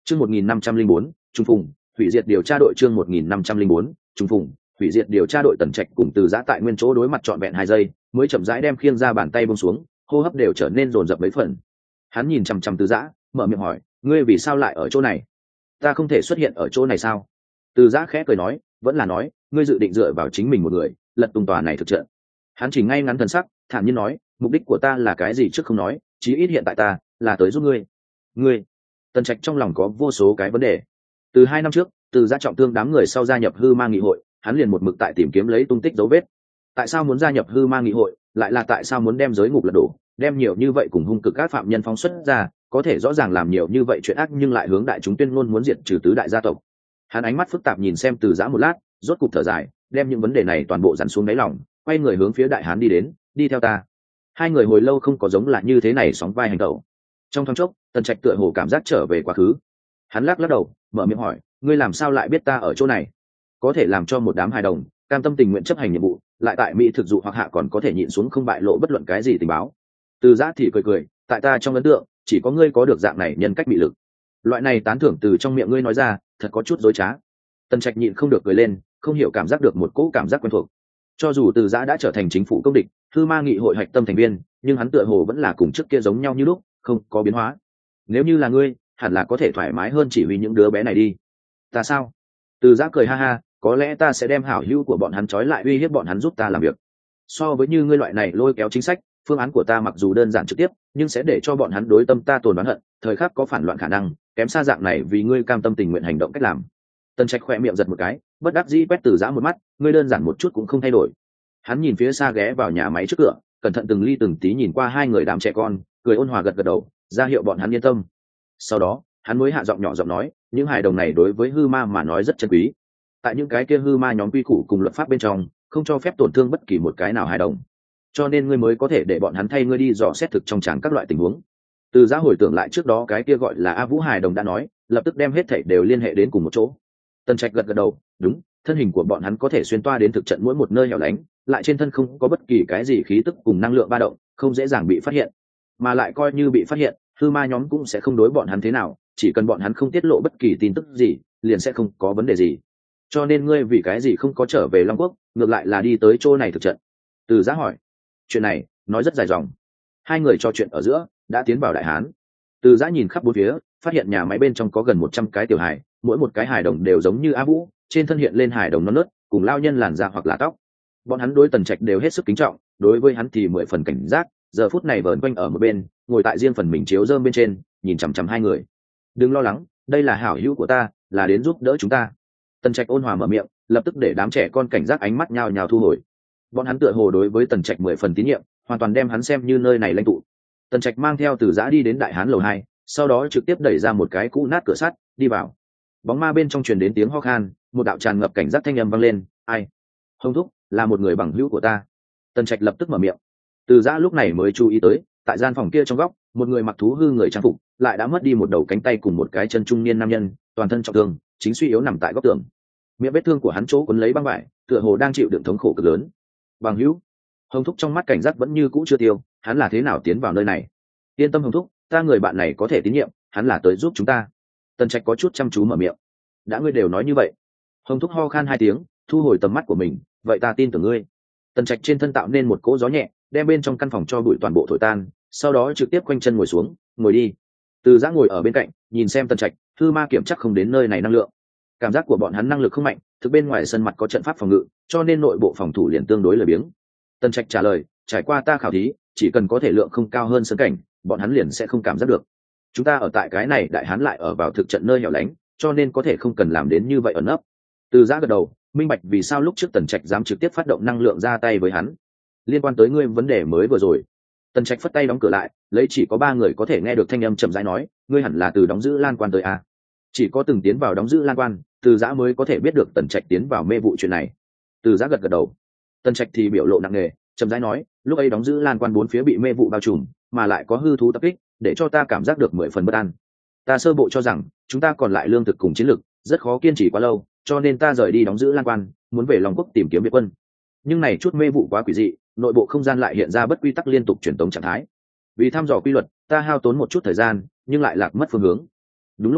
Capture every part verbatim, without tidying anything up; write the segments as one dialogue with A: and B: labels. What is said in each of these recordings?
A: Chương một nghìn năm trăm linh bốn, Trung Phùng, hủy diệt điều tra đội chương một nghìn năm trăm linh bốn, Trung Phùng, hủy diệt điều tra đội. Tần Trạch cùng Từ Giã tại nguyên chỗ đối mặt trọn vẹn hai giây, mới chậm rãi đem khiêng ra bàn tay buông xuống, hô hấp đều trở nên dồn dập mấy phần. Hắn nhìn chằm chằm Từ Giã, mở miệng hỏi, ngươi vì sao lại ở chỗ này? Ta không thể xuất hiện ở chỗ này sao? Từ Giã khẽ cười nói, vẫn là nói, ngươi dự định dựa vào chính mình một người, lật tung tòa này thực trận. Hắn chỉ ngay ngắn thần sắc, thản nhiên nói, mục đích của ta là cái gì trước không nói, chí ít hiện tại ta là tới giúp ngươi. Ngươi? Tần Trạch trong lòng có vô số cái vấn đề. Từ hai năm trước, Từ Giã trọng thương đám người sau gia nhập Hư Ma Nghị hội, hắn liền một mực tại tìm kiếm lấy tung tích dấu vết. Tại sao muốn gia nhập Hư Ma Nghị hội, lại là tại sao muốn đem giới ngục lật đổ, đem nhiều như vậy cùng hung cực các phạm nhân phóng xuất ra, có thể rõ ràng làm nhiều như vậy chuyện ác nhưng lại hướng đại chúng tuyên ngôn muốn diệt trừ tứ đại gia tộc. Hắn ánh mắt phức tạp nhìn xem Từ Giã một lát, rốt cục thở dài, đem những vấn đề này toàn bộ dằn xuống đáy lòng, quay người hướng phía đại hán đi đến, đi theo ta. Hai người hồi lâu không có giống là như thế này sóng vai hành động. Trong thoáng chốc, Tần Trạch tựa hồ cảm giác trở về quá khứ. Hắn lắc lắc đầu, mở miệng hỏi, ngươi làm sao lại biết ta ở chỗ này? Có thể làm cho một đám hài đồng cam tâm tình nguyện chấp hành nhiệm vụ, lại tại mỹ thực dụ hoặc hạ còn có thể nhịn xuống không bại lộ bất luận cái gì tình báo. Từ Giã thì cười cười, tại ta trong ấn tượng, chỉ có ngươi có được dạng này nhân cách bị lực. Loại này tán thưởng từ trong miệng ngươi nói ra, thật có chút dối trá. Tần Trạch nhịn không được cười lên, không hiểu cảm giác được một cỗ cảm giác quen thuộc. Cho dù Từ Giã đã trở thành chính phủ công địch, Hư Ma Nghị hội hạch tâm thành viên, nhưng hắn tựa hồ vẫn là cùng trước kia giống nhau như lúc, không có biến hóa. Nếu như là ngươi, hẳn là có thể thoải mái hơn chỉ huy những đứa bé này đi. Ta sao? Từ Giã cười ha ha, có lẽ ta sẽ đem hảo hữu của bọn hắn trói lại uy hiếp bọn hắn giúp ta làm việc. So với như ngươi loại này lôi kéo chính sách, phương án của ta mặc dù đơn giản trực tiếp, nhưng sẽ để cho bọn hắn đối tâm ta tồn oán hận, thời khắc có phản loạn khả năng, kém xa dạng này vì ngươi cam tâm tình nguyện hành động cách làm. Tần Trạch khỏe miệng giật một cái, bất đắc dĩ quét Từ Giã một mắt, ngươi đơn giản một chút cũng không thay đổi. Hắn nhìn phía xa ghé vào nhà máy trước cửa, cẩn thận từng ly từng tí nhìn qua hai người đám trẻ con, cười ôn hòa gật gật đầu, ra hiệu bọn hắn yên tâm. Sau đó, hắn mới hạ giọng nhỏ giọng nói, những hài đồng này đối với Hư Ma mà nói rất chân quý. Tại những cái kia Hư Ma nhóm quy củ cùng luật pháp bên trong, không cho phép tổn thương bất kỳ một cái nào hài đồng. Cho nên ngươi mới có thể để bọn hắn thay ngươi đi dò xét thực trong tràng các loại tình huống. Từ Giã hồi tưởng lại trước đó cái kia gọi là A Vũ hài đồng đã nói, lập tức đem hết thảy đều liên hệ đến cùng một chỗ. Tần Trạch gật gật đầu, đúng, thân hình của bọn hắn có thể xuyên toa đến thực trận mỗi một nơi hẻo lánh, lại trên thân không có bất kỳ cái gì khí tức cùng năng lượng ba động, không dễ dàng bị phát hiện. Mà lại coi như bị phát hiện, Hư Ma nhóm cũng sẽ không đối bọn hắn thế nào, chỉ cần bọn hắn không tiết lộ bất kỳ tin tức gì, liền sẽ không có vấn đề gì. Cho nên ngươi vì cái gì không có trở về Long Quốc, ngược lại là đi tới chỗ này thực trận? Từ Giã hỏi. Chuyện này nói rất dài dòng. Hai người trò chuyện ở giữa đã tiến vào đại hán. Từ Giã nhìn khắp bốn phía, phát hiện nhà máy bên trong có gần một trăm cái tiểu hài, mỗi một cái hài đồng đều giống như A Vũ, trên thân hiện lên hài đồng non nớt, cùng lao nhân làn da hoặc là tóc. Bọn hắn đối Tần Trạch đều hết sức kính trọng, đối với hắn thì mười phần cảnh giác, giờ phút này vờn quanh ở một bên, ngồi tại riêng phần mình chiếu rơm bên trên, nhìn chằm chằm hai người. Đừng lo lắng, đây là hảo hữu của ta, là đến giúp đỡ chúng ta. Tần Trạch ôn hòa mở miệng, lập tức để đám trẻ con cảnh giác ánh mắt nhào nhào thu hồi. Bọn hắn tựa hồ đối với Tần Trạch mười phần tín nhiệm, hoàn toàn đem hắn xem như nơi này lãnh tụ. Tần Trạch mang theo Từ Giã đi đến đại hán lầu hai, sau đó trực tiếp đẩy ra một cái cũ nát cửa sắt, đi vào. Bóng ma bên trong truyền đến tiếng ho khan, một đạo tràn ngập cảnh giác thanh âm vang lên, ai? Hồng thúc, là một người bằng hữu của ta. Tần Trạch lập tức mở miệng. Từ Giã lúc này mới chú ý tới, tại gian phòng kia trong góc, một người mặc thú hư người trang phục, lại đã mất đi một đầu cánh tay cùng một cái chân trung niên nam nhân, toàn thân trọng thương, chính suy yếu nằm tại góc tường. Miệng vết thương của hắn chỗ cuốn lấy băng vải, tựa hồ đang chịu đựng thống khổ cực lớn. Bằng hữu? Hồng thúc trong mắt cảnh giác vẫn như cũ chưa tiêu, hắn là thế nào tiến vào nơi này? Yên tâm Hồng thúc, ta người bạn này có thể tín nhiệm, hắn là tới giúp chúng ta. Tần Trạch có chút chăm chú mở miệng. Đã ngươi đều nói như vậy. Hồng thúc ho khan hai tiếng, thu hồi tầm mắt của mình, vậy ta tin tưởng ngươi. Tần Trạch trên thân tạo nên một cỗ gió nhẹ, đem bên trong căn phòng cho bụi toàn bộ thổi tan, sau đó trực tiếp quanh chân ngồi xuống, ngồi đi. Từ Giã ngồi ở bên cạnh, nhìn xem Tần Trạch, Hư Ma kiểm chắc không đến nơi này năng lượng. Cảm giác của bọn hắn năng lực không mạnh, thực bên ngoài sân mặt có trận pháp phòng ngự, cho nên nội bộ phòng thủ liền tương đối lười biếng. Tần Trạch trả lời, trải qua ta khảo thí, chỉ cần có thể lượng không cao hơn sân cảnh, bọn hắn liền sẽ không cảm giác được. Chúng ta ở tại cái này đại hán lại ở vào thực trận nơi hẻo lánh, cho nên có thể không cần làm đến như vậy ẩn nấp. Từ Giã gật đầu, minh bạch vì sao lúc trước Tần Trạch dám trực tiếp phát động năng lượng ra tay với hắn. Liên quan tới ngươi vấn đề mới vừa rồi. Tần Trạch phất tay đóng cửa lại, lấy chỉ có ba người có thể nghe được thanh âm chậm rãi nói, ngươi hẳn là từ đóng giữ lan quan tới à? Chỉ có từng tiến vào đóng giữ lan quan, Từ Giã mới có thể biết được Tần Trạch tiến vào mê vụ chuyện này. Từ Giã gật gật đầu. Tần Trạch thì biểu lộ nặng nề, chậm rãi nói, lúc ấy đóng giữ lan quan bốn phía bị mê vụ bao trùm, mà lại có hư thú tập kích, để cho ta cảm giác được mười phần bất an. Ta sơ bộ cho rằng chúng ta còn lại lương thực cùng chiến lực, rất khó kiên trì quá lâu, cho nên ta rời đi đóng giữ lan quan, muốn về Long Quốc tìm kiếm Việt quân. Nhưng này chút mê vụ quá quỷ dị, nội bộ không gian lại hiện ra bất quy tắc liên tục truyền tống trạng thái. Vì thăm dò quy luật, ta hao tốn một chút thời gian, nhưng lại lạc mất phương hướng. Đúng lúc này,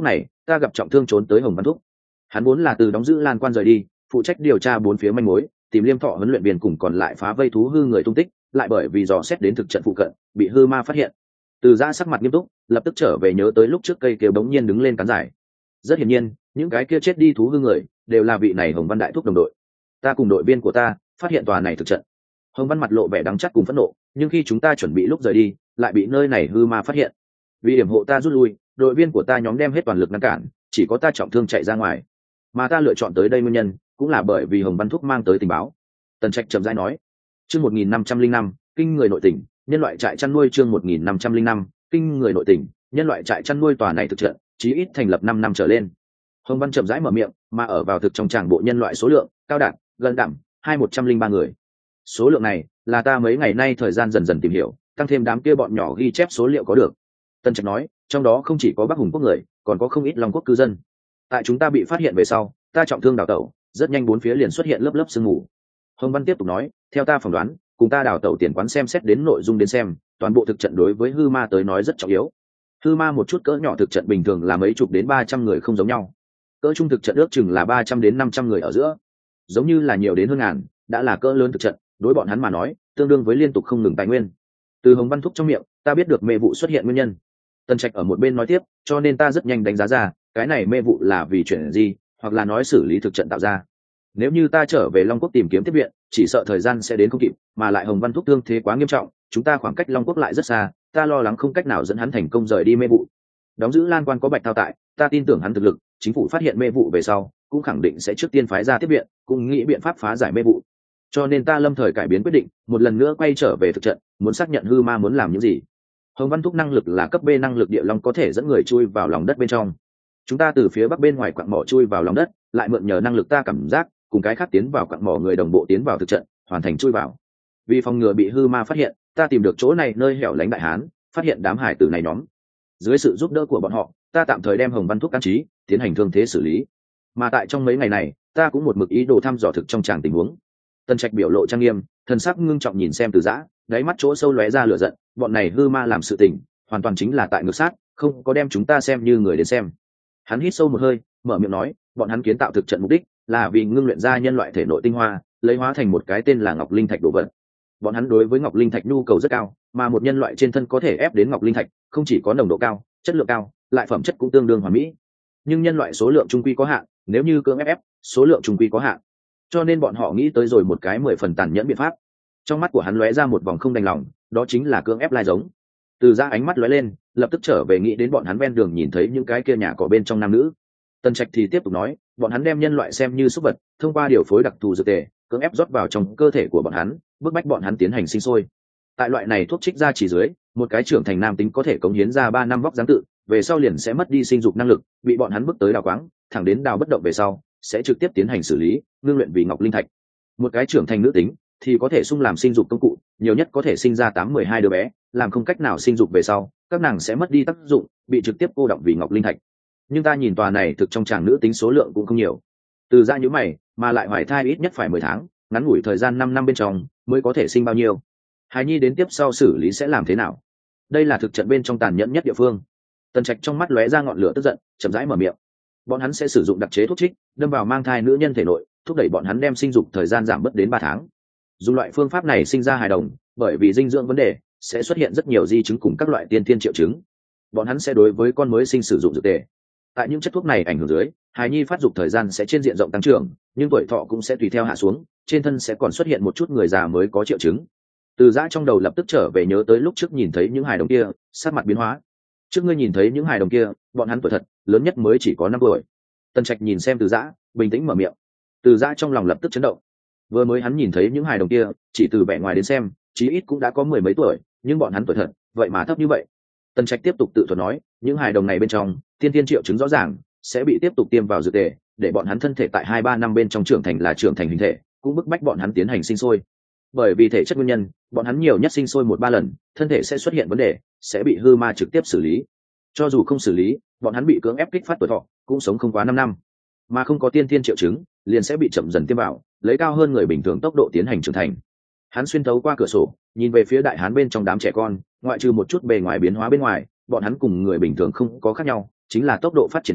A: ta gặp trọng thương trốn tới Hồng Văn Thúc. Hắn vốn là từ đóng giữ Lan Quan rời đi, phụ trách điều tra bốn phía manh mối, tìm Liêm Thọ huấn luyện viên cùng còn lại phá vây thú hư người tung tích, lại bởi vì dò xét đến thực trận phụ cận, bị hư ma phát hiện. Từ Giã sắc mặt nghiêm túc, lập tức trở về nhớ tới lúc trước cây kêu bỗng nhiên đứng lên cắn giải. Rất hiển nhiên, những cái kia chết đi thú hư người đều là vị này Hồng Văn đại thúc đồng đội. Ta cùng đội viên của ta phát hiện tòa này thực trận. Hồng Văn mặt lộ vẻ đắng chắt cùng phẫn nộ, nhưng khi chúng ta chuẩn bị lúc rời đi, lại bị nơi này hư ma phát hiện. Vì điểm hộ ta rút lui, đội viên của ta nhóm đem hết toàn lực ngăn cản, chỉ có ta trọng thương chạy ra ngoài. Mà ta lựa chọn tới đây nguyên nhân, cũng là bởi vì Hồng Văn thúc mang tới tình báo. Tần Trạch chậm rãi nói. Chương một nghìn năm trăm linh năm, kinh người nội tình, nhân loại trại chăn nuôi chương một nghìn năm trăm linh năm, kinh người nội tình, nhân loại trại chăn nuôi tòa này thực trận, chí ít thành lập năm năm trở lên. Hồng Văn chậm rãi mở miệng, mà ở vào thực trong tràng bộ nhân loại số lượng cao đạt gần đẳng hai một trăm linh ba người. Số lượng này là ta mấy ngày nay thời gian dần dần tìm hiểu, tăng thêm đám kia bọn nhỏ ghi chép số liệu có được. Tân Trạch nói, trong đó không chỉ có Bắc Hùng quốc người, còn có không ít Long quốc cư dân. Tại chúng ta bị phát hiện về sau, ta trọng thương đào tẩu, rất nhanh bốn phía liền xuất hiện lớp lớp sương mù. Hồng Văn tiếp tục nói, theo ta phỏng đoán, cùng ta đào tẩu tiền quán xem xét đến nội dung đến xem, toàn bộ thực trận đối với hư ma tới nói rất trọng yếu. Hư ma một chút cỡ nhỏ thực trận bình thường là mấy chục đến ba trăm người không giống nhau. Cỡ trung thực trận ước chừng là ba trăm đến năm trăm người ở giữa, giống như là nhiều đến hơn ngàn, đã là cỡ lớn thực trận, đối bọn hắn mà nói, tương đương với liên tục không ngừng tài nguyên. Từ Hồng Văn thúc trong miệng, ta biết được mê vụ xuất hiện nguyên nhân. Tần Trạch ở một bên nói tiếp, cho nên ta rất nhanh đánh giá ra, cái này mê vụ là vì chuyện gì, hoặc là nói xử lý thực trận tạo ra. Nếu như ta trở về Long quốc tìm kiếm tiếp viện, chỉ sợ thời gian sẽ đến không kịp, mà lại Hồng Văn thúc thương thế quá nghiêm trọng, chúng ta khoảng cách Long quốc lại rất xa, ta lo lắng không cách nào dẫn hắn thành công rời đi mê vụ. Đóng giữ Lan Quan có Bạch Thao tại, ta tin tưởng hắn thực lực, chính phủ phát hiện mê vụ về sau, cũng khẳng định sẽ trước tiên phái ra tiếp viện, cũng nghĩ biện pháp phá giải mê vụ. Cho nên ta lâm thời cải biến quyết định, một lần nữa quay trở về thực trận, muốn xác nhận hư ma muốn làm những gì. Hồng Văn thúc năng lực là cấp B năng lực địa long, có thể dẫn người chui vào lòng đất bên trong. Chúng ta từ phía bắc bên ngoài quặng mỏ chui vào lòng đất, lại mượn nhờ năng lực ta cảm giác, cùng cái khác tiến vào quặng mỏ người đồng bộ tiến vào thực trận, hoàn thành chui vào. Vì phòng ngừa bị hư ma phát hiện, ta tìm được chỗ này nơi hẻo lánh đại hán, phát hiện đám hải tử này nhóm. Dưới sự giúp đỡ của bọn họ, ta tạm thời đem Hồng Văn thúc can trí, tiến hành thương thế xử lý. Mà tại trong mấy ngày này, ta cũng một mực ý đồ thăm dò thực trong tràng tình huống. Tần Trạch biểu lộ trang nghiêm, thần sắc ngưng trọng nhìn xem Từ Giã, đáy mắt chỗ sâu lóe ra lửa giận, bọn này hư ma làm sự tình, hoàn toàn chính là tại ngược sát, không có đem chúng ta xem như người đến xem. Hắn hít sâu một hơi, mở miệng nói, bọn hắn kiến tạo thực trận mục đích là vì ngưng luyện ra nhân loại thể nội tinh hoa, lấy hóa thành một cái tên là Ngọc Linh Thạch đồ vật. Bọn hắn đối với Ngọc Linh Thạch nhu cầu rất cao, mà một nhân loại trên thân có thể ép đến Ngọc Linh Thạch, không chỉ có nồng độ cao, chất lượng cao, lại phẩm chất cũng tương đương hoàn mỹ. Nhưng nhân loại số lượng trung quy có hạn, nếu như cưỡng ép ép, số lượng trung quy có hạn. Cho nên bọn họ nghĩ tới rồi một cái mười phần tàn nhẫn biện pháp. Trong mắt của hắn lóe ra một vòng không đành lòng, đó chính là cưỡng ép lai giống. Từ Giã ánh mắt lóe lên, lập tức trở về nghĩ đến bọn hắn ven đường nhìn thấy những cái kia nhà cỏ bên trong nam nữ. Tần Trạch thì tiếp tục nói, bọn hắn đem nhân loại xem như súc vật, thông qua điều phối đặc thù dược tề, cưỡng ép rót vào trong cơ thể của bọn hắn, bức bách bọn hắn tiến hành sinh sôi. Tại loại này thuốc trích ra chỉ dưới, một cái trưởng thành nam tính có thể cống hiến ra ba năm vóc dáng tự, về sau liền sẽ mất đi sinh dục năng lực, bị bọn hắn bước tới đào quáng, thẳng đến đào bất động về sau, sẽ trực tiếp tiến hành xử lý, ngưng luyện vì Ngọc Linh Thạch. Một cái trưởng thành nữ tính thì có thể sung làm sinh dục công cụ, nhiều nhất có thể sinh ra tám mười hai đứa bé, làm không cách nào sinh dục về sau, các nàng sẽ mất đi tác dụng, bị trực tiếp cô đọng vì Ngọc Linh Thạch. Nhưng ta nhìn tòa này thực trong tràng nữ tính số lượng cũng không nhiều. Từ Giã nhíu mày, mà lại hoài thai ít nhất phải mười tháng, ngắn ngủi thời gian năm năm bên trong mới có thể sinh bao nhiêu? Hài nhi đến tiếp sau xử lý sẽ làm thế nào? Đây là thực trận bên trong tàn nhẫn nhất địa phương. Tần Trạch trong mắt lóe ra ngọn lửa tức giận, chậm rãi mở miệng. Bọn hắn sẽ sử dụng đặc chế thuốc trích, đâm vào mang thai nữ nhân thể nội, thúc đẩy bọn hắn đem sinh dục thời gian giảm bớt đến ba tháng. Dùng loại phương pháp này sinh ra hài đồng, bởi vì dinh dưỡng vấn đề, sẽ xuất hiện rất nhiều di chứng cùng các loại tiên thiên triệu chứng. Bọn hắn sẽ đối với con mới sinh sử dụng dược tề. Tại những chất thuốc này ảnh hưởng dưới, hài nhi phát dục thời gian sẽ trên diện rộng tăng trưởng, nhưng tuổi thọ cũng sẽ tùy theo hạ xuống, trên thân sẽ còn xuất hiện một chút người già mới có triệu chứng. Từ Giã trong đầu lập tức trở về nhớ tới lúc trước nhìn thấy những hài đồng kia, sắc mặt biến hóa. Trước ngươi nhìn thấy những hài đồng kia, bọn hắn tuổi thật, lớn nhất mới chỉ có năm tuổi. Tần Trạch nhìn xem Từ Giã, bình tĩnh mở miệng. Từ Giã trong lòng lập tức chấn động. Vừa mới hắn nhìn thấy những hài đồng kia, chỉ từ vẻ ngoài đến xem, chí ít cũng đã có mười mấy tuổi, nhưng bọn hắn tuổi thật, vậy mà thấp như vậy. Tần Trạch tiếp tục tự thuật nói, những hài đồng này bên trong, tiên tiên triệu chứng rõ ràng, sẽ bị tiếp tục tiêm vào dược tề, để bọn hắn thân thể tại hai ba năm bên trong trưởng thành là trưởng thành hình thể, cũng bức bách bọn hắn tiến hành sinh sôi. Bởi vì thể chất nguyên nhân, bọn hắn nhiều nhất sinh sôi một ba lần, thân thể sẽ xuất hiện vấn đề, sẽ bị hư ma trực tiếp xử lý. Cho dù không xử lý, bọn hắn bị cưỡng ép kích phát tuổi thọ, cũng sống không quá năm năm. Mà không có tiên tiên triệu chứng, liền sẽ bị chậm dần tiêm vào, lấy cao hơn người bình thường tốc độ tiến hành trưởng thành. Hắn xuyên thấu qua cửa sổ, nhìn về phía đại hán bên trong đám trẻ con, ngoại trừ một chút bề ngoài biến hóa bên ngoài, bọn hắn cùng người bình thường không có khác nhau, chính là tốc độ phát triển nhanh,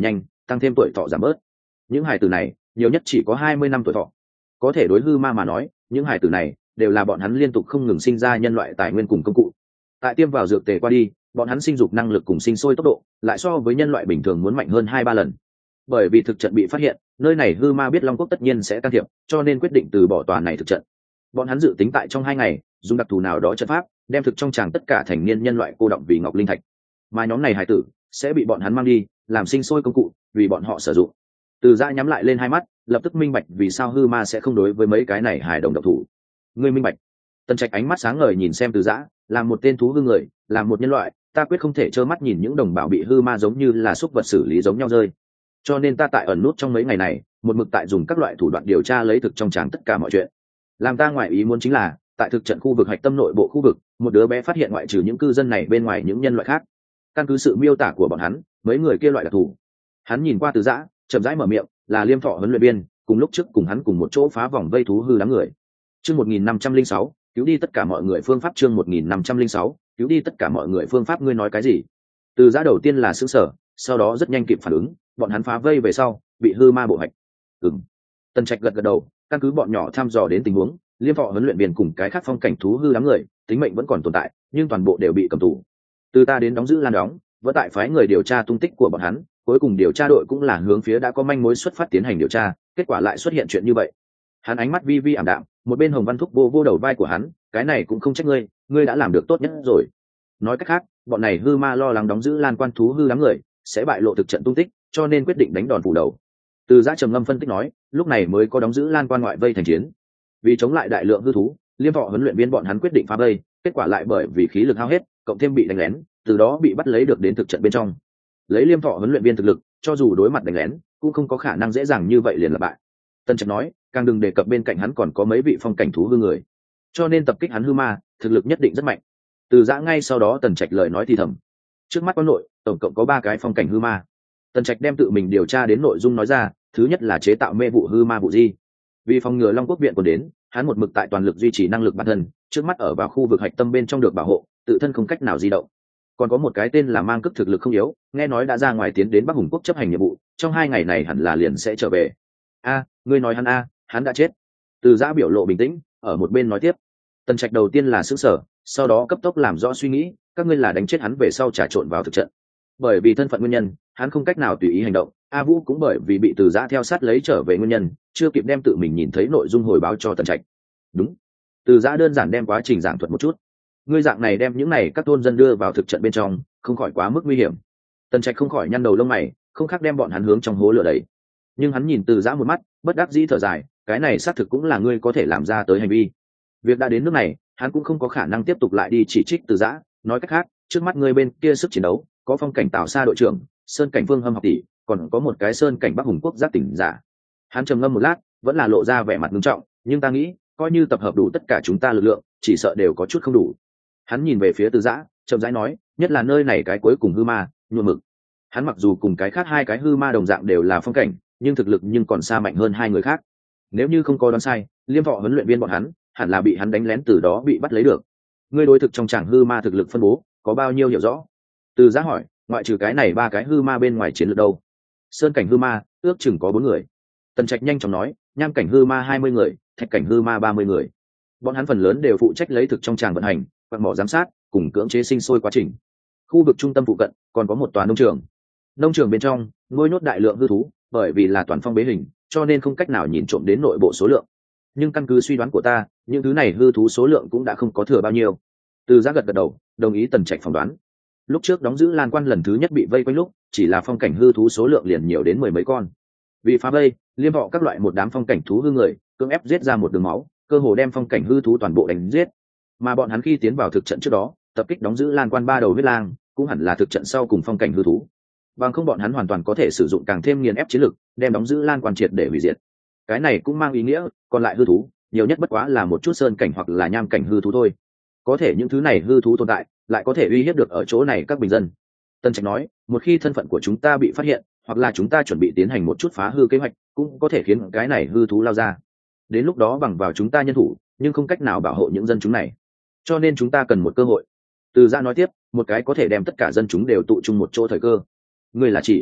A: tăng thêm tuổi thọ giảm bớt. Những hài tử này nhiều nhất chỉ có hai mươi năm tuổi thọ, có thể đối hư ma mà nói những hài tử này đều là bọn hắn liên tục không ngừng sinh ra nhân loại tài nguyên cùng công cụ. Tại tiêm vào dược tề qua đi, bọn hắn sinh dục năng lực cùng sinh sôi tốc độ lại so với nhân loại bình thường muốn mạnh hơn hai ba lần. Bởi vì thực trận bị phát hiện, nơi này hư ma biết Long Quốc tất nhiên sẽ can thiệp, cho nên quyết định từ bỏ tòa này thực trận. Bọn hắn dự tính tại trong hai ngày dùng đặc thù nào đó trận pháp đem thực trong tràng tất cả thành niên nhân loại cô động vì ngọc linh thạch, mà nhóm này hải tử sẽ bị bọn hắn mang đi làm sinh sôi công cụ vì bọn họ sử dụng. Từ Giã nhắm lại lên hai mắt, lập tức minh bạch vì sao hư ma sẽ không đối với mấy cái này hài đồng độc thủ. Ngươi minh bạch? Tần Trạch ánh mắt sáng ngời nhìn xem Từ Giã, làm một tên thú hư người, làm một nhân loại, ta quyết không thể trơ mắt nhìn những đồng bào bị hư ma giống như là xúc vật xử lý giống nhau rơi. Cho nên ta tại ẩn nút trong mấy ngày này, một mực tại dùng các loại thủ đoạn điều tra lấy thực trong tràng tất cả mọi chuyện. Làm ta ngoại ý muốn chính là, tại thực trận khu vực hạch tâm nội bộ khu vực, một đứa bé phát hiện ngoại trừ những cư dân này bên ngoài những nhân loại khác. Căn cứ sự miêu tả của bọn hắn, mấy người kia loại đặc thù. Hắn nhìn qua Từ Giã, chậm rãi mở miệng, là Liêm Thọ huấn luyện viên, cùng lúc trước cùng hắn cùng một chỗ phá vòng vây thú hư đám người. Chương một nghìn năm trăm linh sáu, cứu đi tất cả mọi người phương pháp chương một nghìn năm trăm linh sáu, cứu đi tất cả mọi người phương pháp ngươi nói cái gì? Từ Giã đầu tiên là sửng sở, sau đó rất nhanh kịp phản ứng, bọn hắn phá vây về sau, bị hư ma bộ hạch. Ừm. Tần Trạch gật gật đầu, căn cứ bọn nhỏ thăm dò đến tình huống, Liêm Thọ huấn luyện viên cùng cái khác phong cảnh thú hư đám người, tính mệnh vẫn còn tồn tại, nhưng toàn bộ đều bị cầm tù. Từ ta đến đóng giữ lan đóng, vẫn tại phái người điều tra tung tích của bọn hắn, cuối cùng điều tra đội cũng là hướng phía đã có manh mối xuất phát tiến hành điều tra, kết quả lại xuất hiện chuyện như vậy. Hắn ánh mắt vi vi ảm đạm, một bên Hồng Văn Thúc vô vô đầu vai của hắn, cái này cũng không trách ngươi, ngươi đã làm được tốt nhất rồi. Nói cách khác, bọn này hư ma lo lắng đóng giữ lan quan thú hư đám người sẽ bại lộ thực trận tung tích, cho nên quyết định đánh đòn phủ đầu. Từ Giã trầm ngâm phân tích nói, lúc này mới có đóng giữ lan quan ngoại vây thành chiến. Vì chống lại đại lượng hư thú, Liêm Thọ huấn luyện viên bọn hắn quyết định phá vây, kết quả lại bởi vì khí lực hao hết, cộng thêm bị đánh lén, từ đó bị bắt lấy được đến thực trận bên trong. Lấy Liêm Thọ huấn luyện viên thực lực, cho dù đối mặt đánh lén, cũng không có khả năng dễ dàng như vậy liền là bại. Tân Trạch nói, càng đừng đề cập bên cạnh hắn còn có mấy vị phong cảnh thú hư người, cho nên tập kích hắn hư ma, thực lực nhất định rất mạnh. Từ Giã ngay sau đó Tần Trạch lời nói thì thầm, trước mắt quan nội tổng cộng có ba cái phong cảnh hư ma. Tần Trạch đem tự mình điều tra đến nội dung nói ra, thứ nhất là chế tạo mê vụ hư ma vụ di. Vì phòng ngừa Long Quốc viện còn đến, hắn một mực tại toàn lực duy trì năng lực bản thân, trước mắt ở vào khu vực hạch tâm bên trong được bảo hộ, tự thân không cách nào di động. Còn có một cái tên là Mang Cức thực lực không yếu, nghe nói đã ra ngoài tiến đến Bắc Hùng Quốc chấp hành nhiệm vụ, trong hai ngày này hẳn là liền sẽ trở về. A, ngươi nói hắn a, hắn đã chết. Từ Giã biểu lộ bình tĩnh, ở một bên nói tiếp. Tần Trạch đầu tiên là sửng sở, sau đó cấp tốc làm rõ suy nghĩ, các ngươi là đánh chết hắn về sau trà trộn vào thực trận. Bởi vì thân phận nguyên nhân, hắn không cách nào tùy ý hành động. A Vũ cũng bởi vì bị Từ Giã theo sát lấy trở về nguyên nhân, chưa kịp đem tự mình nhìn thấy nội dung hồi báo cho Tần Trạch. Đúng. Từ Giã đơn giản đem quá trình giảng thuật một chút. Ngươi dạng này đem những này các thôn dân đưa vào thực trận bên trong, không khỏi quá mức nguy hiểm. Tần Trạch không khỏi nhăn đầu lông mày, không khác đem bọn hắn hướng trong hố lửa đấy. Nhưng hắn nhìn Từ Giã một mắt, bất đắc dĩ thở dài, cái này xác thực cũng là ngươi có thể làm ra tới hành vi. Việc đã đến nước này, hắn cũng không có khả năng tiếp tục lại đi chỉ trích Từ Giã. Nói cách khác, trước mắt ngươi bên kia sức chiến đấu, có phong cảnh Tào Sa đội trưởng, sơn cảnh Vương Hâm học tỷ, còn có một cái sơn cảnh Bắc Hùng Quốc giác tỉnh giả. Hắn trầm ngâm một lát, vẫn là lộ ra vẻ mặt nghiêm trọng, nhưng ta nghĩ, coi như tập hợp đủ tất cả chúng ta lực lượng, chỉ sợ đều có chút không đủ. Hắn nhìn về phía Từ Giã, chậm rãi nói, nhất là nơi này cái cuối cùng hư ma, nhuộm mực. Hắn mặc dù cùng cái khác hai cái hư ma đồng dạng đều là phong cảnh, nhưng thực lực nhưng còn xa mạnh hơn hai người khác. Nếu như không có đoán sai, Liêm Thọ huấn luyện viên bọn hắn hẳn là bị hắn đánh lén từ đó bị bắt lấy được. Ngươi đối thực trong tràng hư ma thực lực phân bố có bao nhiêu hiểu rõ? Từ Giã hỏi, ngoại trừ cái này ba cái hư ma bên ngoài chiến lược đâu? Sơn cảnh hư ma ước chừng có bốn người. Tần Trạch nhanh chóng nói, nham cảnh hư ma hai mươi người, thạch cảnh hư ma ba mươi người. Bọn hắn phần lớn đều phụ trách lấy thực trong tràng vận hành, quạt mỏ giám sát, cùng cưỡng chế sinh sôi quá trình. Khu vực trung tâm phụ cận còn có một tòa nông trường. Nông trường bên trong nuôi nhốt đại lượng hư thú, bởi vì là toàn phong bế hình, cho nên không cách nào nhìn trộm đến nội bộ số lượng. Nhưng căn cứ suy đoán của ta, những thứ này hư thú số lượng cũng đã không có thừa bao nhiêu. Từ Giã gật gật đầu, đồng ý Tần Trạch phỏng đoán. Lúc trước đóng giữ lan quan lần thứ nhất bị vây quanh lúc, chỉ là phong cảnh hư thú số lượng liền nhiều đến mười mấy con. Vì phá vây, Liêm Thọ các loại một đám phong cảnh thú hư người, cưỡng ép giết ra một đường máu, cơ hồ đem phong cảnh hư thú toàn bộ đánh giết. Mà bọn hắn khi tiến vào thực trận trước đó, tập kích đóng giữ lan quan ba đầu huyết lang, cũng hẳn là thực trận sau cùng phong cảnh hư thú. Bằng không bọn hắn hoàn toàn có thể sử dụng càng thêm nghiền ép chiến lực, đem đóng giữ lan quan triệt để hủy diệt. Cái này cũng mang ý nghĩa, còn lại hư thú, nhiều nhất bất quá là một chút sơn cảnh hoặc là nham cảnh hư thú thôi. Có thể những thứ này hư thú tồn tại, lại có thể uy hiếp được ở chỗ này các bình dân. Tân Trạch nói, một khi thân phận của chúng ta bị phát hiện, hoặc là chúng ta chuẩn bị tiến hành một chút phá hư kế hoạch, cũng có thể khiến cái này hư thú lao ra. Đến lúc đó bằng vào chúng ta nhân thủ, nhưng không cách nào bảo hộ những dân chúng này. Cho nên chúng ta cần một cơ hội. Từ Giã nói tiếp, một cái có thể đem tất cả dân chúng đều tụ chung một chỗ thời cơ. Ngươi là chỉ?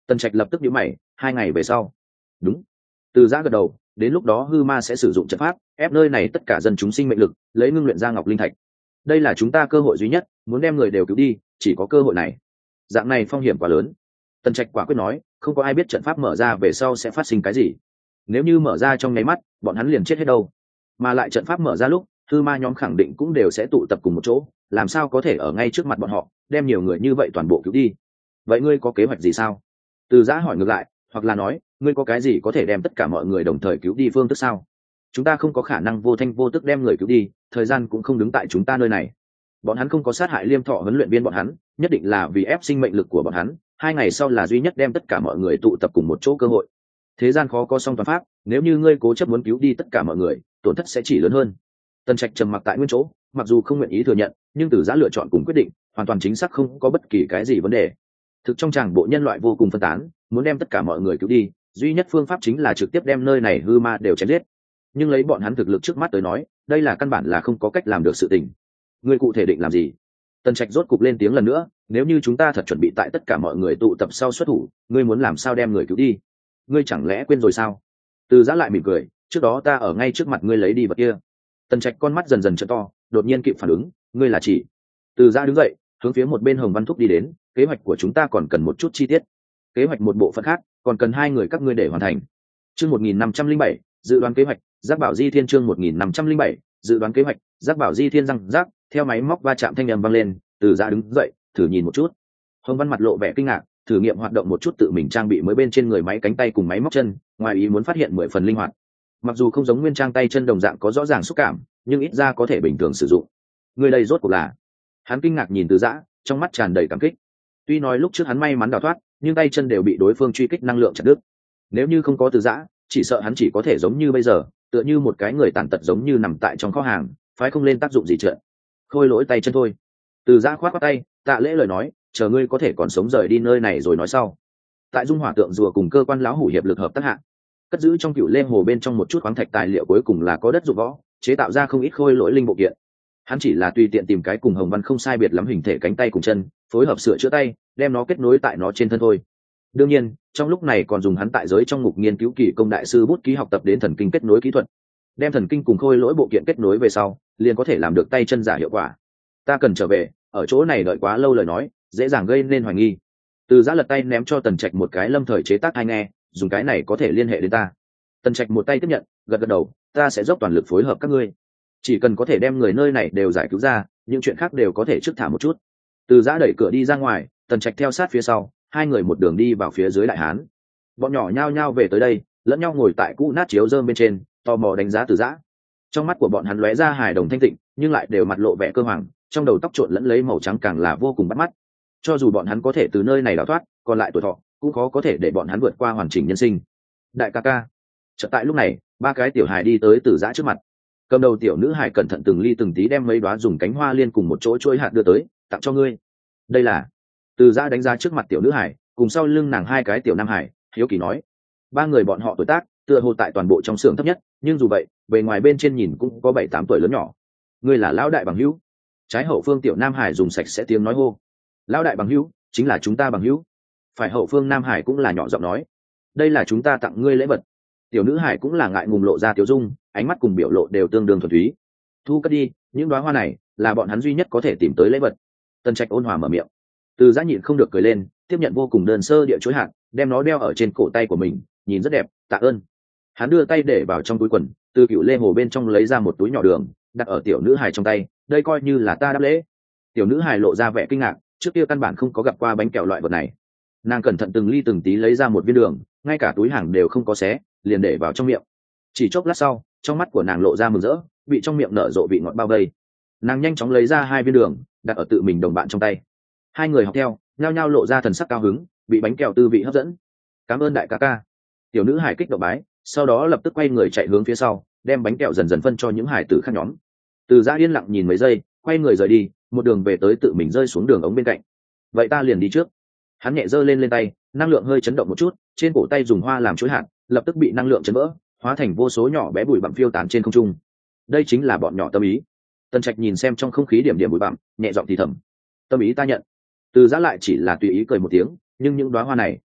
A: Tần Trạch lập tức nhíu mày, hai ngày về sau. Đúng. Từ Giã gật đầu, đến lúc đó hư ma sẽ sử dụng trận pháp ép nơi này tất cả dân chúng sinh mệnh lực, lấy ngưng luyện ra ngọc linh thạch. Đây là chúng ta cơ hội duy nhất, muốn đem người đều cứu đi, chỉ có cơ hội này. Dạng này phong hiểm quá lớn. Tần Trạch quả quyết nói, không có ai biết trận pháp mở ra về sau sẽ phát sinh cái gì. Nếu như mở ra trong nháy mắt, bọn hắn liền chết hết đâu. Mà lại trận pháp mở ra lúc, hư ma nhóm khẳng định cũng đều sẽ tụ tập cùng một chỗ, làm sao có thể ở ngay trước mặt bọn họ đem nhiều người như vậy toàn bộ cứu đi. Vậy ngươi có kế hoạch gì sao? Từ Giã hỏi ngược lại, hoặc là nói, ngươi có cái gì có thể đem tất cả mọi người đồng thời cứu đi phương thức sao? Chúng ta không có khả năng vô thanh vô tức đem người cứu đi, thời gian cũng không đứng tại chúng ta nơi này. Bọn hắn không có sát hại Liêm Thọ huấn luyện viên bọn hắn, nhất định là vì ép sinh mệnh lực của bọn hắn. Hai ngày sau là duy nhất đem tất cả mọi người tụ tập cùng một chỗ cơ hội. Thế gian khó có song toàn pháp, nếu như ngươi cố chấp muốn cứu đi tất cả mọi người, tổn thất sẽ chỉ lớn hơn. Tần Trạch trầm mặc tại nguyên chỗ, mặc dù không nguyện ý thừa nhận, nhưng Từ Giã lựa chọn cùng quyết định, hoàn toàn chính xác, không có bất kỳ cái gì vấn đề. Thực trong tràng bộ nhân loại vô cùng phân tán, muốn đem tất cả mọi người cứu đi, duy nhất phương pháp chính là trực tiếp đem nơi này hư ma đều chém giết. Nhưng lấy bọn hắn thực lực trước mắt tới nói, đây là căn bản là không có cách làm được sự tình. Ngươi cụ thể định làm gì? Tần Trạch rốt cục lên tiếng lần nữa, nếu như chúng ta thật chuẩn bị tại tất cả mọi người tụ tập sau xuất thủ, ngươi muốn làm sao đem người cứu đi? Ngươi chẳng lẽ quên rồi sao? Từ Giã lại mỉm cười, trước đó ta ở ngay trước mặt ngươi lấy đi vật kia. Tần Trạch con mắt dần dần trợ to, đột nhiên kịp phản ứng, ngươi là chỉ? Từ Giã đứng dậy, hướng phía một bên Hồng Văn Thúc đi đến, kế hoạch của chúng ta còn cần một chút chi tiết. Kế hoạch một bộ phận khác, còn cần hai người các ngươi để hoàn thành. Chương một nghìn năm trăm linh bảy, dự đoán kế hoạch, Giác Bảo Di Thiên chương một nghìn năm trăm linh bảy, dự đoán kế hoạch, Giác Bảo Di Thiên răng rác, theo máy móc va chạm thanh âm vang lên, Từ Giã đứng dậy, thử nhìn một chút. Hồng Văn mặt lộ vẻ kinh ngạc, thử nghiệm hoạt động một chút tự mình trang bị mới bên trên người máy cánh tay cùng máy móc chân, ngoài ý muốn phát hiện mười phần linh hoạt. Mặc dù không giống nguyên trang tay chân đồng dạng có rõ ràng xúc cảm, nhưng ít ra có thể bình thường sử dụng. Người đây rốt cuộc là? Hắn kinh ngạc nhìn Từ Giã, trong mắt tràn đầy cảm kích. Tuy nói lúc trước hắn may mắn đào thoát, nhưng tay chân đều bị đối phương truy kích năng lượng chặt đứt. Nếu như không có Từ Giã, chỉ sợ hắn chỉ có thể giống như bây giờ, tựa như một cái người tàn tật, giống như nằm tại trong kho hàng, phái không lên tác dụng gì trợn. Khôi lỗi tay chân thôi. Từ Giã khoát khoát tay, tạ lễ lời nói, chờ ngươi có thể còn sống rời đi nơi này rồi nói sau. Tại Dung Hỏa Tượng rùa cùng cơ quan lão hủ hiệp lực hợp tác hạng, cất giữ trong cựu lê hồ bên trong một chút khoáng thạch tài liệu, cuối cùng là có đất dụng võ, chế tạo ra không ít khôi lỗi linh bộ kiện. Hắn chỉ là tùy tiện tìm cái cùng Hồng Văn không sai biệt lắm hình thể cánh tay cùng chân, phối hợp sửa chữa tay, đem nó kết nối tại nó trên thân thôi. Đương nhiên, trong lúc này còn dùng hắn tại giới trong ngục nghiên cứu kỳ công đại sư bút ký học tập đến thần kinh kết nối kỹ thuật. Đem thần kinh cùng khôi lỗi bộ kiện kết nối về sau, liền có thể làm được tay chân giả hiệu quả. Ta cần trở về, ở chỗ này đợi quá lâu lời nói, dễ dàng gây nên hoài nghi. Từ Giã lật tay ném cho Tần Trạch một cái lâm thời chế tác tai nghe, dùng cái này có thể liên hệ đến ta. Tần Trạch một tay tiếp nhận, gật gật đầu, ta sẽ dốc toàn lực phối hợp các ngươi. Chỉ cần có thể đem người nơi này đều giải cứu ra, những chuyện khác đều có thể trước thả một chút. Từ Giã đẩy cửa đi ra ngoài, Tần Trạch theo sát phía sau, hai người một đường đi vào phía dưới đại hán. Bọn nhỏ nhao nhao về tới đây, lẫn nhau ngồi tại cũ nát chiếu rơm bên trên, tò mò đánh giá Từ Giã. Trong mắt của bọn hắn lóe ra hài đồng thanh tịnh, nhưng lại đều mặt lộ vẻ cơ hoàng, trong đầu tóc trộn lẫn lấy màu trắng càng là vô cùng bắt mắt. Cho dù bọn hắn có thể từ nơi này đào thoát, còn lại tuổi thọ cũng khó có thể để bọn hắn vượt qua hoàn chỉnh nhân sinh. Đại ca ca. Chợt tại lúc này, ba cái tiểu hài đi tới Từ Giã trước mặt. Cầm đầu tiểu nữ hài cẩn thận từng ly từng tí đem mấy đóa dùng cánh hoa liên cùng một chỗ chuỗi hạt đưa tới, tặng cho ngươi. Đây là. Từ Giã đánh giá trước mặt tiểu nữ hài, cùng sau lưng nàng hai cái tiểu nam hài, hiếu kỳ nói. Ba người bọn họ tuổi tác, tựa hồ tại toàn bộ trong xưởng thấp nhất, nhưng dù vậy, bề ngoài bên trên nhìn cũng có bảy tám tuổi lớn nhỏ. Ngươi là lão đại bằng hữu. Trái hậu phương tiểu nam hải dùng sạch sẽ tiếng nói hô. Lão đại bằng hữu, chính là chúng ta bằng hữu. Phải hậu phương nam hải cũng là nhỏ giọng nói. Đây là chúng ta tặng ngươi lễ vật. Tiểu nữ hải cũng là ngại ngùng lộ ra tiểu dung, ánh mắt cùng biểu lộ đều tương đương thuần túy. Thu cất đi, những đóa hoa này là bọn hắn duy nhất có thể tìm tới lễ vật. Tần Trạch ôn hòa mở miệng. Từ Giã nhịn không được cười lên, tiếp nhận vô cùng đơn sơ địa chuỗi hạt, đem nó đeo ở trên cổ tay của mình, nhìn rất đẹp, tạ ơn. Hắn đưa tay để vào trong túi quần, từ cựu lê hồ bên trong lấy ra một túi nhỏ đường, đặt ở tiểu nữ hài trong tay, đây coi như là ta đáp lễ. Tiểu nữ hài lộ ra vẻ kinh ngạc, trước kia căn bản không có gặp qua bánh kẹo loại vật này. Nàng cẩn thận từng ly từng tí lấy ra một viên đường, ngay cả túi hàng đều không có xé, liền để vào trong miệng. Chỉ chốc lát sau, trong mắt của nàng lộ ra mừng rỡ, vị trong miệng nở rộ vị ngọt bao vây. Nàng nhanh chóng lấy ra hai viên đường, đặt ở tự mình đồng bạn trong tay. Hai người học theo, nhao nhao lộ ra thần sắc cao hứng, bị bánh kẹo tư vị hấp dẫn. Cảm ơn đại ca ca. Tiểu nữ hài kích động bái, sau đó lập tức quay người chạy hướng phía sau, đem bánh kẹo dần dần phân cho những hải tử khác nhóm. Từ Giã yên lặng nhìn mấy giây, quay người rời đi, một đường về tới tự mình rơi xuống đường ống bên cạnh. Vậy ta liền đi trước. Hắn nhẹ giơ lên lên tay, năng lượng hơi chấn động một chút, trên cổ tay dùng hoa làm chuỗi hạt, lập tức bị năng lượng chấn vỡ, hóa thành vô số nhỏ bé bụi bặm phiêu tán trên không trung. Đây chính là bọn nhỏ tâm ý. Tần Trạch nhìn xem trong không khí điểm điểm bụi bặm, nhẹ giọng thì thầm. Tâm ý ta nhận. Từ Giã lại chỉ là tùy ý cười một tiếng, nhưng những đóa hoa này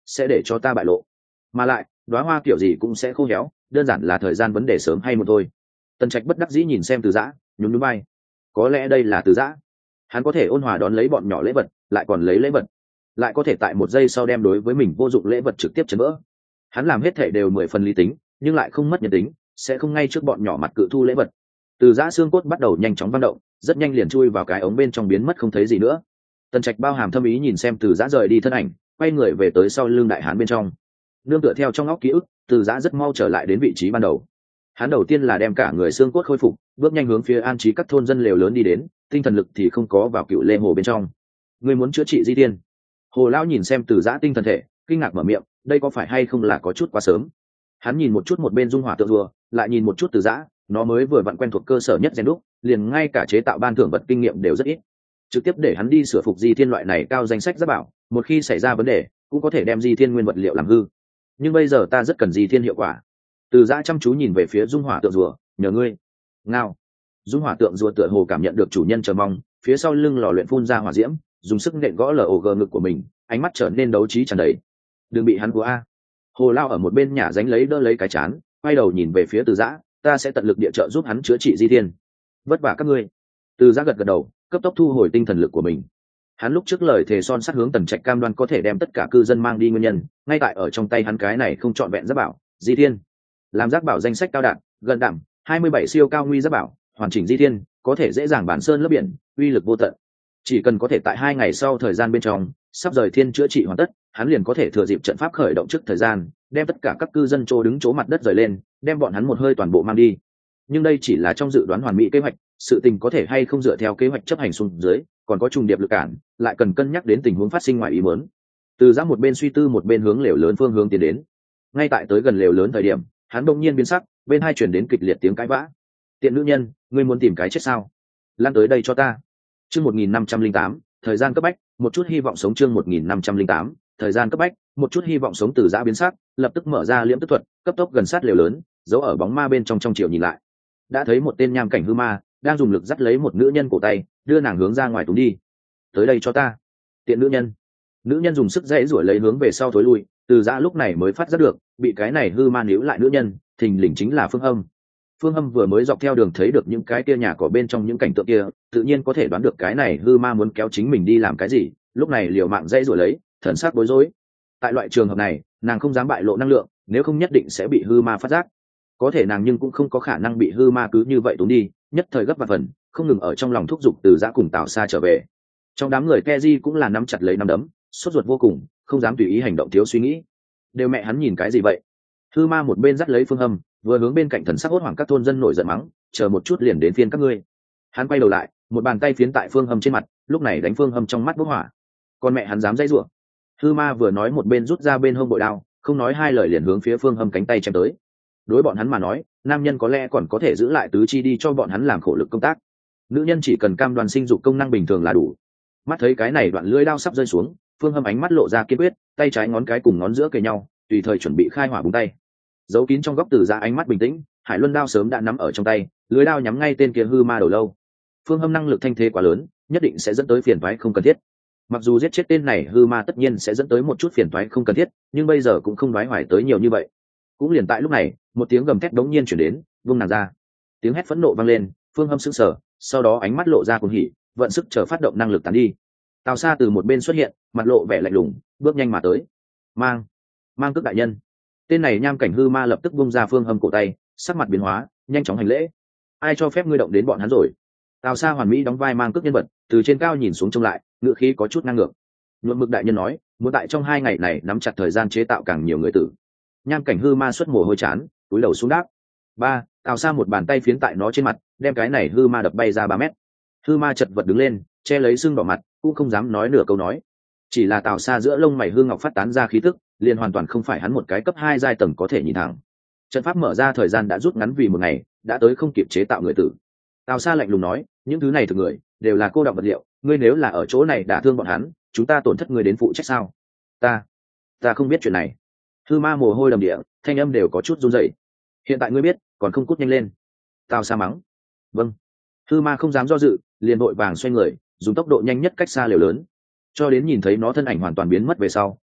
A: sẽ để cho ta bại lộ, mà lại đóa hoa kiểu gì cũng sẽ khô héo, đơn giản là thời gian vấn đề sớm hay muộn thôi. Tần Trạch bất đắc dĩ nhìn xem Từ Giã, nhún nhún vai. Có lẽ đây là Từ Giã, hắn có thể ôn hòa đón lấy bọn nhỏ lễ vật, lại còn lấy lễ vật, lại có thể tại một giây sau đem đối với mình vô dụng lễ vật trực tiếp chấn vỡ. Hắn làm hết thể đều mười phần lý tính, nhưng lại không mất nhân tính, sẽ không ngay trước bọn nhỏ mặt cự thu lễ vật. Từ Giã xương cốt bắt đầu nhanh chóng vận động, rất nhanh liền chui vào cái ống bên trong biến mất không thấy gì nữa. Tần Trạch bao hàm thâm ý nhìn xem Từ Giã rời đi thân ảnh, quay người về tới sau lưng đại hán bên trong. Nương tựa theo trong óc ký ức, Từ Giã rất mau trở lại đến vị trí ban đầu. Hắn đầu tiên là đem cả người xương cốt khôi phục, bước nhanh hướng phía an trí các thôn dân lều lớn đi đến, tinh thần lực thì không có vào cựu lê hồ bên trong. Ngươi muốn chữa trị di tiên? Hồ lão nhìn xem Từ Giã tinh thần thể, kinh ngạc mở miệng, đây có phải hay không là có chút quá sớm? Hắn nhìn một chút một bên dung hỏa tượng rùa, lại nhìn một chút Từ Giã, nó mới vừa vặn quen thuộc cơ sở nhất rèn đúc, liền ngay cả chế tạo ban thưởng vật kinh nghiệm đều rất ít. Trực tiếp để hắn đi sửa phục di thiên loại này cao danh sách giáp bảo, một khi xảy ra vấn đề, cũng có thể đem di thiên nguyên vật liệu làm hư. Nhưng bây giờ ta rất cần di thiên hiệu quả. Từ Giã chăm chú nhìn về phía dung hỏa tượng rùa, nhờ ngươi. Ngao. Dung hỏa tượng rùa tựa hồ cảm nhận được chủ nhân chờ mong, phía sau lưng lò luyện phun ra hỏa diễm, dùng sức nện gõ log ngực của mình, ánh mắt trở nên đấu trí tràn đầy. Đừng bị hắn của a. Hồ lao ở một bên nhà dánh lấy đỡ lấy cái chán, quay đầu nhìn về phía Từ Giã, ta sẽ tận lực địa trợ giúp hắn chữa trị di thiên. Vất vả các ngươi. Từ Giã gật gật đầu, cấp tốc thu hồi tinh thần lực của mình. Hắn lúc trước lời thề son sắt hướng Tần Trạch cam đoan có thể đem tất cả cư dân mang đi nguyên nhân, ngay tại ở trong tay hắn cái này không trọn vẹn giáp bảo, di thiên. Làm giác bảo danh sách cao đẳng, gần đảm, hai mươi bảy siêu cao nguy giáp bảo, hoàn chỉnh di thiên, có thể dễ dàng bản sơn lấp biển, uy lực vô tận. Chỉ cần có thể tại hai ngày sau thời gian bên trong, sắp rời thiên chữa trị hoàn tất, hắn liền có thể thừa dịp trận pháp khởi động trước thời gian, đem tất cả các cư dân chỗ đứng chỗ mặt đất rời lên, đem bọn hắn một hơi toàn bộ mang đi. Nhưng đây chỉ là trong dự đoán hoàn mỹ kế hoạch, sự tình có thể hay không dựa theo kế hoạch chấp hành xuống dưới, còn có trùng điệp lực cản, lại cần cân nhắc đến tình huống phát sinh ngoài ý muốn. Từ Giã một bên suy tư một bên hướng lều lớn phương hướng tiến đến. Ngay tại tới gần lều lớn thời điểm, hắn đột nhiên biến sắc, bên hai truyền đến kịch liệt tiếng cãi vã. Tiện nữ nhân, ngươi muốn tìm cái chết sao? Lan tới đây cho ta. Chương một nghìn năm trăm linh tám, thời gian cấp bách, một chút hy vọng sống. Chương một nghìn năm trăm linh tám, thời gian cấp bách, một chút hy vọng sống. Từ Giã biến sắc, lập tức mở ra liễm tức thuật, cấp tốc gần sát lều lớn, giấu ở bóng ma bên trong trong chiều nhìn lại. Đã thấy một tên nham cảnh hư ma đang dùng lực dắt lấy một nữ nhân cổ tay, đưa nàng hướng ra ngoài túng đi. Tới đây cho ta. Tiện nữ nhân. Nữ nhân dùng sức dãy rủi lấy hướng về sau thối lui. Từ Giã lúc này mới phát giác được, bị cái này hư ma níu lại nữ nhân, thình lình chính là Phương Hâm. Phương Hâm vừa mới dọc theo đường thấy được những cái kia nhà cỏ bên trong những cảnh tượng kia, tự nhiên có thể đoán được cái này hư ma muốn kéo chính mình đi làm cái gì, lúc này liều mạng dãy rủi lấy, thần sắc bối rối. Tại loại trường hợp này, nàng không dám bại lộ năng lượng, nếu không nhất định sẽ bị hư ma phát giác. Có thể nàng nhưng cũng không có khả năng bị hư ma cứ như vậy tốn đi, nhất thời gấp vạn phần, không ngừng ở trong lòng thúc giục Từ Giã cùng Tào Sa trở về. Trong đám người Keji cũng là nắm chặt lấy nắm đấm, sốt ruột vô cùng, không dám tùy ý hành động thiếu suy nghĩ. Đều mẹ hắn nhìn cái gì vậy? Hư ma một bên dắt lấy Phương Hâm, vừa hướng bên cạnh thần sắc hốt hoảng các thôn dân nổi giận mắng, chờ một chút liền đến phiên các ngươi. Hắn quay đầu lại, một bàn tay phiến tại Phương Hâm trên mặt, lúc này đánh Phương Hâm trong mắt bốc hỏa. Con mẹ hắn dám dây rủa. Hư ma vừa nói một bên rút ra bên hông bội đao, không nói hai lời liền hướng phía Phương Hâm cánh tay chém tới. Đối bọn hắn mà nói, nam nhân có lẽ còn có thể giữ lại tứ chi đi cho bọn hắn làm khổ lực công tác, nữ nhân chỉ cần cam đoan sinh dục công năng bình thường là đủ. Mắt thấy cái này đoạn lưỡi đao sắp rơi xuống, Phương Hâm ánh mắt lộ ra kiên quyết, tay trái ngón cái cùng ngón giữa kề nhau, tùy thời chuẩn bị khai hỏa búng tay. Giấu kín trong góc Từ Giã ánh mắt bình tĩnh, hải luân đao sớm đã nắm ở trong tay, lưỡi đao nhắm ngay tên kia hư ma đầu lâu. Phương Hâm năng lực thanh thế quá lớn, nhất định sẽ dẫn tới phiền toái không cần thiết. Mặc dù giết chết tên này hư ma tất nhiên sẽ dẫn tới một chút phiền toái không cần thiết, nhưng bây giờ cũng không đoái hoài tới nhiều như vậy. Cũng liền tại lúc này, một tiếng gầm thét đống nhiên chuyển đến, vung nàng ra. Tiếng hét phẫn nộ vang lên, Phương Hâm sững sờ, sau đó ánh mắt lộ ra cuồng hỉ, vận sức chờ phát động năng lực tán đi. Tào Sa từ một bên xuất hiện, mặt lộ vẻ lạnh lùng, bước nhanh mà tới. Mang, mang cước đại nhân. Tên này nham cảnh hư ma lập tức vung ra Phương Hâm cổ tay, sắc mặt biến hóa, nhanh chóng hành lễ. Ai cho phép ngươi động đến bọn hắn rồi? Tào Sa hoàn mỹ đóng vai mang cước nhân vật, từ trên cao nhìn xuống trông lại, ngựa khí có chút ngang ngược. Nhuận Mực đại nhân nói, muốn tại trong hai ngày này nắm chặt thời gian chế tạo càng nhiều người tử. Nham cảnh hư ma xuất mồ hôi chán, túi đầu xuống đáp. Ba, Tào Sa một bàn tay phiến tại nó trên mặt, đem cái này hư ma đập bay ra ba mét. Hư ma chật vật đứng lên, che lấy sưng đỏ mặt, cũng không dám nói nửa câu nói. Chỉ là Tào Sa giữa lông mày hư ngọc phát tán ra khí tức, liền hoàn toàn không phải hắn một cái cấp hai giai tầng có thể nhìn thẳng. Trận pháp mở ra thời gian đã rút ngắn vì một ngày, đã tới không kịp chế tạo người tử. Tào Sa lạnh lùng nói, những thứ này thực người đều là cô đọng vật liệu, ngươi nếu là ở chỗ này đả thương bọn hắn, chúng ta tổn thất ngươi đến phụ trách sao? Ta, ta không biết chuyện này. Hư ma mồ hôi đầm địa, thanh âm đều có chút run rẩy. Hiện tại ngươi biết, còn không cút nhanh lên. Tào Sa mắng. Vâng. Hư ma không dám do dự, liền vội vàng xoay người, dùng tốc độ nhanh nhất cách xa lều lớn, cho đến nhìn thấy nó thân ảnh hoàn toàn biến mất về sau,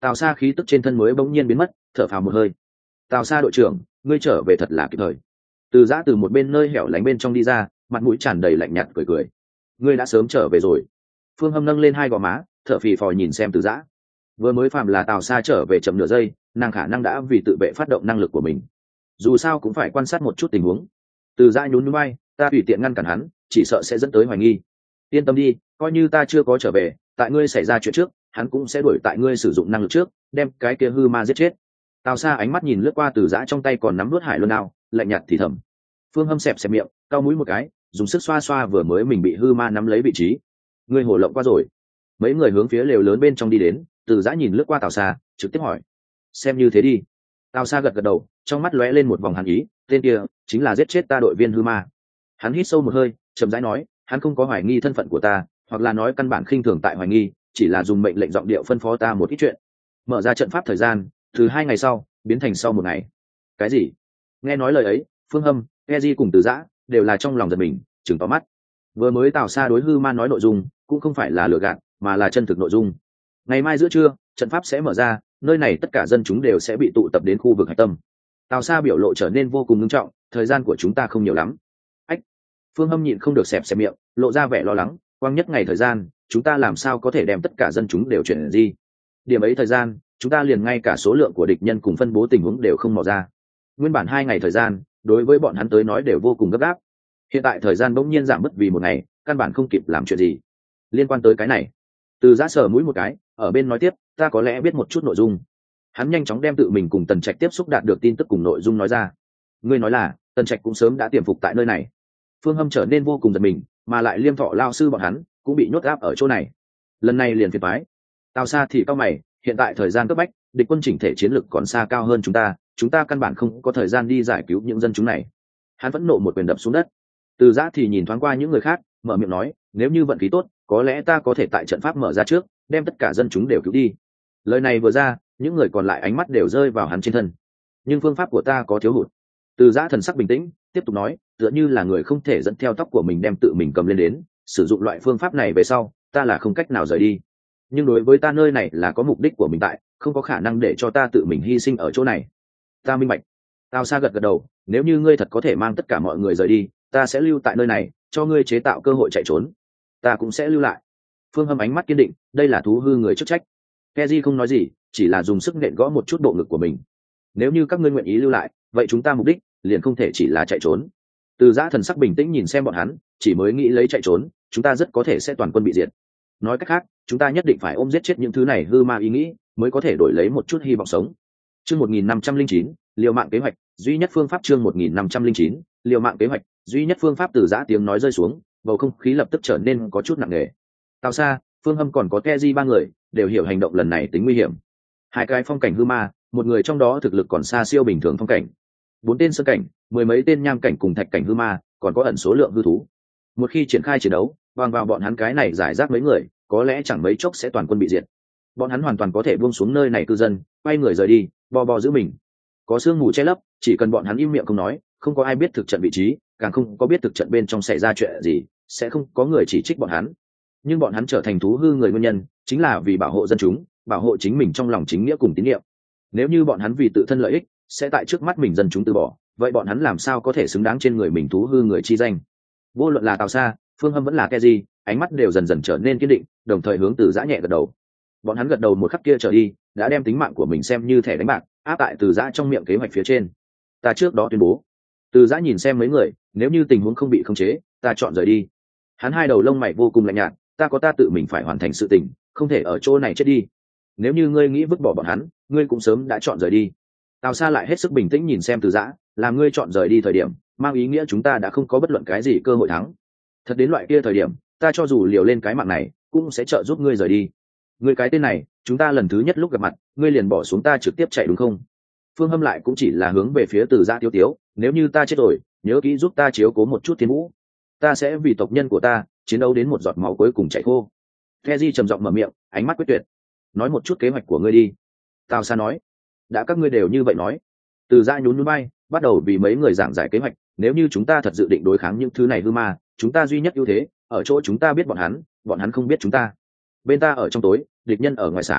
A: Tào Sa khí tức trên thân mới bỗng nhiên biến mất, thở phào một hơi. Tào Sa đội trưởng, ngươi trở về thật là kịp thời. Từ Giã từ một bên nơi hẻo lánh bên trong đi ra, mặt mũi tràn đầy lạnh nhạt cười cười. Ngươi đã sớm trở về rồi. Phương Hâm nâng lên hai gò má, thở phì phò nhìn xem Từ Giã. Vừa mới phạm là Tào Sa trở về chậm nửa giây, nàng khả năng đã vì tự vệ phát động năng lực của mình. Dù sao cũng phải quan sát một chút tình huống. Từ Giã nhún nhún vai, ta tùy tiện ngăn cản hắn, chỉ sợ sẽ dẫn tới hoài nghi. Yên tâm đi, coi như ta chưa có trở về, tại ngươi xảy ra chuyện trước, hắn cũng sẽ đuổi tại ngươi sử dụng năng lực trước, đem cái kia hư ma giết chết. Tào Sa ánh mắt nhìn lướt qua Từ Giã trong tay còn nắm nuốt hải luân đao, lạnh nhạt thì thầm. Phương Hâm xẹp xẹp miệng, cau mũi một cái, dùng sức xoa xoa vừa mới mình bị hư ma nắm lấy vị trí. Ngươi hồ lộng qua rồi. Mấy người hướng phía lều lớn bên trong đi đến, Từ Giã nhìn lướt qua Tào Sa, trực tiếp hỏi. Xem như thế đi. Tào Sa gật gật đầu, trong mắt lóe lên một vòng hàn ý, tên kia chính là giết chết ta đội viên hư ma. Hắn hít sâu một hơi, chậm rãi nói, hắn không có hoài nghi thân phận của ta, hoặc là nói căn bản khinh thường tại hoài nghi, chỉ là dùng mệnh lệnh giọng điệu phân phó ta một ít chuyện. Mở ra trận pháp thời gian, từ hai ngày sau biến thành sau một ngày. Cái gì? Nghe nói lời ấy, Phương Hâm, Eji cùng Từ Giã đều là trong lòng giật mình, chừng to mắt. Vừa mới Tào Sa đối hư ma nói nội dung cũng không phải là lừa gạt, mà là chân thực nội dung. Ngày mai giữa trưa, trận pháp sẽ mở ra, nơi này tất cả dân chúng đều sẽ bị tụ tập đến khu vực hạch tâm. Tào Sa biểu lộ trở nên vô cùng nghiêm trọng, thời gian của chúng ta không nhiều lắm. Ách. Phương Hâm nhịn không được xẹp xẹp miệng, lộ ra vẻ lo lắng, quang nhất ngày thời gian, chúng ta làm sao có thể đem tất cả dân chúng đều chuyển di? Điểm ấy thời gian, chúng ta liền ngay cả số lượng của địch nhân cùng phân bố tình huống đều không mò ra. Nguyên bản hai ngày thời gian, đối với bọn hắn tới nói đều vô cùng gấp gáp. Hiện tại thời gian bỗng nhiên giảm mất vì một ngày, căn bản không kịp làm chuyện gì. Liên quan tới cái này, Từ Giã sờ mũi một cái, ở bên nói tiếp, ta có lẽ biết một chút nội dung. Hắn nhanh chóng đem tự mình cùng Tần Trạch tiếp xúc đạt được tin tức cùng nội dung nói ra. Ngươi nói là Tần Trạch cũng sớm đã tiềm phục tại nơi này. Phương Hâm trở nên vô cùng giật mình, mà lại Liêm Thọ lao sư bọn hắn cũng bị nhốt áp ở chỗ này. Lần này liền phiền toái. Tào Sa thì cao mày, hiện tại thời gian cấp bách, địch quân chỉnh thể chiến lực còn xa cao hơn chúng ta, chúng ta căn bản không có thời gian đi giải cứu những dân chúng này. Hắn vẫn nộ một quyền đập xuống đất. Từ Giã thì nhìn thoáng qua những người khác, mở miệng nói, nếu như vận khí tốt, có lẽ ta có thể tại trận pháp mở ra trước, đem tất cả dân chúng đều cứu đi. Lời này vừa ra, những người còn lại ánh mắt đều rơi vào hắn trên thân. Nhưng phương pháp của ta có thiếu hụt. Từ Giã thần sắc bình tĩnh, tiếp tục nói, tựa như là người không thể dẫn theo tóc của mình đem tự mình cầm lên đến, sử dụng loại phương pháp này về sau, ta là không cách nào rời đi. Nhưng đối với ta nơi này là có mục đích của mình tại, không có khả năng để cho ta tự mình hy sinh ở chỗ này. Ta minh bạch. Tào Sa gật gật đầu, nếu như ngươi thật có thể mang tất cả mọi người rời đi, ta sẽ lưu tại nơi này, cho ngươi chế tạo cơ hội chạy trốn. Ta cũng sẽ lưu lại. Phương Hâm ánh mắt kiên định, đây là thú hư người chức trách. Keji không nói gì, chỉ là dùng sức nện gõ một chút bộ ngực của mình. Nếu như các ngươi nguyện ý lưu lại, vậy chúng ta mục đích liền không thể chỉ là chạy trốn. Từ Giã thần sắc bình tĩnh nhìn xem bọn hắn, chỉ mới nghĩ lấy chạy trốn, chúng ta rất có thể sẽ toàn quân bị diệt. Nói cách khác, chúng ta nhất định phải ôm giết chết những thứ này hư ma ý nghĩ, mới có thể đổi lấy một chút hy vọng sống. Chương một nghìn năm trăm linh chín, liều mạng kế hoạch, duy nhất phương pháp chương một nghìn năm trăm linh chín, liều mạng kế hoạch, duy nhất phương pháp. Từ Giã tiếng nói rơi xuống, bầu không khí lập tức trở nên có chút nặng nề. Tào Sa, Phương Hâm còn có Keji ba người đều hiểu hành động lần này tính nguy hiểm. Hai cái phong cảnh hư ma, một người trong đó thực lực còn xa siêu bình thường phong cảnh. Bốn tên sơn cảnh, mười mấy tên nham cảnh cùng thạch cảnh hư ma, còn có ẩn số lượng hư thú. Một khi triển khai chiến đấu, bằng vào bọn hắn cái này giải rác mấy người, có lẽ chẳng mấy chốc sẽ toàn quân bị diệt. Bọn hắn hoàn toàn có thể buông xuống nơi này cư dân, quay người rời đi, bò bò giữ mình. Có sương mù che lấp, chỉ cần bọn hắn im miệng không nói, không có ai biết thực trận vị trí, càng không có biết thực trận bên trong xảy ra chuyện gì, sẽ không có người chỉ trích bọn hắn. Nhưng bọn hắn trở thành thú hư người nguyên nhân, chính là vì bảo hộ dân chúng, bảo hộ chính mình trong lòng chính nghĩa cùng tín nhiệm. Nếu như bọn hắn vì tự thân lợi ích, sẽ tại trước mắt mình dân chúng từ bỏ, vậy bọn hắn làm sao có thể xứng đáng trên người mình thú hư người chi danh? Vô luận là Tào Sa, Phương Hâm vẫn là Keji, ánh mắt đều dần dần trở nên kiên định, đồng thời hướng Từ Giã nhẹ gật đầu. Bọn hắn gật đầu một khắc kia trở đi, đã đem tính mạng của mình xem như thẻ đánh bạc, áp tại Từ Giã trong miệng kế hoạch phía trên. Ta trước đó tuyên bố. Từ Giã nhìn xem mấy người, nếu như tình huống không bị khống chế, ta chọn rời đi. Hắn hai đầu lông mày vô cùng lạnh nhạt, ta có ta tự mình phải hoàn thành sự tình, không thể ở chỗ này chết đi. Nếu như ngươi nghĩ vứt bỏ bọn hắn, ngươi cũng sớm đã chọn rời đi. Tào Sa lại hết sức bình tĩnh nhìn xem Từ Giã, làm ngươi chọn rời đi thời điểm, mang ý nghĩa chúng ta đã không có bất luận cái gì cơ hội thắng. Thật đến loại kia thời điểm, ta cho dù liều lên cái mạng này, cũng sẽ trợ giúp ngươi rời đi. Ngươi cái tên này, chúng ta lần thứ nhất lúc gặp mặt, ngươi liền bỏ xuống ta trực tiếp chạy đúng không? Phương Hâm lại cũng chỉ là hướng về phía Từ Giã tiếu tiếu, nếu như ta chết rồi, nhớ kỹ giúp ta chiếu cố một chút thiên vũ. Ta sẽ vì tộc nhân của ta chiến đấu đến một giọt máu cuối cùng chảy khô. Keji trầm giọng mở miệng, ánh mắt quyết tuyệt. Nói một chút kế hoạch của ngươi đi. Tào Sa nói. Đã các ngươi đều như vậy nói. Từ Giã nhún nhún bay, bắt đầu vì mấy người giảng giải kế hoạch. Nếu như chúng ta thật dự định đối kháng những thứ này hư ma, chúng ta duy nhất ưu thế ở chỗ chúng ta biết bọn hắn, bọn hắn không biết chúng ta. Bên ta ở trong tối, địch nhân ở ngoài sáng,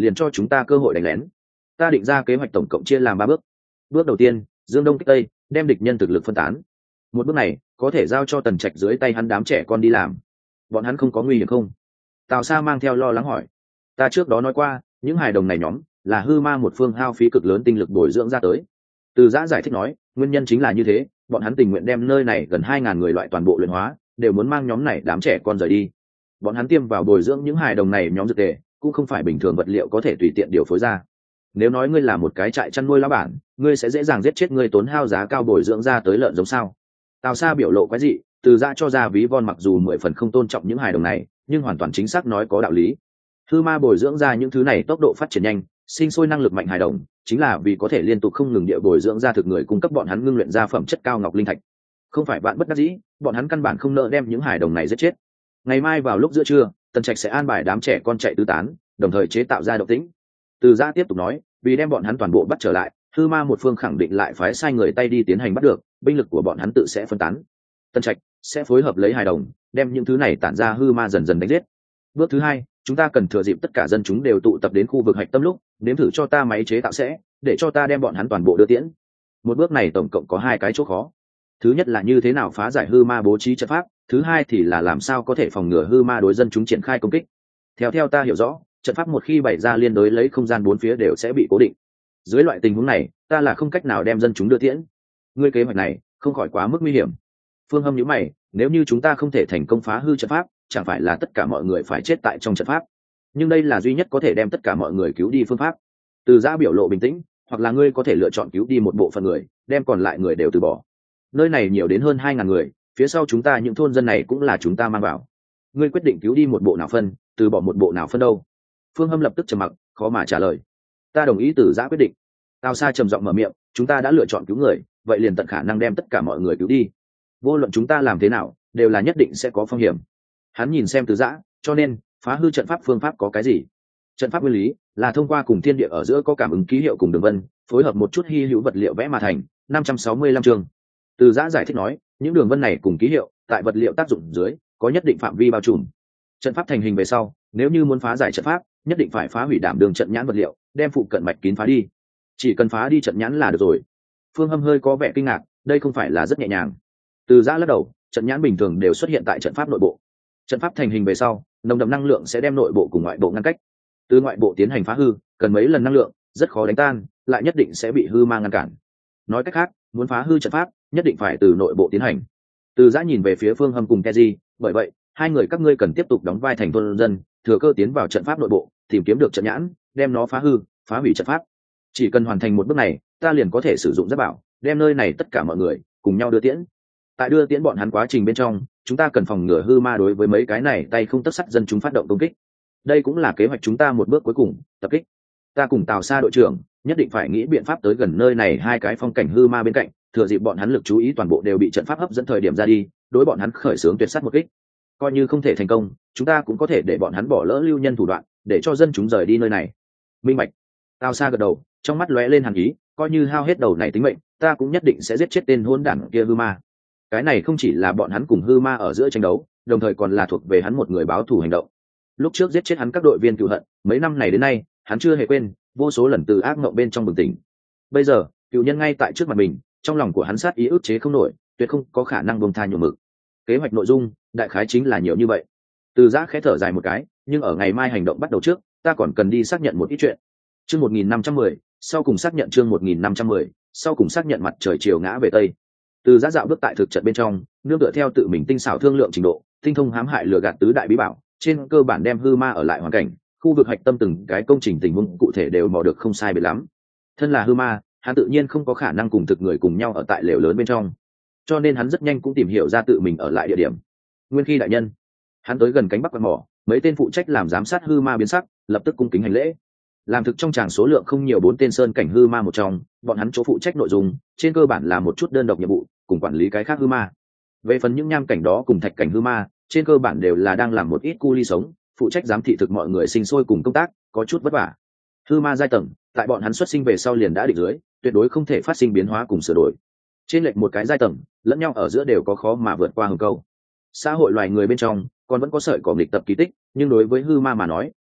A: liền cho chúng ta cơ hội đánh lén. Ta định ra kế hoạch tổng cộng chia làm ba bước. Bước đầu tiên, dương đông kích tây, đem địch nhân thực lực phân tán. Một bước này có thể giao cho Tần Trạch dưới tay hắn đám trẻ con đi làm. Bọn hắn không có nguy hiểm không? Tào Sa mang theo lo lắng hỏi. Ta trước đó nói qua, những hài đồng này nhóm là hư ma một phương hao phí cực lớn tinh lực bồi dưỡng ra tới. Từ Giã giải thích nói, nguyên nhân chính là như thế, bọn hắn tình nguyện đem nơi này gần hai ngàn người loại toàn bộ luyện hóa, đều muốn mang nhóm này đám trẻ con rời đi. Bọn hắn tiêm vào bồi dưỡng những hài đồng này nhóm dược tề, cũng không phải bình thường vật liệu có thể tùy tiện điều phối ra. Nếu nói ngươi là một cái trại chăn nuôi lão bản, ngươi sẽ dễ dàng giết chết ngươi tốn hao giá cao bồi dưỡng ra tới lợn giống sao? Tào Sa biểu lộ quái dị, Từ Giã cho ra ví von mặc dù mười phần không tôn trọng những hài đồng này, nhưng hoàn toàn chính xác nói có đạo lý. Hư ma bồi dưỡng ra những thứ này tốc độ phát triển nhanh, sinh sôi năng lực mạnh hài đồng, chính là vì có thể liên tục không ngừng địa bồi dưỡng ra thực người cung cấp bọn hắn ngưng luyện ra phẩm chất cao ngọc linh thạch. Không phải bạn bất đắc dĩ, bọn hắn căn bản không nỡ đem những hài đồng này giết chết. Ngày mai vào lúc giữa trưa, Tần Trạch sẽ an bài đám trẻ con chạy tứ tán, đồng thời chế tạo ra động tĩnh. Từ Giã tiếp tục nói, vì đem bọn hắn toàn bộ bắt trở lại, hư ma một phương khẳng định lại phái sai người tay đi tiến hành bắt được, binh lực của bọn hắn tự sẽ phân tán. Tần Trạch sẽ phối hợp lấy hài đồng, đem những thứ này tản ra hư ma dần dần đánh giết. Bước thứ hai, chúng ta cần thừa dịp tất cả dân chúng đều tụ tập đến khu vực hạch tâm lúc, nếm thử cho ta máy chế tạo sẽ, để cho ta đem bọn hắn toàn bộ đưa tiễn. Một bước này tổng cộng có hai cái chỗ khó. Thứ nhất là như thế nào phá giải hư ma bố trí trận pháp, thứ hai thì là làm sao có thể phòng ngừa hư ma đối dân chúng triển khai công kích. Theo theo ta hiểu rõ, trận pháp một khi bày ra liên đối lấy không gian bốn phía đều sẽ bị cố định. Dưới loại tình huống này, ta là không cách nào đem dân chúng đưa tiễn. Ngươi kế hoạch này không khỏi quá mức nguy hiểm. Phương Hâm nhíu mày, nếu như chúng ta không thể thành công phá hư trận pháp, chẳng phải là tất cả mọi người phải chết tại trong trận pháp? Nhưng đây là duy nhất có thể đem tất cả mọi người cứu đi phương pháp. Từ Giã biểu lộ bình tĩnh, hoặc là ngươi có thể lựa chọn cứu đi một bộ phận người, đem còn lại người đều từ bỏ. Nơi này nhiều đến hơn hai ngàn người, phía sau chúng ta những thôn dân này cũng là chúng ta mang vào. Ngươi quyết định cứu đi một bộ nào phân, từ bỏ một bộ nào phân đâu? Phương Hâm lập tức trầm mặc, khó mà trả lời. Ta đồng ý Từ Giã quyết định. Tào Sa trầm giọng mở miệng, chúng ta đã lựa chọn cứu người, vậy liền tận khả năng đem tất cả mọi người cứu đi. Vô luận chúng ta làm thế nào, đều là nhất định sẽ có phong hiểm. Hắn nhìn xem Từ Giã, cho nên phá hư trận pháp phương pháp có cái gì? Trận pháp nguyên lý là thông qua cùng thiên địa ở giữa có cảm ứng ký hiệu cùng đường vân, phối hợp một chút hy hữu vật liệu vẽ mà thành. năm trăm sáu mươi lăm chương. Từ Giã giải thích nói, những đường vân này cùng ký hiệu tại vật liệu tác dụng dưới có nhất định phạm vi bao trùm. Trận pháp thành hình về sau, nếu như muốn phá giải trận pháp, nhất định phải phá hủy đảm đường trận nhãn vật liệu, đem phụ cận mạch kín phá đi. Chỉ cần phá đi trận nhãn là được rồi. Phương Hâm hơi có vẻ kinh ngạc, đây không phải là rất nhẹ nhàng. Từ Giã lắc đầu, trận nhãn bình thường đều xuất hiện tại trận pháp nội bộ. Trận pháp thành hình về sau, nồng đậm năng lượng sẽ đem nội bộ cùng ngoại bộ ngăn cách. Từ ngoại bộ tiến hành phá hư, cần mấy lần năng lượng, rất khó đánh tan, lại nhất định sẽ bị hư ma ngăn cản. Nói cách khác, muốn phá hư trận pháp, nhất định phải từ nội bộ tiến hành. Từ Giã nhìn về phía Phương Hâm cùng Keji, bởi vậy, hai người các ngươi cần tiếp tục đóng vai thành thôn dân, thừa cơ tiến vào trận pháp nội bộ, tìm kiếm được trận nhãn, đem nó phá hư, phá hủy trận pháp. Chỉ cần hoàn thành một bước này, ta liền có thể sử dụng giáp bảo, đem nơi này tất cả mọi người cùng nhau đưa tiễn. Tại đưa tiễn bọn hắn quá trình bên trong, chúng ta cần phòng ngừa hư ma đối với mấy cái này tay không tất sắt dân chúng phát động công kích. Đây cũng là kế hoạch chúng ta một bước cuối cùng, tập kích. Ta cùng Tào Sa đội trưởng nhất định phải nghĩ biện pháp tới gần nơi này hai cái phong cảnh hư ma bên cạnh, thừa dịp bọn hắn lực chú ý toàn bộ đều bị trận pháp hấp dẫn thời điểm ra đi, đối bọn hắn khởi xướng tuyệt sát một kích. Coi như không thể thành công, chúng ta cũng có thể để bọn hắn bỏ lỡ lưu nhân thủ đoạn, để cho dân chúng rời đi nơi này. Minh bạch. Tào Sa gật đầu, trong mắt lóe lên hàn ý, coi như hao hết đầu này tính mệnh, ta cũng nhất định sẽ giết chết tên hỗn đản kia hư ma. Cái này không chỉ là bọn hắn cùng hư ma ở giữa tranh đấu, đồng thời còn là thuộc về hắn một người báo thù hành động. Lúc trước giết chết hắn các đội viên cựu hận, mấy năm này đến nay, hắn chưa hề quên, vô số lần từ ác mộng bên trong bừng tỉnh. Bây giờ, cựu nhân ngay tại trước mặt mình, trong lòng của hắn sát ý ức chế không nổi, tuyệt không có khả năng buông tha nhổ mực. Kế hoạch nội dung, đại khái chính là nhiều như vậy. Từ Giã khẽ thở dài một cái, nhưng ở ngày mai hành động bắt đầu trước, ta còn cần đi xác nhận một ít chuyện. Chương một nghìn năm trăm mười, sau cùng xác nhận chương một nghìn năm trăm mười, sau cùng xác nhận mặt trời chiều ngã về tây. Từ Giã dạo bước tại thực trận bên trong, nương tựa theo tự mình tinh xảo thương lượng trình độ, tinh thông hãm hại lừa gạt tứ đại bí bảo, trên cơ bản đem hư ma ở lại hoàn cảnh, khu vực hạch tâm từng cái công trình tình huống cụ thể đều mò được không sai biệt lắm. Thân là hư ma, hắn tự nhiên không có khả năng cùng thực người cùng nhau ở tại lều lớn bên trong, cho nên hắn rất nhanh cũng tìm hiểu ra tự mình ở lại địa điểm. Nguyên Khi đại nhân. Hắn tới gần cánh bắc quan mỏ, mấy tên phụ trách làm giám sát hư ma biến sắc, lập tức cung kính hành lễ. Làm thực trong tràng số lượng không nhiều bốn tên sơn cảnh hư ma một trong, bọn hắn chỗ phụ trách nội dung trên cơ bản là một chút đơn độc nhiệm vụ, cùng quản lý cái khác hư ma. Về phần những nham cảnh đó cùng thạch cảnh hư ma, trên cơ bản đều là đang làm một ít cu ly sống, phụ trách giám thị thực mọi người sinh sôi cùng công tác, có chút vất vả. Hư ma giai tầng, tại bọn hắn xuất sinh về sau liền đã định dưới, tuyệt đối không thể phát sinh biến hóa cùng sửa đổi. Trên lệch một cái giai tầng, lẫn nhau ở giữa đều có khó mà vượt qua hừng câu. Xã hội loài người bên trong còn vẫn có sợi cỏ nghịch tập kỳ tích, nhưng đối với hư ma mà nói,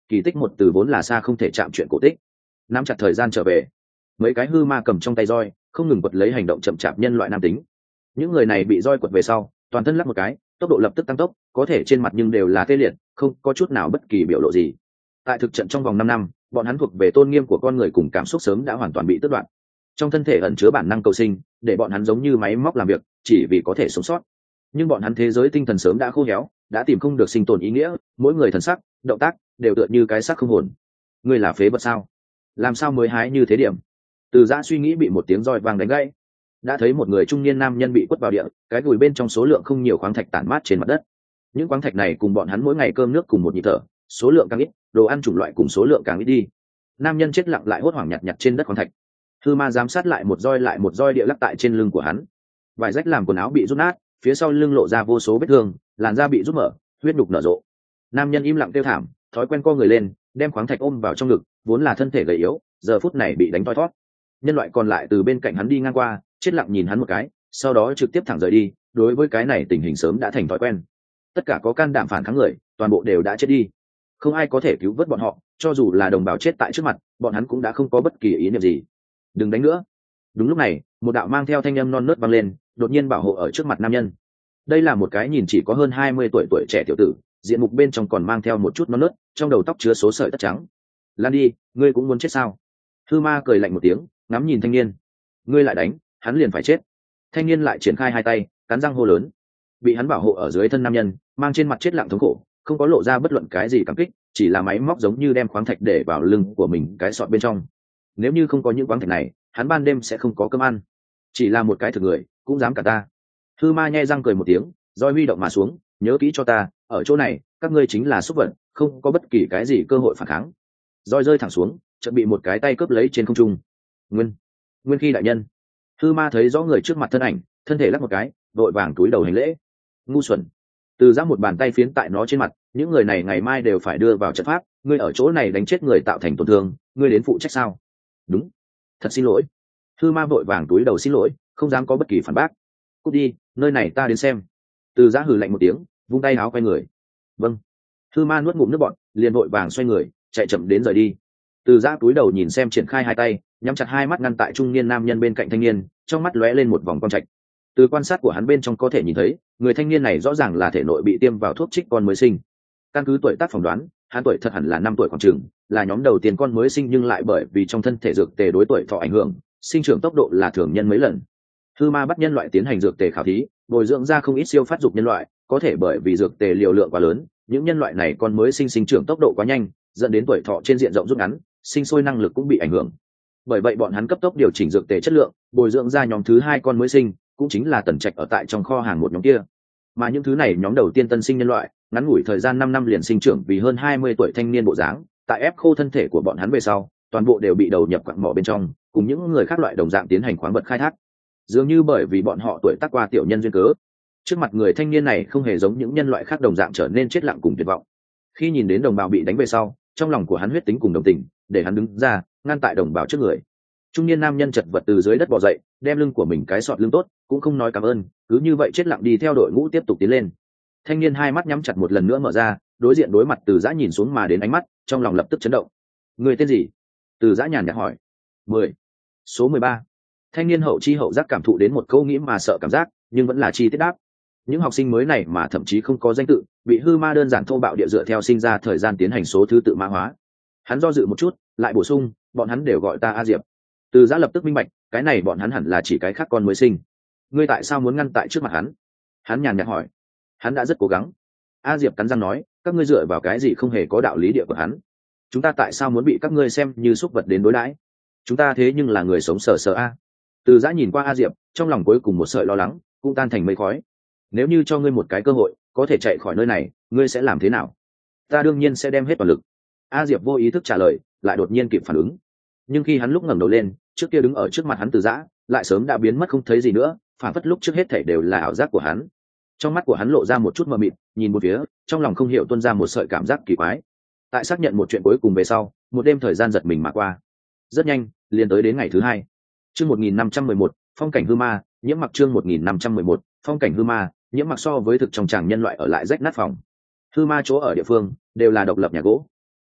A: kỳ tích một từ vốn là xa không thể chạm chuyện cổ tích. Nắm chặt thời gian trở về, mấy cái hư ma cầm trong tay roi không ngừng quật lấy hành động chậm chạp nhân loại nam tính. Những người này bị roi quật về sau toàn thân lắc một cái, tốc độ lập tức tăng tốc, có thể trên mặt nhưng đều là tê liệt, không có chút nào bất kỳ biểu lộ gì. Tại thực trận trong vòng năm năm, bọn hắn thuộc về tôn nghiêm của con người cùng cảm xúc sớm đã hoàn toàn bị tước đoạt. Trong thân thể ẩn chứa bản năng cầu sinh, để bọn hắn giống như máy móc làm việc, chỉ vì có thể sống sót. Nhưng bọn hắn thế giới tinh thần sớm đã khô héo, đã tìm không được sinh tồn ý nghĩa, mỗi người thần sắc, động tác đều tựa như cái xác không hồn. Ngươi là phế vật sao? Làm sao mới hái như thế điểm? Từ Giã suy nghĩ bị một tiếng roi vang đánh gãy. Đã thấy một người trung niên nam nhân bị quất vào địa, cái gùi bên trong số lượng không nhiều khoáng thạch tản mát trên mặt đất. Những khoáng thạch này cùng bọn hắn mỗi ngày cơm nước cùng một nhịp thở, số lượng càng ít, đồ ăn chủng loại cùng số lượng càng ít đi. Nam nhân chết lặng lại hốt hoảng nhặt nhặt trên đất khoáng thạch. Thư ma giám sát lại một roi lại một roi địa lắc tại trên lưng của hắn. Vài rách làm quần áo bị rút nát, phía sau lưng lộ ra vô số vết thương, làn da bị rút mở, huyết nhục nở rộ. Nam nhân im lặng kêu thảm, thói quen co người lên, đem khoáng thạch ôm vào trong ngực, vốn là thân thể gầy yếu, giờ phút này bị đánh thoi thoát. Nhân loại còn lại từ bên cạnh hắn đi ngang qua, chết lặng nhìn hắn một cái, sau đó trực tiếp thẳng rời đi. Đối với cái này tình hình sớm đã thành thói quen. Tất cả có can đảm phản kháng người, toàn bộ đều đã chết đi. Không ai có thể cứu vớt bọn họ, cho dù là đồng bào chết tại trước mặt, bọn hắn cũng đã không có bất kỳ ý niệm gì. Đừng đánh nữa. Đúng lúc này, một đạo mang theo thanh âm non nớt vang lên, đột nhiên bảo hộ ở trước mặt nam nhân. Đây là một cái nhìn chỉ có hơn hai mươi tuổi tuổi trẻ tiểu tử, diện mục bên trong còn mang theo một chút non nớt, trong đầu tóc chứa số sợi tất trắng. Lan đi, ngươi cũng muốn chết sao? Thư ma cười lạnh một tiếng, ngắm nhìn thanh niên. Ngươi lại đánh, hắn liền phải chết. Thanh niên lại triển khai hai tay, cắn răng hô lớn. Bị hắn bảo hộ ở dưới thân nam nhân, mang trên mặt chết lặng thống khổ, không có lộ ra bất luận cái gì cảm kích, chỉ là máy móc giống như đem khoáng thạch để vào lưng của mình cái sọt bên trong. Nếu như không có những khoáng thạch này, hắn ban đêm sẽ không có cơm ăn. Chỉ là một cái thực người, cũng dám cả ta. Thư ma nhe răng cười một tiếng, roi huy động mà xuống, nhớ kỹ cho ta, ở chỗ này, các ngươi chính là súc vật, không có bất kỳ cái gì cơ hội phản kháng. Roi rơi thẳng xuống, chợt bị một cái tay cướp lấy trên không trung. Nguyên, Nguyên Khi đại nhân. Thư ma thấy rõ người trước mặt thân ảnh, thân thể lắc một cái, đội vàng túi đầu hành lễ. Ngu xuẩn. Từ Giã một bàn tay phiến tại nó trên mặt, những người này ngày mai đều phải đưa vào trận pháp, ngươi ở chỗ này đánh chết người tạo thành tổn thương, ngươi đến phụ trách sao? Đúng. Thật xin lỗi. Thư ma vội vàng túi đầu xin lỗi, không dám có bất kỳ phản bác. Cút đi, nơi này ta đến xem. Từ Giã hừ lạnh một tiếng, vung tay áo quay người. Vâng. Thư ma nuốt ngụm nước bọt, liền vội vàng xoay người, chạy chậm đến rời đi. Từ Giã túi đầu nhìn xem triển khai hai tay, nhắm chặt hai mắt ngăn tại trung niên nam nhân bên cạnh thanh niên, trong mắt lóe lên một vòng quang trạch. Từ quan sát của hắn bên trong có thể nhìn thấy, người thanh niên này rõ ràng là thể nội bị tiêm vào thuốc trích con mới sinh. Căn cứ tuổi tác phỏng đoán, hắn tuổi thật hẳn là năm tuổi khoảng chừng, là nhóm đầu tiên con mới sinh nhưng lại bởi vì trong thân thể dược tề đối tuổi thọ ảnh hưởng, sinh trưởng tốc độ là thường nhân mấy lần. Thư ma bắt nhân loại tiến hành dược tề khảo thí, bồi dưỡng ra không ít siêu phát dục nhân loại, có thể bởi vì dược tề liều lượng quá lớn, những nhân loại này con mới sinh sinh trưởng tốc độ quá nhanh, dẫn đến tuổi thọ trên diện rộng rút ngắn, sinh sôi năng lực cũng bị ảnh hưởng. Bởi vậy bọn hắn cấp tốc điều chỉnh dược tề chất lượng, bồi dưỡng ra nhóm thứ hai con mới sinh, cũng chính là Tần Trạch ở tại trong kho hàng một nhóm kia. Mà những thứ này nhóm đầu tiên tân sinh nhân loại, ngắn ngủi thời gian năm năm liền sinh trưởng vì hơn hai mươi tuổi thanh niên bộ dáng, tại ép khô thân thể của bọn hắn về sau, toàn bộ đều bị đầu nhập quặng mỏ bên trong, cùng những người khác loại đồng dạng tiến hành khoáng vật khai thác. Dường như bởi vì bọn họ tuổi tác qua tiểu nhân duyên cớ, trước mặt người thanh niên này không hề giống những nhân loại khác đồng dạng trở nên chết lặng cùng tuyệt vọng. Khi nhìn đến đồng bào bị đánh về sau, trong lòng của hắn huyết tính cùng đồng tình, để hắn đứng ra, ngăn tại đồng bào trước người. Trung niên nam nhân chật vật từ dưới đất bò dậy, đem lưng của mình cái sọt lưng tốt, cũng không nói cảm ơn, cứ như vậy chết lặng đi theo đội ngũ tiếp tục tiến lên. Thanh niên hai mắt nhắm chặt một lần nữa mở ra, đối diện đối mặt Từ Giã nhìn xuống mà đến ánh mắt, trong lòng lập tức chấn động. Người tên gì? Từ Giã nhàn nhạt hỏi. Mười. Số mười ba. Thanh niên hậu chi hậu giác cảm thụ đến một câu nghĩ mà sợ cảm giác, nhưng vẫn là chi tiết đáp. Những học sinh mới này mà thậm chí không có danh tự, bị hư ma đơn giản thô bạo địa dựa theo sinh ra thời gian tiến hành số thứ tự mã hóa. Hắn do dự một chút, lại bổ sung, bọn hắn đều gọi ta A Diệp. Từ Giã lập tức minh bạch, cái này bọn hắn hẳn là chỉ cái khác con mới sinh. Ngươi tại sao muốn ngăn tại trước mặt hắn? Hắn nhàn nhạt hỏi. Hắn đã rất cố gắng. A Diệp cắn răng nói, các ngươi dựa vào cái gì không hề có đạo lý địa của hắn? Chúng ta tại sao muốn bị các ngươi xem như súc vật đến đối đãi? Chúng ta thế nhưng là người sống sờ sờ a. Từ Giã nhìn qua A Diệp, trong lòng cuối cùng một sợi lo lắng cũng tan thành mây khói. Nếu như cho ngươi một cái cơ hội, có thể chạy khỏi nơi này, ngươi sẽ làm thế nào? Ta đương nhiên sẽ đem hết toàn lực. A Diệp vô ý thức trả lời, lại đột nhiên kịp phản ứng. Nhưng khi hắn lúc ngẩng đầu lên, trước kia đứng ở trước mặt hắn Từ Giã lại sớm đã biến mất không thấy gì nữa, phản phất lúc trước hết thảy đều là ảo giác của hắn. Trong mắt của hắn lộ ra một chút mờ mịt, nhìn một phía, trong lòng không hiểu tuôn ra một sợi cảm giác kỳ quái. Tại xác nhận một chuyện cuối cùng về sau, một đêm thời gian giật mình mà qua. Rất nhanh, liền tới đến ngày thứ hai. Chương một nghìn năm trăm mười một, phong cảnh hư ma, nhiễm mặc chương một nghìn năm trăm mười một, phong cảnh hư ma, nhiễm mặc so với thực trong tràng nhân loại ở lại rách nát phòng. Hư ma chỗ ở địa phương đều là độc lập nhà gỗ.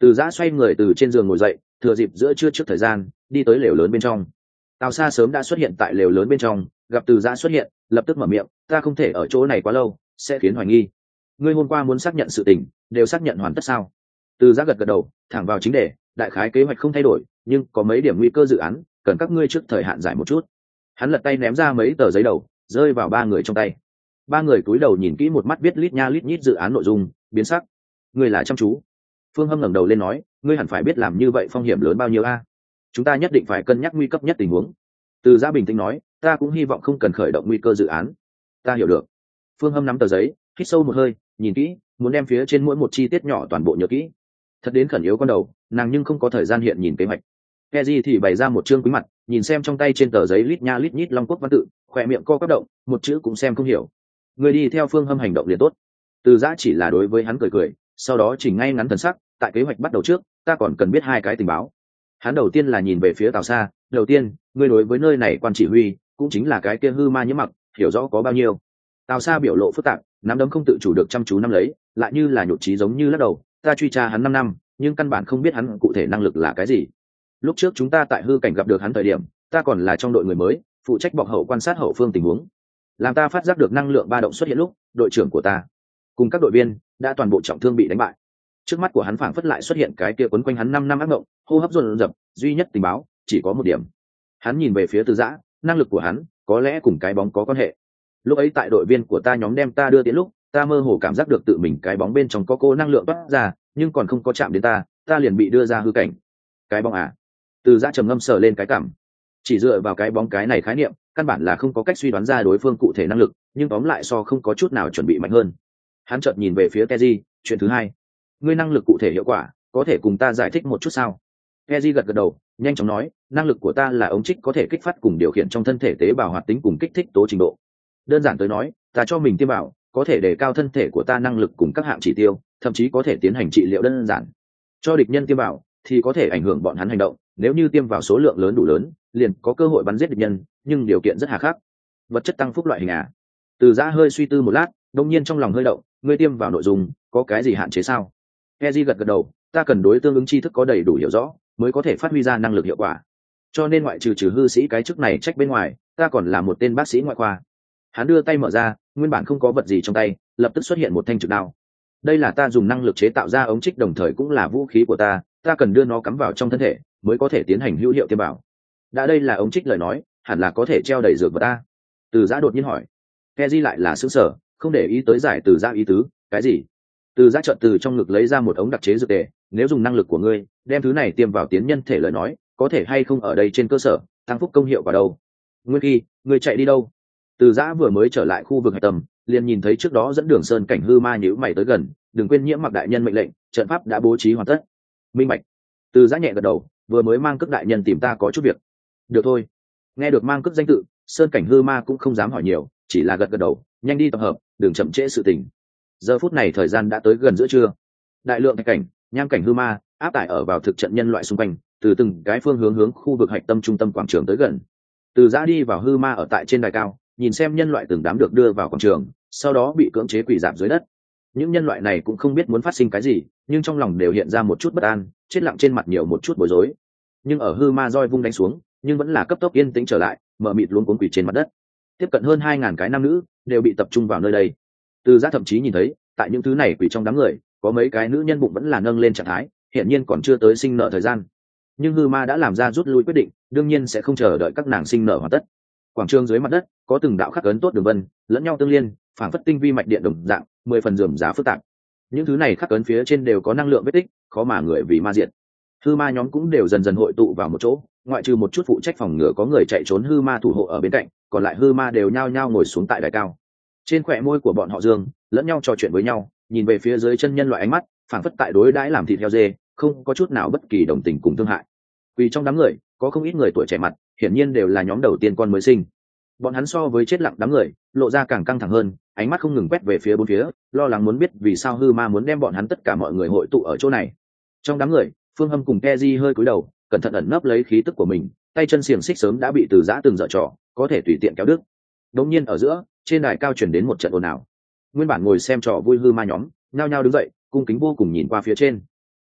A: Từ Giã xoay người từ trên giường ngồi dậy, thừa dịp giữa trưa trước thời gian đi tới lều lớn bên trong. Tào Sa sớm đã xuất hiện tại lều lớn bên trong, gặp Từ Giã xuất hiện lập tức mở miệng, ta không thể ở chỗ này quá lâu, sẽ khiến hoài nghi. Ngươi hôm qua muốn xác nhận sự tình đều xác nhận hoàn tất sao? Từ Giã gật gật đầu, thẳng vào chính đề, đại khái kế hoạch không thay đổi, nhưng có mấy điểm nguy cơ dự án cần các ngươi trước thời hạn giải một chút. Hắn lật tay ném ra mấy tờ giấy đầu, rơi vào ba người trong tay. Ba người cúi đầu nhìn kỹ một mắt biết lít nha lít nhít dự án nội dung, biến sắc. Ngươi là chăm chú. Phương Hâm ngẩng đầu lên nói, ngươi hẳn phải biết làm như vậy phong hiểm lớn bao nhiêu a. Chúng ta nhất định phải cân nhắc nguy cấp nhất tình huống. Từ Giã bình tĩnh nói, ta cũng hy vọng không cần khởi động nguy cơ dự án. Ta hiểu được. Phương Hâm nắm tờ giấy, hít sâu một hơi, nhìn kỹ, muốn đem phía trên mỗi một chi tiết nhỏ toàn bộ nhớ kỹ. Thật đến khẩn yếu con đầu, nàng nhưng không có thời gian hiện nhìn kế hoạch. Keji thì bày ra một chương quý mặt, nhìn xem trong tay trên tờ giấy lít nha lít nhít long quốc văn tự, khỏe miệng co quắp động, một chữ cũng xem không hiểu. Người đi theo Phương Hâm hành động liền tốt. Từ Giã chỉ là đối với hắn cười cười, sau đó chỉnh ngay ngắn thần sắc, tại kế hoạch bắt đầu trước, ta còn cần biết hai cái tình báo. Hắn đầu tiên là nhìn về phía Tào Sa, đầu tiên, ngươi đối với nơi này quan chỉ huy, cũng chính là cái kia hư ma nhiễm mặc, hiểu rõ có bao nhiêu. Tào Sa biểu lộ phức tạp, nắm đấm không tự chủ được chăm chú nắm lấy, lại như là nhụt chí giống như lắc đầu, ta truy tra hắn năm năm, nhưng căn bản không biết hắn cụ thể năng lực là cái gì. Lúc trước chúng ta tại hư cảnh gặp được hắn thời điểm, ta còn là trong đội người mới, phụ trách bọc hậu quan sát hậu phương tình huống. Làm ta phát giác được năng lượng ba động xuất hiện lúc, đội trưởng của ta cùng các đội viên đã toàn bộ trọng thương bị đánh bại. Trước mắt của hắn phảng phất lại xuất hiện cái kia quấn quanh hắn năm năm ác mộng, hô hấp dồn dập, duy nhất tình báo chỉ có một điểm. Hắn nhìn về phía Từ Giã, năng lực của hắn có lẽ cùng cái bóng có quan hệ. Lúc ấy tại đội viên của ta nhóm đem ta đưa tiến lúc, ta mơ hồ cảm giác được tự mình cái bóng bên trong có cô năng lượng toát ra, nhưng còn không có chạm đến ta, ta liền bị đưa ra hư cảnh. Cái bóng à? Từ Giã trầm ngâm sờ lên cái cảm. Chỉ dựa vào cái bóng cái này khái niệm, căn bản là không có cách suy đoán ra đối phương cụ thể năng lực, nhưng tóm lại so không có chút nào chuẩn bị mạnh hơn. Hắn chợt nhìn về phía Keji, chuyện thứ hai, ngươi năng lực cụ thể hiệu quả, có thể cùng ta giải thích một chút sao? Keji gật gật đầu, nhanh chóng nói, năng lực của ta là ống trích có thể kích phát cùng điều khiển trong thân thể tế bào hoạt tính cùng kích thích tố trình độ. Đơn giản tới nói, ta cho mình tiêm bảo, có thể đề cao thân thể của ta năng lực cùng các hạng chỉ tiêu, thậm chí có thể tiến hành trị liệu đơn giản. Cho địch nhân tiêm bảo thì có thể ảnh hưởng bọn hắn hành động, nếu như tiêm vào số lượng lớn đủ lớn, liền có cơ hội bắn giết địch nhân, nhưng điều kiện rất hà khắc. Vật chất tăng phúc loại hình à? Từ Giã hơi suy tư một lát, đột nhiên trong lòng hơi động, ngươi tiêm vào nội dung, có cái gì hạn chế sao? Keji gật gật đầu, ta cần đối tương ứng tri thức có đầy đủ hiểu rõ, mới có thể phát huy ra năng lực hiệu quả. Cho nên ngoại trừ trừ hư sĩ cái chức này trách bên ngoài, ta còn là một tên bác sĩ ngoại khoa. Hắn đưa tay mở ra, nguyên bản không có vật gì trong tay, lập tức xuất hiện một thanh trực đao. Đây là ta dùng năng lực chế tạo ra ống trích, đồng thời cũng là vũ khí của ta, ta cần đưa nó cắm vào trong thân thể, mới có thể tiến hành hữu hiệu tiêm bảo. Đã đây là ống trích lời nói, hẳn là có thể treo đầy dược vật ta. Từ Giã đột nhiên hỏi. Keji lại là sững sờ, không để ý tới giải Từ Giã ý tứ, cái gì? Từ Giã chợt từ trong ngực lấy ra một ống đặc chế dược tề, nếu dùng năng lực của ngươi đem thứ này tiêm vào tiến nhân thể lời nói, có thể hay không ở đây trên cơ sở tăng phúc công hiệu vào đâu? Nguyên khi ngươi chạy đi đâu? Từ Giã vừa mới trở lại khu vực hạch tâm, liền nhìn thấy trước đó dẫn đường sơn cảnh hư ma nhíu mày tới gần, đừng quên nhiễm mặc đại nhân mệnh lệnh, trận pháp đã bố trí hoàn tất. Minh bạch. Từ Giã nhẹ gật đầu, vừa mới mang cước đại nhân tìm ta có chút việc. Được thôi. Nghe được mang cước danh tự, sơn cảnh hư ma cũng không dám hỏi nhiều, chỉ là gật gật đầu, nhanh đi tập hợp, đừng chậm trễ sự tình. Giờ phút này thời gian đã tới gần giữa trưa, đại lượng thạch cảnh, nham cảnh hư ma áp tải ở vào thực trận nhân loại xung quanh, từ từng cái phương hướng hướng khu vực hạch tâm trung tâm quảng trường tới gần. Từ Giã đi vào hư ma ở tại trên đài cao, nhìn xem nhân loại từng đám được đưa vào quảng trường, sau đó bị cưỡng chế quỳ rạp dưới đất. Những nhân loại này cũng không biết muốn phát sinh cái gì, nhưng trong lòng đều hiện ra một chút bất an, chết lặng trên mặt nhiều một chút bối rối. Nhưng ở hư ma roi vung đánh xuống, nhưng vẫn là cấp tốc yên tĩnh trở lại, mở mịt luống cuống quỳ trên mặt đất. Tiếp cận hơn hai ngàn cái nam nữ đều bị tập trung vào nơi đây. Từ Giã thậm chí nhìn thấy, tại những thứ này quỳ trong đám người, có mấy cái nữ nhân bụng vẫn là nâng lên trạng thái, hiện nhiên còn chưa tới sinh nở thời gian. Nhưng hư ma đã làm ra rút lui quyết định, đương nhiên sẽ không chờ đợi các nàng sinh nở hoàn tất. Quảng trường dưới mặt đất có từng đạo khắc ấn tốt đường vân, lẫn nhau tương liên, phảng phất tinh vi mạch điện đồng dạng, mười phần rườm rà phức tạp. Những thứ này khắc ấn phía trên đều có năng lượng vết tích, khó mà người vì ma diệt. Hư ma nhóm cũng đều dần dần hội tụ vào một chỗ, ngoại trừ một chút phụ trách phòng ngừa có người chạy trốn hư ma thủ hộ ở bên cạnh, còn lại hư ma đều nhao nhao ngồi xuống tại đài cao. Trên khóe môi của bọn họ dương, lẫn nhau trò chuyện với nhau, nhìn về phía dưới chân nhân loại ánh mắt, phảng phất tại đối đãi làm thịt heo dê, không có chút nào bất kỳ đồng tình cùng thương hại. Vì trong đám người, có không ít người tuổi trẻ mặt, hiển nhiên đều là nhóm đầu tiên con mới sinh. Bọn hắn so với chết lặng đám người, lộ ra càng căng thẳng hơn, ánh mắt không ngừng quét về phía bốn phía, lo lắng muốn biết vì sao hư ma muốn đem bọn hắn tất cả mọi người hội tụ ở chỗ này. Trong đám người, Phương Hâm cùng Keji hơi cúi đầu, cẩn thận ẩn nấp lấy khí tức của mình, tay chân xiềng xích sớm đã bị Từ Giã từng dở trò, có thể tùy tiện kéo đứt. Đột nhiên ở giữa, trên đài cao truyền đến một trận ồn ào. Nguyên bản ngồi xem trò vui hư ma nhóm, nhao nhao đứng dậy, cung kính vô cùng nhìn qua phía trên.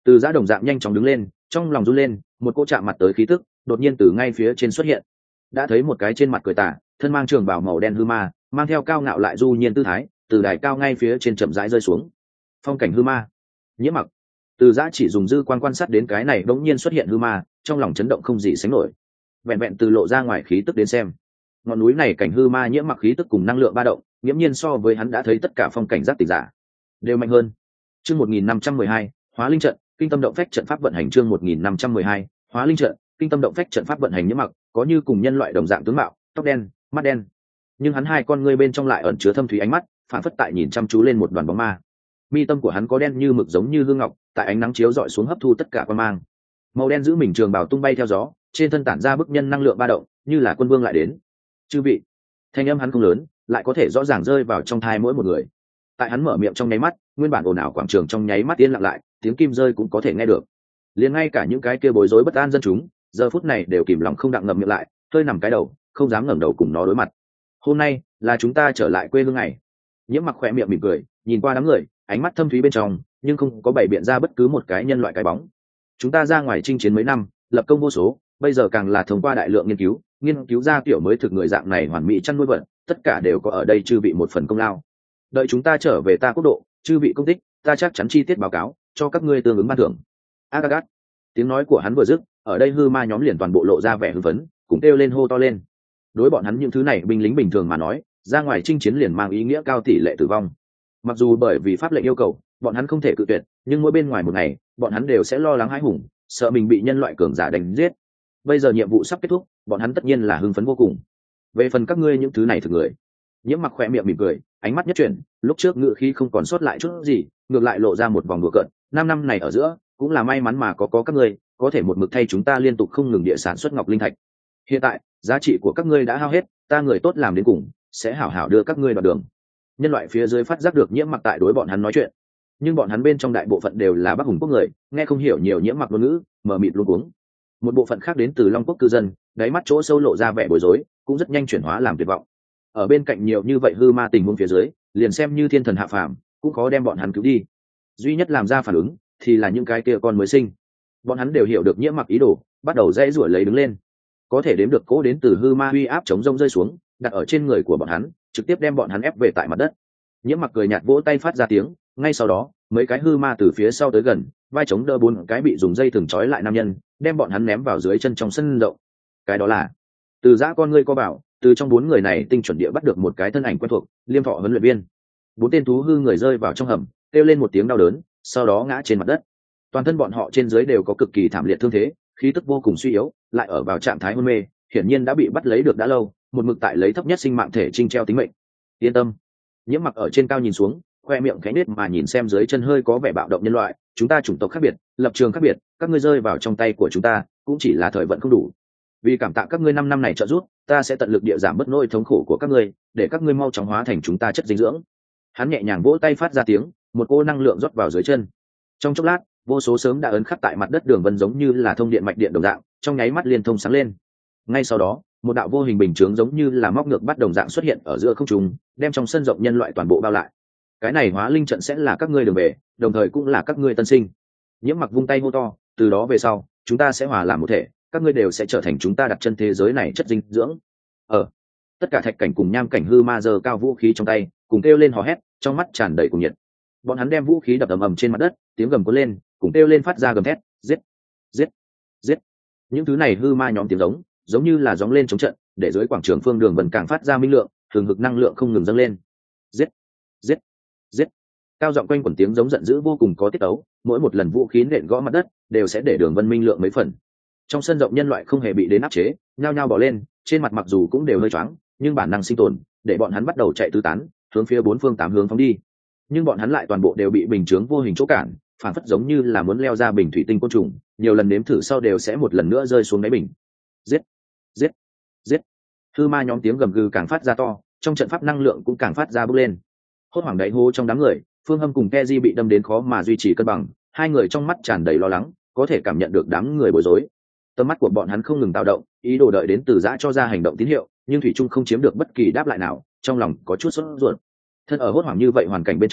A: Từ giã đồng dạng nhanh chóng đứng lên, trong lòng run lên, một cỗ chạm mặt tới khí tức đột nhiên từ ngay phía trên xuất hiện. Đã thấy một cái trên mặt cười tả, thân mang trường bào màu đen hư ma, mang theo cao ngạo lại du nhiên tư thái, từ đài cao ngay phía trên chậm rãi rơi xuống. Phong cảnh hư ma. Nhiễm Mặc. Từ giã chỉ dùng dư quan quan sát đến cái này bỗng nhiên xuất hiện hư ma, trong lòng chấn động không gì sánh nổi. Vẹn vẹn từ lộ ra ngoài khí tức đến xem, ngọn núi này cảnh hư ma Nhiễm Mặc khí tức cùng năng lượng ba động, nghiễm nhiên so với hắn đã thấy tất cả phong cảnh giác tỉnh giả đều mạnh hơn. Chương một nghìn năm trăm mười hai, Hóa Linh trận, kinh tâm động phách trận pháp vận hành. Chương một nghìn năm trăm mười hai, Hóa Linh trận, kinh tâm động phách trận pháp vận hành. Nhiễm Mặc có như cùng nhân loại đồng dạng tướng mạo, tóc đen, mắt đen, nhưng hắn hai con ngươi bên trong lại ẩn chứa thâm thúy ánh mắt, phản phất tại nhìn chăm chú lên một đoàn bóng ma. Mi tâm của hắn có đen như mực giống như hương ngọc, tại ánh nắng chiếu rọi xuống hấp thu tất cả quan mang. Màu đen giữ mình trường bào tung bay theo gió, trên thân tản ra bức nhân năng lượng ba động, như là quân vương lại đến. Chư vị. Thanh âm hắn không lớn, lại có thể rõ ràng rơi vào trong thai mỗi một người. Tại hắn mở miệng trong nháy mắt, nguyên bản ồn ào quảng trường trong nháy mắt yên lặng lại, tiếng kim rơi cũng có thể nghe được. Liền ngay cả những cái kia bối rối bất an dân chúng, giờ phút này đều kìm lòng không đặng ngậm miệng lại, hơi nằm cái đầu, không dám ngẩng đầu cùng nó đối mặt. Hôm nay là chúng ta trở lại quê hương ngày. Nhiễm Mặc khỏe miệng mỉm cười, nhìn qua đám người, ánh mắt thâm thúy bên trong, nhưng không có bày biện ra bất cứ một cái nhân loại cái bóng. Chúng ta ra ngoài chinh chiến mấy năm, lập công vô số, bây giờ càng là thông qua đại lượng nghiên cứu, nghiên cứu ra kiểu mới thực người dạng này hoàn mỹ chăn nuôi vật, tất cả đều có ở đây chư vị một phần công lao. Đợi chúng ta trở về ta quốc độ, chư vị công tích, ta chắc chắn chi tiết báo cáo cho các ngươi tương ứng ban thưởng. Agagat. Tiếng nói của hắn vừa dứt, ở đây hư ma nhóm liền toàn bộ lộ ra vẻ hưng phấn, cùng kêu lên hô to lên. Đối bọn hắn những thứ này binh lính bình thường mà nói, ra ngoài chinh chiến liền mang ý nghĩa cao tỷ lệ tử vong. Mặc dù bởi vì pháp lệnh yêu cầu, bọn hắn không thể cự tuyệt, nhưng mỗi bên ngoài một ngày, bọn hắn đều sẽ lo lắng hãi hùng, sợ mình bị nhân loại cường giả đánh giết. Bây giờ nhiệm vụ sắp kết thúc, bọn hắn tất nhiên là hưng phấn vô cùng. Về phần các ngươi những thứ này thực người, Nhiễm Mặc khỏe miệng mỉm cười, ánh mắt nhất chuyển, lúc trước ngự khí không còn sót lại chút gì, ngược lại lộ ra một vòng đùa cợt. Năm năm này ở giữa, cũng là may mắn mà có có các ngươi, có thể một mực thay chúng ta liên tục không ngừng địa sản xuất ngọc linh thạch. Hiện tại, giá trị của các ngươi đã hao hết, ta người tốt làm đến cùng, sẽ hảo hảo đưa các ngươi đoạn đường. Nhân loại phía dưới phát giác được Nhiễm Mặc tại đối bọn hắn nói chuyện, nhưng bọn hắn bên trong đại bộ phận đều là Bắc Hùng quốc người, nghe không hiểu nhiều Nhiễm Mặc ngôn ngữ, mờ mịt luống cuống. Một bộ phận khác đến từ Long quốc cư dân, đáy mắt chỗ sâu lộ ra vẻ bối rối, cũng rất nhanh chuyển hóa làm tuyệt vọng. Ở bên cạnh nhiều như vậy hư ma tình huống phía dưới, liền xem như thiên thần hạ phàm, cũng khó đem bọn hắn cứu đi. Duy nhất làm ra phản ứng thì là những cái kia con mới sinh. Bọn hắn đều hiểu được Nhiễm Mặc ý đồ, bắt đầu dãy rủa lấy đứng lên. Có thể đếm được cố đến từ hư ma uy áp chống rông rơi xuống, đặt ở trên người của bọn hắn, trực tiếp đem bọn hắn ép về tại mặt đất. Nhiễm Mặc cười nhạt vỗ tay phát ra tiếng, ngay sau đó, mấy cái hư ma từ phía sau tới gần, vai chống đỡ bốn cái bị dùng dây thừng trói lại nam nhân, đem bọn hắn ném vào dưới chân trong sân động. Cái đó là Từ giã con ngươi co bảo, từ trong bốn người này tinh chuẩn địa bắt được một cái thân ảnh quen thuộc, Liêm Thọ huấn luyện viên. Bốn tên thú hư người rơi vào trong hầm, kêu lên một tiếng đau đớn, sau đó ngã trên mặt đất. Toàn thân bọn họ trên dưới đều có cực kỳ thảm liệt thương thế, khí tức vô cùng suy yếu, lại ở vào trạng thái hôn mê, hiển nhiên đã bị bắt lấy được đã lâu, một mực tại lấy thấp nhất sinh mạng thể trinh treo tính mệnh. Yên tâm. Nhiễm Mặc ở trên cao nhìn xuống, khoe miệng khẽ nết mà nhìn xem dưới chân hơi có vẻ bạo động nhân loại, chúng ta chủng tộc khác biệt, lập trường khác biệt, các ngươi rơi vào trong tay của chúng ta, cũng chỉ là thời vận không đủ. Vì cảm tạ các ngươi năm năm này trợ giúp, ta sẽ tận lực địa giảm bớt nỗi thống khổ của các ngươi, để các ngươi mau chóng hóa thành chúng ta chất dinh dưỡng. Hắn nhẹ nhàng vỗ tay phát ra tiếng, một cô năng lượng rót vào dưới chân. Trong chốc lát, vô số sớm đã ấn khắc tại mặt đất đường vân giống như là thông điện mạch điện đồng dạng, trong nháy mắt liên thông sáng lên. Ngay sau đó, một đạo vô hình bình chướng giống như là móc ngược bắt đồng dạng xuất hiện ở giữa không trung, đem trong sân rộng nhân loại toàn bộ bao lại. Cái này hóa linh trận sẽ là các ngươi đường về, đồng thời cũng là các ngươi tân sinh. Nhiễm Mặc vung tay hô to, từ đó về sau, chúng ta sẽ hòa làm một thể, các ngươi đều sẽ trở thành chúng ta đặt chân thế giới này chất dinh dưỡng. Ở tất cả thạch cảnh cùng nham cảnh hư ma giơ cao vũ khí trong tay, cùng kêu lên hò hét, trong mắt tràn đầy cuồng nhiệt. Bọn hắn đem vũ khí đập ầm ầm trên mặt đất, tiếng gầm cuốn lên, cùng kêu lên phát ra gầm thét, giết, giết, giết. Những thứ này hư ma nhóm tiếng giống, giống như là gióng lên chống trận, để dưới quảng trường phương đường vần càng phát ra minh lượng, thường hực năng lượng không ngừng dâng lên. Giết, giết, giết. Cao giọng quanh quẩn tiếng giống giận dữ vô cùng có tiết tấu, mỗi một lần vũ khí nện gõ mặt đất, đều sẽ để đường vân minh lượng mấy phần. Trong sân rộng nhân loại không hề bị đến áp chế, nhao nhao bỏ lên, trên mặt mặc dù cũng đều hơi choáng, nhưng bản năng sinh tồn để bọn hắn bắt đầu chạy tứ tán, hướng phía bốn phương tám hướng phóng đi. Nhưng bọn hắn lại toàn bộ đều bị bình chướng vô hình chỗ cản, phản phất giống như là muốn leo ra bình thủy tinh côn trùng, nhiều lần nếm thử sau đều sẽ một lần nữa rơi xuống đáy bình. Giết, giết, giết. Hư ma nhóm tiếng gầm gừ càng phát ra to, trong trận pháp năng lượng cũng càng phát ra bốc lên. Hốt hoảng đáy hô trong đám người, Phương Hâm cùng Keji bị đâm đến khó mà duy trì cân bằng, hai người trong mắt tràn đầy lo lắng, có thể cảm nhận được đám người bối rối. Tầm mắt của bọn hắn không ngừng tạo động, ý đồ đợi đến Từ Giã cho ra hành động tín hiệu, nhưng thủy trung không chiếm được bất kỳ đáp lại nào, trong lòng có chút sốt ruột. Thân ở hốt hoảng như vậy hoàn cảnh bên trong,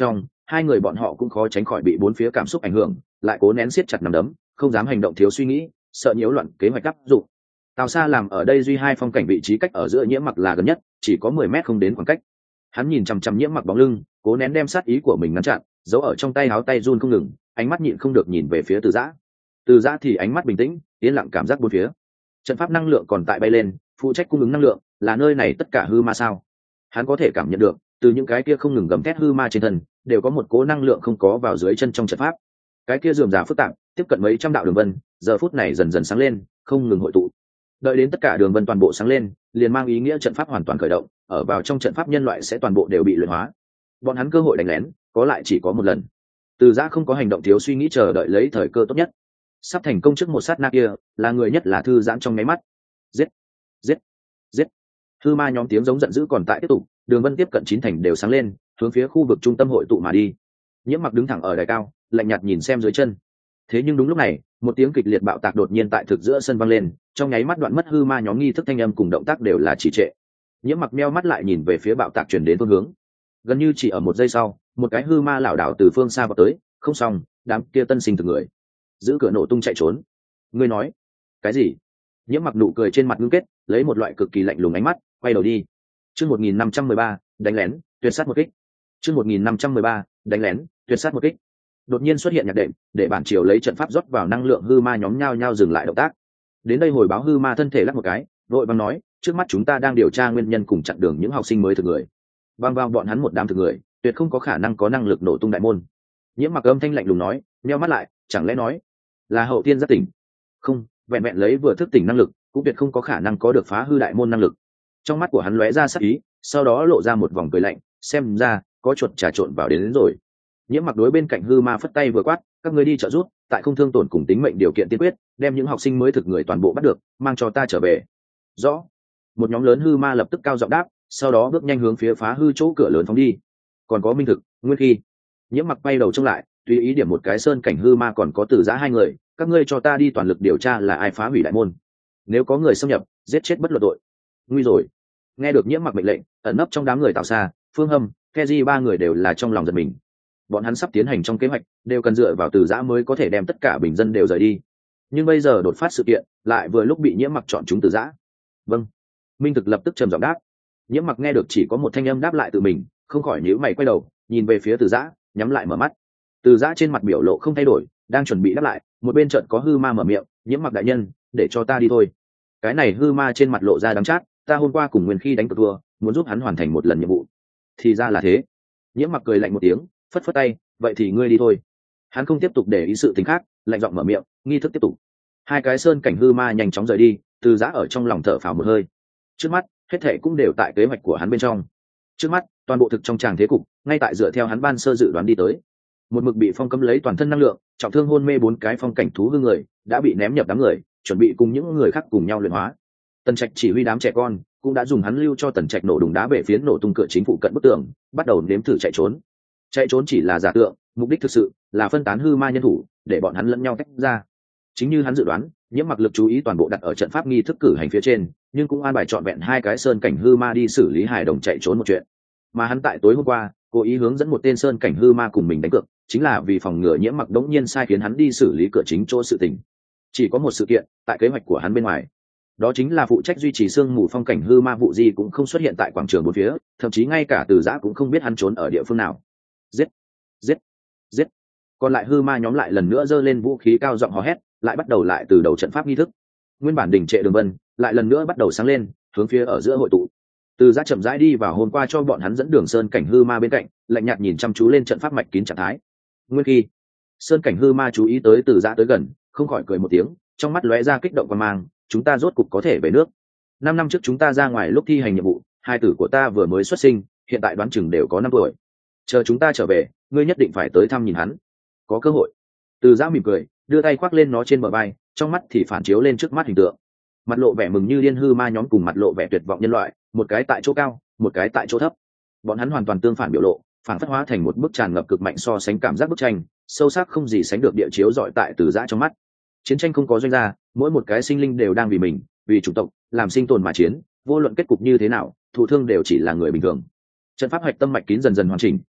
A: hai người bọn họ cũng khó tránh khỏi bị bốn phía cảm xúc ảnh hưởng, lại cố nén siết chặt nắm đấm, không dám hành động thiếu suy nghĩ, sợ nhiễu loạn kế hoạch áp dụng. Tào Sa làm ở đây duy hai phong cảnh vị trí cách ở giữa Nhiễm Mặc là gần nhất, chỉ có mười mét không đến khoảng cách. Hắn nhìn chằm chằm Nhiễm Mặc bóng lưng, cố nén đem sát ý của mình ngăn chặn, giấu ở trong tay áo tay run không ngừng, ánh mắt nhịn không được nhìn về phía Từ Giã. Từ Giã thì ánh mắt bình tĩnh, yên lặng cảm giác bốn phía. Trận pháp năng lượng còn tại bay lên, phụ trách cung ứng năng lượng, là nơi này tất cả hư ma sao? Hắn có thể cảm nhận được, từ những cái kia không ngừng gầm thét hư ma trên thân, đều có một cố năng lượng không có vào dưới chân trong trận pháp. Cái kia rườm rà phức tạp, tiếp cận mấy trăm đạo đường vân, giờ phút này dần dần sáng lên, không ngừng hội tụ. Đợi đến tất cả đường vân toàn bộ sáng lên, liền mang ý nghĩa trận pháp hoàn toàn khởi động, ở vào trong trận pháp nhân loại sẽ toàn bộ đều bị luyện hóa. Bọn hắn cơ hội đánh lén, có lại chỉ có một lần. Từ Giã không có hành động thiếu suy nghĩ, chờ đợi lấy thời cơ tốt nhất. Sắp thành công trước một sát na kia, là người nhất là thư giãn trong nháy mắt. Giết, giết, giết. Hư ma nhóm tiếng giống giận dữ còn tại tiếp tục, đường vân tiếp cận chín thành đều sáng lên, hướng phía khu vực trung tâm hội tụ mà đi. Nhiễm Mặc đứng thẳng ở đài cao, lạnh nhạt nhìn xem dưới chân. Thế nhưng đúng lúc này, một tiếng kịch liệt bạo tạc đột nhiên tại thực giữa sân vang lên, trong nháy mắt đoạn mất hư ma nhóm nghi thức, thanh âm cùng động tác đều là trì trệ. Nhiễm Mặc meo mắt lại nhìn về phía bạo tạc truyền đến phương hướng. Gần như chỉ ở một giây sau, một cái hư ma lảo đảo từ phương xa vào tới, không xong, đám kia tân sinh thực người, giữ cửa nổ tung chạy trốn. Ngươi nói cái gì? Nhiễm Mặc nụ cười trên mặt ngưng kết, lấy một loại cực kỳ lạnh lùng ánh mắt, quay đầu đi. Chương một nghìn năm trăm mười ba, đánh lén, tuyệt sát một kích. Chương một nghìn năm trăm mười ba, đánh lén, tuyệt sát một kích. Đột nhiên xuất hiện nhạc đệm, để bản triều lấy trận pháp rót vào năng lượng, hư ma nhóm nhao nhao dừng lại động tác. Đến đây hồi báo hư ma thân thể lắc một cái, đội vàng nói, trước mắt chúng ta đang điều tra nguyên nhân cùng chặn đường những học sinh mới thực người. Bang vào bọn hắn một đám thực người, tuyệt không có khả năng có năng lực nổ tung đại môn. Nhiễm Mặc âm thanh lạnh lùng nói, nheo mắt lại, chẳng lẽ nói là hậu tiên giác tỉnh? Không, vẹn vẹn lấy vừa thức tỉnh năng lực, cũng tuyệt không có khả năng có được phá hư đại môn năng lực. Trong mắt của hắn lóe ra sắc ý, sau đó lộ ra một vòng cười lạnh, xem ra có chuột trà trộn vào đến, đến rồi. Nhiễm Mặc đối bên cạnh hư ma phất tay vừa quát, các ngươi đi trợ giúp, tại không thương tổn cùng tính mệnh điều kiện tiên quyết, đem những học sinh mới thực người toàn bộ bắt được, mang cho ta trở về. Rõ. Một nhóm lớn hư ma lập tức cao giọng đáp, sau đó bước nhanh hướng phía phá hư chỗ cửa lớn phóng đi. Còn có Minh Thực, Nguyên Khi. Nhiễm Mặc quay đầu trông lại, tùy ý điểm một cái sơn cảnh hư ma, còn có Từ Giã hai người, các ngươi cho ta đi toàn lực điều tra là ai phá hủy đại môn. Nếu có người xâm nhập, giết chết bất luận tội. Nguy rồi. Nghe được Nhiễm Mặc mệnh lệnh, ẩn nấp trong đám người Tào Sa, Phương Hâm, Keji ba người đều là trong lòng giật mình. Bọn hắn sắp tiến hành trong kế hoạch, đều cần dựa vào Từ Giã mới có thể đem tất cả bình dân đều rời đi. Nhưng bây giờ đột phát sự kiện, lại vừa lúc bị Nhiễm Mặc chọn chúng Từ Giã. Vâng. Minh Thực lập tức trầm giọng đáp. Nhiễm Mặc nghe được chỉ có một thanh âm đáp lại từ mình, không khỏi nhíu mày quay đầu, nhìn về phía Từ Giã, nhắm lại mở mắt. Từ Giã trên mặt biểu lộ không thay đổi, đang chuẩn bị đáp lại, một bên chợt có hư ma mở miệng, Nhiễm Mặc đại nhân, để cho ta đi thôi. Cái này hư ma trên mặt lộ ra đắng chát, ta hôm qua cùng Nguyên Khi đánh cược thua, muốn giúp hắn hoàn thành một lần nhiệm vụ. Thì ra là thế. Nhiễm Mặc cười lạnh một tiếng, phất phất tay, vậy thì ngươi đi thôi. Hắn không tiếp tục để ý sự tình khác, lạnh giọng mở miệng, nghi thức tiếp tục. Hai cái sơn cảnh hư ma nhanh chóng rời đi, Từ Giã ở trong lòng thở phào một hơi. Trước mắt, hết thảy cũng đều tại kế hoạch của hắn bên trong. Trước mắt, toàn bộ thực trong tràng thế cục, ngay tại dựa theo hắn ban sơ dự đoán đi tới. Một mực bị phong cấm lấy toàn thân năng lượng, trọng thương hôn mê bốn cái phong cảnh thú hư người, đã bị ném nhập đám người, chuẩn bị cùng những người khác cùng nhau luyện hóa. Tần Trạch chỉ huy đám trẻ con, cũng đã dùng hắn lưu cho Tần Trạch nổ đùng đá bể phiến nổ tung cửa chính phủ cận bức tường, bắt đầu nếm thử chạy trốn. Chạy trốn chỉ là giả tượng, mục đích thực sự là phân tán hư ma nhân thủ, để bọn hắn lẫn nhau tách ra. Chính như hắn dự đoán, Nhiễm Mặc lực chú ý toàn bộ đặt ở trận pháp nghi thức cử hành phía trên, nhưng cũng an bài trọn vẹn hai cái sơn cảnh hư ma đi xử lý hài đồng chạy trốn một chuyện. Mà hắn tại tối hôm qua, cố ý hướng dẫn một tên sơn cảnh hư ma cùng mình đánh cược, chính là vì phòng ngừa Nhiễm Mặc đống nhiên sai khiến hắn đi xử lý cửa chính chỗ sự tình. Chỉ có một sự kiện tại kế hoạch của hắn bên ngoài, đó chính là phụ trách duy trì sương mù phong cảnh hư ma vụ gì cũng không xuất hiện tại quảng trường bốn phía, thậm chí ngay cả Từ Giã cũng không biết hắn trốn ở địa phương nào. Giết, giết, giết. Còn lại hư ma nhóm lại lần nữa giơ lên vũ khí cao giọng hò hét, lại bắt đầu lại từ đầu trận pháp nghi thức. Nguyên bản đỉnh trệ đường vân lại lần nữa bắt đầu sáng lên, hướng phía ở giữa hội tụ. Từ Giã chậm rãi đi vào hôm qua cho bọn hắn dẫn đường sơn cảnh hư ma bên cạnh, lạnh nhạt nhìn chăm chú lên trận pháp mạch kín trạng thái. Nguyên Khi sơn cảnh hư ma chú ý tới Từ Giã tới gần, không khỏi cười một tiếng, trong mắt lóe ra kích động quan mang, chúng ta rốt cục có thể về nước. Năm năm trước chúng ta ra ngoài lúc thi hành nhiệm vụ, hai tử của ta vừa mới xuất sinh, hiện tại đoán chừng đều có năm tuổi. Chờ chúng ta trở về, ngươi nhất định phải tới thăm nhìn hắn. Có cơ hội. Từ Giã mỉm cười, đưa tay khoác lên nó trên bờ vai, trong mắt thì phản chiếu lên trước mắt hình tượng. Mặt lộ vẻ mừng như điên hư ma nhóm cùng mặt lộ vẻ tuyệt vọng nhân loại, một cái tại chỗ cao, một cái tại chỗ thấp. Bọn hắn hoàn toàn tương phản biểu lộ, phản phất hóa thành một bức tràn ngập cực mạnh so sánh cảm giác bức tranh, sâu sắc không gì sánh được địa chiếu dọi tại Từ Giã trong mắt. Chiến tranh không có doanh gia, mỗi một cái sinh linh đều đang vì mình, vì chủng tộc, làm sinh tồn mà chiến, vô luận kết cục như thế nào, thụ thương đều chỉ là người bình thường. Trận pháp hạch tâm mạch kín dần dần hoàn chỉnh,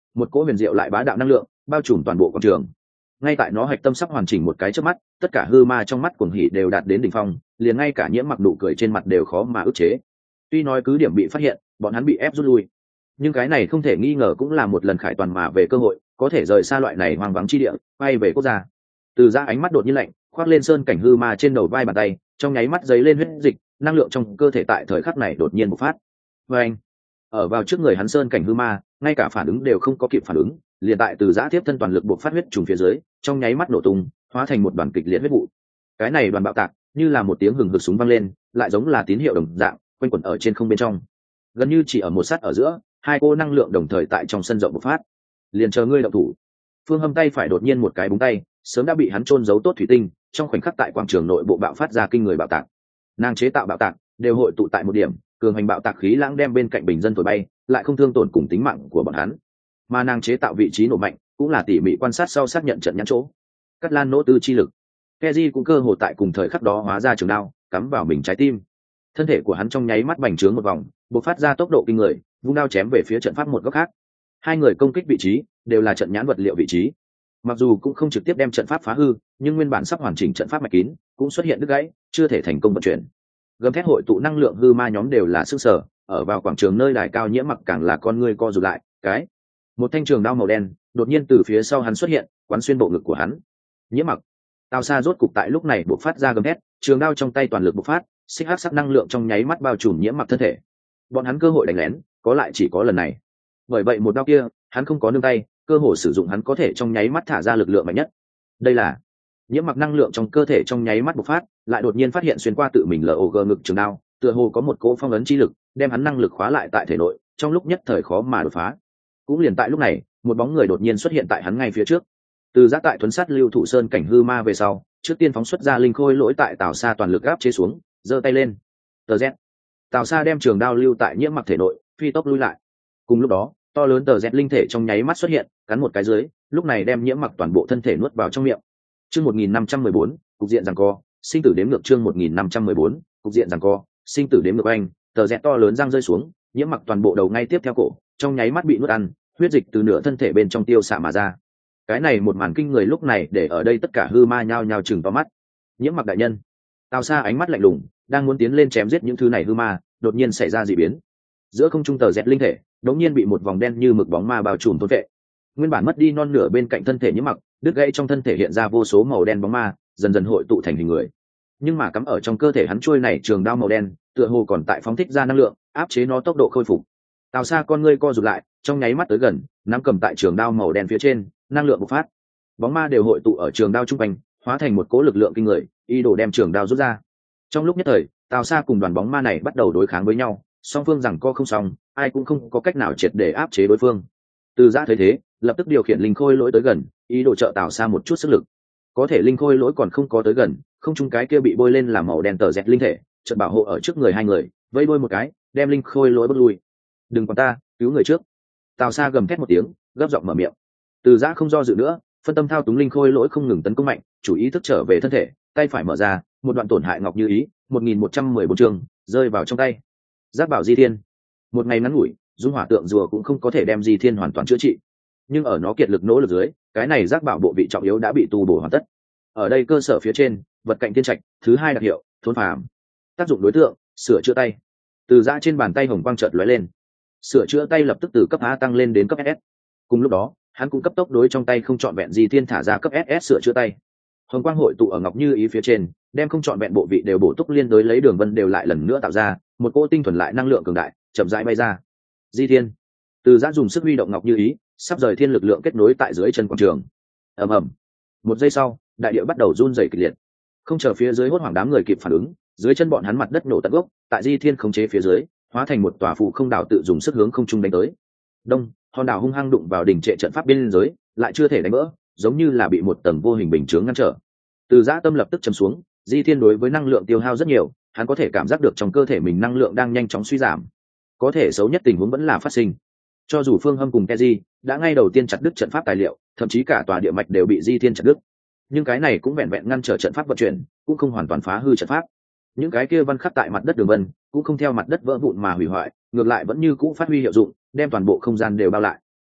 A: một cỗ huyền diệu lại bá đạo năng lượng bao trùm toàn bộ quảng trường. Ngay tại nó hạch tâm sắp hoàn chỉnh một cái chớp mắt, tất cả hư ma trong mắt cuồng hỉ đều đạt đến đỉnh phong, liền ngay cả Nhiễm Mặc nụ cười trên mặt đều khó mà ức chế. Tuy nói cứ điểm bị phát hiện, bọn hắn bị ép rút lui, nhưng cái này không thể nghi ngờ cũng là một lần khải toàn mà về cơ hội, có thể rời xa loại này hoang vắng chi địa, quay về quốc gia. Từ Giã ánh mắt đột nhiên lạnh, khoác lên sơn cảnh hư ma trên đầu vai bàn tay, trong nháy mắt giấy lên huyết dịch, năng lượng trong cơ thể tại thời khắc này đột nhiên bộc phát. Và anh, ở vào trước người hắn sơn cảnh hư ma, ngay cả phản ứng đều không có kịp phản ứng, liền tại Từ Giã tiếp thân toàn lực bộc phát huyết trùng phía dưới, trong nháy mắt nổ tung, hóa thành một đoàn kịch liệt huyết vụ. Cái này đoàn bạo tạc, như là một tiếng hừng hực súng vang lên, lại giống là tín hiệu đồng dạng, quanh quẩn ở trên không bên trong. Gần như chỉ ở một sát ở giữa, hai cô năng lượng đồng thời tại trong sân rộng bộc phát. Liền chờ ngươi động thủ. Phương Hâm tay phải đột nhiên một cái búng tay, sớm đã bị hắn chôn giấu tốt thủy tinh, trong khoảnh khắc tại quảng trường nội bộ bạo phát ra kinh người bạo tạc. Nàng chế tạo bạo tạc đều hội tụ tại một điểm, cường hành bạo tạc khí lãng đem bên cạnh bình dân thổi bay, lại không thương tổn cùng tính mạng của bọn hắn. Mà nàng chế tạo vị trí nổ mạnh, cũng là tỉ mỉ quan sát sau xác nhận trận nhãn chỗ. Cắt Lan nỗ tư chi lực. Keji cũng cơ hồ tại cùng thời khắc đó hóa ra trường đao, cắm vào mình trái tim. Thân thể của hắn trong nháy mắt bành trướng một vòng, bộc phát ra tốc độ kinh người, vung đao chém về phía trận pháp một góc khác. Hai người công kích vị trí đều là trận nhãn vật liệu vị trí. Mặc dù cũng không trực tiếp đem trận pháp phá hư, nhưng nguyên bản sắp hoàn chỉnh trận pháp mạch kín cũng xuất hiện đứt gãy, chưa thể thành công vận chuyển. Gầm thét hội tụ năng lượng hư ma nhóm đều là sức sở, ở vào quảng trường nơi đài cao Nhiễm Mặc càng là con ngươi co rụt lại, cái một thanh trường đao màu đen đột nhiên từ phía sau hắn xuất hiện, quán xuyên bộ ngực của hắn. Nhiễm Mặc, Tào Sa rốt cục tại lúc này bộc phát ra gầm thét, trường đao trong tay toàn lực bộc phát, xích hắc sắc năng lượng trong nháy mắt bao trùm Nhiễm Mặc thân thể. Bọn hắn cơ hội đánh lén, có lại chỉ có lần này. Bởi vậy một đao kia, hắn không có nương tay, cơ hội sử dụng hắn có thể trong nháy mắt thả ra lực lượng mạnh nhất. Đây là Nhiễm Mặc năng lượng trong cơ thể trong nháy mắt bộc phát, lại đột nhiên phát hiện xuyên qua tự mình lờ ô gờ ngực trường đao, tựa hồ có một cỗ phong ấn chi lực, đem hắn năng lực khóa lại tại thể nội, trong lúc nhất thời khó mà đột phá. Cũng liền tại lúc này, một bóng người đột nhiên xuất hiện tại hắn ngay phía trước. Từ Giã tại thuấn sát lưu thủ sơn cảnh hư ma về sau, trước tiên phóng xuất ra linh khôi lỗi tại Tào Sa toàn lực áp chế xuống, giơ tay lên. Tờ Z. Tào Sa đem trường đao lưu tại Nhiễm Mặc thể nội, phi tốc lui lại. Cùng lúc đó, to lớn tờ Z linh thể trong nháy mắt xuất hiện, cắn một cái dưới, lúc này đem Nhiễm Mặc toàn bộ thân thể nuốt vào trong miệng. Chương một nghìn năm trăm mười bốn, cục diện giằng co, sinh tử đếm ngược chương một nghìn năm trăm mười bốn, cục diện giằng co, sinh tử đếm ngược anh, tờ Z to lớn răng rơi xuống, Nhiễm Mặc toàn bộ đầu ngay tiếp theo cổ, trong nháy mắt bị nuốt ăn, huyết dịch từ nửa thân thể bên trong tiêu xạ mà ra. Cái này một màn kinh người lúc này để ở đây tất cả hư ma nhao nhao chừng to mắt. Nhiễm Mặc đại nhân. Tào Sa ánh mắt lạnh lùng, đang muốn tiến lên chém giết những thứ này hư ma, đột nhiên xảy ra dị biến. Giữa không trung tờ Z linh thể, đống nhiên bị một vòng đen như mực bóng ma bao trùm thôn vệ. Nguyên bản mất đi non nửa bên cạnh thân thể Nhiễm Mặc, đứt gãy trong thân thể hiện ra vô số màu đen bóng ma, dần dần hội tụ thành hình người. Nhưng mà cắm ở trong cơ thể hắn trôi này trường đao màu đen, tựa hồ còn tại phóng thích ra năng lượng, áp chế nó tốc độ khôi phục. Tào Sa con ngươi co rụt lại, trong nháy mắt tới gần, nắm cầm tại trường đao màu đen phía trên, năng lượng bộc phát. Bóng ma đều hội tụ ở trường đao trung quanh, hóa thành một cỗ lực lượng kinh người, ý đồ đem trường đao rút ra. Trong lúc nhất thời, Tào Sa cùng đoàn bóng ma này bắt đầu đối kháng với nhau, song phương rằng co không xong, ai cũng không có cách nào triệt để áp chế đối phương. Từ Giã thấy thế, lập tức điều khiển linh khôi lỗi tới gần, ý đồ trợ Tào Sa một chút sức lực. Có thể linh khôi lỗi còn không có tới gần, không trung cái kia bị bôi lên làm màu đen tờ dẹt linh thể, chợt bảo hộ ở trước người hai người, vây đuôi một cái, đem linh khôi lỗi bước lui. Đừng còn ta, cứu người trước. Tào Sa gầm thét một tiếng, gấp giọng mở miệng. Từ Giã không do dự nữa, phân tâm thao túng linh khôi lỗi không ngừng tấn công mạnh, chủ ý thức trở về thân thể, tay phải mở ra, một đoạn tổn hại ngọc như ý, một nghìn một trăm mười bốn trường rơi vào trong tay. Giác bảo Di Thiên. Một ngày ngắn ngủi, dung hỏa tượng rùa cũng không có thể đem Di Thiên hoàn toàn chữa trị, nhưng ở nó kiệt lực nỗ lực dưới, cái này giác bảo bộ vị trọng yếu đã bị tu bổ hoàn tất. Ở đây cơ sở phía trên, vật cạnh thiên trạch, thứ hai đặc hiệu, thốn phàm. Tác dụng đối tượng, sửa chữa tay. Từ Giã trên bàn tay hồng quang chợt lóe lên, sửa chữa tay lập tức từ cấp A tăng lên đến cấp ét ét. Cùng lúc đó, hắn cũng cấp tốc đối trong tay không trọn vẹn Di Thiên thả ra cấp ét ét sửa chữa tay. Hồng quang hội tụ ở ngọc như ý phía trên, đem không trọn vẹn bộ vị đều bổ túc liên đối lấy đường vân đều lại lần nữa tạo ra một cỗ tinh thuần lại năng lượng cường đại, chậm rãi bay ra. Di Thiên. Từ Giã dùng sức huy động ngọc như ý, sắp rời thiên lực lượng kết nối tại dưới chân quảng trường. Ầm ầm. Một giây sau, đại địa bắt đầu run rẩy kịch liệt. Không chờ phía dưới hốt hoảng đám người kịp phản ứng, dưới chân bọn hắn mặt đất nổ tận gốc, tại Di Thiên khống chế phía dưới, hóa thành một tòa phù không đảo tự dùng sức hướng không trung đánh tới. Đông, hòn đảo hung hăng đụng vào đỉnh trệ trận pháp biên giới, lại chưa thể đánh vỡ, giống như là bị một tầng vô hình bình chướng ngăn trở. Từ Giã tâm lập tức trầm xuống, Di Thiên đối với năng lượng tiêu hao rất nhiều, hắn có thể cảm giác được trong cơ thể mình năng lượng đang nhanh chóng suy giảm. Có thể xấu nhất tình huống vẫn là phát sinh. Cho dù Phương Hâm cùng Keji đã ngay đầu tiên chặt đứt trận pháp tài liệu, thậm chí cả tòa địa mạch đều bị Di Thiên chặt đứt, nhưng cái này cũng vẹn vẹn ngăn trở trận pháp vận chuyển, cũng không hoàn toàn phá hư trận pháp. Những cái kia văn khắc tại mặt đất đường vân cũng không theo mặt đất vỡ vụn mà hủy hoại, ngược lại vẫn như cũ phát huy hiệu dụng, đem toàn bộ không gian đều bao lại.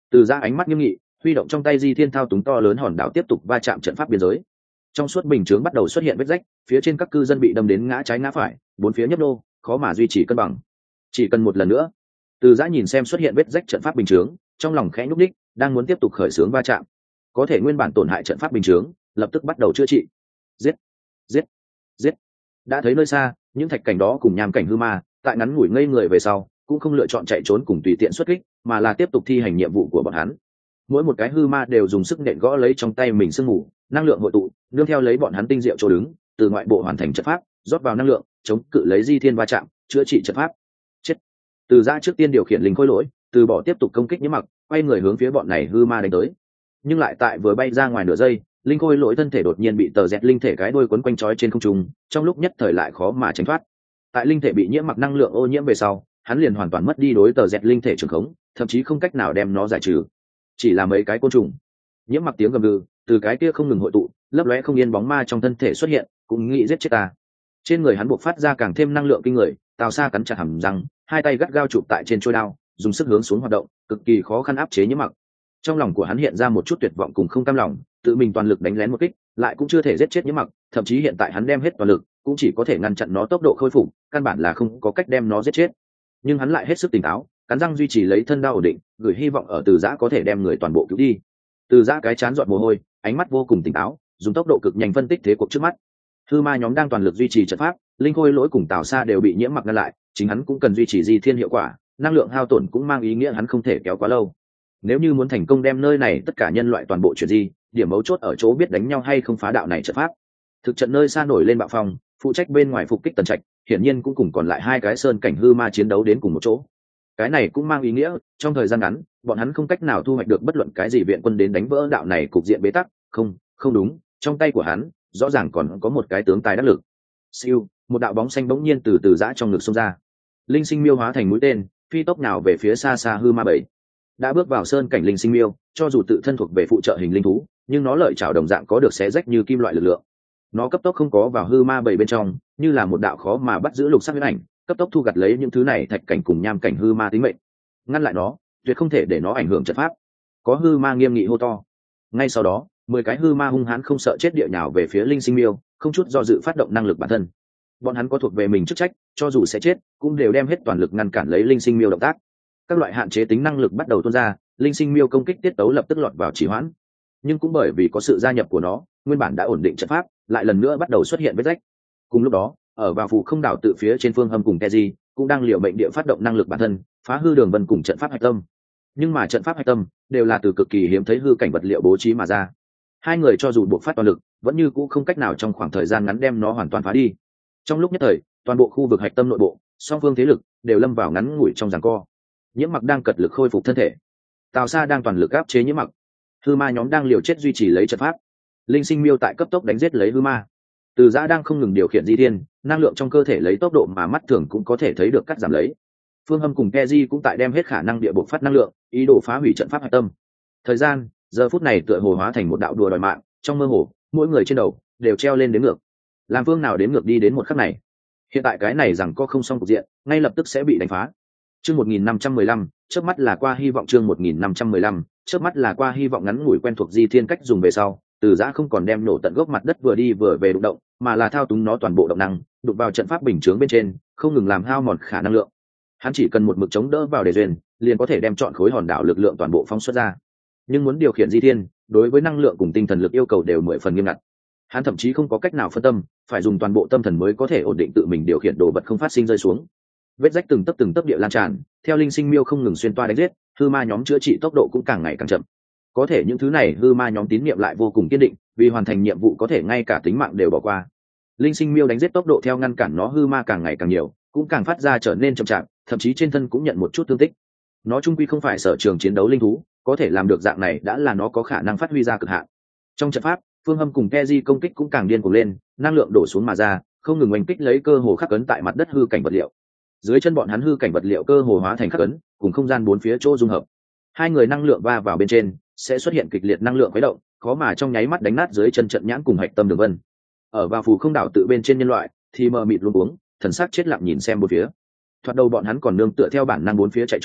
A: Từ Giã ánh mắt nghiêm nghị, huy động trong tay di thiên thao túng to lớn hòn đảo tiếp tục va chạm trận pháp biên giới. Trong suốt bình chướng bắt đầu xuất hiện vết rách, phía trên các cư dân bị đâm đến ngã trái ngã phải, bốn phía nhấp nô, khó mà duy trì cân bằng. Chỉ cần một lần nữa. Từ Giã nhìn xem xuất hiện vết rách trận pháp bình chướng, trong lòng khẽ nhúc nhích, đang muốn tiếp tục khởi xướng va chạm. Có thể nguyên bản tổn hại trận pháp bình chướng, lập tức bắt đầu chữa trị. Giết, giết, giết. Đã thấy nơi xa, những thạch cảnh đó cùng nham cảnh hư ma, tại ngắn ngủi ngây người về sau, cũng không lựa chọn chạy trốn cùng tùy tiện xuất kích, mà là tiếp tục thi hành nhiệm vụ của bọn hắn. Mỗi một cái hư ma đều dùng sức nện gõ lấy trong tay mình sương mù, năng lượng hội tụ, nương theo lấy bọn hắn tinh diệu chỗ đứng, từ ngoại bộ hoàn thành trận pháp, rót vào năng lượng, chống cự lấy di thiên va chạm, chữa trị trận pháp. Chết. Từ Giã trước tiên điều khiển linh khôi lỗi, từ bỏ tiếp tục công kích Nhiễm Mặc, quay người hướng phía bọn này hư ma đánh tới. Nhưng lại tại vừa bay ra ngoài nửa giây, linh khôi lỗi thân thể đột nhiên bị tờ dẹt linh thể cái đuôi quấn quanh trói trên không trung, trong lúc nhất thời lại khó mà tránh thoát. Tại linh thể bị Nhiễm Mặc năng lượng ô nhiễm về sau, hắn liền hoàn toàn mất đi đối tờ dẹt linh thể trường khống, thậm chí không cách nào đem nó giải trừ. Chỉ là mấy cái côn trùng. Nhiễm Mặc tiếng gầm gừ từ cái kia không ngừng hội tụ, lấp lóe không yên bóng ma trong thân thể xuất hiện, cũng nghĩ giết chết ta. Trên người hắn buộc phát ra càng thêm năng lượng kinh người, Tào Sa cắn chặt hàm răng, hai tay gắt gao chụp tại trên trôi đao, dùng sức hướng xuống hoạt động, cực kỳ khó khăn áp chế Nhiễm Mặc. Trong lòng của hắn hiện ra một chút tuyệt vọng cùng không cam lòng, tự mình toàn lực đánh lén một kích, lại cũng chưa thể giết chết Nhiễm Mặc, thậm chí hiện tại hắn đem hết toàn lực, cũng chỉ có thể ngăn chặn nó tốc độ khôi phục, căn bản là không có cách đem nó giết chết. Nhưng hắn lại hết sức tỉnh táo, cắn răng duy trì lấy thân đao ổn định, gửi hy vọng ở Từ Giã có thể đem người toàn bộ cứu đi. Từ Giã cái chán giọt mồ hôi, ánh mắt vô cùng tỉnh táo, dùng tốc độ cực nhanh phân tích thế cuộc trước mắt. Hư ma nhóm đang toàn lực duy trì trận pháp, linh khôi lỗi cùng Tào Sa đều bị Nhiễm Mặc ngăn lại, chính hắn cũng cần duy trì di thiên hiệu quả, năng lượng hao tổn cũng mang ý nghĩa hắn không thể kéo quá lâu. Nếu như muốn thành công đem nơi này tất cả nhân loại toàn bộ chuyển di, điểm mấu chốt ở chỗ biết đánh nhau hay không phá đạo này trận pháp. Thực trận nơi xa nổi lên bạo phong, phụ trách bên ngoài phục kích Tần Trạch, hiển nhiên cũng cùng còn lại hai cái sơn cảnh hư ma chiến đấu đến cùng một chỗ. Cái này cũng mang ý nghĩa, trong thời gian ngắn, bọn hắn không cách nào thu hoạch được bất luận cái gì viện quân đến đánh vỡ đạo này cục diện bế tắc, không, không đúng, trong tay của hắn, rõ ràng còn có một cái tướng tài đắc lực. Siêu, một đạo bóng xanh bỗng nhiên từ từ giã trong ngực xông ra. Linh sinh miêu hóa thành mũi tên, phi tốc nào về phía xa xa hư ma bảy. Đã bước vào sơn cảnh linh sinh miêu, cho dù tự thân thuộc về phụ trợ hình linh thú, nhưng nó lợi chảo đồng dạng có được xé rách như kim loại lực lượng. Nó cấp tốc không có vào hư ma bảy bên trong, như là một đạo khó mà bắt giữ lục sắc huyễn ảnh, cấp tốc thu gặt lấy những thứ này thạch cảnh cùng nham cảnh hư ma tính mệnh. Ngăn lại nó, tuyệt không thể để nó ảnh hưởng trận pháp. Có hư ma nghiêm nghị hô to. Ngay sau đó, mười cái hư ma hung hãn không sợ chết địa nhào về phía linh sinh miêu, không chút do dự phát động năng lực bản thân. Bọn hắn có thuộc về mình chức trách, cho dù sẽ chết, cũng đều đem hết toàn lực ngăn cản lấy linh sinh miêu động tác. Các loại hạn chế tính năng lực bắt đầu tuôn ra, linh sinh miêu công kích tiết tấu lập tức lọt vào trì hoãn. Nhưng cũng bởi vì có sự gia nhập của nó, nguyên bản đã ổn định trận pháp, lại lần nữa bắt đầu xuất hiện vết rách. Cùng lúc đó, ở vào phù không đảo tự phía trên phương hâm cùng Teji, cũng đang liều mệnh địa phát động năng lực bản thân, phá hư đường vân cùng trận pháp hạch tâm. Nhưng mà trận pháp hạch tâm đều là từ cực kỳ hiếm thấy hư cảnh vật liệu bố trí mà ra. Hai người cho dù buộc phát toàn lực, vẫn như cũ không cách nào trong khoảng thời gian ngắn đem nó hoàn toàn phá đi. Trong lúc nhất thời, toàn bộ khu vực hạch tâm nội bộ, song phương thế lực đều lâm vào ngắn ngủi trong giằng co. Nhiễm Mặc đang cật lực khôi phục thân thể, Tào Sa đang toàn lực áp chế Nhiễm Mặc, hư ma nhóm đang liều chết duy trì lấy trận pháp. Linh sinh miêu tại cấp tốc đánh giết lấy hư ma. Từ Giã đang không ngừng điều khiển di thiên, năng lượng trong cơ thể lấy tốc độ mà mắt thường cũng có thể thấy được cắt giảm lấy. Phương Hâm cùng Teji cũng tại đem hết khả năng địa bộ phát năng lượng, ý đồ phá hủy trận pháp hạch tâm. Thời gian giờ phút này tựa hồ hóa thành một đạo đùa đòi mạng, trong mơ hồ, mỗi người trên đầu đều treo lên đến ngược. Làm phương nào đến ngược đi đến một khắc này? Hiện tại cái này rằng có không xong cục diện, ngay lập tức sẽ bị đánh phá. Chương một nghìn năm trăm mười lăm, chớp mắt là qua hy vọng chương một nghìn năm trăm mười lăm, chớp mắt là qua hy vọng ngắn ngủi quen thuộc di thiên cách dùng về sau, Từ Giã không còn đem nổ tận gốc mặt đất vừa đi vừa về đụng động, mà là thao túng nó toàn bộ động năng, đụng vào trận pháp bình chướng bên trên, không ngừng làm hao mòn khả năng lượng. Hắn chỉ cần một mực chống đỡ vào để duyên, liền có thể đem chọn khối hòn đảo lực lượng toàn bộ phóng xuất ra. Nhưng muốn điều khiển di thiên, đối với năng lượng cùng tinh thần lực yêu cầu đều mười phần nghiêm ngặt. Hắn thậm chí không có cách nào phân tâm, phải dùng toàn bộ tâm thần mới có thể ổn định tự mình điều khiển đồ vật không phát sinh rơi xuống. Vết rách từng tấc từng tấc địa lan tràn, theo linh sinh miêu không ngừng xuyên toa đánh giết, hư ma nhóm chữa trị tốc độ cũng càng ngày càng chậm. Có thể những thứ này hư ma nhóm tín nhiệm lại vô cùng kiên định, vì hoàn thành nhiệm vụ có thể ngay cả tính mạng đều bỏ qua. Linh sinh miêu đánh giết tốc độ theo ngăn cản nó hư ma càng ngày càng nhiều, cũng càng phát ra trở nên chậm chạp, thậm chí trên thân cũng nhận một chút thương tích. Nó trung quy không phải sở trường chiến đấu linh thú, có thể làm được dạng này đã là nó có khả năng phát huy ra cực hạn. Trong trận pháp, Phương Hâm cùng Teji công kích cũng càng điên cuồng lên, năng lượng đổ xuống mà ra, không ngừng oanh kích lấy cơ hồ khắc ấn tại mặt đất hư cảnh vật liệu. Dưới chân bọn hắn hư cảnh vật liệu cơ hồ hóa thành khắc ấn, cùng không gian bốn phía chỗ dung hợp. Hai người năng lượng va vào bên trên, sẽ xuất hiện kịch liệt năng lượng khuấy động, khó mà trong nháy mắt đánh nát dưới chân trận nhãn cùng hạch tâm đường vân. Ở vào phù không đảo tự bên trên nhân loại, thì mờ mịt luống cuống, thần sắc chết lặng nhìn xem bốn phía. Thoạt đầu bọn hắn còn nương tựa theo bản năng bốn phía chạy trốn,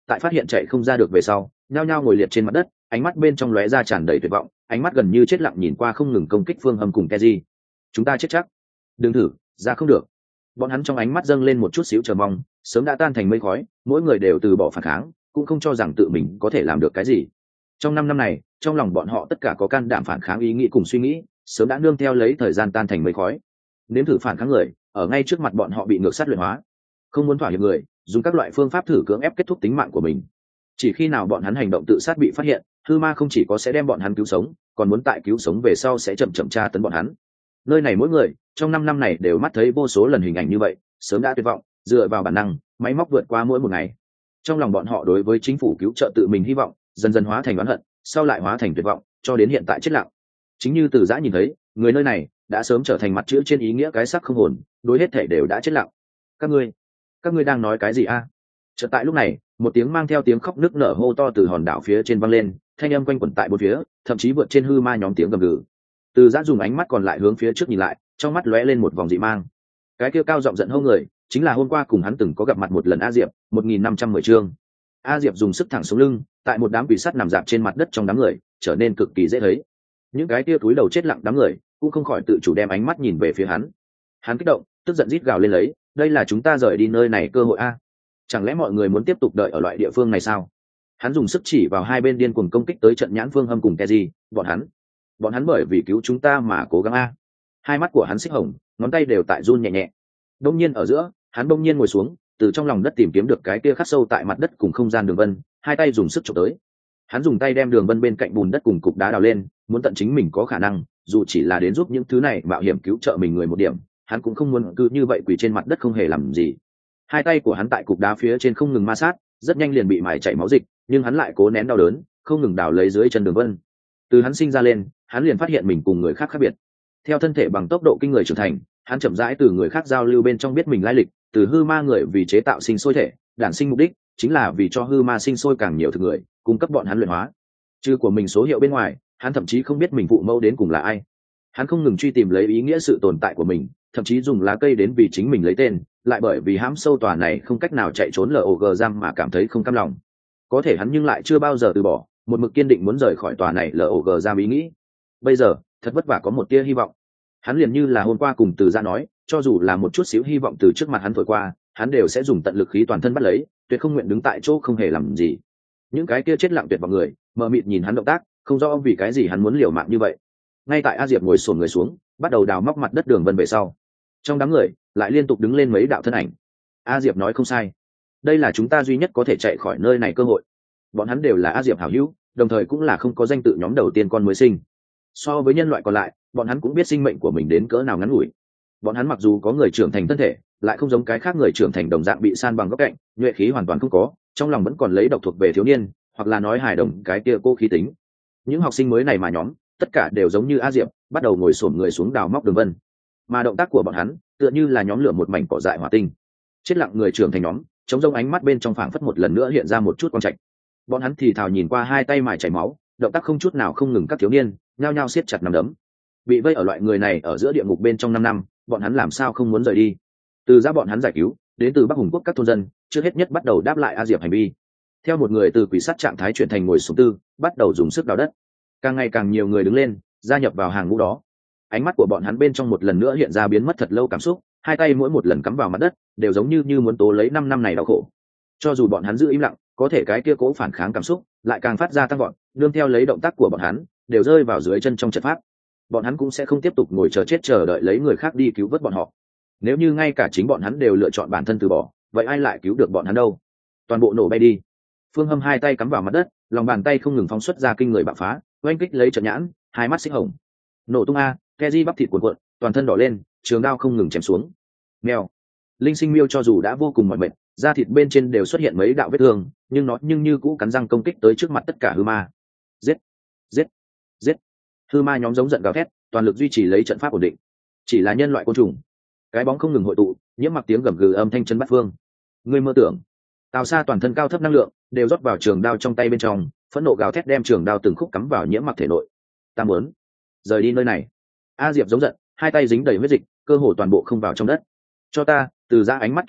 A: tại phát hiện chạy không ra được về sau nhao nhao ngồi liệt trên mặt đất, ánh mắt bên trong lóe ra tràn đầy tuyệt vọng, ánh mắt gần như chết lặng nhìn qua không ngừng công kích Phương Hâm cùng Keji. Chúng ta chết chắc. Đừng thử, ra không được. Bọn hắn trong ánh mắt dâng lên một chút xíu chờ mong, sớm đã tan thành mây khói, mỗi người đều từ bỏ phản kháng, cũng không cho rằng tự mình có thể làm được cái gì. Trong năm năm này, trong lòng bọn họ tất cả có can đảm phản kháng ý nghĩ cùng suy nghĩ, sớm đã nương theo lấy thời gian tan thành mây khói. Nếm thử phản kháng người, ở ngay trước mặt bọn họ bị ngược sát luyện hóa. Không muốn thỏa hiệp người, dùng các loại phương pháp thử cưỡng ép kết thúc tính mạng của mình. Chỉ khi nào bọn hắn hành động tự sát bị phát hiện, hư ma không chỉ có sẽ đem bọn hắn cứu sống, còn muốn tại cứu sống về sau sẽ chậm chậm tra tấn bọn hắn. Nơi này mỗi người trong năm năm này đều mắt thấy vô số lần hình ảnh như vậy, sớm đã tuyệt vọng, dựa vào bản năng máy móc vượt qua mỗi một ngày. Trong lòng bọn họ đối với chính phủ cứu trợ tự mình hy vọng dần dần hóa thành oán hận, sau lại hóa thành tuyệt vọng, cho đến hiện tại chết lặng. Chính như Từ Giã nhìn thấy, người nơi này đã sớm trở thành mặt chữ trên ý nghĩa cái xác không hồn, đối hết thể đều đã chết lặng. Các ngươi, các ngươi đang nói cái gì a? À? Chợt tại lúc này, một tiếng mang theo tiếng khóc nức nở hô to từ hòn đảo phía trên vang lên, thanh âm quanh quẩn tại bốn phía, thậm chí vượt trên hư ma nhóm tiếng gầm gừ. Từ Giã dùng ánh mắt còn lại hướng phía trước nhìn lại, trong mắt lóe lên một vòng dị mang. Cái kia cao giọng giận hô người, chính là hôm qua cùng hắn từng có gặp mặt một lần A Diệp, một nghìn năm trăm mười chương. A Diệp dùng sức thẳng xuống lưng, tại một đám quỷ sắt nằm dạp trên mặt đất trong đám người, trở nên cực kỳ dễ thấy. Những cái kia túi đầu chết lặng đám người, cũng không khỏi tự chủ đem ánh mắt nhìn về phía hắn. Hắn kích động, tức giận rít gào lên lấy, đây là chúng ta rời đi nơi này cơ hội a. Chẳng lẽ mọi người muốn tiếp tục đợi ở loại địa phương này sao? Hắn dùng sức chỉ vào hai bên điên cuồng công kích tới trận nhãn Phương Hâm cùng Keji, bọn hắn, bọn hắn bởi vì cứu chúng ta mà cố gắng a. Hai mắt của hắn xích hồng, ngón tay đều tại run nhẹ nhẹ. Đông nhiên ở giữa, hắn đông nhiên ngồi xuống, từ trong lòng đất tìm kiếm được cái kia khắc sâu tại mặt đất cùng không gian đường vân, hai tay dùng sức chụp tới. Hắn dùng tay đem đường vân bên cạnh bùn đất cùng cục đá đào lên, muốn tận chính mình có khả năng, dù chỉ là đến giúp những thứ này mạo hiểm cứu trợ mình người một điểm, hắn cũng không muốn cứ như vậy quỳ trên mặt đất không hề làm gì. Hai tay của hắn tại cục đá phía trên không ngừng ma sát, rất nhanh liền bị mài chảy máu dịch, nhưng hắn lại cố nén đau đớn, không ngừng đào lấy dưới chân đường vân. Từ hắn sinh ra lên, hắn liền phát hiện mình cùng người khác khác biệt. Theo thân thể bằng tốc độ kinh người trưởng thành, hắn chậm rãi từ người khác giao lưu bên trong biết mình lai lịch, từ hư ma người vì chế tạo sinh sôi thể, đản sinh mục đích chính là vì cho hư ma sinh sôi càng nhiều thực người, cung cấp bọn hắn luyện hóa. Chứ của mình số hiệu bên ngoài, hắn thậm chí không biết mình phụ mẫu đến cùng là ai. Hắn không ngừng truy tìm lấy ý nghĩa sự tồn tại của mình, thậm chí dùng lá cây đến vì chính mình lấy tên, lại bởi vì hãm sâu tòa này không cách nào chạy trốn lờ ổ gờ giam mà cảm thấy không cam lòng. Có thể hắn nhưng lại chưa bao giờ từ bỏ, một mực kiên định muốn rời khỏi tòa này lờ ổ gờ giam ý nghĩ. Bây giờ thật vất vả có một tia hy vọng. Hắn liền như là hôm qua cùng Từ Giã nói, cho dù là một chút xíu hy vọng từ trước mặt hắn thổi qua, hắn đều sẽ dùng tận lực khí toàn thân bắt lấy, tuyệt không nguyện đứng tại chỗ không hề làm gì. Những cái kia chết lặng tuyệt vọng người, mờ mịt nhìn hắn động tác, không rõ vì cái gì hắn muốn liều mạng như vậy. Ngay tại A Diệp ngồi xổm người xuống, bắt đầu đào móc mặt đất đường vân về sau, trong đám người lại liên tục đứng lên mấy đạo thân ảnh. A Diệp nói không sai, đây là chúng ta duy nhất có thể chạy khỏi nơi này cơ hội. Bọn hắn đều là A Diệp hảo hữu, đồng thời cũng là không có danh tự nhóm đầu tiên con mới sinh. So với nhân loại còn lại, bọn hắn cũng biết sinh mệnh của mình đến cỡ nào ngắn ngủi. Bọn hắn mặc dù có người trưởng thành thân thể, lại không giống cái khác người trưởng thành đồng dạng bị san bằng góc cạnh, nhuệ khí hoàn toàn không có, trong lòng vẫn còn lấy độc thuộc về thiếu niên, hoặc là nói hài đồng cái kia cô khí tính. Những học sinh mới này mà nhóm, tất cả đều giống như A Diệp, bắt đầu ngồi xổm người xuống đào móc đường vân. Mà động tác của bọn hắn, tựa như là nhóm lửa một mảnh cỏ dại hỏa tinh. Chết lặng người trưởng thành nhóm, chống rông ánh mắt bên trong phảng phất một lần nữa hiện ra một chút quang trạch. Bọn hắn thì thào nhìn qua hai tay mài chảy máu, động tác không chút nào không ngừng các thiếu niên, nhao nhao siết chặt nắm đấm. Bị vây ở loại người này ở giữa địa ngục bên trong năm năm, bọn hắn làm sao không muốn rời đi. Từ Giã bọn hắn giải cứu, đến từ Bắc Hùng quốc các thôn dân, trước hết nhất bắt đầu đáp lại A Diệp hành vi. Theo một người từ quỷ sát trạng thái chuyển thành ngồi xuống tư, bắt đầu dùng sức đào đất. Càng ngày càng nhiều người đứng lên, gia nhập vào hàng ngũ đó. Ánh mắt của bọn hắn bên trong một lần nữa hiện ra biến mất thật lâu cảm xúc, hai tay mỗi một lần cắm vào mặt đất, đều giống như như muốn tố lấy năm năm này đau khổ. Cho dù bọn hắn giữ im lặng, có thể cái kia cố phản kháng cảm xúc lại càng phát ra tăng vọt, đương theo lấy động tác của bọn hắn, đều rơi vào dưới chân trong trận pháp. Bọn hắn cũng sẽ không tiếp tục ngồi chờ chết chờ đợi lấy người khác đi cứu vớt bọn họ. Nếu như ngay cả chính bọn hắn đều lựa chọn bản thân từ bỏ, vậy ai lại cứu được bọn hắn đâu? Toàn bộ nổ bay đi. Phương Hâm hai tay cắm vào mặt đất, lòng bàn tay không ngừng phóng xuất ra kinh người bạo phá, oanh kích lấy trận nhãn, hai mắt xích hồng. Nổ tung a, Keji bắp thịt cuộn cuộn, toàn thân đỏ lên, trường đao không ngừng chém xuống. Mèo. Linh Sinh Miêu cho dù đã vô cùng mỏi mệt, da thịt bên trên đều xuất hiện mấy đạo vết thương, nhưng nó nhưng như cũ cắn răng công kích tới trước mặt tất cả hư ma. Giết, giết, giết. Hư ma nhóm giống giận gào thét, toàn lực duy trì lấy trận pháp ổn định. Chỉ là nhân loại côn trùng. Cái bóng không ngừng hội tụ, nhiễm mặc tiếng gầm gừ âm thanh chân bắt phương. Ngươi mơ tưởng. Tào Sa toàn thân cao thấp năng lượng đều rót vào trường đao trong tay bên trong, phẫn nộ gào thét đem trường đao từng khúc cắm vào nhiễm mặc thể nội. Ta muốn rời đi nơi này. A Diệp giống giận, hai tay dính đầy huyết dịch, cơ hồ toàn bộ không vào trong đất. Cho ta. Từ Giã ánh mắt kiên định,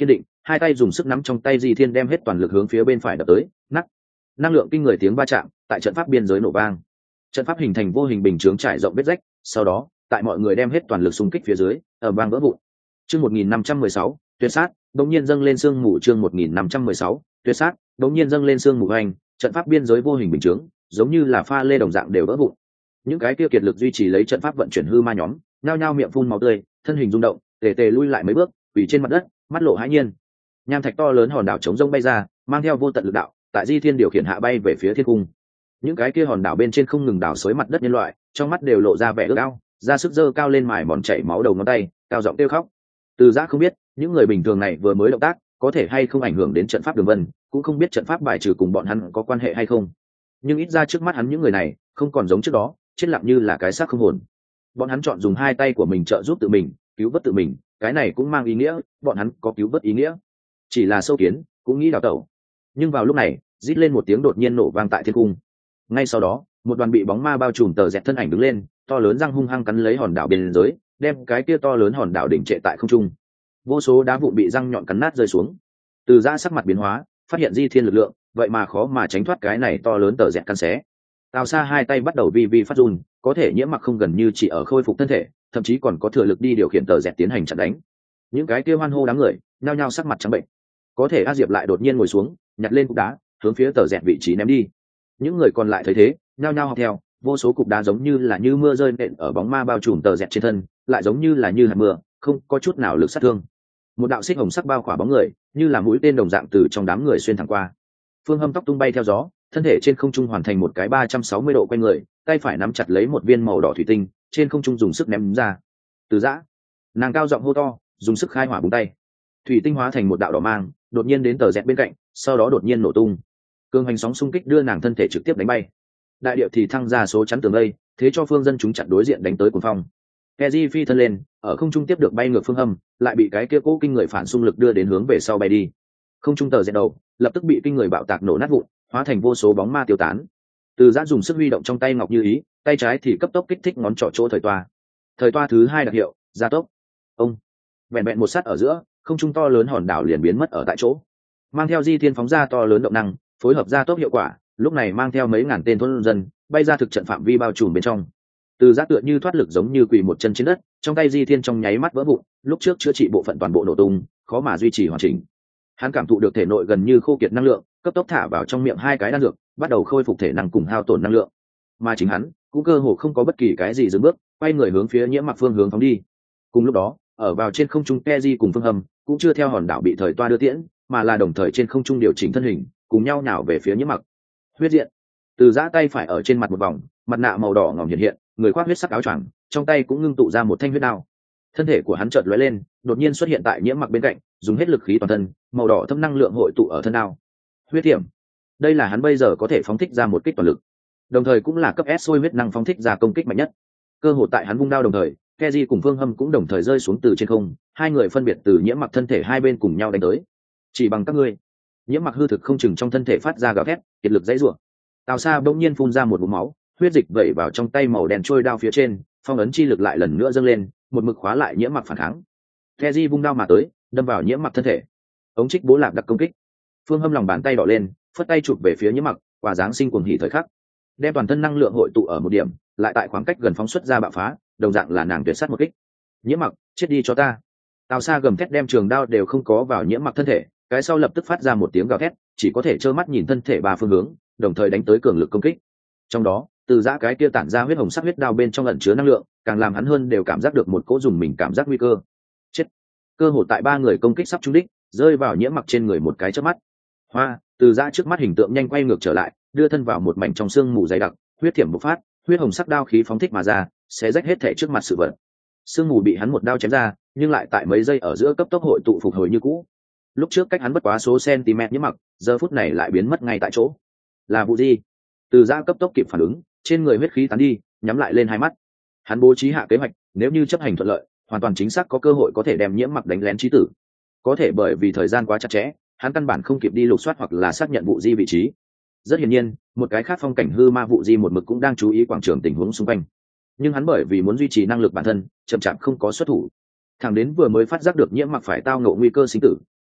A: hai tay dùng sức nắm trong tay di thiên đem hết toàn lực hướng phía bên phải đập tới. Nắc, năng lượng kinh người tiếng va chạm tại trận pháp biên giới nổ vang, trận pháp hình thành vô hình bình chướng trải rộng vết rách, sau đó tại mọi người đem hết toàn lực xung kích phía dưới ở bang vỡ vụn. Chương một nghìn năm trăm mười sáu, tuyệt sát, đống nhiên dâng lên sương mù. Chương một nghìn năm trăm mười sáu, tuyệt sát, đống nhiên dâng lên sương mù hoành, trận pháp biên giới vô hình bình chướng giống như là pha lê đồng dạng đều vỡ vụn. Những cái kia kiệt lực duy trì lấy trận pháp vận chuyển hư ma nhóm nhao nhao miệng phun máu tươi, thân hình rung động, tề tề lui lại mấy bước, quỳ trên mặt đất, mắt lộ hãi nhiên. Nham thạch to lớn hòn đảo chống rông bay ra, mang theo vô tận lực đạo, tại di thiên điều khiển hạ bay về phía thiên cung. Những cái kia hòn đảo bên trên không ngừng đảo xối mặt đất nhân loại, trong mắt đều lộ ra vẻ ước ao, ra sức giơ cao lên mài mòn chảy máu đầu ngón tay, cao giọng kêu khóc. Từ Giã không biết những người bình thường này vừa mới động tác có thể hay không ảnh hưởng đến trận pháp đường vân, cũng không biết trận pháp bài trừ cùng bọn hắn có quan hệ hay không, nhưng ít ra trước mắt hắn những người này không còn giống trước đó chết lặng như là cái xác không hồn. Bọn hắn chọn dùng hai tay của mình trợ giúp tự mình cứu vớt tự mình, cái này cũng mang ý nghĩa bọn hắn có cứu vớt ý nghĩa. Chỉ là sâu kiến cũng nghĩ đào tẩu. Nhưng vào lúc này rít lên một tiếng đột nhiên nổ vang tại thiên cung. Ngay sau đó một đoàn bị bóng ma bao trùm tờ dẹt thân ảnh đứng lên, to lớn răng hung hăng cắn lấy hòn đảo biên giới, đem cái kia to lớn hòn đảo đỉnh trệ tại không trung. Vô số đá vụn bị răng nhọn cắn nát rơi xuống. Từ Giã sắc mặt biến hóa, phát hiện di thiên lực lượng vậy mà khó mà tránh thoát cái này to lớn tờ dẹt căn xé. Tào Sa hai tay bắt đầu vi vi phát run, có thể Nhiễm Mặc không gần như chỉ ở khôi phục thân thể, thậm chí còn có thừa lực đi điều khiển tờ dẹt tiến hành chặn đánh. Những cái kia hoan hô đám người nhao nhao sắc mặt trắng bệnh. Có thể A Diệp lại đột nhiên ngồi xuống, nhặt lên cục đá hướng phía tờ dẹt vị trí ném đi. Những người còn lại thấy thế nhao nhao học theo, vô số cục đá giống như là như mưa rơi nện ở bóng ma bao trùm tờ dẹt trên thân, lại giống như là như hạt mưa, không có chút nào lực sát thương. Một đạo xích hồng sắc bao khỏa bóng người như là mũi tên đồng dạng từ trong đám người xuyên thẳng qua. Phương Hâm tóc tung bay theo gió, thân thể trên không trung hoàn thành một cái ba trăm sáu mươi độ quay người, tay phải nắm chặt lấy một viên màu đỏ thủy tinh, trên không trung dùng sức ném ra. Từ Giã, nàng cao giọng hô to, dùng sức khai hỏa búng tay. Thủy tinh hóa thành một đạo đỏ mang, đột nhiên đến tờ dẹt bên cạnh, sau đó đột nhiên nổ tung. Cương hành sóng xung kích đưa nàng thân thể trực tiếp đánh bay. Đại địa thì thăng ra số chắn tường lây, thế cho phương dân chúng chặn đối diện đánh tới cuồng phong. Keji phi thân lên, ở không trung tiếp được bay ngược Phương Hâm, lại bị cái kia cố kinh người phản xung lực đưa đến hướng về sau bay đi. Không trung tờ dẹt đầu lập tức bị kinh người bạo tạc nổ nát vụn, hóa thành vô số bóng ma tiêu tán. Từ Giã dùng sức huy động trong tay ngọc như ý, tay trái thì cấp tốc kích thích ngón trỏ chỗ thời toa. Thời toa thứ hai đặc hiệu gia tốc. Ông vẹn vẹn một sát ở giữa, không trung to lớn hòn đảo liền biến mất ở tại chỗ, mang theo di thiên phóng ra to lớn động năng, phối hợp gia tốc hiệu quả, lúc này mang theo mấy ngàn tên thôn dân bay ra thực trận phạm vi bao trùm bên trong. Từ Giã tựa như thoát lực giống như quỳ một chân trên đất, trong tay di thiên trong nháy mắt vỡ vụn, lúc trước chữa trị bộ phận toàn bộ nổ tung, khó mà duy trì hoàn chỉnh. Hắn cảm thụ được thể nội gần như khô kiệt năng lượng, cấp tốc thả vào trong miệng hai cái đan dược, bắt đầu khôi phục thể năng cùng hao tổn năng lượng. Mà chính hắn cũng cơ hồ không có bất kỳ cái gì dừng bước, quay người hướng phía Nhiễm Mặc phương hướng phóng đi. Cùng lúc đó, ở vào trên không trung Keji cùng Phương Hâm cũng chưa theo hòn đảo bị thời toa đưa tiễn, mà là đồng thời trên không trung điều chỉnh thân hình, cùng nhau nhào về phía Nhiễm Mặc. Huyết diện. Từ Giã tay phải ở trên mặt một vòng, mặt nạ màu đỏ ngòm hiện hiện, người khoác huyết sắc áo choàng, trong tay cũng ngưng tụ ra một thanh huyết đao. Thân thể của hắn chợt lóe lên, đột nhiên xuất hiện tại Nhiễm Mặc bên cạnh, dùng hết lực khí toàn thân, màu đỏ thâm năng lượng hội tụ ở thân đao. Huyết thiểm. Đây là hắn bây giờ có thể phóng thích ra một kích toàn lực, đồng thời cũng là cấp S sôi huyết năng phóng thích ra công kích mạnh nhất. Cơ hội tại hắn vung đao đồng thời, Keji cùng Phương Hâm cũng đồng thời rơi xuống từ trên không, hai người phân biệt từ Nhiễm Mặc thân thể hai bên cùng nhau đánh tới. Chỉ bằng các ngươi. Nhiễm Mặc hư thực không chừng trong thân thể phát ra gào thét, kiệt lực dãy rủa. Tào Sa bỗng nhiên phun ra một ngụm máu, huyết dịch vẩy vào trong tay màu đen trôi đao phía trên, phong ấn chi lực lại lần nữa dâng lên, một mực khóa lại Nhiễm Mặc phản kháng. Keji vung đao mà tới, đâm vào Nhiễm Mặc thân thể. Ống trích bố lạc đặc công kích. Phương Hâm lòng bàn tay đỏ lên, phất tay chụp về phía Nhiễm Mặc, quả dáng sinh cuồng hỉ thời khắc, đem toàn thân năng lượng hội tụ ở một điểm, lại tại khoảng cách gần phóng xuất ra bạo phá, đồng dạng là nàng tuyệt sát một kích. Nhiễm Mặc, chết đi cho ta. Tào Sa gầm thét đem trường đao đều không có vào Nhiễm Mặc thân thể, cái sau lập tức phát ra một tiếng gào thét, chỉ có thể trơ mắt nhìn thân thể ba phương hướng, đồng thời đánh tới cường lực công kích. Trong đó, Từ Giã cái kia tản ra huyết hồng sắc huyết đao bên trong ẩn chứa năng lượng, càng làm hắn hơn đều cảm giác được một cỗ dùng mình cảm giác nguy cơ. Chết. Cơ hội tại ba người công kích sắp trúng đích, rơi vào Nhiễm Mặc trên người một cái chớp mắt. Hoa, Từ Giã trước mắt hình tượng nhanh quay ngược trở lại, đưa thân vào một mảnh trong xương mù dày đặc, huyết thiểm bộc phát, huyết hồng sắc đao khí phóng thích mà ra, xé rách hết thể trước mặt sự vật. Sương mù bị hắn một đao chém ra, nhưng lại tại mấy giây ở giữa cấp tốc hội tụ phục hồi như cũ. Lúc trước cách hắn bất quá số cm Nhiễm Mặc, giờ phút này lại biến mất ngay tại chỗ. Là vụ gì? Từ Giã cấp tốc kịp phản ứng, trên người huyết khí tán đi, nhắm lại lên hai mắt. Hắn bố trí hạ kế hoạch, nếu như chấp hành thuận lợi, hoàn toàn chính xác có cơ hội có thể đem Nhiễm Mặc đánh lén chí tử. Có thể bởi vì thời gian quá chặt chẽ, hắn căn bản không kịp đi lục soát hoặc là xác nhận vụ di vị trí. Rất hiển nhiên, một cái khác phong cảnh hư ma vụ di một mực cũng đang chú ý quảng trường tình huống xung quanh, nhưng hắn bởi vì muốn duy trì năng lực bản thân, chậm chạp không có xuất thủ. Thẳng đến vừa mới phát giác được Nhiễm Mặc phải tao ngộ nguy cơ sinh tử,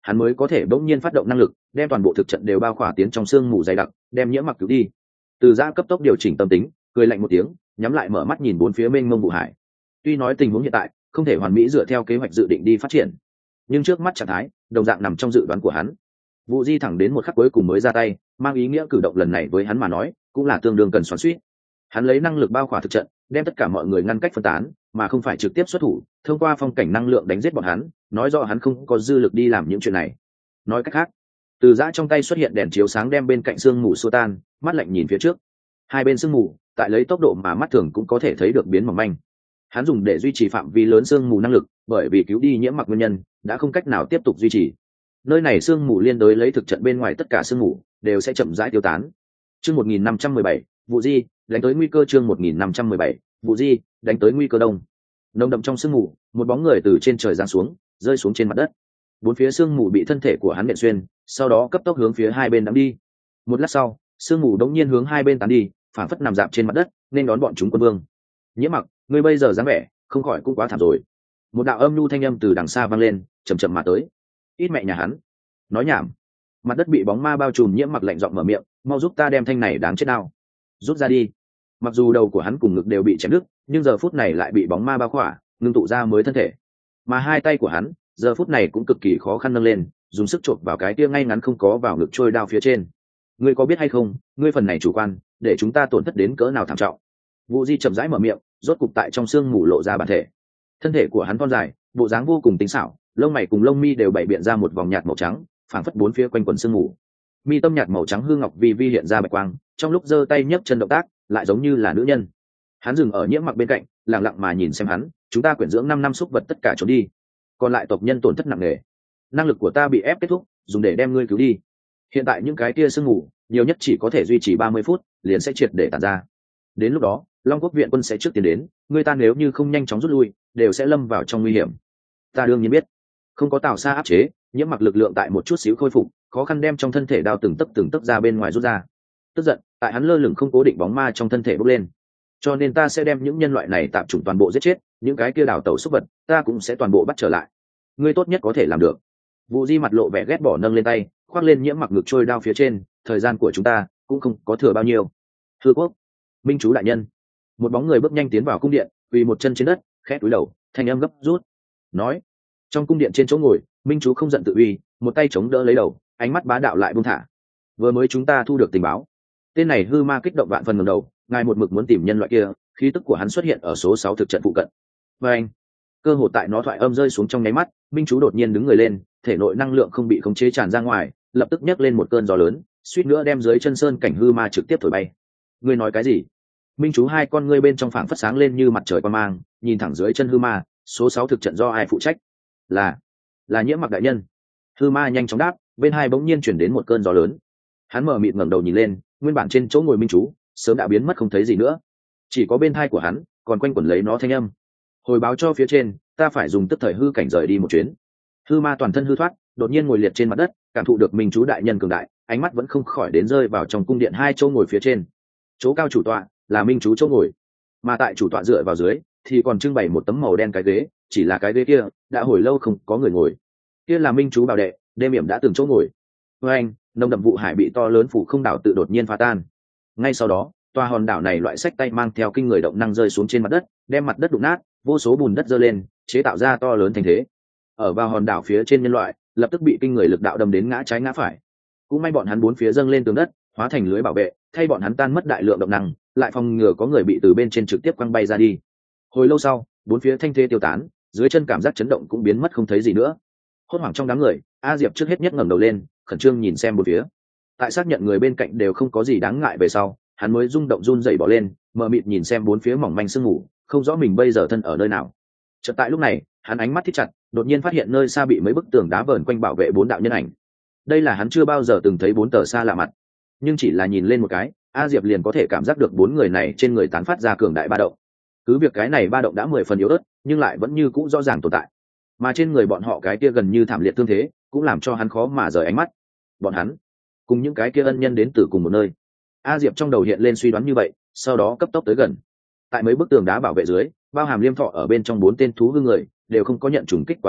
A: hắn mới có thể bỗng nhiên phát động năng lực đem toàn bộ thực trận đều bao khỏa tiến trong sương mù dày đặc, đem nhiễm mặc cứu đi. Từ giã cấp tốc điều chỉnh tâm tính, cười lạnh một tiếng, nhắm lại mở mắt nhìn bốn phía mênh mông vụ hải. Tuy nói tình huống hiện tại không thể hoàn mỹ dựa theo kế hoạch dự định đi phát triển, nhưng trước mắt trạng thái đồng dạng nằm trong dự đoán của hắn. Vụ di thẳng đến một khắc cuối cùng mới ra tay, mang ý nghĩa cử động lần này với hắn mà nói cũng là tương đương cần xoắn suýt. Hắn lấy năng lực bao khỏa thực trận, đem tất cả mọi người ngăn cách phân tán, mà không phải trực tiếp xuất thủ thông qua phong cảnh năng lượng đánh giết bọn hắn, nói rõ hắn không có dư lực đi làm những chuyện này. Nói cách khác, từ giã trong tay xuất hiện đèn chiếu sáng đem bên cạnh sương mù xua tan, mắt lạnh nhìn phía trước. Hai bên sương mù tại lấy tốc độ mà mắt thường cũng có thể thấy được biến mỏng manh. Hắn dùng để duy trì phạm vi lớn sương mù năng lực, bởi vì cứu đi nhiễm mặc nguyên nhân đã không cách nào tiếp tục duy trì. Nơi này sương mù liên đối lấy thực trận bên ngoài tất cả sương mù đều sẽ chậm rãi tiêu tán. Chương một nghìn năm trăm mười bảy, vụ di đánh tới nguy cơ. Chương một nghìn năm trăm mười bảy, vụ di đánh tới nguy cơ đông. Nồng đậm trong sương mù, một bóng người từ trên trời giáng xuống, rơi xuống trên mặt đất. Bốn phía sương mù bị thân thể của hắn nện xuyên, sau đó cấp tốc hướng phía hai bên đắm đi. Một lát sau, sương mù đống nhiên hướng hai bên tán đi, phản phất nằm dạp trên mặt đất, nên đón bọn chúng quân vương. Nhiễm mặc, ngươi bây giờ dáng vẻ không khỏi cũng quá thảm rồi. Một đạo âm nhu thanh âm từ đằng xa vang lên, chậm chậm mà tới. Ít mẹ nhà hắn, nói nhảm. Mặt đất bị bóng ma bao trùm, nhiễm mặc lạnh giọng mở miệng, mau giúp ta đem thanh này đáng chết đao rút ra đi. Mặc dù đầu của hắn cùng ngực đều bị chém đứt, nhưng giờ phút này lại bị bóng ma bao khỏa, ngưng tụ ra mới thân thể. Mà hai tay của hắn giờ phút này cũng cực kỳ khó khăn nâng lên, dùng sức chộp vào cái kia ngay ngắn không có vào ngực trôi đao phía trên. Ngươi có biết hay không, ngươi phần này chủ quan để chúng ta tổn thất đến cỡ nào thảm trọng. Vũ Di chậm rãi mở miệng, rốt cục tại trong xương mù lộ ra bản thể. Thân thể của hắn thon dài, bộ dáng vô cùng tinh xảo, lông mày cùng lông mi đều bày biện ra một vòng nhạt màu trắng, phảng phất bốn phía quanh quần sương mù. Mi tâm nhạt màu trắng hương ngọc vi vi hiện ra bạch quang, trong lúc giơ tay nhấc chân động tác lại giống như là nữ nhân. Hắn dừng ở nhiễm mặc bên cạnh, lặng lặng mà nhìn xem hắn. Chúng ta quyển dưỡng năm năm xúc vật tất cả trốn đi, còn lại tộc nhân tổn thất nặng nề. Năng lực của ta bị ép kết thúc, dùng để đem ngươi cứu đi. Hiện tại những cái kia sương mù nhiều nhất chỉ có thể duy trì ba mươi phút, liền sẽ triệt để tàn ra. Đến lúc đó, Long Quốc viện quân sẽ trước tiến đến, người ta nếu như không nhanh chóng rút lui, đều sẽ lâm vào trong nguy hiểm. Ta đương nhiên biết, không có Tào Sa áp chế, nhiễm mặc lực lượng tại một chút xíu khôi phục, khó khăn đem trong thân thể đao từng tấc từng tấc ra bên ngoài rút ra. Tức giận, tại hắn lơ lửng không cố định bóng ma trong thân thể bốc lên. Cho nên ta sẽ đem những nhân loại này tạm chủng toàn bộ giết chết, những cái kia đào tẩu xúc vật, ta cũng sẽ toàn bộ bắt trở lại. Ngươi tốt nhất có thể làm được. Vũ Di mặt lộ vẻ ghét bỏ nâng lên tay, khoác lên nhiễm mặc ngực trôi đao phía trên. Thời gian của chúng ta cũng không có thừa bao nhiêu. Hư Quốc, Minh chú đại nhân. Một bóng người bước nhanh tiến vào cung điện, quỳ một chân trên đất, khẽ cúi đầu, thanh âm gấp rút nói. Trong cung điện trên chỗ ngồi, Minh chú không giận tự uy, một tay chống đỡ lấy đầu, ánh mắt bá đạo lại buông thả. Vừa mới chúng ta thu được tình báo, tên này hư ma kích động vạn phần ngẩng đầu, ngài một mực muốn tìm nhân loại kia, khí tức của hắn xuất hiện ở số sáu thực trận phụ cận. Và anh, cơ hội tại nó thoại âm rơi xuống trong nháy mắt, Minh chú đột nhiên đứng người lên, thể nội năng lượng không bị khống chế tràn ra ngoài, lập tức nhấc lên một cơn gió lớn, suýt nữa đem dưới chân sơn cảnh hư ma trực tiếp thổi bay. Ngươi nói cái gì? Minh chú hai con ngươi bên trong phảng phất sáng lên như mặt trời quan mang, nhìn thẳng dưới chân hư ma. Số sáu thực trận do ai phụ trách? Là, là nhiễm mặc đại nhân. Hư ma nhanh chóng đáp, bên hai bỗng nhiên chuyển đến một cơn gió lớn. Hắn mở mịt ngẩng đầu nhìn lên, nguyên bản trên chỗ ngồi Minh chú sớm đã biến mất không thấy gì nữa, chỉ có bên thai của hắn còn quanh quẩn lấy nó thanh âm. Hồi báo cho phía trên, ta phải dùng tức thời hư cảnh rời đi một chuyến. Hư ma toàn thân hư thoát, đột nhiên ngồi liệt trên mặt đất, cảm thụ được Minh chú đại nhân cường đại, ánh mắt vẫn không khỏi đến rơi vào trong cung điện hai chỗ ngồi phía trên. Chỗ cao chủ tọa là Minh chú chỗ ngồi, mà tại chủ tọa dựa vào dưới thì còn trưng bày một tấm màu đen cái ghế, chỉ là cái ghế kia đã hồi lâu không có người ngồi. Kia là Minh chú bảo đệ, đêm yểm đã từng chỗ ngồi. Với anh, nồng đậm vụ hải bị to lớn phủ không đảo tự đột nhiên phá tan. Ngay sau đó, tòa hòn đảo này loại sách tay mang theo kinh người động năng rơi xuống trên mặt đất, đem mặt đất đụng nát, vô số bùn đất dơ lên, chế tạo ra to lớn thành thế. Ở vào hòn đảo phía trên nhân loại lập tức bị kinh người lực đạo đâm đến ngã trái ngã phải. Cũng may bọn hắn bốn phía dâng lên tường đất, hóa thành lưới bảo vệ, thay bọn hắn tan mất đại lượng động năng, lại phòng ngừa có người bị từ bên trên trực tiếp quăng bay ra đi. Hồi lâu sau, bốn phía thanh thế tiêu tán, dưới chân cảm giác chấn động cũng biến mất không thấy gì nữa. Hốt hoảng trong đám người, A Diệp trước hết nhất ngẩng đầu lên, khẩn trương nhìn xem bốn phía. Tại xác nhận người bên cạnh đều không có gì đáng ngại về sau, hắn mới rung động run rẩy bỏ lên, mờ mịt nhìn xem bốn phía mỏng manh sương mù, không rõ mình bây giờ thân ở nơi nào. Chợt tại lúc này, hắn ánh mắt thít chặt, đột nhiên phát hiện nơi xa bị mấy bức tường đá vờn quanh bảo vệ bốn đạo nhân ảnh. Đây là hắn chưa bao giờ từng thấy bốn tờ xa lạ mặt, nhưng chỉ là nhìn lên một cái, A Diệp liền có thể cảm giác được bốn người này trên người tán phát ra cường đại ba động. Cứ việc cái này ba động đã mười phần yếu ớt, nhưng lại vẫn như cũ rõ ràng tồn tại. Mà trên người bọn họ cái kia gần như thảm liệt tương thế, cũng làm cho hắn khó mà rời ánh mắt. Bọn hắn cùng những cái kia ân nhân đến từ cùng một nơi. A Diệp trong đầu hiện lên suy đoán như vậy, sau đó cấp tốc tới gần. Tại mấy bức tường đá bảo vệ dưới, bao hàm liêm thọ ở bên trong bốn tên thú hư người đều không có nhận trùng kích quá lớn,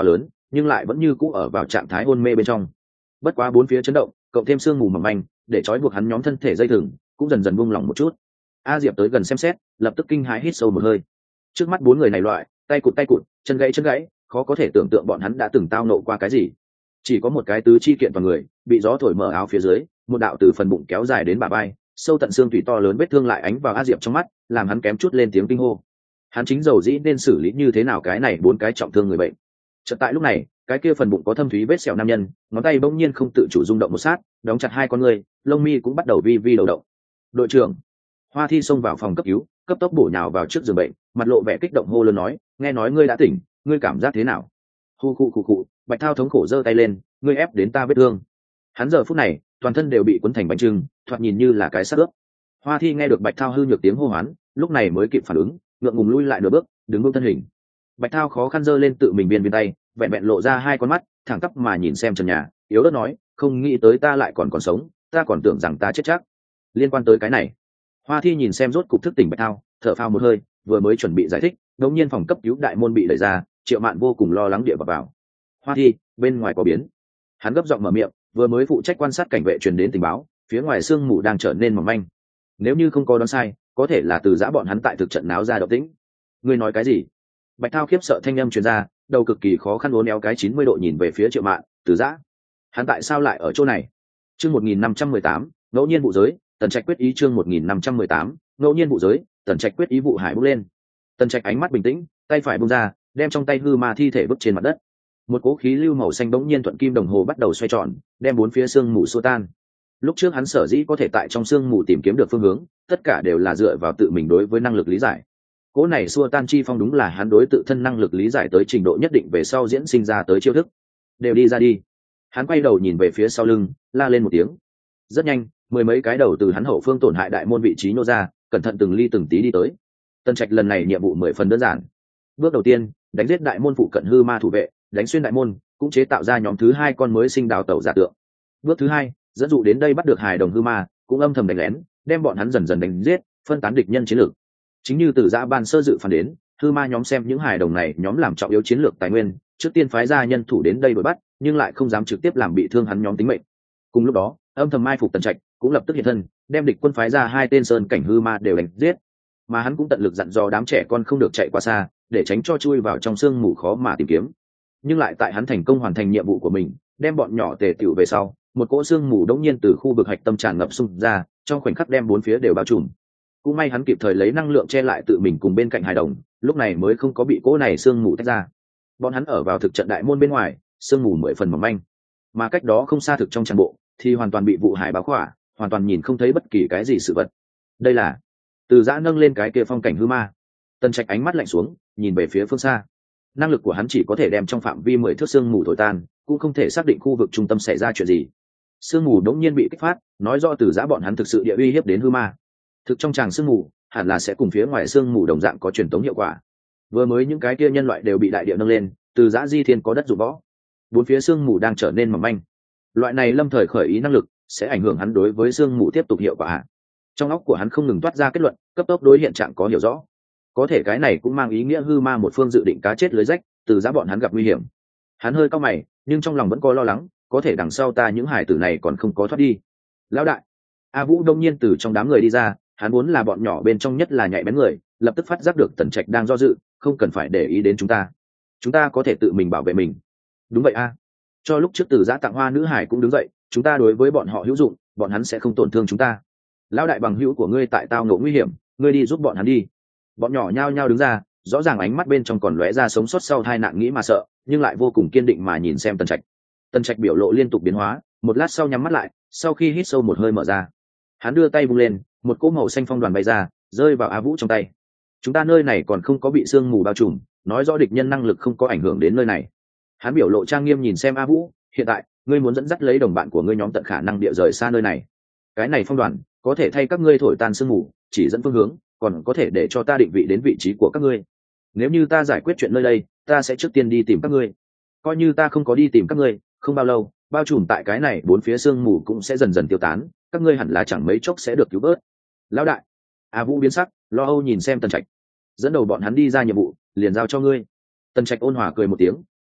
A: nhưng lại vẫn như cũ ở vào trạng thái hôn mê bên trong. Bất quá bốn phía chấn động cộng thêm sương mù mỏng manh để trói buộc hắn nhóm thân thể dây thừng cũng dần dần buông lỏng một chút. A Diệp tới gần xem xét, lập tức kinh hãi hít sâu một hơi. Trước mắt bốn người này loại, tay cụt tay cụt, chân gãy chân gãy, khó có thể tưởng tượng bọn hắn đã từng tao nộ qua cái gì. Chỉ có một cái tứ chi kiện toàn người, bị gió thổi mở áo phía dưới, một đạo từ phần bụng kéo dài đến bả vai, sâu tận xương tủy to lớn vết thương lại ánh vào A Diệp trong mắt, làm hắn kém chút lên tiếng kinh hô. Hắn chính dầu dĩ nên xử lý như thế nào cái này bốn cái trọng thương người bệnh. Chợt tại lúc này, cái kia phần bụng có thâm thúy vết sẹo nam nhân, ngón tay bỗng nhiên không tự chủ rung động một sát, đóng chặt hai con người, lông mi cũng bắt đầu vi vi đầu động. Đội trưởng Hoa Thi xông vào phòng cấp cứu, cấp tốc bổ nhào vào trước giường bệnh, mặt lộ vẻ kích động hô lớn nói, nghe nói ngươi đã tỉnh, ngươi cảm giác thế nào? Hu khu khu khu, Bạch Thao thống khổ giơ tay lên, ngươi ép đến ta vết thương. Hắn giờ phút này, toàn thân đều bị cuốn thành bánh trưng, thoạt nhìn như là cái xác ướp. Hoa Thi nghe được Bạch Thao hư nhược tiếng hô hoán, lúc này mới kịp phản ứng, ngượng ngùng lui lại nửa bước, đứng vững thân hình. Bạch Thao khó khăn giơ lên tự mình biên biên tay, vẹn vẹn lộ ra hai con mắt, thẳng tắp mà nhìn xem trần nhà, yếu ớt nói, không nghĩ tới ta lại còn còn sống, ta còn tưởng rằng ta chết chắc. Liên quan tới cái này, Hoa Thi nhìn xem rốt cục thức tỉnh Bạch Thao, thở phào một hơi, vừa mới chuẩn bị giải thích, đột nhiên phòng cấp cứu đại môn bị đẩy ra, Triệu Mạn vô cùng lo lắng địa vào vào. Hoa Thi, bên ngoài có biến. Hắn gấp giọng mở miệng, vừa mới phụ trách quan sát cảnh vệ truyền đến tình báo, phía ngoài sương mù đang trở nên mỏng manh. Nếu như không có đoán sai, có thể là từ giã bọn hắn tại thực trận náo ra động tĩnh. Ngươi nói cái gì? Bạch Thao khiếp sợ thanh âm truyền ra, đầu cực kỳ khó khăn uốn éo cái chín mươi độ nhìn về phía Triệu Mạn, từ giã. Hắn tại sao lại ở chỗ này? Chương một nghìn năm trăm mười tám, ngẫu nhiên vụ giới, Tần Trạch quyết ý chương một nghìn năm trăm mười tám, ngẫu nhiên vụ giới, Tần Trạch quyết ý vụ hải bốc lên. Tần Trạch ánh mắt bình tĩnh, tay phải bung ra, đem trong tay hư ma thi thể vứt trên mặt đất. Một cỗ khí lưu màu xanh bỗng nhiên thuận kim đồng hồ bắt đầu xoay tròn, đem bốn phía sương mù xua tan. Lúc trước hắn sở dĩ có thể tại trong sương mù tìm kiếm được phương hướng, tất cả đều là dựa vào tự mình đối với năng lực lý giải. Cỗ này xua tan chi phong đúng là hắn đối tự thân năng lực lý giải tới trình độ nhất định về sau diễn sinh ra tới chiêu thức. Đều đi ra đi. Hắn quay đầu nhìn về phía sau lưng, la lên một tiếng. Rất nhanh, mười mấy cái đầu từ hắn hậu phương tổn hại đại môn vị trí nô ra, cẩn thận từng ly từng tí đi tới. Tần Trạch lần này nhiệm vụ mười phần đơn giản. Bước đầu tiên, đánh giết đại môn phụ cận hư ma thủ vệ, đánh xuyên đại môn, cũng chế tạo ra nhóm thứ hai con mới sinh đào tẩu giả tượng. Bước thứ hai, dẫn dụ đến đây bắt được hài đồng hư ma, cũng âm thầm đánh lén, đem bọn hắn dần dần đánh giết, phân tán địch nhân chiến lược. Chính như từ giã ban sơ dự phản đến, hư ma nhóm xem những hài đồng này nhóm làm trọng yếu chiến lược tài nguyên, trước tiên phái ra nhân thủ đến đây đuổi bắt, nhưng lại không dám trực tiếp làm bị thương hắn nhóm tính mệnh. Cùng lúc đó, âm thầm mai phục Tần Trạch cũng lập tức hiện thân, đem địch quân phái ra hai tên sơn cảnh hư ma đều đánh giết. Mà hắn cũng tận lực dặn dò đám trẻ con không được chạy quá xa, để tránh cho chui vào trong sương mù khó mà tìm kiếm. Nhưng lại tại hắn thành công hoàn thành nhiệm vụ của mình, đem bọn nhỏ tề tựu về sau, một cỗ sương mù đống nhiên từ khu vực hạch tâm tràn ngập xung ra, trong khoảnh khắc đem bốn phía đều bao trùm. Cũng may hắn kịp thời lấy năng lượng che lại tự mình cùng bên cạnh hài đồng, lúc này mới không có bị cỗ này sương mù tách ra. Bọn hắn ở vào thực trận đại môn bên ngoài, sương mù mười phần mỏng manh, mà cách đó không xa thực trong trang bộ thì hoàn toàn bị vụ hải báo khỏa, hoàn toàn nhìn không thấy bất kỳ cái gì sự vật. Đây là từ giã nâng lên cái kia phong cảnh hư ma. Tần Trạch ánh mắt lạnh xuống, nhìn về phía phương xa. Năng lực của hắn chỉ có thể đem trong phạm vi mười thước sương mù thổi tan, cũng không thể xác định khu vực trung tâm xảy ra chuyện gì. Sương mù đống nhiên bị kích phát, nói rõ từ giã bọn hắn thực sự địa uy hiếp đến hư ma. Thực trong tràng sương mù, hẳn là sẽ cùng phía ngoài sương mù đồng dạng có truyền tống hiệu quả. Vừa mới những cái kia nhân loại đều bị đại địa nâng lên, từ giã di thiên có đất dụng võ. Bốn phía sương mù đang trở nên mỏng manh. Loại này lâm thời khởi ý năng lực sẽ ảnh hưởng hắn đối với sương mù tiếp tục hiệu quả. Trong óc của hắn không ngừng toát ra kết luận, cấp tốc đối hiện trạng có hiểu rõ. Có thể cái này cũng mang ý nghĩa hư ma một phương dự định cá chết lưới rách, từ giã bọn hắn gặp nguy hiểm. Hắn hơi cau mày, nhưng trong lòng vẫn có lo lắng, có thể đằng sau ta những hải tử này còn không có thoát đi. Lão đại, A Vũ đông nhiên từ trong đám người đi ra, hắn vốn là bọn nhỏ bên trong nhất là nhạy bén người, lập tức phát giác được Tần Trạch đang do dự, không cần phải để ý đến chúng ta, chúng ta có thể tự mình bảo vệ mình. Đúng vậy a. Cho lúc trước từ giã tặng hoa nữ hải cũng đứng dậy, chúng ta đối với bọn họ hữu dụng, bọn hắn sẽ không tổn thương chúng ta. Lão đại bằng hữu của ngươi tại tao ngộ nguy hiểm, ngươi đi giúp bọn hắn đi. Bọn nhỏ nhao nhao đứng ra, rõ ràng ánh mắt bên trong còn lóe ra sống sót sau tai nạn nghĩ mà sợ, nhưng lại vô cùng kiên định mà nhìn xem Tần Trạch. Tần Trạch biểu lộ liên tục biến hóa, một lát sau nhắm mắt lại, sau khi hít sâu một hơi mở ra, hắn đưa tay vung lên, một cỗ màu xanh phong đoàn bay ra, rơi vào A Vũ trong tay. Chúng ta nơi này còn không có bị sương mù bao trùm, nói rõ địch nhân năng lực không có ảnh hưởng đến nơi này. Hắn biểu lộ trang nghiêm nhìn xem A Vũ, hiện tại ngươi muốn dẫn dắt lấy đồng bạn của ngươi nhóm tận khả năng địa rời xa nơi này. Cái này phong đoàn có thể thay các ngươi thổi tan sương mù, chỉ dẫn phương hướng, còn có thể để cho ta định vị đến vị trí của các ngươi. Nếu như ta giải quyết chuyện nơi đây, ta sẽ trước tiên đi tìm các ngươi. Coi như ta không có đi tìm các ngươi, không bao lâu, bao trùm tại cái này bốn phía sương mù cũng sẽ dần dần tiêu tán, các ngươi hẳn là chẳng mấy chốc sẽ được cứu vớt. Lão đại, A Vũ biến sắc, lo âu nhìn xem Tần Trạch. Dẫn đầu bọn hắn đi ra nhiệm vụ, liền giao cho ngươi. Tần Trạch ôn hòa cười một tiếng,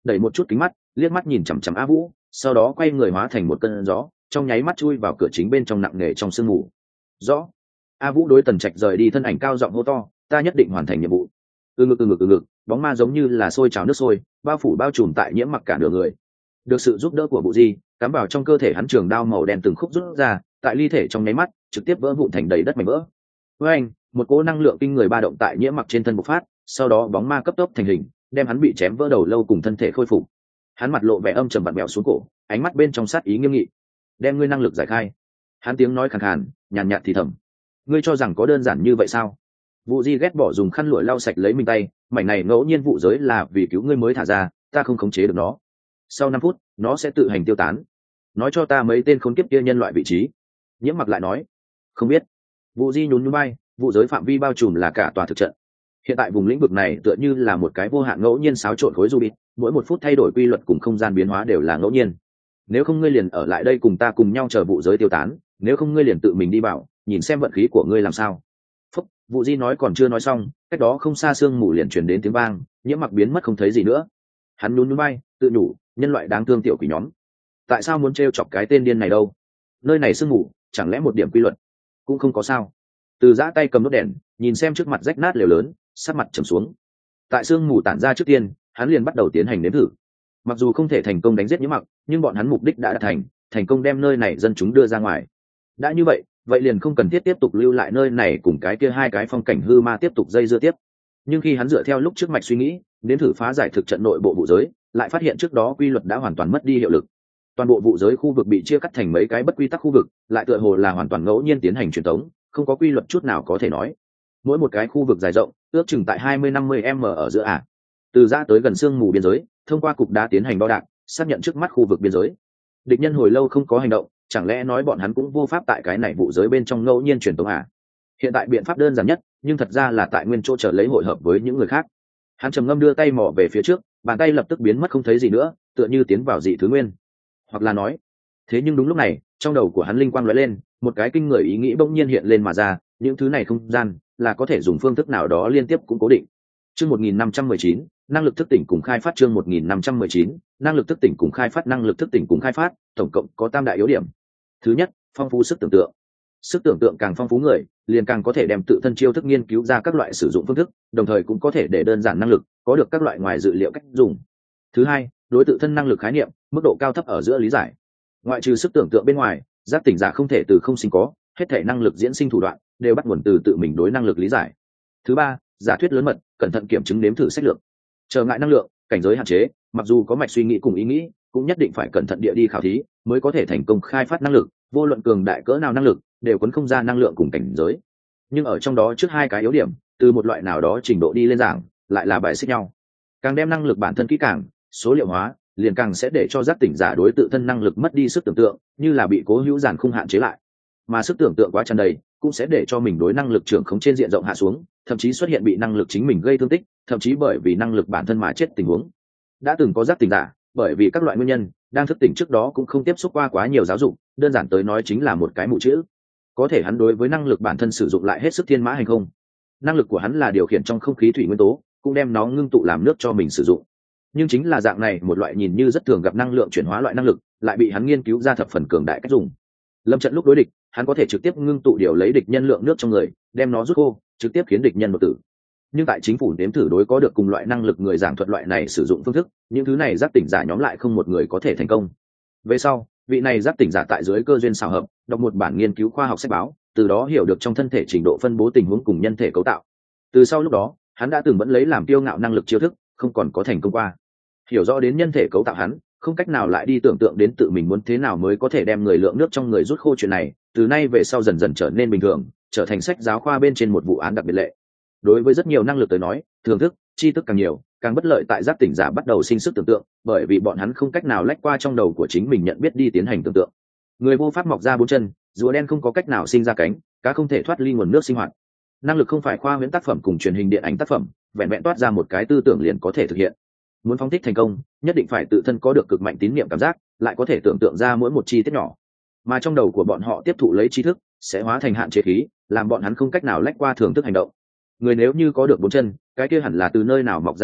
A: đẩy một chút kính mắt, liếc mắt nhìn chằm chằm A Vũ, sau đó quay người hóa thành một cơn gió, trong nháy mắt chui vào cửa chính bên trong nặng nề trong sương mù. Rõ. A Vũ đối Tần Trạch rời đi thân ảnh cao giọng hô to, ta nhất định hoàn thành nhiệm vụ. Ừ ngực ừ ngực ừ ngực, bóng ma giống như là sôi trào nước sôi, bao phủ bao trùm tại Nhiễm Mặc cả nửa người. Được sự giúp đỡ của Bụ Di, cắm vào trong cơ thể hắn trường đao màu đen từng khúc rút ra, tại ly thể trong nháy mắt, trực tiếp vỡ vụn thành đầy đất mảnh vỡ. Với anh, một cỗ năng lượng kinh người ba động tại Nhiễm Mặc trên thân bộc phát, sau đó bóng ma cấp tốc thành hình, đem hắn bị chém vỡ đầu lâu cùng thân thể khôi phục. Hắn mặt lộ vẻ âm trầm vặn vẹo xuống cổ, ánh mắt bên trong sát ý nghiêm nghị. Đem ngươi năng lực giải khai. Hắn tiếng nói khàn khàn, nhàn nhạt thì thầm. Ngươi cho rằng có đơn giản như vậy sao? Vụ Di ghét bỏ dùng khăn lụa lau sạch lấy mình tay, mảnh này ngẫu nhiên vụ giới là vì cứu ngươi mới thả ra, ta không khống chế được nó. Sau năm phút, nó sẽ tự hành tiêu tán. Nói cho ta mấy tên khốn kiếp kia nhân loại vị trí. Nhiễm Mặc lại nói, không biết. Vụ Di nhún nhún bay, vụ giới phạm vi bao trùm là cả tòa thực trận. Hiện tại vùng lĩnh vực này tựa như là một cái vô hạn ngẫu nhiên xáo trộn khối Rubik, mỗi một phút thay đổi quy luật cùng không gian biến hóa đều là ngẫu nhiên. Nếu không ngươi liền ở lại đây cùng ta cùng nhau chờ vụ giới tiêu tán, nếu không ngươi liền tự mình đi vào, nhìn xem vận khí của ngươi làm sao. Phúc, Vụ Di nói còn chưa nói xong, cách đó không xa sương mù liền truyền đến tiếng vang, Nhiễm Mặc biến mất không thấy gì nữa. Hắn nhún nhún bay, tự nhủ, nhân loại đáng thương tiểu quỷ nhóm. Tại sao muốn trêu chọc cái tên điên này đâu? Nơi này sương mù, chẳng lẽ một điểm quy luật cũng không có sao? Từ giã tay cầm nốt đèn, nhìn xem trước mặt rách nát lều lớn, sắc mặt trầm xuống. Tại sương mù tản ra trước tiên, hắn liền bắt đầu tiến hành nếm thử. Mặc dù không thể thành công đánh giết Nhiễm Mặc, nhưng bọn hắn mục đích đã đạt thành, thành công đem nơi này dân chúng đưa ra ngoài. Đã như vậy, vậy liền không cần thiết tiếp tục lưu lại nơi này cùng cái kia hai cái phong cảnh hư ma tiếp tục dây dưa tiếp. Nhưng khi hắn dựa theo lúc trước mạch suy nghĩ, đến thử phá giải thực trận nội bộ vụ giới, lại phát hiện trước đó quy luật đã hoàn toàn mất đi hiệu lực. Toàn bộ vụ giới khu vực bị chia cắt thành mấy cái bất quy tắc khu vực, lại tựa hồ là hoàn toàn ngẫu nhiên tiến hành truyền thống, không có quy luật chút nào có thể nói. Mỗi một cái khu vực dài rộng, ước chừng tại hai mươi năm mươi m ở giữa ả. Từ ra tới gần sương mù biên giới, thông qua cục đá tiến hành đo đạc, xác nhận trước mắt khu vực biên giới. Địch nhân hồi lâu không có hành động, chẳng lẽ nói bọn hắn cũng vô pháp tại cái này vụ giới bên trong ngẫu nhiên truyền tống à? Hiện tại biện pháp đơn giản nhất, nhưng thật ra là tại nguyên chỗ chờ lấy hội hợp với những người khác. Hắn trầm ngâm đưa tay mò về phía trước, bàn tay lập tức biến mất không thấy gì nữa, tựa như tiến vào dị thứ nguyên. Hoặc là nói, thế nhưng đúng lúc này, trong đầu của hắn linh quang lóe lên, một cái kinh người ý nghĩ bỗng nhiên hiện lên mà ra, những thứ này không gian là có thể dùng phương thức nào đó liên tiếp cũng cố định. Chương một nghìn năm trăm mười chín, năng lực thức tỉnh cùng khai phát. Chương một nghìn năm trăm mười chín, năng lực thức tỉnh cùng khai phát. Năng lực thức tỉnh cùng khai phát tổng cộng có tam đại yếu điểm. Thứ nhất, phong phú sức tưởng tượng. Sức tưởng tượng càng phong phú người, liền càng có thể đem tự thân chiêu thức nghiên cứu ra các loại sử dụng phương thức, đồng thời cũng có thể để đơn giản năng lực có được các loại ngoài dự liệu cách dùng. Thứ hai, đối tự thân năng lực khái niệm, mức độ cao thấp ở giữa lý giải. Ngoại trừ sức tưởng tượng bên ngoài, giác tỉnh giả không thể từ không sinh có, hết thể năng lực diễn sinh thủ đoạn đều bắt nguồn từ tự mình đối năng lực lý giải. Thứ ba, giả thuyết lớn mật, cẩn thận kiểm chứng nếm thử sách lược. Trở ngại năng lượng, cảnh giới hạn chế, mặc dù có mạch suy nghĩ cùng ý nghĩ, cũng nhất định phải cẩn thận địa đi khảo thí, mới có thể thành công khai phát năng lực, vô luận cường đại cỡ nào năng lực, đều quấn không ra năng lượng cùng cảnh giới. Nhưng ở trong đó trước hai cái yếu điểm, từ một loại nào đó trình độ đi lên giảng, lại là bài xích nhau. Càng đem năng lực bản thân kỹ càng, số liệu hóa, liền càng sẽ để cho giác tỉnh giả đối tự thân năng lực mất đi sức tưởng tượng, như là bị cố hữu giản khung hạn chế lại. Mà sức tưởng tượng quá tràn đầy, cũng sẽ để cho mình đối năng lực trưởng khống trên diện rộng hạ xuống, thậm chí xuất hiện bị năng lực chính mình gây thương tích, thậm chí bởi vì năng lực bản thân mà chết tình huống. Đã từng có giác tỉnh giả, bởi vì các loại nguyên nhân, đang thức tỉnh trước đó cũng không tiếp xúc qua quá nhiều giáo dục, đơn giản tới nói chính là một cái mù chữ. Có thể hắn đối với năng lực bản thân sử dụng lại hết sức thiên mã hành không. Năng lực của hắn là điều khiển trong không khí thủy nguyên tố, cũng đem nó ngưng tụ làm nước cho mình sử dụng. Nhưng chính là dạng này một loại nhìn như rất thường gặp năng lượng chuyển hóa loại năng lực, lại bị hắn nghiên cứu ra thập phần cường đại cách dùng. Lâm trận lúc đối địch, hắn có thể trực tiếp ngưng tụ điều lấy địch nhân lượng nước trong người, đem nó rút khô, trực tiếp khiến địch nhân đột tử. Nhưng tại chính phủ nếm thử đối có được cùng loại năng lực người giảng thuật loại này sử dụng phương thức, những thứ này giác tỉnh giả nhóm lại không một người có thể thành công. Về sau, vị này giác tỉnh giả tại dưới cơ duyên xào hợp, đọc một bản nghiên cứu khoa học sách báo, từ đó hiểu được trong thân thể trình độ phân bố tình huống cùng nhân thể cấu tạo. Từ sau lúc đó, hắn đã từng vẫn lấy làm kiêu ngạo năng lực chiêu thức, không còn có thành công qua. Hiểu rõ đến nhân thể cấu tạo hắn, không cách nào lại đi tưởng tượng đến tự mình muốn thế nào mới có thể đem người lượng nước trong người rút khô chuyện này, từ nay về sau dần dần trở nên bình thường, trở thành sách giáo khoa bên trên một vụ án đặc biệt lệ. Đối với rất nhiều năng lực tới nói, thưởng thức, tri thức càng nhiều, càng bất lợi tại giác tỉnh giả bắt đầu sinh sức tưởng tượng, bởi vì bọn hắn không cách nào lách qua trong đầu của chính mình nhận biết đi tiến hành tưởng tượng. Người vô pháp mọc ra bốn chân, rùa đen không có cách nào sinh ra cánh, cá không thể thoát ly nguồn nước sinh hoạt. Năng lực không phải khoa huyễn tác phẩm cùng truyền hình điện ảnh tác phẩm, vẹn vẹn toát ra một cái tư tưởng liền có thể thực hiện. Muốn phóng thích thành công, nhất định phải tự thân có được cực mạnh tín niệm cảm giác, lại có thể tưởng tượng ra mỗi một chi tiết nhỏ. Mà trong đầu của bọn họ tiếp thụ lấy tri thức, sẽ hóa thành hạn chế khí, làm bọn hắn không cách nào lách qua thưởng thức hành động. Người nếu như có được bốn chân, cái kia hẳn là từ nơi nào mọc ra chân,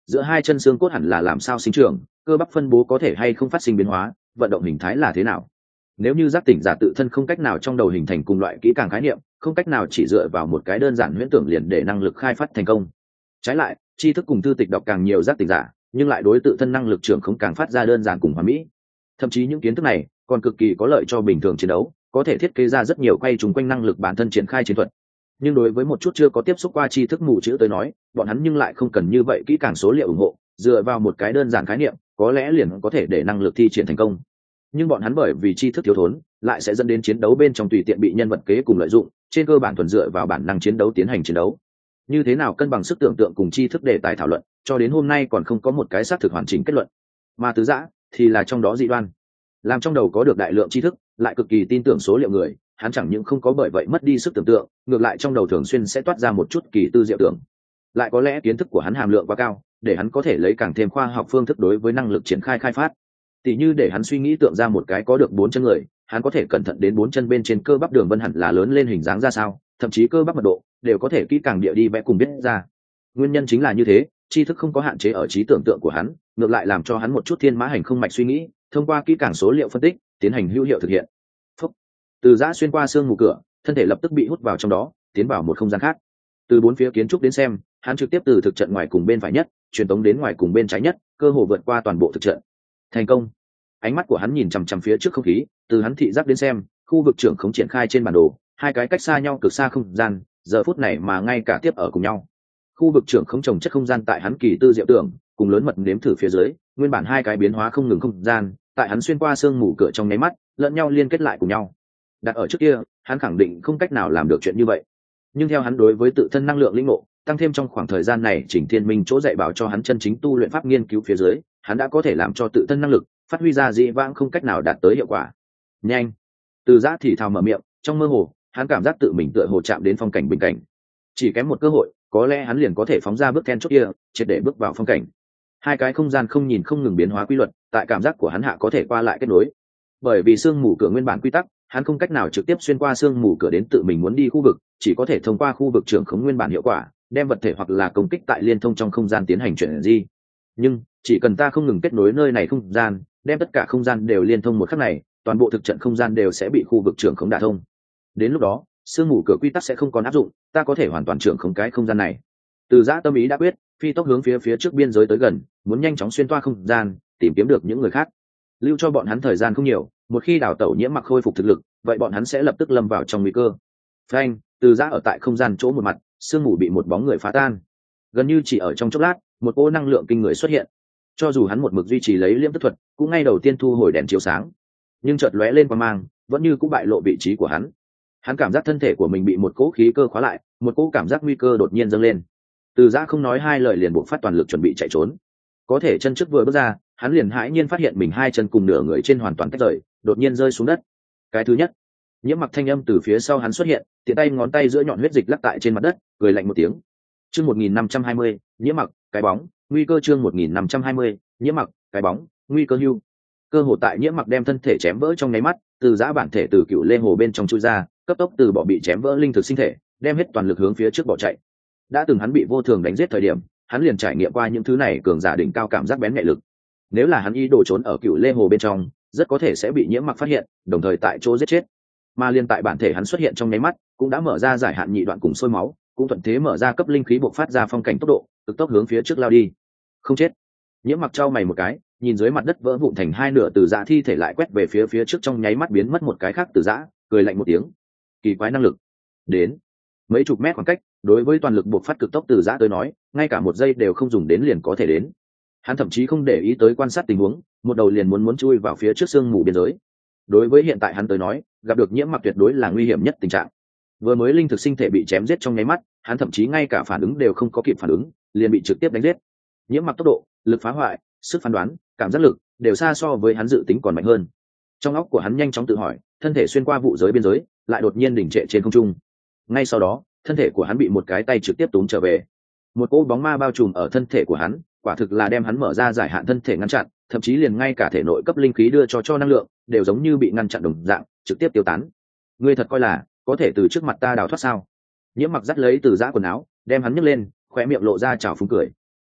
A: giữa hai chân xương cốt hẳn là làm sao sinh trưởng, cơ bắp phân bố có thể hay không phát sinh biến hóa, vận động hình thái là thế nào. Nếu như giác tỉnh giả tự thân không cách nào trong đầu hình thành cùng loại kỹ càng khái niệm, không cách nào chỉ dựa vào một cái đơn giản huyễn tưởng liền để năng lực khai phát thành công. Trái lại, tri thức cùng thư tịch đọc càng nhiều giác tỉnh giả, nhưng lại đối tự thân năng lực trưởng không càng phát ra đơn giản cùng hoàn mỹ. Thậm chí những kiến thức này còn cực kỳ có lợi cho bình thường chiến đấu, có thể thiết kế ra rất nhiều quay trúng quanh năng lực bản thân triển khai chiến thuật. Nhưng đối với một chút chưa có tiếp xúc qua tri thức mù chữ tới nói, bọn hắn nhưng lại không cần như vậy kỹ càng số liệu ủng hộ, dựa vào một cái đơn giản khái niệm có lẽ liền có thể để năng lực thi triển thành công. Nhưng bọn hắn bởi vì tri thức thiếu thốn, lại sẽ dẫn đến chiến đấu bên trong tùy tiện bị nhân vật kế cùng lợi dụng, trên cơ bản thuần dựa vào bản năng chiến đấu tiến hành chiến đấu. Như thế nào cân bằng sức tưởng tượng cùng tri thức đề tài thảo luận, cho đến hôm nay còn không có một cái xác thực hoàn chỉnh kết luận. Mà Tứ Giã thì là trong đó dị đoan. Làm trong đầu có được đại lượng tri thức, lại cực kỳ tin tưởng số liệu người, hắn chẳng những không có bởi vậy mất đi sức tưởng tượng, ngược lại trong đầu thường xuyên sẽ toát ra một chút kỳ tư diệu tưởng. Lại có lẽ kiến thức của hắn hàm lượng quá cao, để hắn có thể lấy càng thêm khoa học phương thức đối với năng lực triển khai khai phát. Tỷ như để hắn suy nghĩ tượng ra một cái có được bốn chân người, hắn có thể cẩn thận đến bốn chân bên trên cơ bắp đường vân hẳn là lớn lên hình dáng ra sao, thậm chí cơ bắp mật độ đều có thể kỹ càng địa đi vẽ cùng biết ra. Nguyên nhân chính là như thế, tri thức không có hạn chế ở trí tưởng tượng của hắn, ngược lại làm cho hắn một chút thiên mã hành không mạch suy nghĩ, thông qua kỹ càng số liệu phân tích, tiến hành hữu hiệu thực hiện. Phúc. Từ Giã xuyên qua xương mù cửa, thân thể lập tức bị hút vào trong đó, tiến vào một không gian khác. Từ bốn phía kiến trúc đến xem, hắn trực tiếp từ thực trận ngoài cùng bên phải nhất truyền tống đến ngoài cùng bên trái nhất, cơ hồ vượt qua toàn bộ thực trận. Thành công. Ánh mắt của hắn nhìn chằm chằm phía trước không khí, từ hắn thị giác đến xem, khu vực trưởng khống triển khai trên bản đồ, hai cái cách xa nhau cực xa không gian, giờ phút này mà ngay cả tiếp ở cùng nhau. Khu vực trưởng khống trồng chất không gian tại hắn kỳ tư diệu tưởng, cùng lớn mật nếm thử phía dưới, nguyên bản hai cái biến hóa không ngừng không gian, tại hắn xuyên qua xương mù cửa trong nháy mắt, lẫn nhau liên kết lại cùng nhau. Đặt ở trước kia, hắn khẳng định không cách nào làm được chuyện như vậy. Nhưng theo hắn đối với tự thân năng lượng linh ngộ, tăng thêm trong khoảng thời gian này Trình Thiên Minh chỗ dạy bảo cho hắn chân chính tu luyện pháp nghiên cứu phía dưới, hắn đã có thể làm cho tự thân năng lực phát huy ra dị vãng không cách nào đạt tới hiệu quả. Nhanh. Từ Giã thì thào mở miệng, trong mơ hồ, hắn cảm giác tự mình tựa hồ chạm đến phong cảnh bình cảnh. Chỉ kém một cơ hội, có lẽ hắn liền có thể phóng ra bước then chốt kia, triệt để bước vào phong cảnh. Hai cái không gian không nhìn không ngừng biến hóa quy luật, tại cảm giác của hắn hạ có thể qua lại kết nối. Bởi vì xương mù cửa nguyên bản quy tắc, hắn không cách nào trực tiếp xuyên qua xương mù cửa đến tự mình muốn đi khu vực, chỉ có thể thông qua khu vực trưởng khống nguyên bản hiệu quả, đem vật thể hoặc là công kích tại liên thông trong không gian tiến hành chuyển di. Nhưng chỉ cần ta không ngừng kết nối nơi này không gian, đem tất cả không gian đều liên thông một khắc này, toàn bộ thực trận không gian đều sẽ bị khu vực trưởng khống đả thông. Đến lúc đó, sương mù cửa quy tắc sẽ không còn áp dụng, ta có thể hoàn toàn trưởng khống cái không gian này. Từ Giã tâm ý đã quyết, phi tốc hướng phía phía trước biên giới tới gần, muốn nhanh chóng xuyên toa không gian, tìm kiếm được những người khác. Lưu cho bọn hắn thời gian không nhiều, một khi đào tẩu Nhiễm Mặc khôi phục thực lực, vậy bọn hắn sẽ lập tức lâm vào trong nguy cơ. Phanh, Từ Giã ở tại không gian chỗ một mặt, sương mù bị một bóng người phá tan. Gần như chỉ ở trong chốc lát, một cỗ năng lượng kinh người xuất hiện. Cho dù hắn một mực duy trì lấy liễm tức thuật, cũng ngay đầu tiên thu hồi đèn chiếu sáng, nhưng chợt lóe lên qua mang, vẫn như cũng bại lộ vị trí của hắn. Hắn cảm giác thân thể của mình bị một cỗ khí cơ khóa lại, một cỗ cảm giác nguy cơ đột nhiên dâng lên. Từ Giã không nói hai lời liền buộc phát toàn lực chuẩn bị chạy trốn. Có thể chân trước vừa bước ra, hắn liền hãi nhiên phát hiện mình hai chân cùng nửa người trên hoàn toàn tách rời, đột nhiên rơi xuống đất. Cái thứ nhất, Nhiễm Mặc thanh âm từ phía sau hắn xuất hiện, tiện tay ngón tay giữa nhọn huyết dịch lắc tại trên mặt đất, cười lạnh một tiếng. Chương một nghìn năm trăm hai mươi, Nhiễm Mặc, cái bóng, nguy cơ chương một nghìn năm trăm hai mươi, Nhiễm Mặc, cái bóng, nguy cơ hưu. Cơ hồ tại Nhiễm Mặc đem thân thể chém vỡ trong nháy mắt, Từ Giã bản thể từ cựu lê hồ bên trong chui ra, cấp tốc từ bỏ bị chém vỡ linh thực sinh thể, đem hết toàn lực hướng phía trước bỏ chạy. Đã từng hắn bị vô thường đánh giết thời điểm, hắn liền trải nghiệm qua những thứ này cường giả đỉnh cao cảm giác bén nhạy lực. Nếu là hắn ý đồ trốn ở cựu lê hồ bên trong, rất có thể sẽ bị Nhiễm Mặc phát hiện, đồng thời tại chỗ giết chết. Mà liên tại bản thể hắn xuất hiện trong nháy mắt, cũng đã mở ra giải hạn nhị đoạn cùng sôi máu, cũng thuận thế mở ra cấp linh khí bộc phát ra phong cảnh tốc độ, cực tốc hướng phía trước lao đi. Không chết. Nhiễm Mặc trao mày một cái, nhìn dưới mặt đất vỡ vụn thành hai nửa Từ Giã thi thể lại quét về phía phía trước trong nháy mắt biến mất một cái khác Từ Giã, cười lạnh một tiếng. Kỳ quái năng lực. Đến mấy chục mét khoảng cách, đối với toàn lực bộc phát cực tốc Từ Giã tới nói, ngay cả một giây đều không dùng đến liền có thể đến. Hắn thậm chí không để ý tới quan sát tình huống, một đầu liền muốn muốn chui vào phía trước sương mù biên giới. Đối với hiện tại hắn tới nói, gặp được Nhiễm Mặc tuyệt đối là nguy hiểm nhất tình trạng. Vừa mới linh thực sinh thể bị chém giết trong nháy mắt, hắn thậm chí ngay cả phản ứng đều không có kịp phản ứng, liền bị trực tiếp đánh giết. Nhiễm Mặc tốc độ, lực phá hoại, sức phán đoán, cảm giác lực đều xa so với hắn dự tính còn mạnh hơn. Trong óc của hắn nhanh chóng tự hỏi, thân thể xuyên qua vụ giới biên giới, lại đột nhiên đỉnh trệ trên không trung. Ngay sau đó, thân thể của hắn bị một cái tay trực tiếp túm trở về. Một cỗ bóng ma bao trùm ở thân thể của hắn, quả thực là đem hắn mở ra giải hạn thân thể ngăn chặn, thậm chí liền ngay cả thể nội cấp linh khí đưa cho cho năng lượng, đều giống như bị ngăn chặn đồng dạng, trực tiếp tiêu tán. Ngươi thật coi là có thể từ trước mặt ta đào thoát sao? Nhiễm Mặc dắt lấy Từ Giã quần áo, đem hắn nhấc lên, khóe miệng lộ ra trào phúng cười.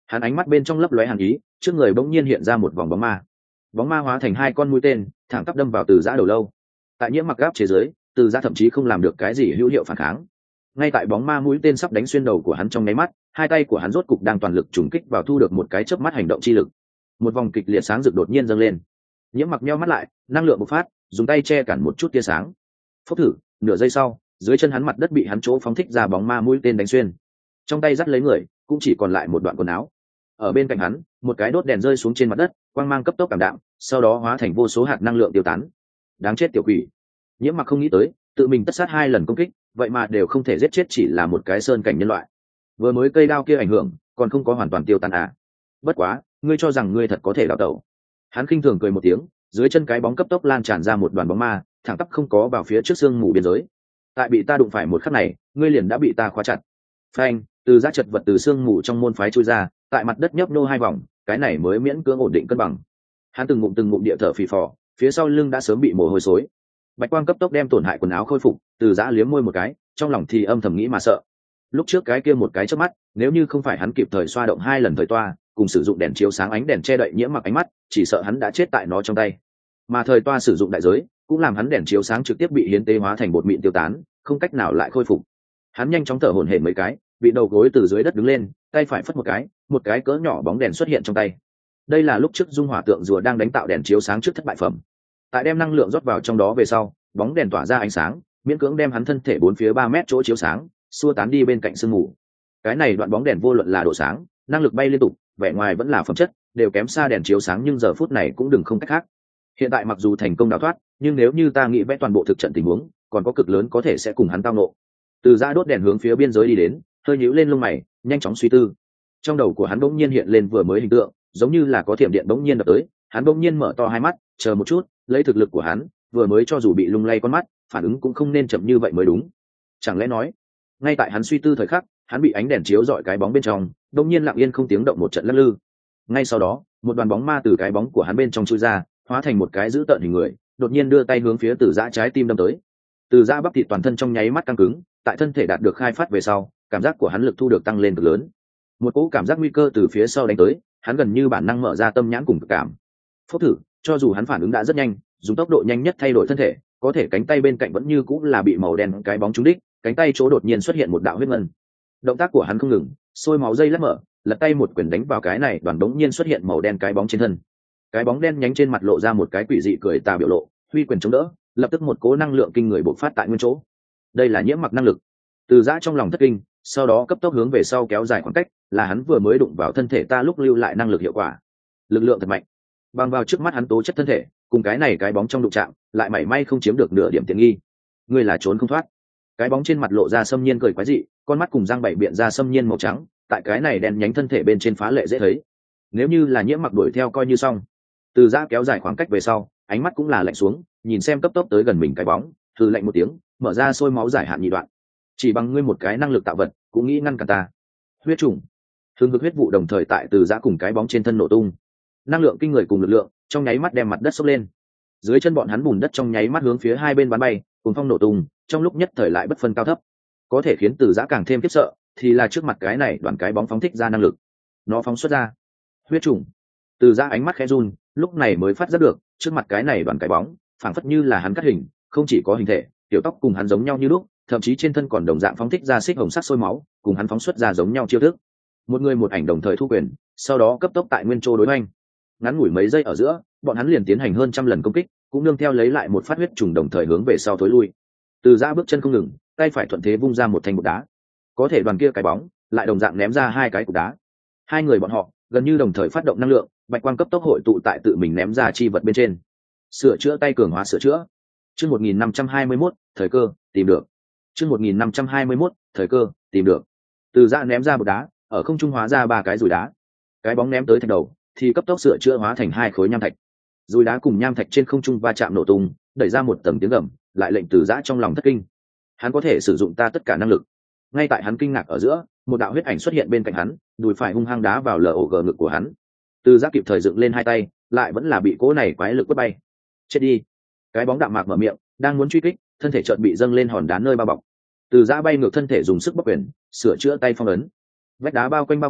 A: Hắn ánh mắt bên trong lấp lóe hàn ý, trước người bỗng nhiên hiện ra một vòng bóng ma. Bóng ma hóa thành hai con mũi tên, thẳng tắp đâm vào Từ Giã đầu lâu. Tại Nhiễm Mặc gáp chế giới, Từ Giã thậm chí không làm được cái gì hữu hiệu phản kháng. Ngay tại bóng ma mũi tên sắp đánh xuyên đầu của hắn trong nháy mắt, hai tay của hắn rốt cục đang toàn lực trùng kích vào thu được một cái chớp mắt hành động chi lực. Một vòng kịch liệt sáng rực đột nhiên dâng lên. Nhiễm Mặc nheo mắt lại, năng lượng bộc phát, dùng tay che cản một chút tia sáng. Phốc thử, nửa giây sau, dưới chân hắn mặt đất bị hắn chỗ phóng thích ra bóng ma mũi tên đánh xuyên. Trong tay dắt lấy người, cũng chỉ còn lại một đoạn quần áo. Ở bên cạnh hắn, một cái đốt đèn rơi xuống trên mặt đất, quang mang cấp tốc cảm đạm, sau đó hóa thành vô số hạt năng lượng tiêu tán. Đáng chết tiểu quỷ. Nhiễm Mặc không nghĩ tới, tự mình tất sát hai lần công kích, vậy mà đều không thể giết chết chỉ là một cái sơn cảnh nhân loại. Vừa mới cây đao kia ảnh hưởng, còn không có hoàn toàn tiêu tán à? Bất quá, ngươi cho rằng ngươi thật có thể đào tẩu? Hắn khinh thường cười một tiếng, dưới chân cái bóng cấp tốc lan tràn ra một đoàn bóng ma, thẳng tắp không có vào phía trước xương mù biên giới. Tại bị ta đụng phải một khắc này, ngươi liền đã bị ta khóa chặt. Phanh, Từ Giã chật vật từ xương mù trong môn phái chui ra, tại mặt đất nhấp nô hai vòng, cái này mới miễn cưỡng ổn định cân bằng. Hắn từng ngụm từng ngụm địa thở phì phò, phía sau lưng đã sớm bị mồ hôi xối. Bạch quang cấp tốc đem tổn hại quần áo khôi phục, Từ Giã liếm môi một cái, trong lòng thì âm thầm nghĩ mà sợ. Lúc trước cái kia một cái chớp mắt, nếu như không phải hắn kịp thời xoa động hai lần thời toa, cùng sử dụng đèn chiếu sáng ánh đèn che đậy Nhiễm Mặc ánh mắt, chỉ sợ hắn đã chết tại nó trong tay. Mà thời toa sử dụng đại giới, cũng làm hắn đèn chiếu sáng trực tiếp bị hiến tế hóa thành bột mịn tiêu tán, không cách nào lại khôi phục. Hắn nhanh chóng thở hổn hển mấy cái, bị đầu gối từ dưới đất đứng lên, tay phải phất một cái, một cái cỡ nhỏ bóng đèn xuất hiện trong tay. Đây là lúc trước dung hỏa tượng rùa đang đánh tạo đèn chiếu sáng trước thất bại phẩm. Tại đem năng lượng rót vào trong đó về sau, bóng đèn tỏa ra ánh sáng, miễn cưỡng đem hắn thân thể bốn phía ba mét chỗ chiếu sáng, xua tán đi bên cạnh sương mù. Cái này đoạn bóng đèn vô luận là độ sáng, năng lực bay liên tục, vẻ ngoài vẫn là phẩm chất, đều kém xa đèn chiếu sáng, nhưng giờ phút này cũng đừng không cách khác. Hiện tại mặc dù thành công đào thoát, nhưng nếu như ta nghĩ vẽ toàn bộ thực trận tình huống, còn có cực lớn có thể sẽ cùng hắn tao nộ. Từ Giã đốt đèn hướng phía biên giới đi đến, hơi nhíu lên lông mày, nhanh chóng suy tư. Trong đầu của hắn bỗng nhiên hiện lên vừa mới hình tượng, giống như là có thiểm điện bỗng nhiên đập tới, hắn bỗng nhiên mở to hai mắt, chờ một chút, lấy thực lực của hắn, vừa mới cho dù bị lung lay con mắt, phản ứng cũng không nên chậm như vậy mới đúng. Chẳng lẽ nói, ngay tại hắn suy tư thời khắc, hắn bị ánh đèn chiếu rọi cái bóng bên trong, bỗng nhiên lặng yên không tiếng động một trận lắc lư. Ngay sau đó, một đoàn bóng ma từ cái bóng của hắn bên trong chui ra, hóa thành một cái dữ tợn hình người, đột nhiên đưa tay hướng phía Từ Giã trái tim đâm tới. Từ Giã bắp thịt toàn thân trong nháy mắt căng cứng, tại thân thể đạt được khai phát về sau, cảm giác của hắn lực thu được tăng lên cực lớn. Một cỗ cảm giác nguy cơ từ phía sau đánh tới, hắn gần như bản năng mở ra tâm nhãn cùng cực cảm. Phốc thử, cho dù hắn phản ứng đã rất nhanh, dùng tốc độ nhanh nhất thay đổi thân thể, có thể cánh tay bên cạnh vẫn như cũng là bị màu đen cái bóng trúng đích, cánh tay chỗ đột nhiên xuất hiện một đạo huyết ngân. Động tác của hắn không ngừng, sôi máu dây lắc mở, lật tay một quyền đánh vào cái này đoàn đống nhiên xuất hiện màu đen cái bóng trên thân. Cái bóng đen nhánh trên mặt lộ ra một cái quỷ dị cười tà biểu lộ, huy quyền chống đỡ, lập tức một cỗ năng lượng kinh người bộc phát tại nguyên chỗ. Đây là Nhiễm Mặc năng lực. Từ Giã trong lòng thất kinh, sau đó cấp tốc hướng về sau kéo dài khoảng cách, là hắn vừa mới đụng vào thân thể ta lúc lưu lại năng lực hiệu quả. Lực lượng thật mạnh. Bằng vào trước mắt hắn tố chất thân thể, cùng cái này cái bóng trong đụng chạm, lại mảy may không chiếm được nửa điểm tiện nghi. Ngươi là trốn không thoát. Cái bóng trên mặt lộ ra xâm nhiên cười quái dị, con mắt cùng răng bảy biện ra xâm nhiên màu trắng, tại cái này đen nhánh thân thể bên trên phá lệ dễ thấy. Nếu như là Nhiễm Mặc đuổi theo coi như xong. Từ Giã kéo dài khoảng cách về sau, ánh mắt cũng là lạnh xuống, nhìn xem cấp tốc tới gần mình cái bóng, hừ lạnh một tiếng, mở ra sôi máu giải hạn nhị đoạn. Chỉ bằng ngươi một cái năng lực tạo vật, cũng nghĩ ngăn cản ta? Huyết trùng. Hương hực huyết vụ đồng thời tại Từ Giã cùng cái bóng trên thân nổ tung. Năng lượng kinh người cùng lực lượng, trong nháy mắt đem mặt đất sốc lên. Dưới chân bọn hắn bùn đất trong nháy mắt hướng phía hai bên bắn bay, cùng phong nổ tung, trong lúc nhất thời lại bất phân cao thấp. Có thể khiến Từ Giã càng thêm khiếp sợ, thì là trước mặt cái này đoàn cái bóng phóng thích ra năng lực. Nó phóng xuất ra huyết trùng. Từ Giã ánh mắt khẽ run, lúc này mới phát giác được, trước mặt cái này đoàn cái bóng, phảng phất như là hắn cắt hình, không chỉ có hình thể, tiểu tóc cùng hắn giống nhau như lúc, thậm chí trên thân còn đồng dạng phóng thích ra xích hồng sắc sôi máu, cùng hắn phóng xuất ra giống nhau chiêu thức. Một người một ảnh đồng thời thu quyền, sau đó cấp tốc tại nguyên chỗ đối hoành. Ngắn ngủi mấy giây ở giữa, bọn hắn liền tiến hành hơn trăm lần công kích, cũng nương theo lấy lại một phát huyết trùng đồng thời hướng về sau tối lui. Từ Giã bước chân không ngừng, tay phải thuận thế vung ra một thanh bột đá. Có thể đoàn kia cái bóng lại đồng dạng ném ra hai cái cục đá. Hai người bọn họ gần như đồng thời phát động năng lượng, bạch quang cấp tốc hội tụ tại tự mình ném ra chi vật bên trên. Sửa chữa tay cường hóa sửa chữa. Chương một nghìn năm trăm hai mươi mốt, thời cơ tìm được. Chương một nghìn năm trăm hai mươi mốt, thời cơ tìm được. Từ Giã ném ra bột đá, ở không trung hóa ra ba cái rùi đá. Cái bóng ném tới thạch đầu, thì cấp tốc sửa chữa hóa thành hai khối nham thạch. Rùi đá cùng nham thạch trên không trung va chạm nổ tung, đẩy ra một tầng tiếng gầm, lại lệnh Từ Giã trong lòng thất kinh. Hắn có thể sử dụng ta tất cả năng lực. Ngay tại hắn kinh ngạc ở giữa, một đạo huyết ảnh xuất hiện bên cạnh hắn, đùi phải hung hăng đá vào lở ổ gờ ngực của hắn. Từ Giã kịp thời dựng lên hai tay, lại vẫn là bị cỗ này quái lực quất bay. Chết đi. Cái bóng đạm mạc mở miệng, đang muốn truy kích, thân thể chợt bị dâng lên hòn đá nơi bao bọc. Từ Giã bay ngược thân thể dùng sức bóc quyền, sửa chữa tay phong ấn. Vách đá bao quanh bao khỏa,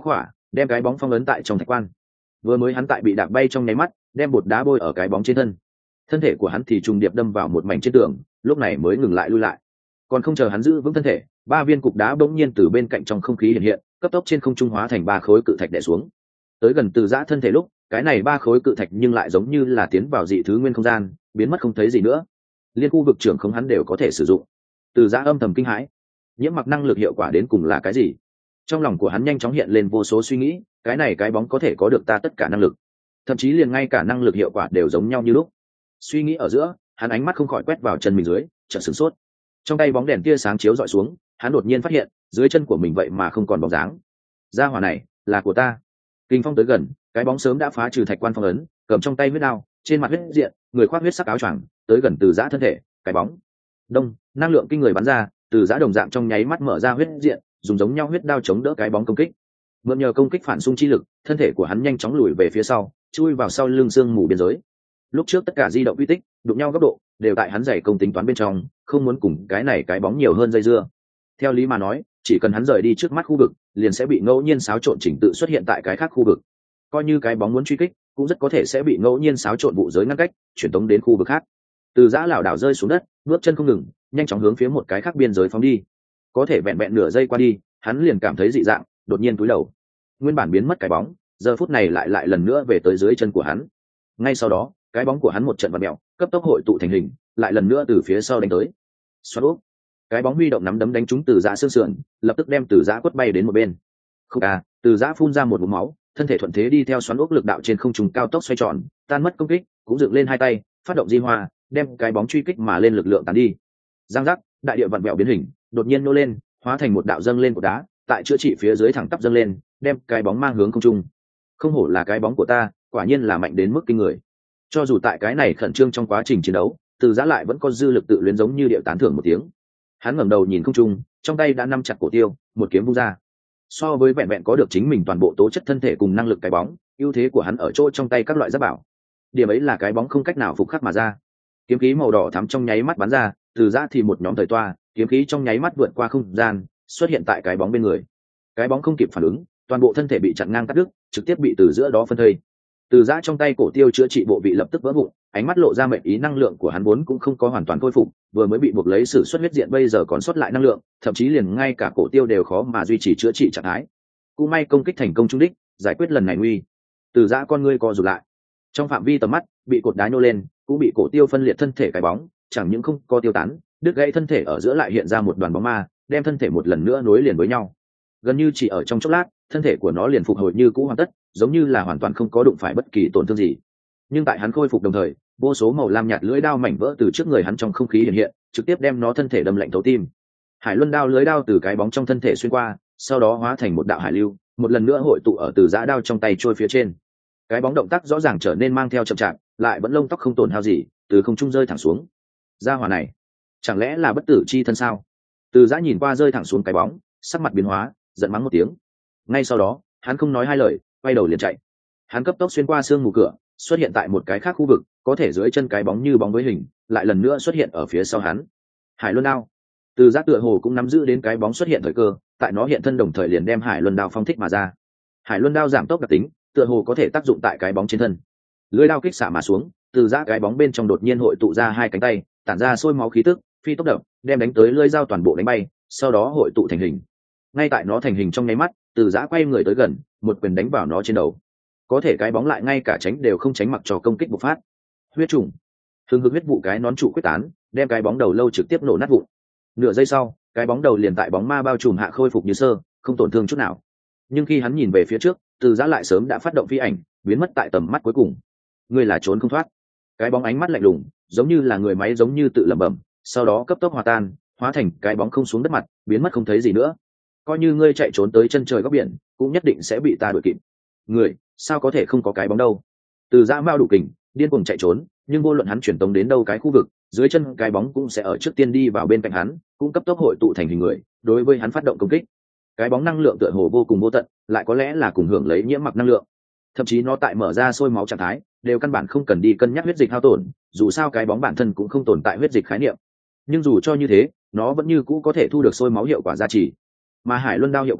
A: đem cái bóng phong ấn tại trong thạch quan. Vừa mới hắn tại bị đạp bay trong nháy mắt đem bột đá bôi ở cái bóng trên thân, thân thể của hắn thì trùng điệp đâm vào một mảnh trên tường, lúc này mới ngừng lại lui lại. Còn không chờ hắn giữ vững thân thể, ba viên cục đá bỗng nhiên từ bên cạnh trong không khí hiện hiện, cấp tốc trên không trung hóa thành ba khối cự thạch đè xuống. Tới gần Từ Giã thân thể lúc, cái này ba khối cự thạch nhưng lại giống như là tiến vào dị thứ nguyên không gian, biến mất không thấy gì nữa. Liên khu vực trưởng không hắn đều có thể sử dụng. Từ Giã âm thầm kinh hãi, nhiễm mặc năng lực hiệu quả đến cùng là cái gì? Trong lòng của hắn nhanh chóng hiện lên vô số suy nghĩ, cái này cái bóng có thể có được ta tất cả năng lực, thậm chí liền ngay cả năng lực hiệu quả đều giống nhau như lúc. Suy nghĩ ở giữa, hắn ánh mắt không khỏi quét vào chân mình dưới, chợt sửng sốt. Trong tay bóng đèn tia sáng chiếu dọi xuống, hắn đột nhiên phát hiện dưới chân của mình vậy mà không còn bóng dáng. Gia hỏa này là của ta. Kinh phong tới gần, cái bóng sớm đã phá trừ thạch quan phong ấn, cầm trong tay huyết đao, trên mặt huyết diện, người khoác huyết sắc áo choàng, tới gần Từ Giã thân thể, cái bóng đông, năng lượng kinh người bắn ra, Từ Giã đồng dạng trong nháy mắt mở ra huyết diện, dùng giống nhau huyết đao chống đỡ cái bóng công kích. Mượn nhờ công kích phản xung chi lực, thân thể của hắn nhanh chóng lùi về phía sau, chui vào sau lưng xương mù biên giới. Lúc trước tất cả di động uy tích, đụng nhau góc độ, đều tại hắn dày công tính toán bên trong, không muốn cùng cái này cái bóng nhiều hơn dây dưa. Theo lý mà nói, chỉ cần hắn rời đi trước mắt khu vực, liền sẽ bị ngẫu nhiên xáo trộn chỉnh tự xuất hiện tại cái khác khu vực. Coi như cái bóng muốn truy kích, cũng rất có thể sẽ bị ngẫu nhiên xáo trộn vụ giới ngăn cách, chuyển tống đến khu vực khác. Từ Giã lảo đảo rơi xuống đất, bước chân không ngừng, nhanh chóng hướng phía một cái khác biên giới phóng đi. Có thể vẹn vẹn nửa giây qua đi, hắn liền cảm thấy dị dạng, đột nhiên cúi đầu. Nguyên bản biến mất cái bóng, giờ phút này lại lại lần nữa về tới dưới chân của hắn. Ngay sau đó, cái bóng của hắn một trận vặn mèo, cấp tốc hội tụ thành hình, lại lần nữa từ phía sau đánh tới. Xoát úp. Cái bóng huy động nắm đấm đánh trúng Từ Giã xương sườn, lập tức đem Từ Giã quất bay đến một bên. Không à, Từ Giã phun ra một ngụm máu, thân thể thuận thế đi theo xoắn úp lực đạo trên không trung cao tốc xoay tròn, tan mất công kích, cũng dựng lên hai tay, phát động di hoa, đem cái bóng truy kích mà lên lực lượng tán đi. Giang giác, đại địa vặn vẹo biến hình, đột nhiên nô lên, hóa thành một đạo dâng lên của đá, tại chữa trị phía dưới thẳng tắp dâng lên, đem cái bóng mang hướng không trung. Không hổ là cái bóng của ta, quả nhiên là mạnh đến mức kinh người. Cho dù tại cái này khẩn trương trong quá trình chiến đấu, Từ Giã lại vẫn có dư lực tự luyến giống như điệu tán thưởng một tiếng. Hắn ngẩng đầu nhìn không trung, trong tay đã nắm chặt cổ tiêu, một kiếm vung ra. So với vẹn vẹn có được chính mình toàn bộ tố chất thân thể cùng năng lực cái bóng, ưu thế của hắn ở chỗ trong tay các loại giáp bảo. Điểm ấy là cái bóng không cách nào phục khắc mà ra. Kiếm khí màu đỏ thắm trong nháy mắt bắn ra, Từ Giã thì một nhóm thời toa, kiếm khí trong nháy mắt vượt qua không gian, xuất hiện tại cái bóng bên người. Cái bóng không kịp phản ứng, toàn bộ thân thể bị chặn ngang cắt đứt, trực tiếp bị từ giữa đó phân thây. Từ Giã trong tay cổ tiêu chữa trị bộ vị lập tức vỡ vụn, ánh mắt lộ ra mệnh ý năng lượng của hắn vốn cũng không có hoàn toàn khôi phục, vừa mới bị buộc lấy sử xuất huyết diện bây giờ còn sót lại năng lượng, thậm chí liền ngay cả cổ tiêu đều khó mà duy trì chữa trị trạng thái. Cũng may công kích thành công trúng đích, giải quyết lần này nguy. Từ Giã con ngươi co rụt lại. Trong phạm vi tầm mắt, bị cột đá nhô lên, cũng bị cổ tiêu phân liệt thân thể cái bóng, chẳng những không có tiêu tán, đứt gãy thân thể ở giữa lại hiện ra một đoàn bóng ma, đem thân thể một lần nữa nối liền với nhau. Gần như chỉ ở trong chốc lát, thân thể của nó liền phục hồi như cũ hoàn tất, giống như là hoàn toàn không có đụng phải bất kỳ tổn thương gì. Nhưng tại hắn khôi phục đồng thời, vô số màu lam nhạt lưỡi đao mảnh vỡ từ trước người hắn trong không khí hiện hiện, trực tiếp đem nó thân thể đâm lạnh thấu tim. Hải luân đao lưới đao từ cái bóng trong thân thể xuyên qua, sau đó hóa thành một đạo hải lưu, một lần nữa hội tụ ở Từ Giã đao trong tay trôi phía trên. Cái bóng động tác rõ ràng trở nên mang theo chậm chạp, lại vẫn lông tóc không tổn hao gì, từ không trung rơi thẳng xuống. Gia hỏa này, chẳng lẽ là bất tử chi thân sao? Từ Giã nhìn qua rơi thẳng xuống cái bóng, sắc mặt biến hóa, giận mắng một tiếng. Ngay sau đó, hắn không nói hai lời, quay đầu liền chạy. Hắn cấp tốc xuyên qua sương mù cửa, xuất hiện tại một cái khác khu vực, có thể dưới chân cái bóng như bóng với hình, lại lần nữa xuất hiện ở phía sau hắn. Hải luân đao. Từ Giã tựa hồ cũng nắm giữ đến cái bóng xuất hiện thời cơ, tại nó hiện thân đồng thời liền đem hải luân đao phong thích mà ra. Hải luân đao giảm tốc đặc tính, tựa hồ có thể tác dụng tại cái bóng trên thân. Lưỡi đao kích xạ mà xuống, Từ Giã cái bóng bên trong đột nhiên hội tụ ra hai cánh tay, tản ra sôi máu khí tức, phi tốc đập, đem đánh tới lưỡi dao toàn bộ đánh bay, sau đó hội tụ thành hình. Ngay tại nó thành hình trong nháy mắt, Từ Giã quay người tới gần, một quyền đánh vào nó trên đầu. Có thể cái bóng lại ngay cả tránh đều không tránh, mặc cho công kích bộc phát. Huyết trùng. Hưng hực huyết vụ cái nón trụ quyết tán, đem cái bóng đầu lâu trực tiếp nổ nát vụn. Nửa giây sau, cái bóng đầu liền tại bóng ma bao trùm hạ khôi phục như sơ, không tổn thương chút nào. Nhưng khi hắn nhìn về phía trước, Từ Giã lại sớm đã phát động phi ảnh, biến mất tại tầm mắt cuối cùng. Ngươi là trốn không thoát. Cái bóng ánh mắt lạnh lùng, giống như là người máy giống như tự lẩm bẩm, sau đó cấp tốc hòa tan, hóa thành cái bóng không xuống đất mặt, biến mất không thấy gì nữa. Coi như ngươi chạy trốn tới chân trời góc biển, cũng nhất định sẽ bị ta đuổi kịp. Người, sao có thể không có cái bóng đâu? Từ Giã mao đủ kình, điên cuồng chạy trốn, nhưng vô luận hắn chuyển tống đến đâu cái khu vực, dưới chân cái bóng cũng sẽ ở trước tiên đi vào bên cạnh hắn, cũng cấp tốc hội tụ thành hình người, đối với hắn phát động công kích. Cái bóng năng lượng tựa hồ vô cùng vô tận, lại có lẽ là cùng hưởng lấy nhiễm mặc năng lượng. Thậm chí nó tại mở ra sôi máu trạng thái, đều căn bản không cần đi cân nhắc huyết dịch hao tổn, dù sao cái bóng bản thân cũng không tồn tại huyết dịch khái niệm. Nhưng dù cho như thế, nó vẫn như cũ có thể thu được sôi máu hiệu quả gia trì. Mà hải luân đao hiệu quả,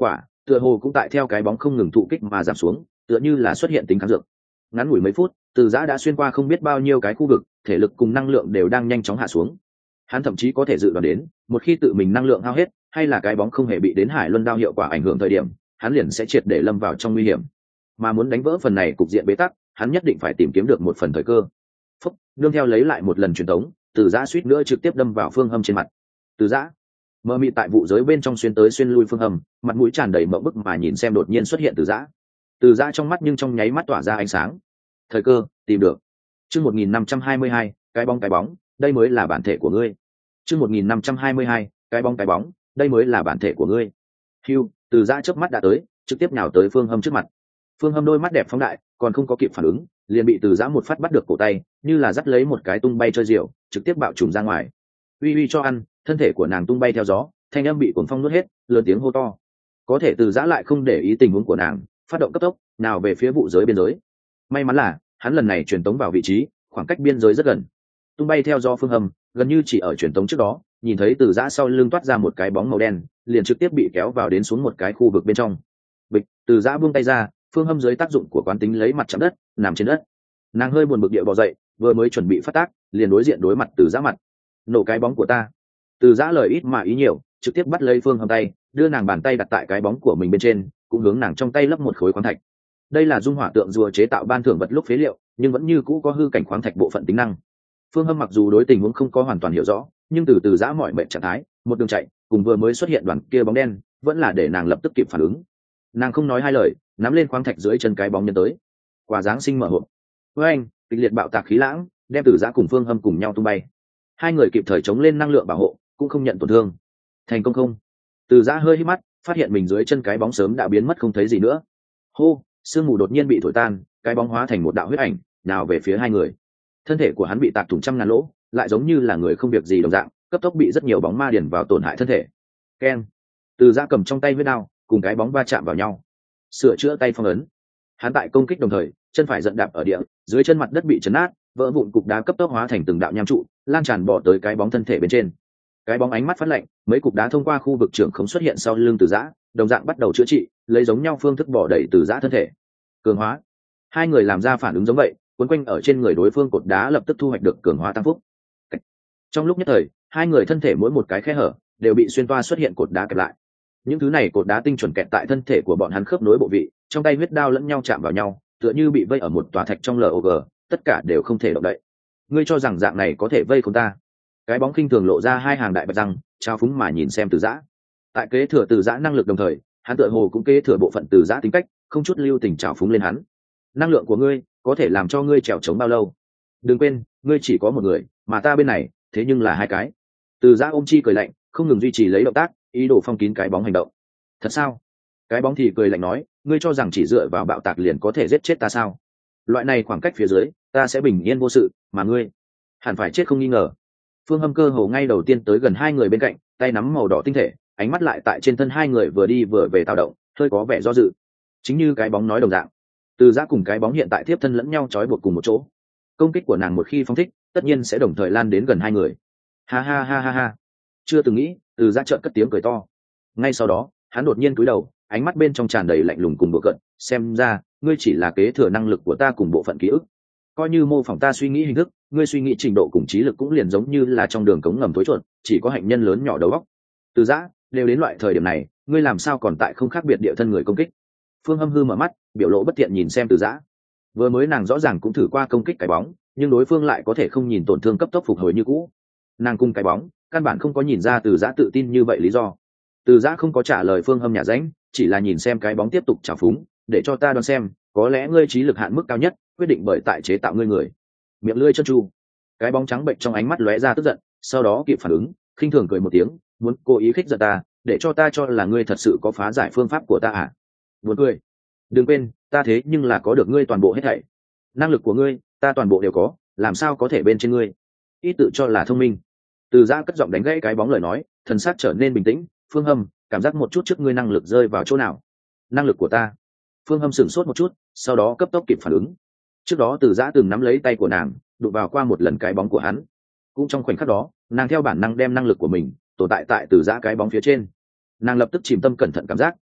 A: tựa hồ cũng tại theo cái bóng không ngừng thụ kích mà giảm xuống, tựa như là xuất hiện tính kháng dược. Ngắn ngủi mấy phút, từ giã đã xuyên qua không biết bao nhiêu cái khu vực, thể lực cùng năng lượng đều đang nhanh chóng hạ xuống. Hắn thậm chí có thể dự đoán đến, một khi tự mình năng lượng hao hết, hay là cái bóng không hề bị đến hải luân đao hiệu quả ảnh hưởng thời điểm, hắn liền sẽ triệt để lâm vào trong nguy hiểm. Mà muốn đánh vỡ phần này cục diện bế tắc, hắn nhất định phải tìm kiếm được một phần thời cơ. Phúc, nương theo lấy lại một lần truyền tống, từ giã suýt nữa trực tiếp đâm vào Phương Hâm trên mặt. Từ giã mơ mị tại vụ giới bên trong xuyên tới xuyên lui Phương Hâm, mặt mũi tràn đầy mộng bức mà nhìn xem đột nhiên xuất hiện từ giã. Từ giã trong mắt nhưng trong nháy mắt tỏa ra ánh sáng. Thời cơ tìm được. Chương một nghìn năm trăm hai mươi hai, cái bóng cái bóng, đây mới là bản thể của ngươi. Chương một nghìn năm trăm hai mươi hai, cái bóng cái bóng, đây mới là bản thể của ngươi. Hưu, từ giã chớp mắt đã tới, trực tiếp nhào tới Phương Hâm trước mặt. Phương Hâm đôi mắt đẹp phóng đại, còn không có kịp phản ứng, liền bị từ giã một phát bắt được cổ tay, như là dắt lấy một cái tung bay chơi diều, trực tiếp bạo trùng ra ngoài. Uy uy cho ăn, thân thể của nàng tung bay theo gió, thanh âm bị cuồng phong nuốt hết, lớn tiếng hô to. Có thể từ giã lại không để ý tình huống của nàng, phát động cấp tốc, nào về phía vụ giới biên giới. May mắn là hắn lần này truyền tống vào vị trí, khoảng cách biên giới rất gần. Tung bay theo gió Phương Hâm, gần như chỉ ở truyền tống trước đó, nhìn thấy từ giã sau lưng toát ra một cái bóng màu đen, liền trực tiếp bị kéo vào đến xuống một cái khu vực bên trong. Bịch, từ giã buông tay ra, Phương Hâm dưới tác dụng của quán tính lấy mặt chạm đất, nằm trên đất. Nàng hơi buồn bực địa bò dậy, vừa mới chuẩn bị phát tác, liền đối diện đối mặt từ giã mặt. Nổ cái bóng của ta. Từ giã lời ít mà ý nhiều, trực tiếp bắt lấy Phương Hâm tay, đưa nàng bàn tay đặt tại cái bóng của mình bên trên, cũng hướng nàng trong tay lấp một khối khoáng thạch. Đây là dung hỏa tượng rùa chế tạo ban thưởng vật lúc phế liệu, nhưng vẫn như cũ có hư cảnh khoáng thạch bộ phận tính năng. Phương Hâm mặc dù đối tình huống không có hoàn toàn hiểu rõ, nhưng từ từ giã mọi mệnh trạng thái, một đường chạy, cùng vừa mới xuất hiện đoàn kia bóng đen, vẫn là để nàng lập tức kịp phản ứng. Nàng không nói hai lời, nắm lên khoáng thạch dưới chân cái bóng nhân tới. Quả giáng sinh mở hộp. Với anh, kịch liệt bạo tạc khí lãng, đem từ giã cùng Phương Hâm cùng nhau tung bay. Hai người kịp thời chống lên năng lượng bảo hộ, cũng không nhận tổn thương. Thành công không? Từ giã hơi hít mắt, phát hiện mình dưới chân cái bóng sớm đã biến mất không thấy gì nữa. Hô, sương mù đột nhiên bị thổi tan, cái bóng hóa thành một đạo huyết ảnh, nào về phía hai người. Thân thể của hắn bị tạc thủng trăm ngàn lỗ, lại giống như là người không việc gì đồng dạng, cấp tốc bị rất nhiều bóng ma điền vào tổn hại thân thể. Keng. Từ giã cầm trong tay huyết đao, cùng cái bóng va chạm vào nhau, sửa chữa tay phong ấn. Hắn tại công kích đồng thời, chân phải giận đạp ở địa, dưới chân mặt đất bị chấn nát, vỡ vụn cục đá cấp tốc hóa thành từng đạo nham trụ, lan tràn bỏ tới cái bóng thân thể bên trên. Cái bóng ánh mắt phát lạnh, mấy cục đá thông qua khu vực trưởng không xuất hiện sau lưng từ giã, đồng dạng bắt đầu chữa trị, lấy giống nhau phương thức bỏ đẩy từ giã thân thể. Cường hóa. Hai người làm ra phản ứng giống vậy, quấn quanh ở trên người đối phương cột đá lập tức thu hoạch được cường hóa tăng phúc. Trong lúc nhất thời, hai người thân thể mỗi một cái khe hở đều bị xuyên toa xuất hiện cột đá kẹp lại. Những thứ này cột đá tinh chuẩn kẹt tại thân thể của bọn hắn khớp nối bộ vị, trong tay huyết đao lẫn nhau chạm vào nhau, tựa như bị vây ở một tòa thạch trong log, tất cả đều không thể động đậy. Ngươi cho rằng dạng này có thể vây không ta? Cái bóng khinh thường lộ ra hai hàng đại bạch răng, trao phúng mà nhìn xem từ giã. Tại kế thừa từ giã năng lực đồng thời, hắn tựa hồ cũng kế thừa bộ phận từ giã tính cách, không chút lưu tình trào phúng lên hắn. Năng lượng của ngươi có thể làm cho ngươi trèo trống bao lâu? Đừng quên, ngươi chỉ có một người, mà ta bên này thế nhưng là hai cái. Từ giã ôm chi cười lạnh, không ngừng duy trì lấy động tác, ý đồ phong kín cái bóng hành động. Thật sao? Cái bóng thì cười lạnh nói, ngươi cho rằng chỉ dựa vào bạo tạc liền có thể giết chết ta sao? Loại này khoảng cách phía dưới, ta sẽ bình yên vô sự, mà ngươi hẳn phải chết không nghi ngờ. Phương Hâm cơ hồ ngay đầu tiên tới gần hai người bên cạnh, tay nắm màu đỏ tinh thể, ánh mắt lại tại trên thân hai người vừa đi vừa về tạo động, hơi có vẻ do dự. Chính như cái bóng nói đồng dạng, từ giã cùng cái bóng hiện tại tiếp thân lẫn nhau trói buộc cùng một chỗ. Công kích của nàng một khi phóng thích, tất nhiên sẽ đồng thời lan đến gần hai người. Ha ha ha ha ha. Chưa từng nghĩ, từ giã trợn cất tiếng cười to. Ngay sau đó, hắn đột nhiên cúi đầu, ánh mắt bên trong tràn đầy lạnh lùng cùng bừa cợt, xem ra, ngươi chỉ là kế thừa năng lực của ta cùng bộ phận ký ức. Coi như mô phỏng ta suy nghĩ hình thức, ngươi suy nghĩ trình độ cùng trí lực cũng liền giống như là trong đường cống ngầm tối chuột, chỉ có hạnh nhân lớn nhỏ đầu óc. Từ giã, đều đến loại thời điểm này, ngươi làm sao còn tại không khác biệt địa thân người công kích? Phương Hâm hư mở mắt, biểu lộ bất tiện nhìn xem từ giã. Vừa mới nàng rõ ràng cũng thử qua công kích cái bóng, nhưng đối phương lại có thể không nhìn tổn thương cấp tốc phục hồi như cũ. Nàng cung cái bóng, căn bản không có nhìn ra từ giã tự tin như vậy lý do. Từ giã không có trả lời Phương Hâm nhà ránh, chỉ là nhìn xem cái bóng tiếp tục trào phúng, để cho ta đoán xem, có lẽ ngươi trí lực hạn mức cao nhất, quyết định bởi tại chế tạo ngươi người. Miệng lưỡi chân tru. Cái bóng trắng bệnh trong ánh mắt lóe ra tức giận, sau đó kịp phản ứng, khinh thường cười một tiếng, muốn cố ý khích giận ta, để cho ta cho là ngươi thật sự có phá giải phương pháp của ta à? Muốn cười. Đừng quên, ta thế nhưng là có được ngươi toàn bộ hết thảy. Năng lực của ngươi, ta toàn bộ đều có, làm sao có thể bên trên ngươi? Ít tự cho là thông minh. Từ giã cất giọng đánh gãy cái bóng lời nói, thần sắc trở nên bình tĩnh. Phương Hâm, cảm giác một chút trước ngươi năng lực rơi vào chỗ nào? Năng lực của ta. Phương Hâm sửng sốt một chút, sau đó cấp tốc kịp phản ứng. Trước đó từ giã từng nắm lấy tay của nàng, đụng vào qua một lần cái bóng của hắn. Cũng trong khoảnh khắc đó, nàng theo bản năng đem năng lực của mình tồn tại tại từ giã cái bóng phía trên. Nàng lập tức chìm tâm cẩn thận cảm giác,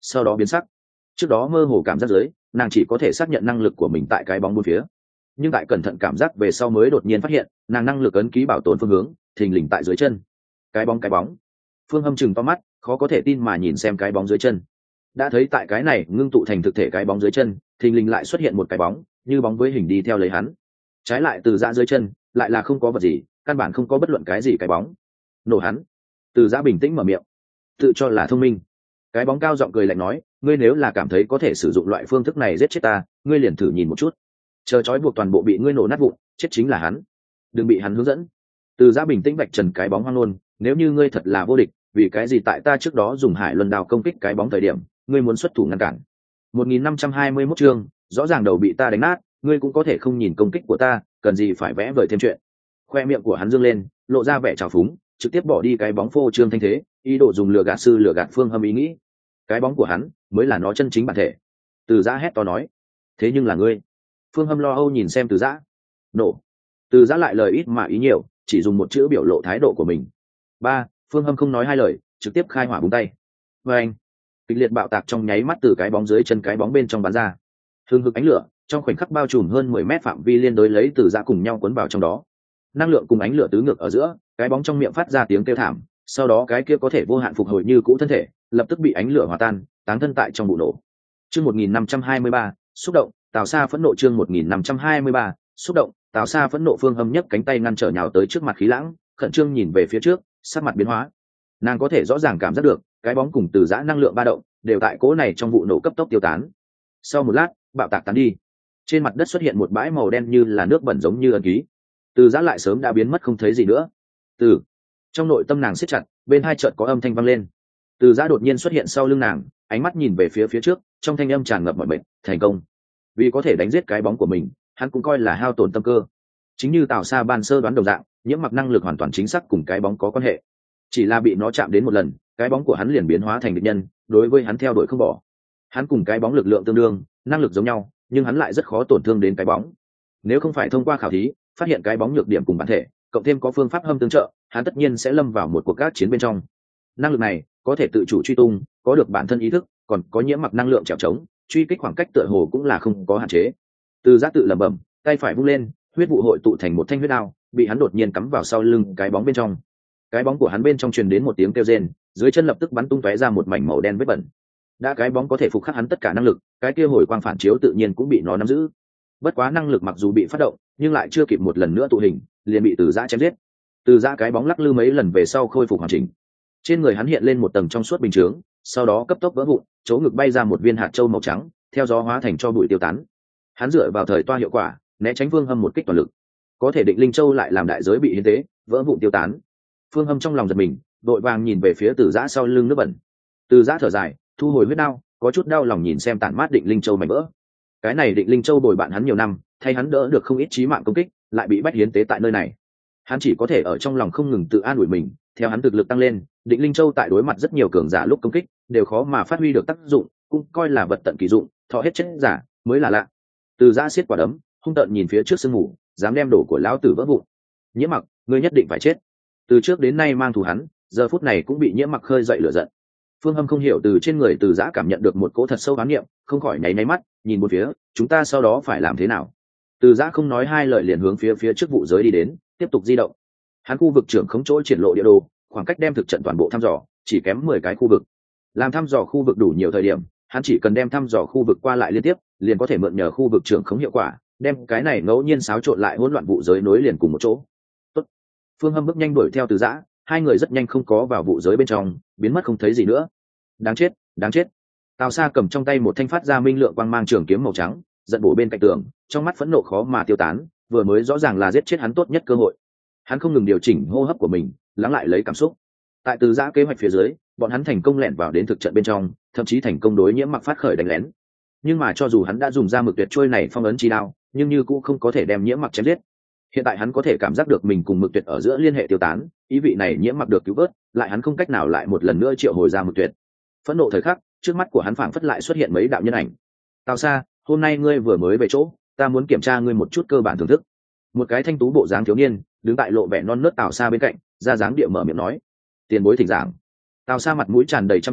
A: sau đó biến sắc. Trước đó mơ hồ cảm giác dưới, nàng chỉ có thể xác nhận năng lực của mình tại cái bóng bốn phía, nhưng tại cẩn thận cảm giác về sau mới đột nhiên phát hiện nàng năng lực ấn ký bảo tồn phương hướng thình lình tại dưới chân. Cái bóng cái bóng. Phương Hâm chừng to mắt, khó có thể tin mà nhìn xem cái bóng dưới chân. Đã thấy tại cái này ngưng tụ thành thực thể cái bóng dưới chân thình lình lại xuất hiện một cái bóng như bóng với hình đi theo lấy hắn. Trái lại Từ Giã dưới chân lại là không có vật gì, căn bản không có bất luận cái gì cái bóng. Nổ hắn. Từ Giã bình tĩnh mở miệng, tự cho là thông minh. Cái bóng cao giọng cười lạnh nói, ngươi nếu là cảm thấy có thể sử dụng loại phương thức này giết chết ta, ngươi liền thử nhìn một chút. Chờ trói buộc toàn bộ bị ngươi nổ nát vụn, chết chính là hắn. Đừng bị hắn hướng dẫn. Từ Giã bình tĩnh vạch trần cái bóng hoang ngôn, nếu như ngươi thật là vô địch, vì cái gì tại ta trước đó dùng Hải Luân Đao công kích cái bóng thời điểm, ngươi muốn xuất thủ ngăn cản. một nghìn năm trăm hai mươi mốt chương, rõ ràng đầu bị ta đánh nát, ngươi cũng có thể không nhìn công kích của ta, cần gì phải vẽ vời thêm chuyện. Khoe miệng của hắn dương lên, lộ ra vẻ trào phúng, trực tiếp bỏ đi cái bóng phô trương thanh thế, ý đồ dùng lừa gạt sư lừa gạt Phương Hâm ý nghĩ. Cái bóng của hắn mới là nó chân chính bản thể. Từ Giã hét to nói, thế nhưng là ngươi. Phương Hâm lo âu nhìn xem Từ Giã. Nổ. Từ Giã lại lời ít mà ý nhiều, chỉ dùng một chữ biểu lộ thái độ của mình. Ba. Phương Hâm không nói hai lời, trực tiếp khai hỏa búng tay. Và anh. Kịch liệt bạo tạc trong nháy mắt từ cái bóng dưới chân cái bóng bên trong bắn ra. Hương hực ánh lửa trong khoảnh khắc bao trùm hơn mười mét phạm vi liên đối lấy Từ Giã cùng nhau cuốn vào trong đó. Năng lượng cùng ánh lửa tứ ngược ở giữa, cái bóng trong miệng phát ra tiếng kêu thảm, sau đó cái kia có thể vô hạn phục hồi như cũ thân thể lập tức bị ánh lửa hòa tan, táng thân tại trong vụ nổ. Chương một nghìn năm trăm hai mươi ba, xúc động, Tào Sa phẫn nộ. Chương một nghìn năm trăm hai mươi ba, xúc động, Tào Sa phẫn nộ. Phương Hâm nhấc cánh tay ngăn trở nhào tới trước mặt khí lãng, khẩn trương nhìn về phía trước, sắc mặt biến hóa. Nàng có thể rõ ràng cảm giác được, cái bóng cùng Từ Giã năng lượng ba động đều tại cỗ này trong vụ nổ cấp tốc tiêu tán. Sau một lát, bạo tạc tán đi. Trên mặt đất xuất hiện một bãi màu đen như là nước bẩn giống như ấn ký. Từ Giã lại sớm đã biến mất không thấy gì nữa. Từ trong nội tâm nàng siết chặt, bên hai chợt có âm thanh vang lên. Từ Giã đột nhiên xuất hiện sau lưng nàng, ánh mắt nhìn về phía phía trước, trong thanh âm tràn ngập mọi mệt. Thành công. Vì có thể đánh giết cái bóng của mình, hắn cũng coi là hao tổn tâm cơ. Chính như Tào Sa ban sơ đoán đồng dạng, Nhiễm Mặc năng lực hoàn toàn chính xác cùng cái bóng có quan hệ. Chỉ là bị nó chạm đến một lần, cái bóng của hắn liền biến hóa thành địch nhân, đối với hắn theo đuổi không bỏ. Hắn cùng cái bóng lực lượng tương đương, năng lực giống nhau, nhưng hắn lại rất khó tổn thương đến cái bóng. Nếu không phải thông qua khảo thí phát hiện cái bóng nhược điểm cùng bản thể, cộng thêm có phương pháp hâm tương trợ, hắn tất nhiên sẽ lâm vào một cuộc các chiến bên trong. Năng lực này có thể tự chủ truy tung, có được bản thân ý thức, còn có Nhiễm Mặc năng lượng trèo trống, truy kích khoảng cách tựa hồ cũng là không có hạn chế. Từ Giã tự lẩm bẩm, tay phải vung lên, huyết vụ hội tụ thành một thanh huyết đao, bị hắn đột nhiên cắm vào sau lưng cái bóng bên trong. Cái bóng của hắn bên trong truyền đến một tiếng kêu rên, dưới chân lập tức bắn tung tóe ra một mảnh màu đen vết bẩn. Đã cái bóng có thể phục khắc hắn tất cả năng lực, cái kia hồi quang phản chiếu tự nhiên cũng bị nó nắm giữ. Bất quá năng lực mặc dù bị phát động, nhưng lại chưa kịp một lần nữa tụ hình, liền bị Từ Giã chém giết. Từ Giã cái bóng lắc lư mấy lần về sau khôi phục hoàn chỉnh. Trên người hắn hiện lên một tầng trong suốt bình chướng, sau đó cấp tốc vỡ vụn, chỗ ngực bay ra một viên hạt châu màu trắng, theo gió hóa thành cho bụi tiêu tán. Hắn dựa vào thời toa hiệu quả, né tránh Phương Hâm một kích toàn lực. Có thể Định Linh Châu lại làm đại giới bị hiến tế, vỡ vụn tiêu tán. Phương Hâm trong lòng giật mình, đội vàng nhìn về phía Từ Giã sau lưng nước bẩn. Từ Giã thở dài, thu hồi huyết đao, có chút đau lòng nhìn xem tản mát Định Linh Châu mảnh vỡ. Cái này Định Linh Châu bồi bạn hắn nhiều năm, thay hắn đỡ được không ít chí mạng công kích, lại bị bách hiến tế tại nơi này. Hắn chỉ có thể ở trong lòng không ngừng tự an ủi mình, theo hắn thực lực tăng lên, Định Linh Châu tại đối mặt rất nhiều cường giả lúc công kích, đều khó mà phát huy được tác dụng, cũng coi là vật tận kỳ dụng, thọ hết chết giả mới là lạ. Từ Giã siết quả đấm, hung tợn nhìn phía trước sương mù, dám đem đồ của lão tử vỡ vụn. Nhiễm Mặc, ngươi nhất định phải chết. Từ trước đến nay mang thù hắn, giờ phút này cũng bị Nhiễm Mặc khơi dậy lửa giận. Phương Hâm không hiểu từ trên người Từ Giã cảm nhận được một cỗ thật sâu oán niệm, không khỏi nháy nháy mắt, nhìn một phía, chúng ta sau đó phải làm thế nào? Từ Giã không nói hai lời liền hướng phía phía trước vụ giới đi đến, tiếp tục di động. Hắn khu vực trưởng khống chỗ triển lộ địa đồ, khoảng cách đem thực trận toàn bộ thăm dò, chỉ kém mười cái khu vực. Làm thăm dò khu vực đủ nhiều thời điểm, hắn chỉ cần đem thăm dò khu vực qua lại liên tiếp, liền có thể mượn nhờ khu vực trưởng khống hiệu quả, đem cái này ngẫu nhiên xáo trộn lại hỗn loạn vụ giới nối liền cùng một chỗ. Tốt. Phương Hâm bước nhanh đuổi theo Từ Giã, hai người rất nhanh không có vào vụ giới bên trong, biến mất không thấy gì nữa. Đáng chết, đáng chết. Tào Sa cầm trong tay một thanh phát ra minh lượng quang mang trường kiếm màu trắng, giận bổ bên cạnh tường, trong mắt phẫn nộ khó mà tiêu tán, vừa mới rõ ràng là giết chết hắn tốt nhất cơ hội. Hắn không ngừng điều chỉnh hô hấp của mình, lắng lại lấy cảm xúc. Tại Từ Giã kế hoạch phía dưới, bọn hắn thành công lẻn vào đến thực trận bên trong, thậm chí thành công đối Nhiễm Mặc phát khởi đánh lén. Nhưng mà cho dù hắn đã dùng ra mực tuyệt trôi này phong ấn chi đao, nhưng như cũng không có thể đem Nhiễm Mặc chém giết. Hiện tại hắn có thể cảm giác được mình cùng mực tuyệt ở giữa liên hệ tiêu tán, ý vị này Nhiễm Mặc được cứu vớt, lại hắn không cách nào lại một lần nữa triệu hồi ra mực tuyệt. Phẫn nộ thời khắc, trước mắt của hắn phảng phất lại xuất hiện mấy đạo nhân ảnh. Tào Sa, hôm nay ngươi vừa mới về chỗ, ta muốn kiểm tra ngươi một chút cơ bản thưởng thức. Một cái thanh tú bộ dáng thiếu niên đứng tại lộ vẻ non nớt Tào Sa bên cạnh, ra dáng địa mở miệng nói. Tiền bối thỉnh giảng. Tào Sa mặt mũi tràn đầy chăm chú,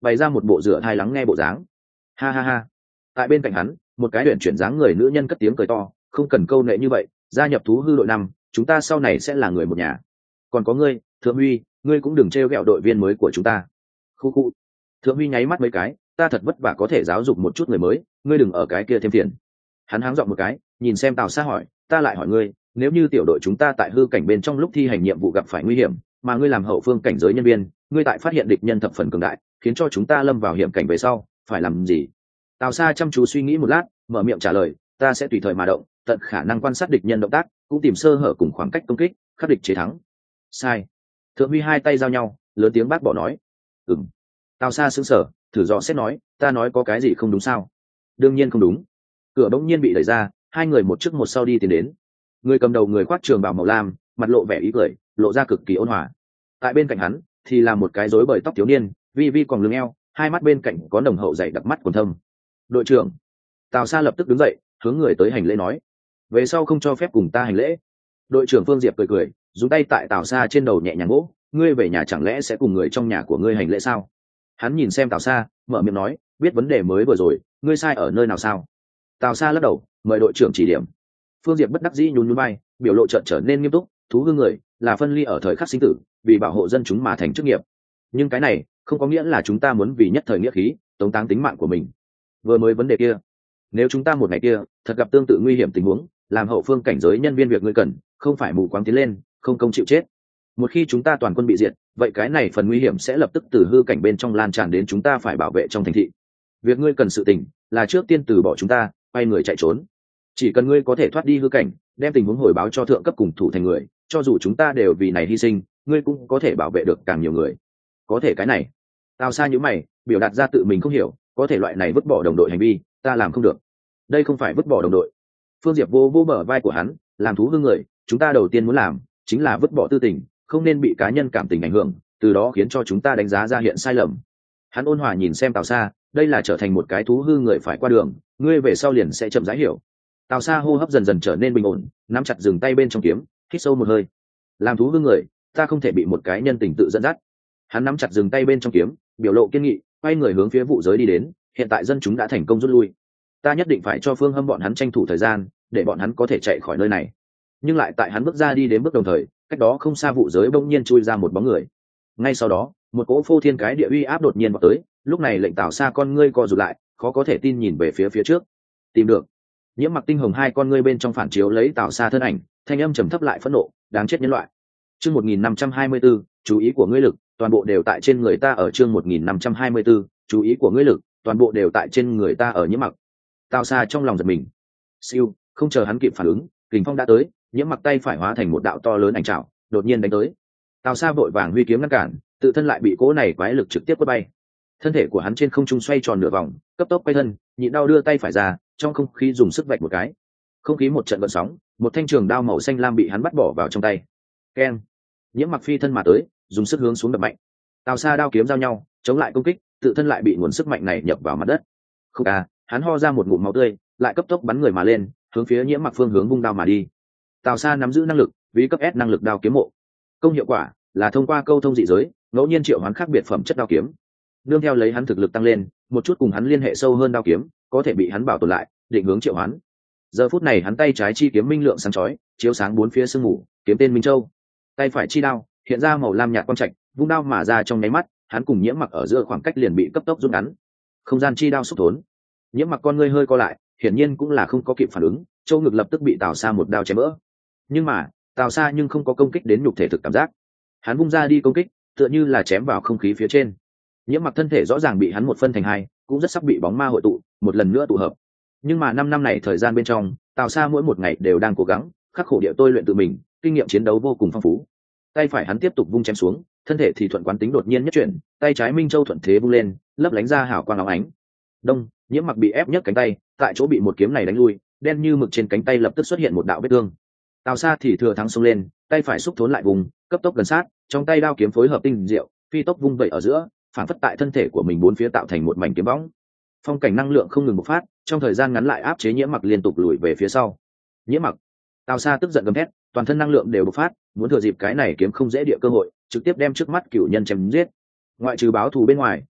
A: bày ra một bộ rửa thai lắng nghe bộ dáng. Ha ha ha. Tại bên cạnh hắn, một cái luyện chuyển dáng người nữ nhân cất tiếng cười to, không cần câu nệ như vậy, gia nhập thú hư đội năm, chúng ta sau này sẽ là người một nhà. Còn có ngươi, Thượng Huy, ngươi cũng đừng trêu ghẹo đội viên mới của chúng ta. Khu khu. Thượng Huy nháy mắt mấy cái, ta thật vất vả có thể giáo dục một chút người mới, ngươi đừng ở cái kia thêm phiền. Hắn háng giọng một cái, nhìn xem Tào Sa hỏi, ta lại hỏi ngươi, nếu như tiểu đội chúng ta tại hư cảnh bên trong lúc thi hành nhiệm vụ gặp phải nguy hiểm, mà ngươi làm hậu phương cảnh giới nhân viên, ngươi tại phát hiện địch nhân thập phần cường đại, khiến cho chúng ta lâm vào hiểm cảnh về sau, phải làm gì? Tào Sa chăm chú suy nghĩ một lát, mở miệng trả lời, ta sẽ tùy thời mà động, tận khả năng quan sát địch nhân động tác, cũng tìm sơ hở cùng khoảng cách công kích, khắc địch chế thắng. Sai. Thượng Huy hai tay giao nhau, lớn tiếng bác bỏ nói. Ừm. Tào Sa sững sờ, thử dò xét nói, ta nói có cái gì không đúng sao? Đương nhiên không đúng. Cửa bỗng nhiên bị đẩy ra, hai người một trước một sau đi tiến đến. Người cầm đầu người khoác trường bào màu lam, mặt lộ vẻ ý cười, lộ ra cực kỳ ôn hòa. Tại bên cạnh hắn thì là một cái rối bời tóc thiếu niên, vi vi còn lưng eo, hai mắt bên cạnh có nồng hậu dày đặc mắt quần thâm. Đội trưởng. Tào Sa lập tức đứng dậy, hướng người tới hành lễ nói, về sau không cho phép cùng ta hành lễ. Đội trưởng Phương Diệp cười cười, dùng tay tại Tào Sa trên đầu nhẹ nhàng vỗ, ngươi về nhà chẳng lẽ sẽ cùng người trong nhà của ngươi hành lễ sao? Hắn nhìn xem Tào Sa, mở miệng nói, biết vấn đề mới vừa rồi, ngươi sai ở nơi nào sao? Tào Sa lắc đầu, mời đội trưởng chỉ điểm. Phương Diệp bất đắc dĩ nhún nhún vai, biểu lộ chợt trở nên nghiêm túc, thú hư người là phân ly ở thời khắc sinh tử, vì bảo hộ dân chúng mà thành chức nghiệp. Nhưng cái này không có nghĩa là chúng ta muốn vì nhất thời nghĩa khí tống táng tính mạng của mình. Vừa mới vấn đề kia, nếu chúng ta một ngày kia thật gặp tương tự nguy hiểm tình huống, làm hậu phương cảnh giới nhân viên việc ngươi cần, không phải mù quáng tiến lên, không công chịu chết. Một khi chúng ta toàn quân bị diệt, vậy cái này phần nguy hiểm sẽ lập tức từ hư cảnh bên trong lan tràn đến chúng ta phải bảo vệ trong thành thị. Việc ngươi cần sự tình là trước tiên từ bỏ chúng ta, quay người chạy trốn. Chỉ cần ngươi có thể thoát đi hư cảnh, đem tình huống hồi báo cho thượng cấp cùng thủ thành người, cho dù chúng ta đều vì này hy sinh, ngươi cũng có thể bảo vệ được càng nhiều người. Có thể cái này. Tào Sa nhíu mày, biểu đạt ra tự mình không hiểu, có thể loại này vứt bỏ đồng đội hành vi, ta làm không được. Đây không phải vứt bỏ đồng đội. Phương Diệp vô vô bờ vai của hắn, làm thú hư người, chúng ta đầu tiên muốn làm chính là vứt bỏ tư tình, không nên bị cá nhân cảm tình ảnh hưởng, từ đó khiến cho chúng ta đánh giá ra hiện sai lầm. Hắn ôn hòa nhìn xem Tào Sa, đây là trở thành một cái thú hư người phải qua đường, ngươi về sau liền sẽ chậm rãi hiểu. Tào Sa hô hấp dần dần trở nên bình ổn, nắm chặt dừng tay bên trong kiếm, hít sâu một hơi. Làm thú hư người, ta không thể bị một cái nhân tình tự dẫn dắt. Hắn nắm chặt dừng tay bên trong kiếm, biểu lộ kiên nghị, quay người hướng phía vụ giới đi đến. Hiện tại dân chúng đã thành công rút lui, ta nhất định phải cho Phương Hâm bọn hắn tranh thủ thời gian, để bọn hắn có thể chạy khỏi nơi này. Nhưng lại tại hắn bước ra đi đến bước đồng thời, cách đó không xa vụ giới bỗng nhiên chui ra một bóng người. Ngay sau đó, một cỗ phô thiên cái địa uy áp đột nhiên vào tới, lúc này lệnh Tào Sa con ngươi co rụt lại, khó có thể tin nhìn về phía phía trước. Tìm được. Nhiễm Mặc Tinh Hồng hai con ngươi bên trong phản chiếu lấy Tào Sa thân ảnh, thanh âm trầm thấp lại phẫn nộ, đáng chết nhân loại. Chương một nghìn năm trăm hai mươi tư, chú ý của ngươi lực, toàn bộ đều tại trên người ta ở chương một nghìn năm trăm hai mươi tư, chú ý của ngươi lực, toàn bộ đều tại trên người ta ở Nhiễm Mặc. Tào Sa trong lòng giật mình. Siêu, không chờ hắn kịp phản ứng, kình phong đã tới, Nhiễm Mặc tay phải hóa thành một đạo to lớn ảnh trảo, đột nhiên đánh tới. Tào Sa vội vàng huy kiếm ngăn cản, tự thân lại bị cỗ này quái lực trực tiếp quất bay. Thân thể của hắn trên không trung xoay tròn nửa vòng, cấp tốc quay thân, nhịn đau đưa tay phải ra, trong không khí dùng sức vạch một cái. Không khí một trận gợn sóng, một thanh trường đao màu xanh lam bị hắn bắt bỏ vào trong tay. Keng! Nhiễm Mặc phi thân mà tới, dùng sức hướng xuống đập mạnh. Tào Sa đao kiếm giao nhau, chống lại công kích, tự thân lại bị nguồn sức mạnh này nhập vào mặt đất. Không à, hắn ho ra một ngụm máu tươi, lại cấp tốc bắn người mà lên, hướng phía Nhiễm Mặc phương hướng vung đao mà đi. Tào Sa nắm giữ năng lực, ví cấp S năng lực đao kiếm mộ. Công hiệu quả là thông qua câu thông dị giới, ngẫu nhiên triệu hoán khác biệt phẩm chất đao kiếm. Nương theo lấy hắn thực lực tăng lên, một chút cùng hắn liên hệ sâu hơn đao kiếm, có thể bị hắn bảo tồn lại, định hướng triệu hoán. Giờ phút này hắn tay trái chi kiếm minh lượng sáng chói, chiếu sáng bốn phía sương mù, kiếm tên Minh Châu. Tay phải chi đao hiện ra màu lam nhạt quang trạch, vung đao mà ra trong nháy mắt, hắn cùng Nhiễm Mặc ở giữa khoảng cách liền bị cấp tốc rút ngắn. Không gian chi đao xúc thốn. Nhiễm Mặc con ngươi hơi co lại, hiển nhiên cũng là không có kịp phản ứng, châu ngực lập tức bị Tào Sa một đao chém vỡ. Nhưng mà, Tào Sa nhưng không có công kích đến nhục thể thực cảm giác. Hắn vung ra đi công kích, tựa như là chém vào không khí phía trên. Nhiễm Mặc thân thể rõ ràng bị hắn một phân thành hai, cũng rất sắp bị bóng ma hội tụ, một lần nữa tụ hợp. Nhưng mà năm năm này thời gian bên trong, Tào Sa mỗi một ngày đều đang cố gắng, khắc khổ địa tôi luyện tự mình, kinh nghiệm chiến đấu vô cùng phong phú. Tay phải hắn tiếp tục vung chém xuống, thân thể thì thuận quán tính đột nhiên nhất chuyển, tay trái Minh Châu thuận thế vung lên, lấp lánh ra hào quang óng ánh. Đông, Nhiễm Mặc bị ép nhấc cánh tay, tại chỗ bị một kiếm này đánh lui, đen như mực trên cánh tay lập tức xuất hiện một đạo vết thương. Tào Sa thì thừa thắng xông lên, tay phải xúc thốn lại vùng, cấp tốc gần sát, trong tay đao kiếm phối hợp tinh diệu, phi tốc vung vậy ở giữa, phản phất tại thân thể của mình bốn phía tạo thành một mảnh kiếm võng. Phong cảnh năng lượng không ngừng bộc phát, trong thời gian ngắn lại áp chế Nhiễm Mặc liên tục lùi về phía sau. Nhiễm Mặc! Tào Sa tức giận gầm thét, toàn thân năng lượng đều bộc phát, muốn thừa dịp cái này kiếm không dễ địa cơ hội, trực tiếp đem trước mắt cửu nhân chém giết. Ngoại trừ báo thù bên ngoài,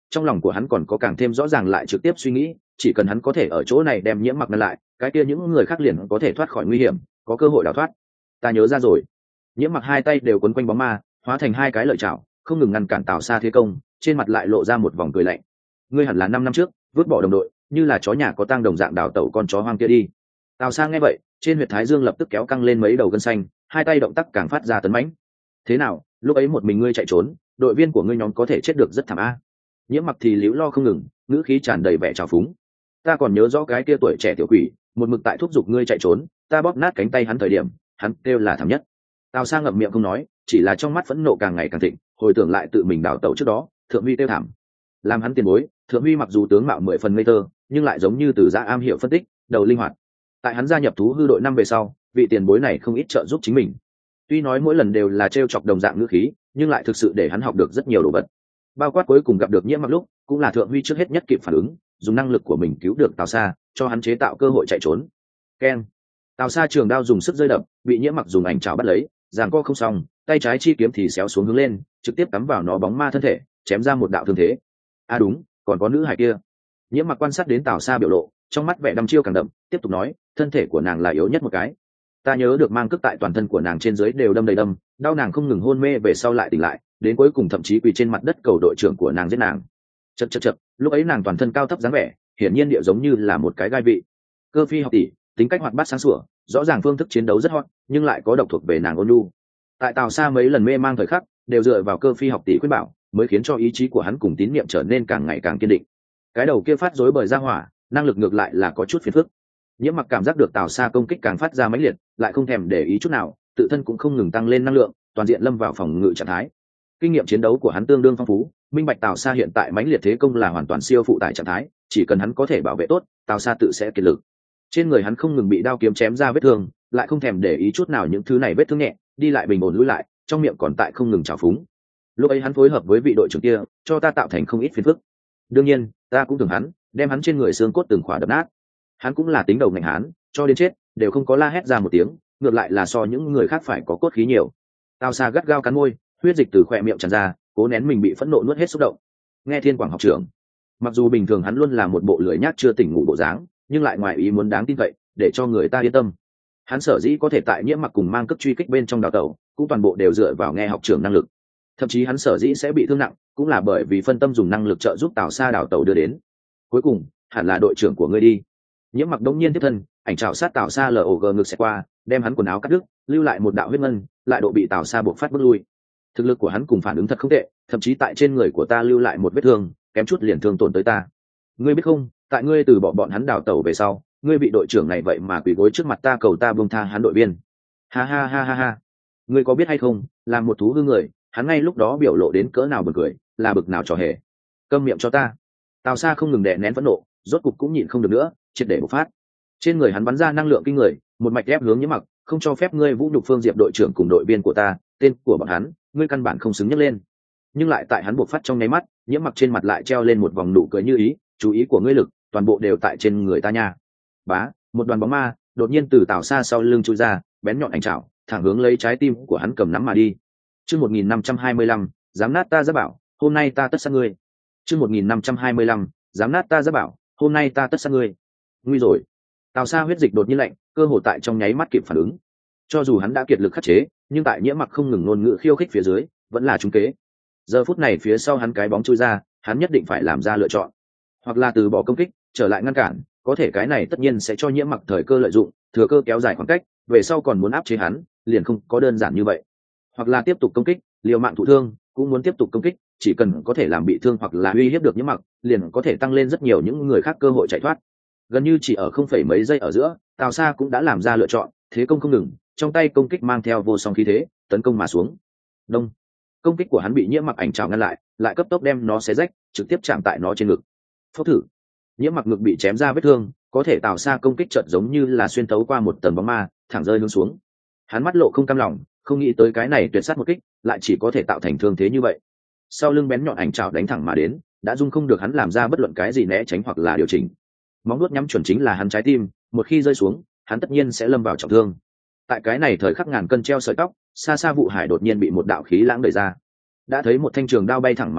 A: trong lòng của hắn còn có càng thêm rõ ràng lại trực tiếp suy nghĩ, chỉ cần hắn có thể ở chỗ này đem Nhiễm Mặc ngăn lại, cái kia những người khác liền có thể thoát khỏi nguy hiểm, có cơ hội đào thoát. Ta nhớ ra rồi. Nhiễm Mặc hai tay đều quấn quanh bóng ma, hóa thành hai cái lợi chảo, không ngừng ngăn cản Tào Sa thế công, trên mặt lại lộ ra một vòng cười lạnh. Ngươi hẳn là năm năm trước vứt bỏ đồng đội, như là chó nhà có tang đồng dạng đào tẩu con chó hoang kia đi. Tào Sa nghe vậy, trên huyệt thái dương lập tức kéo căng lên mấy đầu gân xanh, hai tay động tác càng phát ra tấn mãnh. Thế nào, lúc ấy một mình ngươi chạy trốn, đội viên của ngươi nhóm có thể chết được rất thảm a. Nhiễm Mặc thì liễu lo không ngừng, ngữ khí tràn đầy vẻ trào phúng. Ta còn nhớ rõ cái kia tuổi trẻ tiểu quỷ, một mực tại thúc giục ngươi chạy trốn, ta bóp nát cánh tay hắn thời điểm, hắn kêu là thảm nhất. Tào Sa ngậm miệng không nói, chỉ là trong mắt phẫn nộ càng ngày càng thịnh, hồi tưởng lại tự mình đào tẩu trước đó, Thượng Huy kêu thảm. Làm hắn tiền bối, Thượng Huy mặc dù tướng mạo mười phần ngây thơ, nhưng lại giống như từ gia am hiểu phân tích, đầu linh hoạt. Tại hắn gia nhập thú hư đội năm về sau, vị tiền bối này không ít trợ giúp chính mình. Tuy nói mỗi lần đều là trêu chọc đồng dạng ngữ khí, nhưng lại thực sự để hắn học được rất nhiều đồ vật. Bao quát cuối cùng gặp được Nhiễm Mặc lúc, cũng là Thượng Huy trước hết nhất kịp phản ứng, dùng năng lực của mình cứu được Tào Sa, cho hắn chế tạo cơ hội chạy trốn. Keng. Tào Sa trường đao dùng sức rơi đập, bị Nhiễm Mặc dùng ảnh chảo bắt lấy, giằng co không xong, tay trái chi kiếm thì xéo xuống hướng lên, trực tiếp cắm vào nó bóng ma thân thể, chém ra một đạo thương thế. À đúng, còn có nữ hài kia. Nhiễm Mặc quan sát đến Tào Sa biểu lộ, trong mắt vẻ đăm chiêu càng đậm, tiếp tục nói, thân thể của nàng là yếu nhất một cái. Ta nhớ được mang cước tại toàn thân của nàng trên dưới đều đâm đầy đâm, đau nàng không ngừng hôn mê về sau lại tỉnh lại, đến cuối cùng thậm chí quỳ trên mặt đất cầu đội trưởng của nàng giết nàng. Chậc chậc chậc, lúc ấy nàng toàn thân cao thấp dáng vẻ, hiển nhiên địa giống như là một cái gai vị. Cơ Phi học tỷ, tính cách hoạt bát sáng sủa, rõ ràng phương thức chiến đấu rất hot, nhưng lại có độc thuộc về nàng ôn nhu. Tại Tào Sa mấy lần mê mang thời khắc, đều dựa vào Cơ Phi học tỷ khuyên bảo, mới khiến cho ý chí của hắn cùng tín niệm trở nên càng ngày càng kiên định. Cái đầu kia phát rối bời ra hỏa, năng lực ngược lại là có chút phiền phức. Nhiễm Mặc cảm giác được Tào Sa công kích càng phát ra mãnh liệt, lại không thèm để ý chút nào, tự thân cũng không ngừng tăng lên năng lượng, toàn diện lâm vào phòng ngự trạng thái. Kinh nghiệm chiến đấu của hắn tương đương phong phú, minh bạch Tào Sa hiện tại mãnh liệt thế công là hoàn toàn siêu phụ tải trạng thái, chỉ cần hắn có thể bảo vệ tốt, Tào Sa tự sẽ kiệt lực. Trên người hắn không ngừng bị đao kiếm chém ra vết thương, lại không thèm để ý chút nào những thứ này vết thương nhẹ, đi lại bình ổn lùi lại, trong miệng còn tại không ngừng trào phúng. Lúc ấy hắn phối hợp với vị đội trưởng kia, cho ta tạo thành không ít phiền phức. Đương nhiên, ta cũng tưởng hắn, đem hắn trên người xương cốt từng khỏa đập nát. Hắn cũng là tính đầu ngành hán, cho đến chết đều không có la hét ra một tiếng, ngược lại là so những người khác phải có cốt khí nhiều. Tào Sa gắt gao cắn môi, huyết dịch từ khóe miệng tràn ra, cố nén mình bị phẫn nộ nuốt hết xúc động. Nghe Thiên Quảng học trưởng, mặc dù bình thường hắn luôn là một bộ lười nhác chưa tỉnh ngủ bộ dáng, nhưng lại ngoài ý muốn đáng tin cậy, để cho người ta yên tâm. Hắn sở dĩ có thể tại Nhiễm Mặc cùng mang cấp truy kích bên trong đào tẩu, cũng toàn bộ đều dựa vào nghe học trưởng năng lực. Thậm chí hắn sở dĩ sẽ bị thương nặng, cũng là bởi vì phân tâm dùng năng lực trợ giúp Tào Sa đào tẩu đưa đến. Cuối cùng, hẳn là đội trưởng của ngươi đi. Nhiễm Mặc đống nhiên tiếp thân, ảnh chảo sát Tào Sa lờ ổ gờ ngực xẹt qua, đem hắn quần áo cắt đứt, lưu lại một đạo huyết ngân, lại độ bị Tào Sa buộc phát bước lui. Thực lực của hắn cùng phản ứng thật không tệ, thậm chí tại trên người của ta lưu lại một vết thương, kém chút liền thương tổn tới ta. Ngươi biết không, tại ngươi từ bỏ bọn hắn đào tẩu về sau, ngươi bị đội trưởng này vậy mà quỳ gối trước mặt ta cầu ta buông tha hắn đội viên. Ha ha ha ha ha. Ngươi có biết hay không, làm một thú hư người, hắn ngay lúc đó biểu lộ đến cỡ nào buồn cười, là bực nào trò hề. Câm miệng cho ta. Tào Sa không ngừng đè nén phẫn nộ, rốt cục cũng nhịn không được nữa, triệt để bộc phát. Trên người hắn bắn ra năng lượng kinh người, một mạch ép hướng Nhiễm Mặc, không cho phép ngươi vũ nhục Phương Diệp đội trưởng cùng đội viên của ta, tên của bọn hắn, ngươi căn bản không xứng nhắc lên. Nhưng lại tại hắn bộc phát trong nháy mắt, Nhiễm Mặc trên mặt lại treo lên một vòng nụ cười như ý, chú ý của ngươi lực, toàn bộ đều tại trên người ta nha. Bá, một đoàn bóng ma đột nhiên từ Tào Sa sau lưng chui ra, bén nhọn ảnh chảo, thẳng hướng lấy trái tim của hắn cầm nắm mà đi. Chương một nghìn năm trăm hai mươi lăm, dám nát ta Giáp Bảo, hôm nay ta tất sát ngươi. Chương một nghìn năm trăm hai mươi lăm, dám nát ta Giáp Bảo, hôm nay ta tất sát ngươi. Nguy rồi. Tào Sa huyết dịch đột nhiên lạnh, cơ hồ tại trong nháy mắt kịp phản ứng. Cho dù hắn đã kiệt lực khắc chế, nhưng tại Nhiễm Mặc không ngừng ngôn ngữ khiêu khích phía dưới, vẫn là trúng kế. Giờ phút này phía sau hắn cái bóng chui ra, hắn nhất định phải làm ra lựa chọn, hoặc là từ bỏ công kích, trở lại ngăn cản, có thể cái này tất nhiên sẽ cho Nhiễm Mặc thời cơ lợi dụng, thừa cơ kéo dài khoảng cách, về sau còn muốn áp chế hắn, liền không có đơn giản như vậy. Hoặc là tiếp tục công kích, liều mạng thụ thương, cũng muốn tiếp tục công kích, chỉ cần có thể làm bị thương hoặc là uy hiếp được Nhiễm Mặc, liền có thể tăng lên rất nhiều những người khác cơ hội chạy thoát. Gần như chỉ ở không phẩy mấy giây ở giữa, Tào Sa cũng đã làm ra lựa chọn, thế công không ngừng, trong tay công kích mang theo vô song khí thế, tấn công mà xuống. Đông, công kích của hắn bị Nhiễm Mặc ảnh chảo ngăn lại, lại cấp tốc đem nó xé rách, trực tiếp chạm tại nó trên ngực. Phốc thử, Nhiễm Mặc ngực bị chém ra vết thương, có thể Tào Sa công kích chợt giống như là xuyên thấu qua một tầng bóng ma, thẳng rơi hướng xuống. Hắn mắt lộ không cam lòng, không nghĩ tới cái này tuyệt sát một kích, lại chỉ có thể tạo thành thương thế như vậy. Sau lưng bén nhọn ảnh chảo đánh thẳng mà đến, đã dung không được hắn làm ra bất luận cái gì né tránh hoặc là điều chỉnh. Móng vuốt nhắm chuẩn chính là hắn trái tim, một khi rơi xuống, hắn tất nhiên sẽ lâm vào trọng thương. Tại cái này thời khắc ngàn cân treo sợi tóc, xa xa Vụ Hải đột nhiên bị một đạo khí lãng đẩy ra. Đã thấy một thanh trường đao bay thẳng mà đến,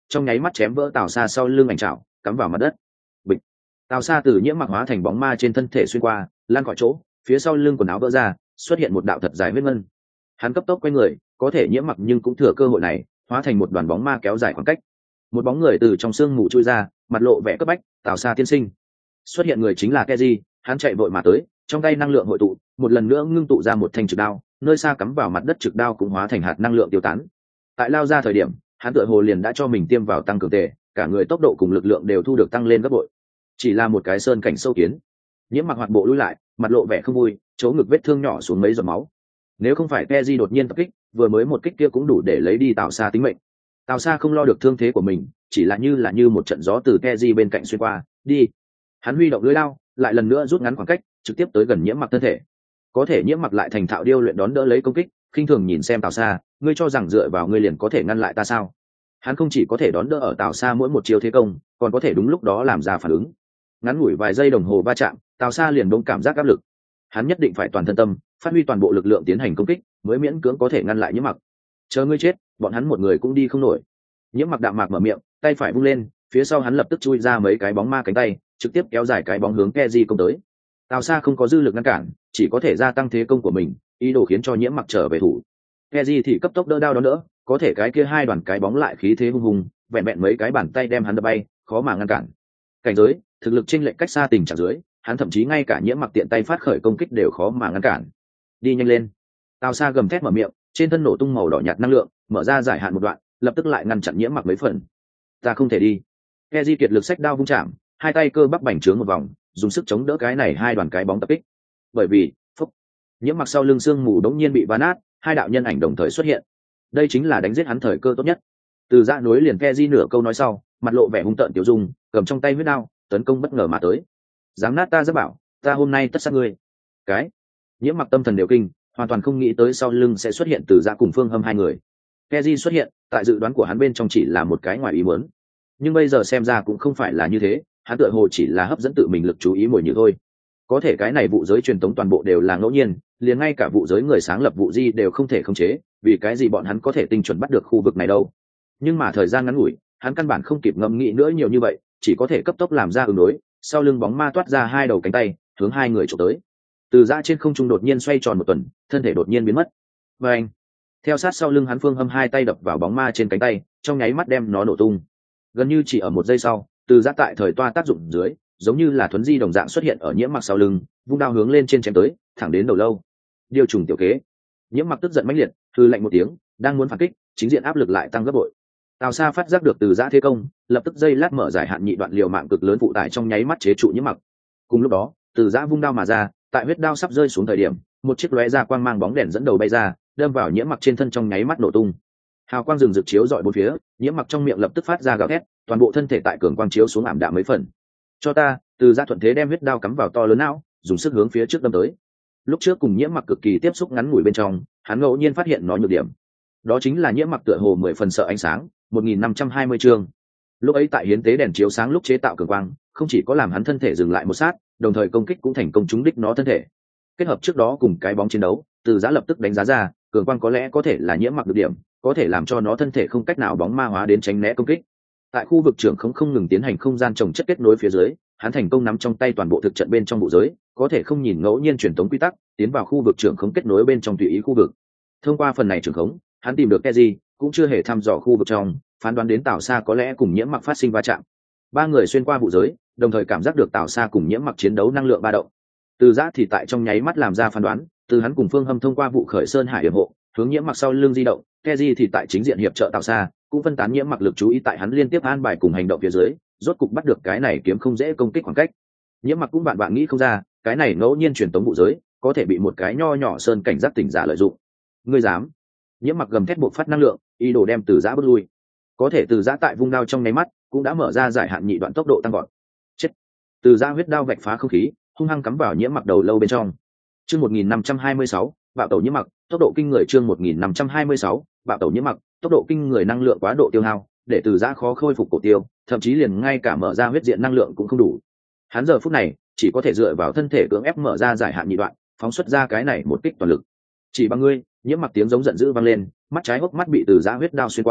A: trong nháy mắt chém vỡ Tào Sa sau lưng ảnh trảo, cắm vào mặt đất. Bịch. Tào Sa từ nhiễm mặc hóa thành bóng ma trên thân thể xuyên qua, lan khỏi chỗ, phía sau lưng quần áo vỡ ra, xuất hiện một đạo thật dài vết ngân. Hắn cấp tốc quay người, có thể nhiễm mặc nhưng cũng thừa cơ hội này, hóa thành một đoàn bóng ma kéo dài khoảng cách. Một bóng người từ trong sương mù chui ra, mặt lộ vẻ cấp bách, Tào Sa tiên sinh. Xuất hiện người chính là Keji, hắn chạy vội mà tới, trong tay năng lượng hội tụ, một lần nữa ngưng tụ ra một thanh trực đao, nơi xa cắm vào mặt đất trực đao cũng hóa thành hạt năng lượng tiêu tán. Tại lao ra thời điểm, hắn tựa hồ liền đã cho mình tiêm vào tăng cường tề, cả người tốc độ cùng lực lượng đều thu được tăng lên gấp bội. Chỉ là một cái sơn cảnh sâu kiến. Nhiễm mặc hoạt bộ lui lại, mặt lộ vẻ không vui, chỗ ngực vết thương nhỏ xuống mấy giọt máu. Nếu không phải Keji đột nhiên tập kích, vừa mới một kích kia cũng đủ để lấy đi Tào Sa tính mệnh. Tào Sa không lo được thương thế của mình, chỉ là như là như một trận gió từ Keji bên cạnh xuyên qua, đi. Hắn huy động lưỡi lao, lại lần nữa rút ngắn khoảng cách, trực tiếp tới gần nhiễm mặc thân thể. Có thể nhiễm mặc lại thành thạo điêu luyện đón đỡ lấy công kích, khinh thường nhìn xem Tào Sa, ngươi cho rằng dựa vào ngươi liền có thể ngăn lại ta sao? Hắn không chỉ có thể đón đỡ ở Tào Sa mỗi một chiêu thế công, còn có thể đúng lúc đó làm ra phản ứng. Ngắn ngủi vài giây đồng hồ va chạm, Tào Sa liền bỗng cảm giác áp lực. Hắn nhất định phải toàn thân tâm, phát huy toàn bộ lực lượng tiến hành công kích, mới miễn cưỡng có thể ngăn lại nhiễm mặc. Chờ ngươi chết, bọn hắn một người cũng đi không nổi. Nhiễm mặc đạm mạc mở miệng, tay phải vung lên, phía sau hắn lập tức chui ra mấy cái bóng ma cánh tay, trực tiếp kéo dài cái bóng hướng Keji công tới. Tào Sa không có dư lực ngăn cản, chỉ có thể gia tăng thế công của mình, ý đồ khiến cho nhiễm mặc trở về thủ. Keji thì cấp tốc đỡ đao đó nữa, có thể cái kia hai đoàn cái bóng lại khí thế hung hùng, vẹn vẹn mấy cái bàn tay đem hắn đập bay, khó mà ngăn cản. Cảnh giới, thực lực chênh lệch cách xa tình trạng dưới, hắn thậm chí ngay cả nhiễm mặc tiện tay phát khởi công kích đều khó mà ngăn cản. Đi nhanh lên! Tào Sa gầm thét mở miệng, trên thân nổ tung màu đỏ nhạt năng lượng, mở ra giải hạn một đoạn, lập tức lại ngăn chặn nhiễm mặc mấy phần. Ta không thể đi. Keji kiệt lực xách đao vung chạm, hai tay cơ bắp bành trướng một vòng, dùng sức chống đỡ cái này hai đoàn cái bóng tập kích. Bởi vì, phúc, nhiễm mặc sau lưng xương mù đống nhiên bị vá nát, hai đạo nhân ảnh đồng thời xuất hiện. Đây chính là đánh giết hắn thời cơ tốt nhất. Từ Dã nối liền Keji nửa câu nói sau, mặt lộ vẻ hung tợn tiểu dung, cầm trong tay huyết đao, tấn công bất ngờ mà tới. Dám nát ta rất bảo, ta hôm nay tất sát ngươi. Cái, nhiễm mặc tâm thần đều kinh, hoàn toàn không nghĩ tới sau lưng sẽ xuất hiện Từ Dã cùng Phương Hâm hai người. Keji xuất hiện, tại dự đoán của hắn bên trong chỉ là một cái ngoài ý muốn, nhưng bây giờ xem ra cũng không phải là như thế, hắn tựa hồ chỉ là hấp dẫn tự mình lực chú ý mồi nhử thôi. Có thể cái này vụ giới truyền tống toàn bộ đều là ngẫu nhiên, liền ngay cả vụ giới người sáng lập vụ di đều không thể khống chế, vì cái gì bọn hắn có thể tinh chuẩn bắt được khu vực này đâu? Nhưng mà thời gian ngắn ngủi, hắn căn bản không kịp ngẫm nghĩ nữa nhiều như vậy, chỉ có thể cấp tốc làm ra ứng đối. Sau lưng bóng ma toát ra hai đầu cánh tay, hướng hai người chụp tới. Từ Dã trên không trung đột nhiên xoay tròn một tuần, thân thể đột nhiên biến mất. Và anh, theo sát sau lưng hắn Phương Hâm hai tay đập vào bóng ma trên cánh tay, trong nháy mắt đem nó nổ tung. Gần như chỉ ở một giây sau, Từ Dã tại thời toa tác dụng dưới, giống như là thuấn di đồng dạng xuất hiện ở nhiễm mặc sau lưng, vung đao hướng lên trên chém tới, thẳng đến đầu lâu. Điều trùng tiểu kế. Nhiễm mặc tức giận mãnh liệt, hừ lạnh một tiếng, đang muốn phản kích, chính diện áp lực lại tăng gấp bội. Tào Sa phát giác được Từ Dã thế công, lập tức dây lát mở giải hạn nhị đoạn liều mạng cực lớn phụ tải trong nháy mắt chế trụ nhiễm mặc. Cùng lúc đó, Từ Dã vung đao mà ra, tại huyết đao sắp rơi xuống thời điểm, một chiếc lóe ra quang mang bóng đèn dẫn đầu bay ra, đâm vào nhiễm mặc trên thân trong nháy mắt nổ tung. Hào quang rừng rực chiếu rọi bốn phía, nhiễm mặc trong miệng lập tức phát ra gào thét, toàn bộ thân thể tại cường quang chiếu xuống ảm đạm mấy phần. Cho ta! Từ Dã thuận thế đem huyết đao cắm vào to lớn não, dùng sức hướng phía trước đâm tới. Lúc trước cùng nhiễm mặc cực kỳ tiếp xúc ngắn ngủi bên trong, hắn ngẫu nhiên phát hiện nó nhược điểm. Đó chính là nhiễm mặc tựa hồ mười phần sợ ánh sáng. một nghìn năm trăm hai mươi chương. Lúc ấy tại hiến tế đèn chiếu sáng lúc chế tạo cường quang, không chỉ có làm hắn thân thể dừng lại một sát, đồng thời công kích cũng thành công trúng đích nó thân thể. Kết hợp trước đó cùng cái bóng chiến đấu, Từ Dã lập tức đánh giá ra, cường quang có lẽ có thể là nhiễm mặc được điểm, có thể làm cho nó thân thể không cách nào bóng ma hóa đến tránh né công kích. Tại khu vực trưởng không không ngừng tiến hành không gian trồng chất kết nối phía dưới, hắn thành công nắm trong tay toàn bộ thực trận bên trong vụ giới, có thể không nhìn ngẫu nhiên truyền tống quy tắc, tiến vào khu vực trưởng không kết nối bên trong tùy ý khu vực. Thông qua phần này trưởng khống, hắn tìm được Keji, cũng chưa hề thăm dò khu vực trong, phán đoán đến Tào Sa có lẽ cùng nhiễm mặc phát sinh va chạm. Ba người xuyên qua vụ giới, đồng thời cảm giác được Tào Sa cùng nhiễm mặc chiến đấu năng lượng ba động. Từ Dã thì tại trong nháy mắt làm ra phán đoán, từ hắn cùng Phương Hâm thông qua vụ khởi sơn hải hiểm hộ, hướng nhiễm mặc sau lưng di động, Keji thì tại chính diện hiệp trợ Tào Sa, cũng phân tán nhiễm mặc lực chú ý tại hắn liên tiếp an bài cùng hành động phía dưới, rốt cục bắt được cái này kiếm không dễ công kích khoảng cách. Nhiễm mặc cũng bạn bạn nghĩ không ra, cái này ngẫu nhiên truyền tống vụ giới, có thể bị một cái nho nhỏ sơn cảnh giác tỉnh giả lợi dụng. Ngươi dám? Nhiễm mặc gầm thét buộc phát năng lượng, ý đồ đem Từ Dã bước lui. Có thể Từ Dã tại vung đao trong nháy mắt, cũng đã mở ra giải hạn nhị đoạn tốc độ tăng vọt. Chết! Từ Dã huyết đao vạch phá không khí, hung hăng cắm vào nhiễm mặc đầu lâu bên trong. Chương một nghìn năm trăm hai mươi sáu, bạo tẩu nhiễm mặc, tốc độ kinh người chương một nghìn năm trăm hai mươi sáu, bạo tẩu nhiễm mặc, tốc độ kinh người năng lượng quá độ tiêu hao, để Từ Dã khó khôi phục cổ tiêu, thậm chí liền ngay cả mở ra huyết diện năng lượng cũng không đủ. Hắn giờ phút này chỉ có thể dựa vào thân thể cưỡng ép mở ra giải hạn nhị đoạn, phóng xuất ra cái này một kích toàn lực. Chỉ bằng ngươi, nhiễm mặc tiếng giống giận dữ vang lên, mắt trái hốc mắt bị Từ Dã huyết đao xuyên qua,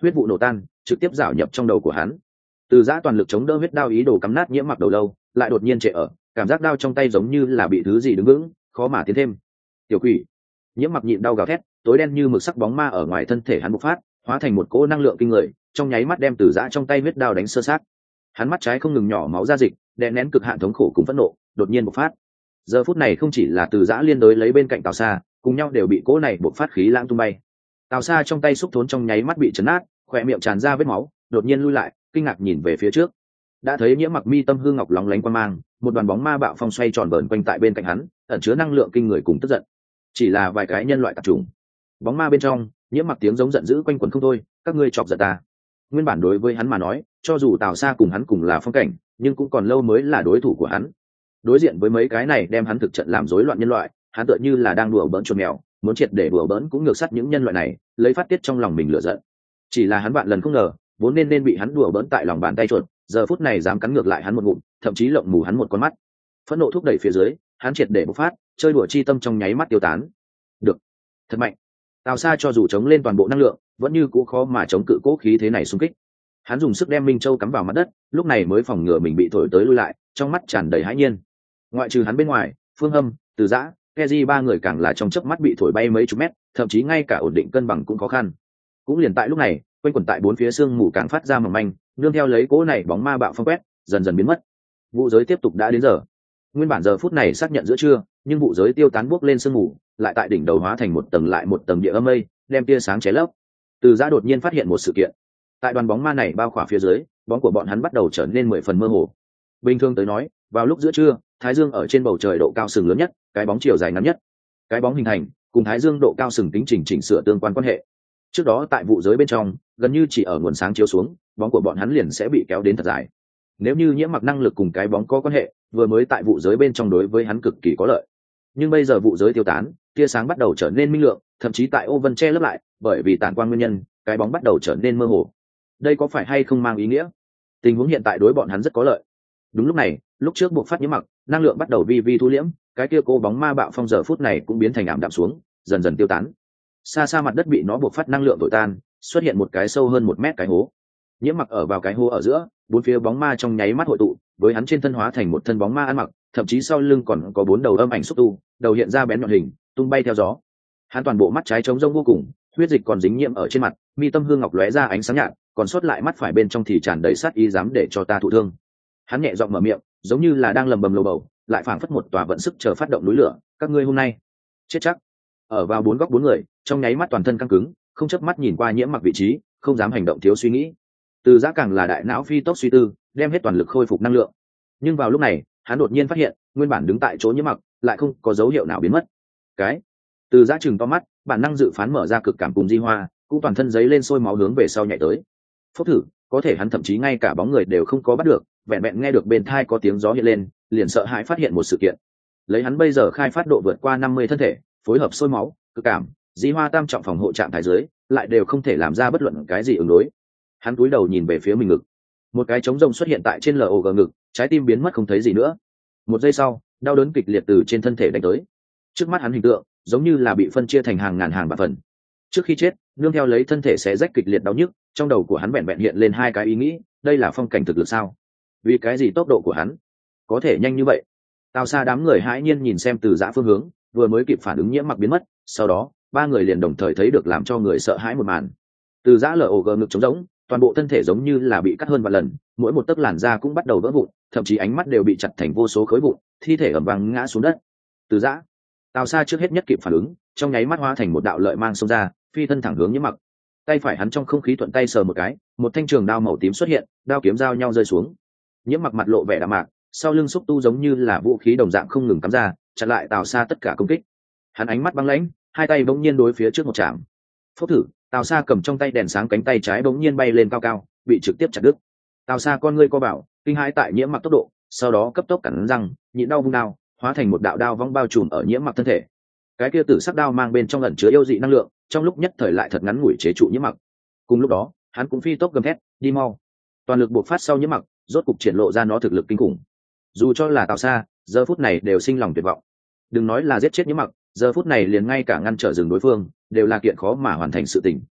A: huyết vụ nổ tan trực tiếp rảo nhập trong đầu của hắn. Từ giã toàn lực chống đỡ huyết đao ý đồ cắm nát nhiễm mặc đầu lâu, lại đột nhiên trệ ở, cảm giác đao trong tay giống như là bị thứ gì đứng vững, khó mà tiến thêm. Tiểu quỷ! Nhiễm mặc nhịn đau gào thét, tối đen như mực sắc bóng ma ở ngoài thân thể hắn bộc phát, hóa thành một cỗ năng lượng kinh người, trong nháy mắt đem từ giã trong tay huyết đao đánh sơ sát. Hắn mắt trái không ngừng nhỏ máu ra dịch, đè nén cực hạn thống khổ cùng phẫn nộ, đột nhiên bộc phát. Giờ phút này không chỉ là từ giã liên đối lấy bên cạnh Tào Sa, cùng nhau đều bị cỗ này bộc phát khí lãng tung bay. Tào Sa trong tay xúc thốn trong nháy mắt bị chấn nát, khỏe miệng tràn ra vết máu, đột nhiên lui lại, kinh ngạc nhìn về phía trước. Đã thấy nhiễm mặc mi tâm hương ngọc lóng lánh quang mang, một đoàn bóng ma bạo phong xoay tròn vờn quanh tại bên cạnh hắn, ẩn chứa năng lượng kinh người cùng tức giận. Chỉ là vài cái nhân loại tạp chủng. Bóng ma bên trong, nhiễm mặc tiếng giống giận dữ quanh quẩn không thôi, các ngươi chọc giận ta. Nguyên bản đối với hắn mà nói, cho dù Tào Sa cùng hắn cùng là phong cảnh, nhưng cũng còn lâu mới là đối thủ của hắn. Đối diện với mấy cái này đem hắn thực trận làm rối loạn nhân loại, hắn tựa như là đang đùa bỡn chuột mèo, muốn triệt để đùa bỡn cũng ngược sát những nhân loại này, lấy phát tiết trong lòng mình lửa giận. Chỉ là hắn vạn lần không ngờ, vốn nên nên bị hắn đùa bỡn tại lòng bàn tay chuột, giờ phút này dám cắn ngược lại hắn một ngụm, thậm chí lộng mù hắn một con mắt. Phẫn nộ thúc đẩy phía dưới, hắn triệt để bộc phát, chơi đùa chi tâm trong nháy mắt tiêu tán. Được, thật mạnh. Tào Sa cho dù chống lên toàn bộ năng lượng, vẫn như cũ khó mà chống cự cố khí thế này xung kích. Hắn dùng sức đem Minh Châu cắm vào mặt đất, lúc này mới phòng ngừa mình bị thổi tới lui lại, trong mắt tràn đầy hãi nhiên. Ngoại trừ hắn bên ngoài, Phương Hâm, Từ Dã, Keji ba người càng là trong chớp mắt bị thổi bay mấy chục mét, thậm chí ngay cả ổn định cân bằng cũng khó khăn. Cũng liền tại lúc này, quanh quẩn tại bốn phía sương mù càng phát ra mỏng manh, nương theo lấy cỗ này bóng ma bạo phong quét, dần dần biến mất. Vụ giới tiếp tục đã đến giờ. Nguyên bản giờ phút này xác nhận giữa trưa, nhưng vụ giới tiêu tán bước lên sương mù, lại tại đỉnh đầu hóa thành một tầng lại một tầng địa âm mây, đem tia sáng cháy lấp. Từ Dã đột nhiên phát hiện một sự kiện. Tại đoàn bóng ma này bao khỏa phía dưới, bóng của bọn hắn bắt đầu trở nên mười phần mơ hồ. Bình thường tới nói, vào lúc giữa trưa, thái dương ở trên bầu trời độ cao sừng lớn nhất, cái bóng chiều dài ngắn nhất. Cái bóng hình thành cùng thái dương độ cao sừng tính chỉnh chỉnh sửa tương quan quan hệ. Trước đó tại vụ giới bên trong, gần như chỉ ở nguồn sáng chiếu xuống, bóng của bọn hắn liền sẽ bị kéo đến thật dài. Nếu như nhiễm mặc năng lực cùng cái bóng có quan hệ, vừa mới tại vụ giới bên trong đối với hắn cực kỳ có lợi. Nhưng bây giờ vụ giới tiêu tán, tia sáng bắt đầu trở nên minh lượng, thậm chí tại ô vân che lấp lại, bởi vì tản quang nguyên nhân, cái bóng bắt đầu trở nên mơ hồ. Đây có phải hay không mang ý nghĩa tình huống hiện tại đối bọn hắn rất có lợi? Đúng lúc này, lúc trước buộc phát nhiễm mặc, năng lượng bắt đầu vi vi thu liễm, cái kia cô bóng ma bạo phong giờ phút này cũng biến thành ảm đạm xuống, dần dần tiêu tán. Xa xa mặt đất bị nó buộc phát năng lượng thổi tan, xuất hiện một cái sâu hơn một mét cái hố. Nhiễm mặc ở vào cái hố ở giữa, bốn phía bóng ma trong nháy mắt hội tụ, với hắn trên thân hóa thành một thân bóng ma ăn mặc, thậm chí sau lưng còn có bốn đầu âm ảnh xúc tu, đầu hiện ra bén nhọn hình, tung bay theo gió. Hắn toàn bộ mắt trái trống rỗng vô cùng, huyết dịch còn dính nhiễm ở trên mặt, mi tâm hương ngọc lóe ra ánh sáng nhạt, còn sót lại mắt phải bên trong thì tràn đầy sát ý dám để cho ta thụ thương. Hắn nhẹ giọng mở miệng, giống như là đang lầm bầm lầu bầu, lại phảng phất một tòa vận sức chờ phát động núi lửa, các ngươi hôm nay chết chắc. Ở vào bốn góc bốn người, trong nháy mắt toàn thân căng cứng, không chớp mắt nhìn qua nhiễm mặc vị trí, không dám hành động thiếu suy nghĩ. Từ Dã càng là đại não phi tốc suy tư, đem hết toàn lực khôi phục năng lượng. Nhưng vào lúc này, hắn đột nhiên phát hiện, nguyên bản đứng tại chỗ nhiễm mặc, lại không có dấu hiệu nào biến mất. Cái Từ Dã chừng to mắt, bản năng dự phán mở ra cực cảm cùng di hoa, cũng toàn thân giấy lên sôi máu hướng về sau nhảy tới. Phốc thử, có thể hắn thậm chí ngay cả bóng người đều không có bắt được, vẹn vẹn nghe được bên thai có tiếng gió hiện lên, liền sợ hãi phát hiện một sự kiện. Lấy hắn bây giờ khai phát độ vượt qua năm mươi thân thể, phối hợp sôi máu, cực cảm, di hoa tam trọng phòng hộ trạng thái dưới, lại đều không thể làm ra bất luận cái gì ứng đối. Hắn cúi đầu nhìn về phía mình ngực, một cái trống rông xuất hiện tại trên log ngực, trái tim biến mất không thấy gì nữa. Một giây sau, đau đớn kịch liệt từ trên thân thể đánh tới. Trước mắt hắn hình tượng giống như là bị phân chia thành hàng ngàn hàng vạn phần. Trước khi chết, nương theo lấy thân thể xé rách kịch liệt đau nhức, trong đầu của hắn vẹn vẹn hiện lên hai cái ý nghĩ, đây là phong cảnh thực lực sao? Vì cái gì tốc độ của hắn có thể nhanh như vậy? Tào Sa đám người hãi nhiên nhìn xem Từ Dã phương hướng, vừa mới kịp phản ứng nhiễm mặc biến mất, sau đó ba người liền đồng thời thấy được làm cho người sợ hãi một màn. Từ Dã log ngực trống rỗng, toàn bộ thân thể giống như là bị cắt hơn vài lần, mỗi một tấc làn da cũng bắt đầu vỡ vụn, thậm chí ánh mắt đều bị chặt thành vô số khối vụn, thi thể ầm vang ngã xuống đất. Từ Dã, Tào Sa trước hết nhất kịp phản ứng, trong nháy mắt hóa thành một đạo lợi mang xông ra, phi thân thẳng hướng nhiễm mặc. Tay phải hắn trong không khí thuận tay sờ một cái, một thanh trường đao màu tím xuất hiện, đao kiếm giao nhau rơi xuống. Nhiễm mặc mặt lộ vẻ đạm mạc, sau lưng xúc tu giống như là vũ khí đồng dạng không ngừng cắm ra, chặn lại Tào Sa tất cả công kích. Hắn ánh mắt băng lãnh, hai tay bỗng nhiên đối phía trước một chạm. Phốc thử, Tào Sa cầm trong tay đèn sáng cánh tay trái bỗng nhiên bay lên cao cao, bị trực tiếp chặt đứt. Tào Sa con ngươi co bảo, kinh hãi tại nhiễm mặc tốc độ, sau đó cấp tốc cắn răng, nhịn đau vung đao, hóa thành một đạo đao vong bao trùm ở nhiễm mặc thân thể. Cái kia tử sắc đao mang bên trong ẩn chứa yêu dị năng lượng, trong lúc nhất thời lại thật ngắn ngủi chế trụ nhiễm mặc. Cùng lúc đó, hắn cũng phi tốc gầm thét, đi mau. Toàn lực buộc phát sau nhiễm mặc, rốt cục triển lộ ra nó thực lực kinh khủng. Dù cho là Tào Sa, giờ phút này đều sinh lòng tuyệt vọng. Đừng nói là giết chết nhiễm mặc, giờ phút này liền ngay cả ngăn trở dừng đối phương, đều là kiện khó mà hoàn thành sự tình.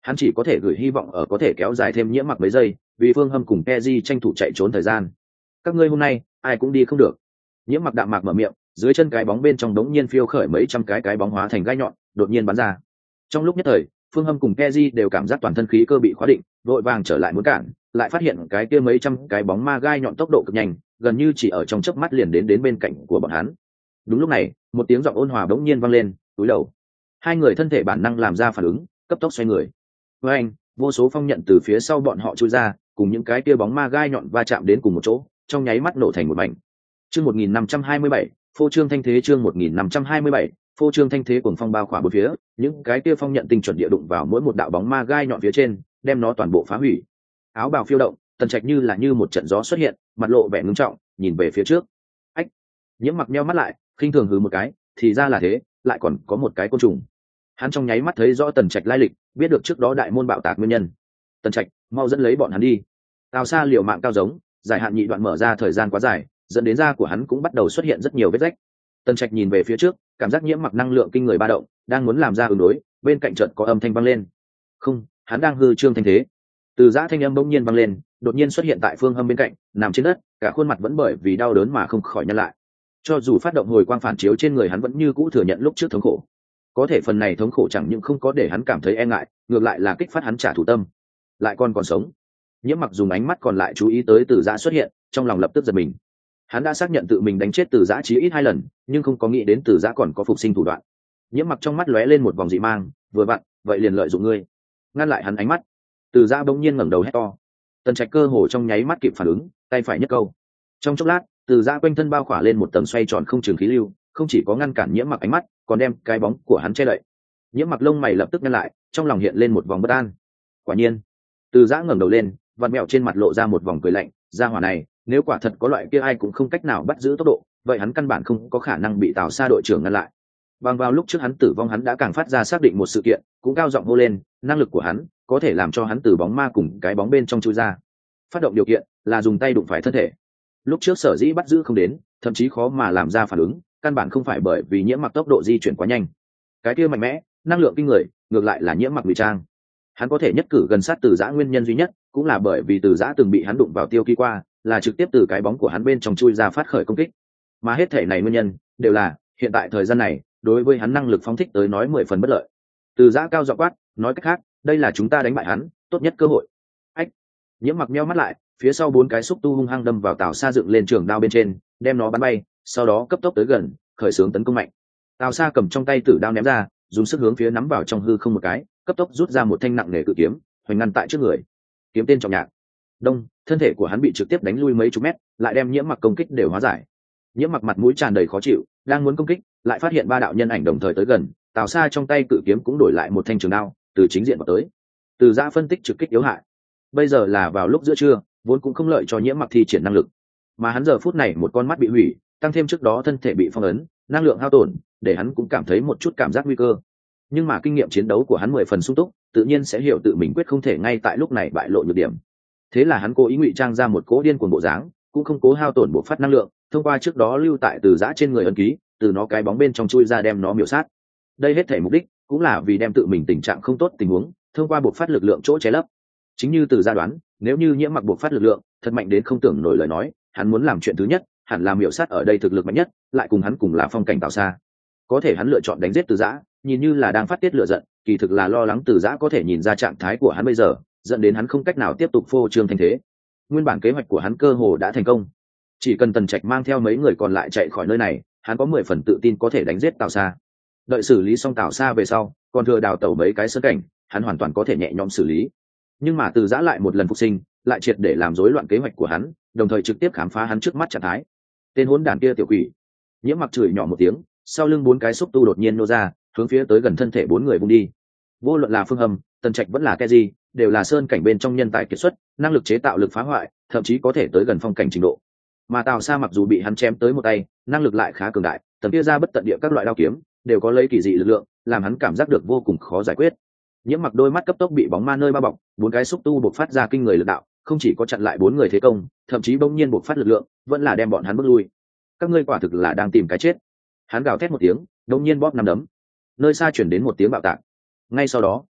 A: hắn chỉ có thể gửi hy vọng ở có thể kéo dài thêm nhiễm mặc mấy giây, vì Phương Hâm cùng Peji tranh thủ chạy trốn thời gian. Các ngươi hôm nay ai cũng đi không được. Nhiễm mặc đạm mạc mở miệng, dưới chân cái bóng bên trong đống nhiên phiêu khởi mấy trăm cái cái bóng hóa thành gai nhọn, đột nhiên bắn ra. Trong lúc nhất thời, Phương Hâm cùng Peji đều cảm giác toàn thân khí cơ bị khóa định, vội vàng trở lại muốn cản, lại phát hiện cái kia mấy trăm cái bóng ma gai nhọn tốc độ cực nhanh, gần như chỉ ở trong chớp mắt liền đến đến bên cạnh của bọn hắn. Đúng lúc này, một tiếng giọng ôn hòa bỗng nhiên vang lên, túi đầu. Hai người thân thể bản năng làm ra phản ứng, cấp tốc xoay người. Với anh, vô số phong nhận từ phía sau bọn họ chui ra, cùng những cái kia bóng ma gai nhọn va chạm đến cùng một chỗ, trong nháy mắt nổ thành một mảnh. Chương một nghìn năm trăm hai mươi bảy, phô trương thanh thế. Chương một nghìn năm trăm hai mươi bảy, phô trương thanh thế cuồng phong bao khỏa bốn phía, những cái kia phong nhận tinh chuẩn địa đụng vào mỗi một đạo bóng ma gai nhọn phía trên, đem nó toàn bộ phá hủy. Áo bào phiêu động, Tần Trạch như là như một trận gió xuất hiện, mặt lộ vẻ ngưng trọng, nhìn về phía trước. Ách! Nhiễm mặc nheo mắt lại, khinh thường hừ một cái, thì ra là thế, lại còn có một cái côn trùng. Hắn trong nháy mắt thấy rõ Tần Trạch lai lịch, biết được trước đó đại môn bạo tạc nguyên nhân. Tần Trạch, mau dẫn lấy bọn hắn đi. Tào Sa liều mạng cao giống, dài hạn nhị đoạn mở ra thời gian quá dài, dẫn đến da của hắn cũng bắt đầu xuất hiện rất nhiều vết rách. Tần Trạch nhìn về phía trước, cảm giác nhiễm mặc năng lượng kinh người ba động, đang muốn làm ra ứng đối, bên cạnh chợt có âm thanh vang lên. Không, hắn đang hư trương thanh thế. Từ giã thanh âm bỗng nhiên vang lên, đột nhiên xuất hiện tại Phương Hâm bên cạnh, nằm trên đất, cả khuôn mặt vẫn bởi vì đau đớn mà không khỏi nhăn lại. Cho dù phát động hồi quang phản chiếu trên người hắn vẫn như cũ thừa nhận lúc trước thống khổ. Có thể phần này thống khổ chẳng những không có để hắn cảm thấy e ngại, ngược lại là kích phát hắn trả thù tâm. Lại còn còn sống. Nhiễm mặc dùng ánh mắt còn lại chú ý tới Từ giã xuất hiện, trong lòng lập tức giật mình. Hắn đã xác nhận tự mình đánh chết Từ giã chí ít hai lần, nhưng không có nghĩ đến Từ giã còn có phục sinh thủ đoạn. Nhiễm mặc trong mắt lóe lên một vòng dị mang, vừa vặn, vậy liền lợi dụng ngươi. Ngăn lại hắn ánh mắt. Từ giã bỗng nhiên ngẩng đầu hét to. Tần Trạch cơ hồ trong nháy mắt kịp phản ứng, tay phải nhấc câu. Trong chốc lát, Từ giã quanh thân bao khỏa lên một tầng xoay tròn không trường khí lưu, không chỉ có ngăn cản nhiễm mặc ánh mắt, còn đem cái bóng của hắn che đậy. Nhiễm mặc lông mày lập tức nhăn lại, trong lòng hiện lên một vòng bất an. Quả nhiên, Từ giã ngẩng đầu lên, vặn mẹo trên mặt lộ ra một vòng cười lạnh. Gia hỏa này, nếu quả thật có loại kia ai cũng không cách nào bắt giữ tốc độ, vậy hắn căn bản không có khả năng bị Tào Sa đội trưởng ngăn lại. Bằng vào lúc trước hắn tử vong hắn đã càng phát ra xác định một sự kiện, cũng cao giọng hô lên, năng lực của hắn có thể làm cho hắn từ bóng ma cùng cái bóng bên trong chui ra. Phát động điều kiện là dùng tay đụng phải thân thể. Lúc trước sở dĩ bắt giữ không đến, thậm chí khó mà làm ra phản ứng, căn bản không phải bởi vì nhiễm mặc tốc độ di chuyển quá nhanh. Cái kia mạnh mẽ, năng lượng kinh người, ngược lại là nhiễm mặc ngụy trang. Hắn có thể nhất cử gần sát Từ giã nguyên nhân duy nhất, cũng là bởi vì Từ giã từng bị hắn đụng vào tiêu ký qua, là trực tiếp từ cái bóng của hắn bên trong chui ra phát khởi công kích. Mà hết thể này nguyên nhân đều là hiện tại thời gian này đối với hắn năng lực phóng thích tới nói mười phần bất lợi. Từ giã cao giọng quát, nói cách khác, đây là chúng ta đánh bại hắn tốt nhất cơ hội. Ách! Nhiễm mặc meo mắt lại, phía sau bốn cái xúc tu hung hăng đâm vào Tào Sa dựng lên trường đao bên trên, đem nó bắn bay, sau đó cấp tốc tới gần, khởi xướng tấn công mạnh. Tào Sa cầm trong tay tử đao ném ra, dùng sức hướng phía nắm vào trong hư không một cái, cấp tốc rút ra một thanh nặng nề cự kiếm, hoành ngăn tại trước người. Kiếm tên trọng nhạc. Đông, thân thể của hắn bị trực tiếp đánh lui mấy chục mét, lại đem nhiễm mặc công kích đều hóa giải. Nhiễm mặc mặt mũi tràn đầy khó chịu, đang muốn công kích, lại phát hiện ba đạo nhân ảnh đồng thời tới gần. Tào Sa trong tay cự kiếm cũng đổi lại một thanh trường đao, từ chính diện vào tới. Từ giã phân tích trực kích yếu hại. Bây giờ là vào lúc giữa trưa, vốn cũng không lợi cho nhiễm mặc thi triển năng lực, mà hắn giờ phút này một con mắt bị hủy, tăng thêm trước đó thân thể bị phong ấn, năng lượng hao tổn, để hắn cũng cảm thấy một chút cảm giác nguy cơ. Nhưng mà kinh nghiệm chiến đấu của hắn mười phần sung túc, tự nhiên sẽ hiểu tự mình quyết không thể ngay tại lúc này bại lộ nhược điểm. Thế là hắn cố ý ngụy trang ra một cố điên cuồng bộ dáng, cũng không cố hao tổn bộ phát năng lượng, thông qua trước đó lưu tại Từ giã trên người ấn ký, từ nó cái bóng bên trong chui ra đem nó miểu sát. Đây hết thể mục đích cũng là vì đem tự mình tình trạng không tốt tình huống, thông qua bộ phát lực lượng chỗ che lấp. Chính như Từ giã đoán, nếu như nhiễm mặc bộ phát lực lượng thật mạnh đến không tưởng nổi lời nói, hắn muốn làm chuyện thứ nhất hẳn là miểu sát ở đây thực lực mạnh nhất, lại cùng hắn cùng là phong cảnh Tào Sa. Có thể hắn lựa chọn đánh giết Từ giã, nhìn như là đang phát tiết lửa giận, kỳ thực là lo lắng Từ giã có thể nhìn ra trạng thái của hắn bây giờ, dẫn đến hắn không cách nào tiếp tục phô trương thanh thế. Nguyên bản kế hoạch của hắn cơ hồ đã thành công, chỉ cần Tần Trạch mang theo mấy người còn lại chạy khỏi nơi này, hắn có mười phần tự tin có thể đánh giết Tào Sa. Đợi xử lý xong Tào Sa về sau, còn thừa đào tẩu mấy cái sơn cảnh, hắn hoàn toàn có thể nhẹ nhõm xử lý. Nhưng mà Từ giã lại một lần phục sinh, lại triệt để làm rối loạn kế hoạch của hắn, đồng thời trực tiếp khám phá hắn trước mắt trạng thái. Tên hỗn đản kia tiểu quỷ. Nhiễm mặc chửi nhỏ một tiếng, sau lưng bốn cái xúc tu đột nhiên nô ra, hướng phía tới gần thân thể bốn người vung đi. Vô luận là Phương Hâm, Tần Trạch vẫn là Keji, đều là sơn cảnh bên trong nhân tài kiệt xuất, năng lực chế tạo lực phá hoại, thậm chí có thể tới gần phong cảnh trình độ. Mà Tào Sa mặc dù bị hắn chém tới một tay, năng lực lại khá cường đại, tầm kia ra bất tận địa các loại đao kiếm đều có lấy kỳ dị lực lượng, làm hắn cảm giác được vô cùng khó giải quyết. Nhiễm mặc đôi mắt cấp tốc bị bóng ma nơi bao bọc, bốn cái xúc tu buộc phát ra kinh người lực đạo, không chỉ có chặn lại bốn người thế công, thậm chí bỗng nhiên buộc phát lực lượng, vẫn là đem bọn hắn bước lui. Các ngươi quả thực là đang tìm cái chết. Hắn gào thét một tiếng, đột nhiên bóp năm đấm. Nơi xa chuyển đến một tiếng bạo tạc. Ngay sau đó,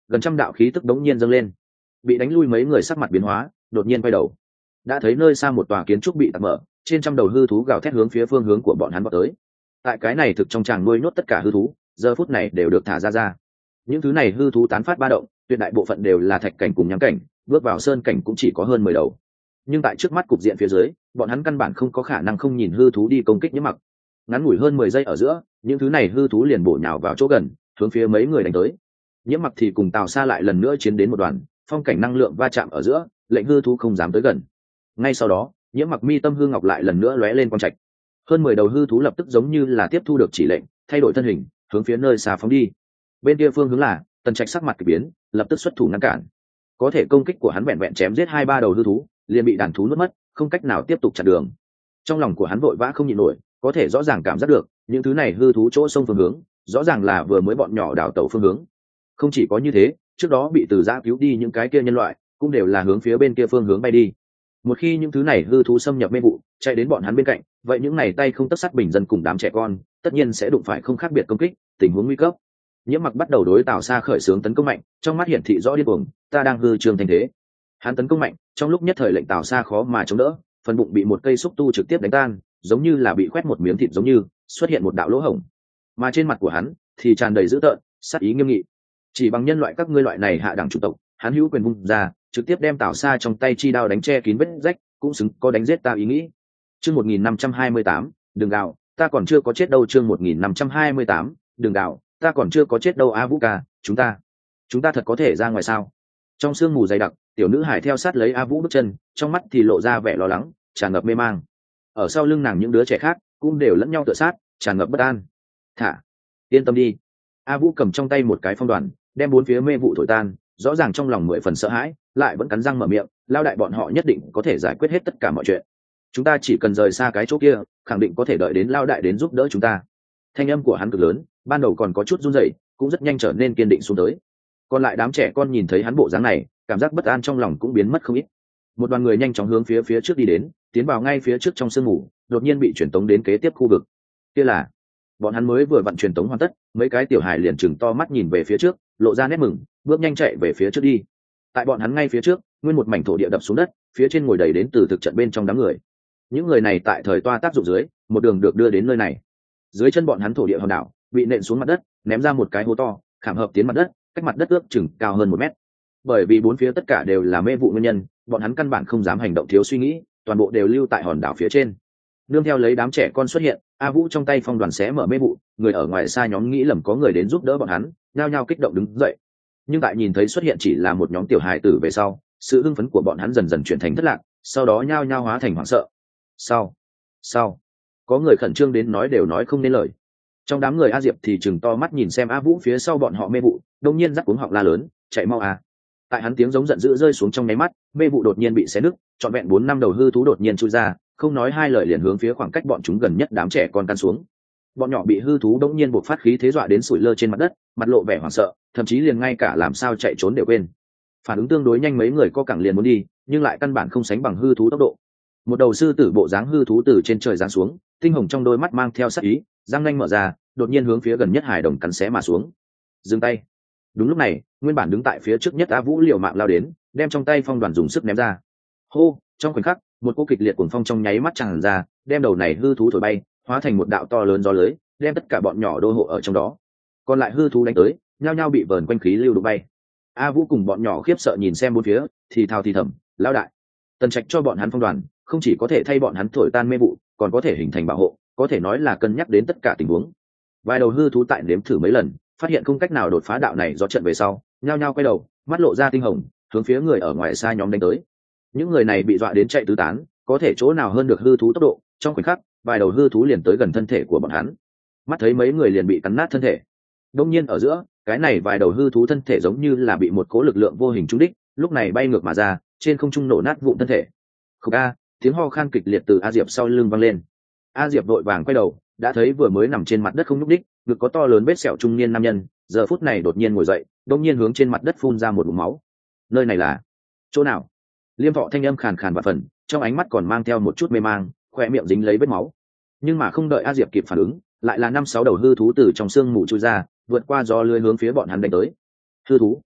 A: gần trăm đạo khí tức đống nhiên dâng lên, bị đánh lui mấy người sắc mặt biến hóa, đột nhiên quay đầu, đã thấy nơi xa một tòa kiến trúc bị tạc mở, trên trăm đầu hư thú gào thét hướng phía phương hướng của bọn hắn vào tới. Tại cái này thực trong tràng nuôi nhốt tất cả hư thú, giờ phút này đều được thả ra ra. Những thứ này hư thú tán phát ba động, tuyệt đại bộ phận đều là thạch cảnh cùng nhắm cảnh, bước vào sơn cảnh cũng chỉ có hơn mười đầu. Nhưng tại trước mắt cục diện phía dưới, bọn hắn căn bản không có khả năng không nhìn hư thú đi công kích Nhiễm Mặc. Ngắn ngủi hơn mười giây ở giữa, những thứ này hư thú liền bổ nhào vào chỗ gần, hướng phía mấy người đánh tới. Nhiễm Mặc thì cùng Tào Sa lại lần nữa chiến đến một đoàn, phong cảnh năng lượng va chạm ở giữa, lệnh hư thú không dám tới gần. Ngay sau đó, Nhiễm Mặc mi tâm hư ngọc lại lần nữa lóe lên quang trạch. Hơn mười đầu hư thú lập tức giống như là tiếp thu được chỉ lệnh, thay đổi thân hình, hướng phía nơi xa phóng đi. Bên kia phương hướng là, Tần Trạch sắc mặt kỳ biến, lập tức xuất thủ ngăn cản. Có thể công kích của hắn vẹn vẹn chém giết hai ba đầu hư thú, liền bị đàn thú nuốt mất, không cách nào tiếp tục chặn đường. Trong lòng của hắn vội vã không nhịn nổi, có thể rõ ràng cảm giác được, những thứ này hư thú chỗ sông phương hướng, rõ ràng là vừa mới bọn nhỏ đảo tàu phương hướng. Không chỉ có như thế, trước đó bị Từ Giã cứu đi những cái kia nhân loại, cũng đều là hướng phía bên kia phương hướng bay đi. Một khi những thứ này hư thú xâm nhập mê vụ, chạy đến bọn hắn bên cạnh, vậy những này tay không tất sát bình dân cùng đám trẻ con, tất nhiên sẽ đụng phải không khác biệt công kích, tình huống nguy cấp. Nhiễm Mặc bắt đầu đối Tào Sa khởi xướng tấn công mạnh, trong mắt hiển thị rõ điên cuồng, ta đang hư trường thành thế. Hắn tấn công mạnh, trong lúc nhất thời lệnh Tào Sa khó mà chống đỡ, phần bụng bị một cây xúc tu trực tiếp đánh tan, giống như là bị khoét một miếng thịt giống như, xuất hiện một đạo lỗ hổng. Mà trên mặt của hắn thì tràn đầy dữ tợn, sát ý nghiêm nghị. Chỉ bằng nhân loại các ngươi loại này hạ đẳng chủng tộc, hắn hữu quyền vung ra, trực tiếp đem Tào Sa trong tay chi đao đánh che kín vết rách, cũng xứng có đánh giết ta ý nghĩ. Chương một nghìn năm trăm hai mươi tám, đừng gào, ta còn chưa có chết đâu. Chương một nghìn năm trăm hai mươi tám, đừng gào, ta còn chưa có chết đâu. A Vũ ca, chúng ta, chúng ta thật có thể ra ngoài sao? Trong sương mù dày đặc, tiểu nữ hải theo sát lấy A Vũ bước chân, trong mắt thì lộ ra vẻ lo lắng, tràn ngập mê mang. Ở sau lưng nàng những đứa trẻ khác cũng đều lẫn nhau tựa sát, tràn ngập bất an. Thả, yên tâm đi. A Vũ cầm trong tay một cái phong đoàn, đem bốn phía mê vụ thổi tan, rõ ràng trong lòng mười phần sợ hãi, lại vẫn cắn răng mở miệng, lao đại bọn họ nhất định có thể giải quyết hết tất cả mọi chuyện. Chúng ta chỉ cần rời xa cái chỗ kia, khẳng định có thể đợi đến lao đại đến giúp đỡ chúng ta. Thanh âm của hắn cực lớn, ban đầu còn có chút run rẩy, cũng rất nhanh trở nên kiên định xuống tới. Còn lại đám trẻ con nhìn thấy hắn bộ dáng này, cảm giác bất an trong lòng cũng biến mất không ít. Một đoàn người nhanh chóng hướng phía phía trước đi đến, tiến vào ngay phía trước trong sương mù, đột nhiên bị truyền tống đến kế tiếp khu vực. Kia là, bọn hắn mới vừa vận truyền tống hoàn tất, mấy cái tiểu hài liền chừng to mắt nhìn về phía trước, lộ ra nét mừng, bước nhanh chạy về phía trước đi. Tại bọn hắn ngay phía trước, nguyên một mảnh thổ địa đập xuống đất, phía trên ngồi đầy đến từ thực trận bên trong đám người. Những người này tại thời toa tác dụng dưới, một đường được đưa đến nơi này. Dưới chân bọn hắn thổ địa hòn đảo bị nện xuống mặt đất, ném ra một cái hố to, khảm hợp tiến mặt đất, cách mặt đất ước chừng cao hơn một mét. Bởi vì bốn phía tất cả đều là mê vụ nguyên nhân, bọn hắn căn bản không dám hành động thiếu suy nghĩ, toàn bộ đều lưu tại hòn đảo phía trên. Nương theo lấy đám trẻ con xuất hiện, A Vũ trong tay phong đoàn xé mở mê vụ, người ở ngoài xa nhóm nghĩ lầm có người đến giúp đỡ bọn hắn, nhao nhao kích động đứng dậy. Nhưng tại nhìn thấy xuất hiện chỉ là một nhóm tiểu hài tử về sau, sự hưng phấn của bọn hắn dần dần chuyển thành thất lạc, sau đó nhao nhao hóa thành hoảng sợ. Sau, sau, có người khẩn trương đến nói đều nói không nên lời. Trong đám người A Diệp thì chừng to mắt nhìn xem A Vũ phía sau bọn họ mê vụ, đột nhiên rắc cuống họng la lớn, chạy mau à! Tại hắn tiếng giống giận dữ rơi xuống trong nháy mắt, mê vụ đột nhiên bị xé nứt, trọn vẹn bốn năm đầu hư thú đột nhiên chui ra, không nói hai lời liền hướng phía khoảng cách bọn chúng gần nhất đám trẻ con căn xuống. Bọn nhỏ bị hư thú đột nhiên buộc phát khí thế dọa đến sủi lơ trên mặt đất, mặt lộ vẻ hoảng sợ, thậm chí liền ngay cả làm sao chạy trốn đều quên. Phản ứng tương đối nhanh, mấy người co cẳng liền muốn đi, nhưng lại căn bản không sánh bằng hư thú tốc độ. Một đầu sư tử bộ dáng hư thú từ trên trời giáng xuống, tinh hồng trong đôi mắt mang theo sát ý, răng nanh mở ra, đột nhiên hướng phía gần nhất hải đồng cắn xé mà xuống. Dừng tay. Đúng lúc này, nguyên bản đứng tại phía trước nhất A Vũ liều mạng lao đến, đem trong tay phong đoàn dùng sức ném ra. Hô, trong khoảnh khắc, một cỗ kịch liệt cuồng phong trong nháy mắt tràn ra, đem đầu này hư thú thổi bay, hóa thành một đạo to lớn gió lưới, đem tất cả bọn nhỏ đô hộ ở trong đó. Còn lại hư thú đánh tới, nhao nhao bị vờn quanh khí lưu đụng bay. A Vũ cùng bọn nhỏ khiếp sợ nhìn xem bốn phía, thì thào thì thầm, lão đại. Tần Trạch cho bọn hắn phong đoàn, không chỉ có thể thay bọn hắn thổi tan mê vụ, còn có thể hình thành bảo hộ, có thể nói là cân nhắc đến tất cả tình huống. Vài đầu hư thú tại nếm thử mấy lần, phát hiện không cách nào đột phá đạo này do trận về sau, nhao nhao quay đầu, mắt lộ ra tinh hồng, hướng phía người ở ngoài xa nhóm đánh tới. Những người này bị dọa đến chạy tứ tán, có thể chỗ nào hơn được hư thú tốc độ, trong khoảnh khắc, vài đầu hư thú liền tới gần thân thể của bọn hắn. Mắt thấy mấy người liền bị cắn nát thân thể. Đông nhiên ở giữa, cái này vài đầu hư thú thân thể giống như là bị một cỗ lực lượng vô hình trúng đích, lúc này bay ngược mà ra, trên không trung nổ nát vụn thân thể. Khục a, tiếng ho khan kịch liệt từ A Diệp sau lưng vang lên. A Diệp vội vàng quay đầu, đã thấy vừa mới nằm trên mặt đất không nhúc đích, ngực có to lớn vết sẹo trung niên nam nhân, giờ phút này đột nhiên ngồi dậy, đông nhiên hướng trên mặt đất phun ra một ngụm máu. Nơi này là chỗ nào? Liêm Thọ thanh âm khàn khàn và phần, trong ánh mắt còn mang theo một chút mê mang, khỏe miệng dính lấy vết máu. Nhưng mà không đợi A Diệp kịp phản ứng, lại là năm sáu đầu hư thú từ trong xương mù chui ra, vượt qua gió lưới hướng phía bọn hắn đánh tới. Hư thú,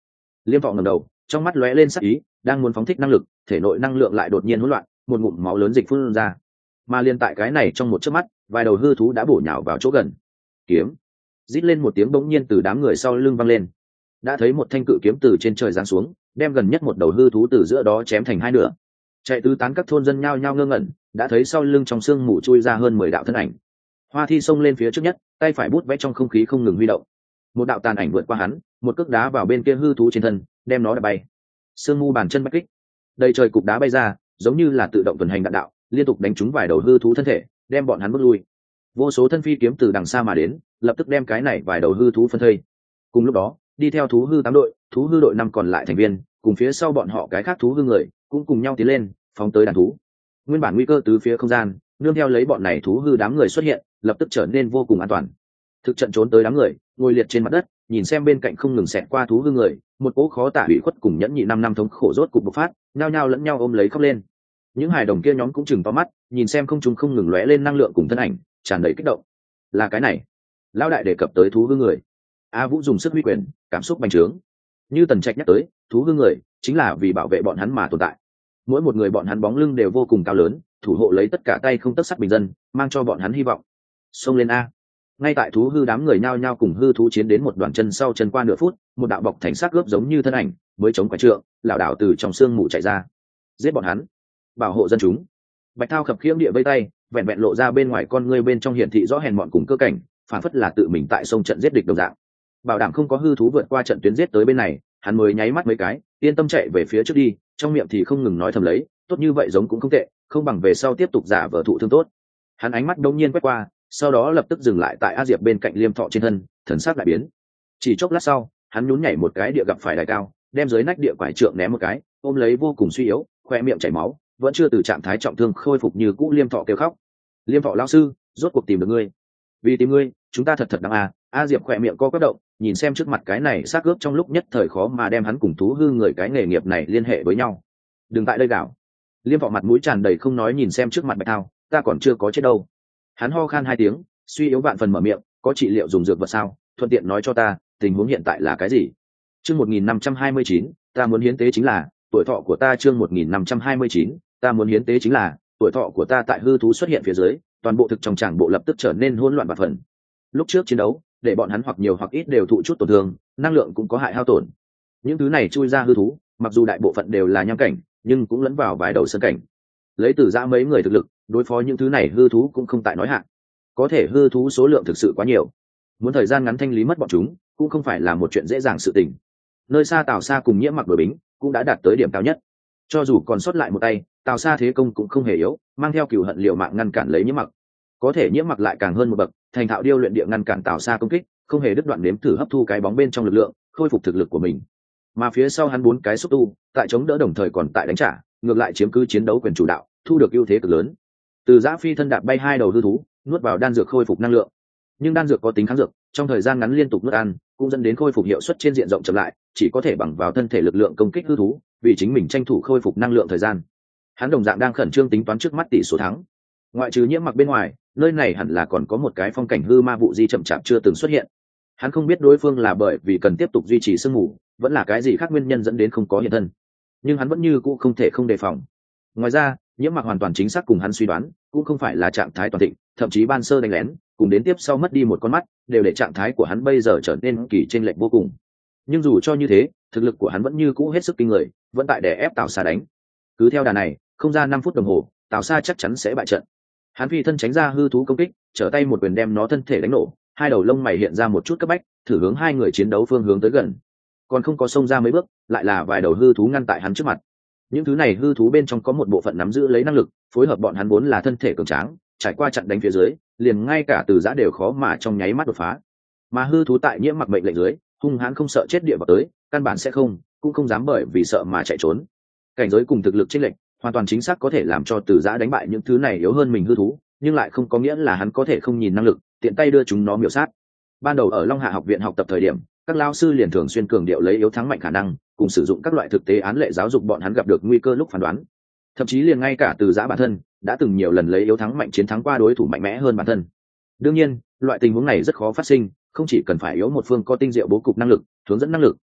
A: Liêm Thọ ngẩng đầu, trong mắt lóe lên sắc ý, đang muốn phóng thích năng lực, thể nội năng lượng lại đột nhiên hỗn loạn, một ngụm máu lớn dịch phun ra. Mà liên tại cái này trong một chớp mắt, vài đầu hư thú đã bổ nhào vào chỗ gần. Kiếm, rít lên một tiếng bỗng nhiên từ đám người sau lưng vang lên. Đã thấy một thanh cự kiếm từ trên trời giáng xuống, đem gần nhất một đầu hư thú từ giữa đó chém thành hai nửa. Chạy tứ tán các thôn dân nhao nhao ngơ ngẩn, đã thấy sau lưng trong sương mù chui ra hơn mười đạo thân ảnh. Hoa Thi xông lên phía trước nhất, tay phải bút vẽ trong không khí không ngừng huy động. Một đạo tàn ảnh vượt qua hắn, một cước đá vào bên kia hư thú trên thân, đem nó đập bay. Sương mù bàn chân bách kích, đầy trời cục đá bay ra, giống như là tự động tuần hành đạn đạo, liên tục đánh trúng vài đầu hư thú thân thể, đem bọn hắn bước lui. Vô số thân phi kiếm từ đằng xa mà đến, lập tức đem cái này vài đầu hư thú phân thây. Cùng lúc đó, đi theo thú hư tám đội, thú hư đội năm còn lại thành viên, cùng phía sau bọn họ cái khác thú hư người, cũng cùng nhau tiến lên, phóng tới đàn thú. Nguyên bản nguy cơ từ phía không gian, nương theo lấy bọn này thú hư đám người xuất hiện, lập tức trở nên vô cùng an toàn. Thực trận trốn tới đám người, ngồi liệt trên mặt đất, nhìn xem bên cạnh không ngừng xẹt qua thú hư người, một cỗ khó tả ủy khuất cùng nhẫn nhị năm năm thống khổ rốt cục bộc phát, nhao nhao lẫn nhau ôm lấy khóc lên. Những hài đồng kia nhóm cũng chừng to mắt, nhìn xem không trung không ngừng lóe lên năng lượng cùng thân ảnh, tràn đầy kích động. Là cái này, lão đại đề cập tới thú hư người. A Vũ dùng sức huy quyền, cảm xúc bành trướng. Như Tần Trạch nhắc tới, thú hư người chính là vì bảo vệ bọn hắn mà tồn tại. Mỗi một người bọn hắn bóng lưng đều vô cùng cao lớn, thủ hộ lấy tất cả tay không tấc sắt bình dân, mang cho bọn hắn hy vọng. Xông lên a! Ngay tại thú hư đám người nhao nhao cùng hư thú chiến đến một đoạn chân sau chân qua nửa phút, một đạo bọc thành xác gớp giống như thân ảnh, mới chống quả trượng, lảo đảo từ trong xương mù chạy ra. Giết bọn hắn, bảo hộ dân chúng. Bạch Thao khập khiễng địa vây tay, vẹn vẹn lộ ra bên ngoài con ngươi bên trong hiển thị rõ hèn mọn cùng cơ cảnh, phản phất là tự mình tại sông trận giết địch đồng dạng. Bảo đảm không có hư thú vượt qua trận tuyến giết tới bên này, hắn mới nháy mắt mấy cái, yên tâm chạy về phía trước đi, trong miệng thì không ngừng nói thầm lấy, tốt như vậy giống cũng không tệ, không bằng về sau tiếp tục giả vờ thụ thương tốt. Hắn ánh mắt đông nhiên quét qua, sau đó lập tức dừng lại tại A Diệp bên cạnh Liêm Thọ trên thân, thần sắc đại biến. Chỉ chốc lát sau, hắn nhún nhảy một cái địa gặp phải đài cao, đem dưới nách địa quải trượng ném một cái, ôm lấy vô cùng suy yếu, khoe miệng chảy máu, vẫn chưa từ trạng thái trọng thương khôi phục như cũ. Liêm Thọ kêu khóc. Liêm Thọ lão sư, rốt cuộc tìm được ngươi. Vì tìm ngươi, chúng ta thật thật đáng à. A Diệp khoe miệng co quắp động, nhìn xem trước mặt cái này xác ướp trong lúc nhất thời khó mà đem hắn cùng thú hư người cái nghề nghiệp này liên hệ với nhau. Đừng tại đây gạo. Liêm Thọ mặt mũi tràn đầy không nói nhìn xem trước mặt Bạch Thao, ta còn chưa có chết đâu. Hắn ho khan hai tiếng, suy yếu vạn phần mở miệng, có trị liệu dùng dược vật sao, thuận tiện nói cho ta tình huống hiện tại là cái gì. Chương một nghìn năm trăm hai mươi chín, ta muốn hiến tế chính là tuổi thọ của ta. Chương một nghìn năm trăm hai mươi chín, ta muốn hiến tế chính là tuổi thọ của ta. Tại hư thú xuất hiện phía dưới, toàn bộ thực trong tràng bộ lập tức trở nên hỗn loạn và phần. Lúc trước chiến đấu, để bọn hắn hoặc nhiều hoặc ít đều thụ chút tổn thương, năng lượng cũng có hại hao tổn. Những thứ này chui ra hư thú, mặc dù đại bộ phận đều là nham cảnh, nhưng cũng lẫn vào vài đầu sơn cảnh. Lấy từ ra mấy người thực lực, đối phó những thứ này hư thú cũng không tại nói hạn. Có thể hư thú số lượng thực sự quá nhiều, muốn thời gian ngắn thanh lý mất bọn chúng cũng không phải là một chuyện dễ dàng sự tình. Nơi xa Tào Sa cùng Nhiễm Mặc đội bính cũng đã đạt tới điểm cao nhất, cho dù còn sót lại một tay, Tào Sa thế công cũng không hề yếu, mang theo cừu hận liều mạng ngăn cản lấy Nhiễm Mặc. Có thể Nhiễm Mặc lại càng hơn một bậc, thành thạo điêu luyện địa ngăn cản Tào Sa công kích, không hề đứt đoạn nếm thử hấp thu cái bóng bên trong lực lượng, khôi phục thực lực của mình. Mà phía sau hắn bốn cái xúc tu tại chống đỡ đồng thời còn tại đánh trả, ngược lại chiếm cứ chiến đấu quyền chủ đạo, thu được ưu thế cực lớn. Từ Giã Phi thân đạp bay hai đầu hư thú, nuốt vào đan dược khôi phục năng lượng, nhưng đan dược có tính kháng dược, trong thời gian ngắn liên tục nuốt ăn cũng dẫn đến khôi phục hiệu suất trên diện rộng chậm lại, chỉ có thể bằng vào thân thể lực lượng công kích hư thú, vì chính mình tranh thủ khôi phục năng lượng thời gian. Hắn đồng dạng đang khẩn trương tính toán trước mắt tỷ số thắng. Ngoại trừ Nhiễm Mặc bên ngoài, nơi này hẳn là còn có một cái phong cảnh hư ma vụ di chậm chạp chưa từng xuất hiện. Hắn không biết đối phương là bởi vì cần tiếp tục duy trì sương mù, vẫn là cái gì khác nguyên nhân dẫn đến không có hiện thân, nhưng hắn vẫn như cũ không thể không đề phòng. Ngoài ra, Nhiễm Mặc hoàn toàn chính xác cùng hắn suy đoán, cũng không phải là trạng thái toàn thịnh, thậm chí ban sơ đánh lén, cùng đến tiếp sau mất đi một con mắt, đều để trạng thái của hắn bây giờ trở nên kỳ chênh lệch vô cùng. Nhưng dù cho như thế, thực lực của hắn vẫn như cũ hết sức kinh người, vẫn tại đè ép Tào Sa đánh. Cứ theo đà này, không ra năm phút đồng hồ, Tào Sa chắc chắn sẽ bại trận. Hắn phi thân tránh ra hư thú công kích, trở tay một quyền đem nó thân thể đánh nổ, hai đầu lông mày hiện ra một chút cấp bách, thử hướng hai người chiến đấu phương hướng tới gần. Còn không có xông ra mấy bước, lại là vài đầu hư thú ngăn tại hắn trước mặt. Những thứ này hư thú bên trong có một bộ phận nắm giữ lấy năng lực, phối hợp bọn hắn vốn là thân thể cường tráng, trải qua trận đánh phía dưới, liền ngay cả Từ Giã đều khó mà trong nháy mắt đột phá. Mà hư thú tại Nhiễm Mặc mệnh lệnh dưới, hung hãn không sợ chết địa vào tới, căn bản sẽ không, cũng không dám bởi vì sợ mà chạy trốn. Cảnh giới cùng thực lực chênh lệch, hoàn toàn chính xác có thể làm cho Từ Giã đánh bại những thứ này yếu hơn mình hư thú, nhưng lại không có nghĩa là hắn có thể không nhìn năng lực, tiện tay đưa chúng nó miểu sát. Ban đầu ở Long Hạ học viện học tập thời điểm, các lao sư liền thường xuyên cường điệu lấy yếu thắng mạnh khả năng, cùng sử dụng các loại thực tế án lệ giáo dục bọn hắn gặp được nguy cơ lúc phán đoán. Thậm chí liền ngay cả Từ Giã bản thân đã từng nhiều lần lấy yếu thắng mạnh chiến thắng qua đối thủ mạnh mẽ hơn bản thân. Đương nhiên, loại tình huống này rất khó phát sinh, không chỉ cần phải yếu một phương có tinh diệu bố cục năng lực, hướng dẫn năng lực,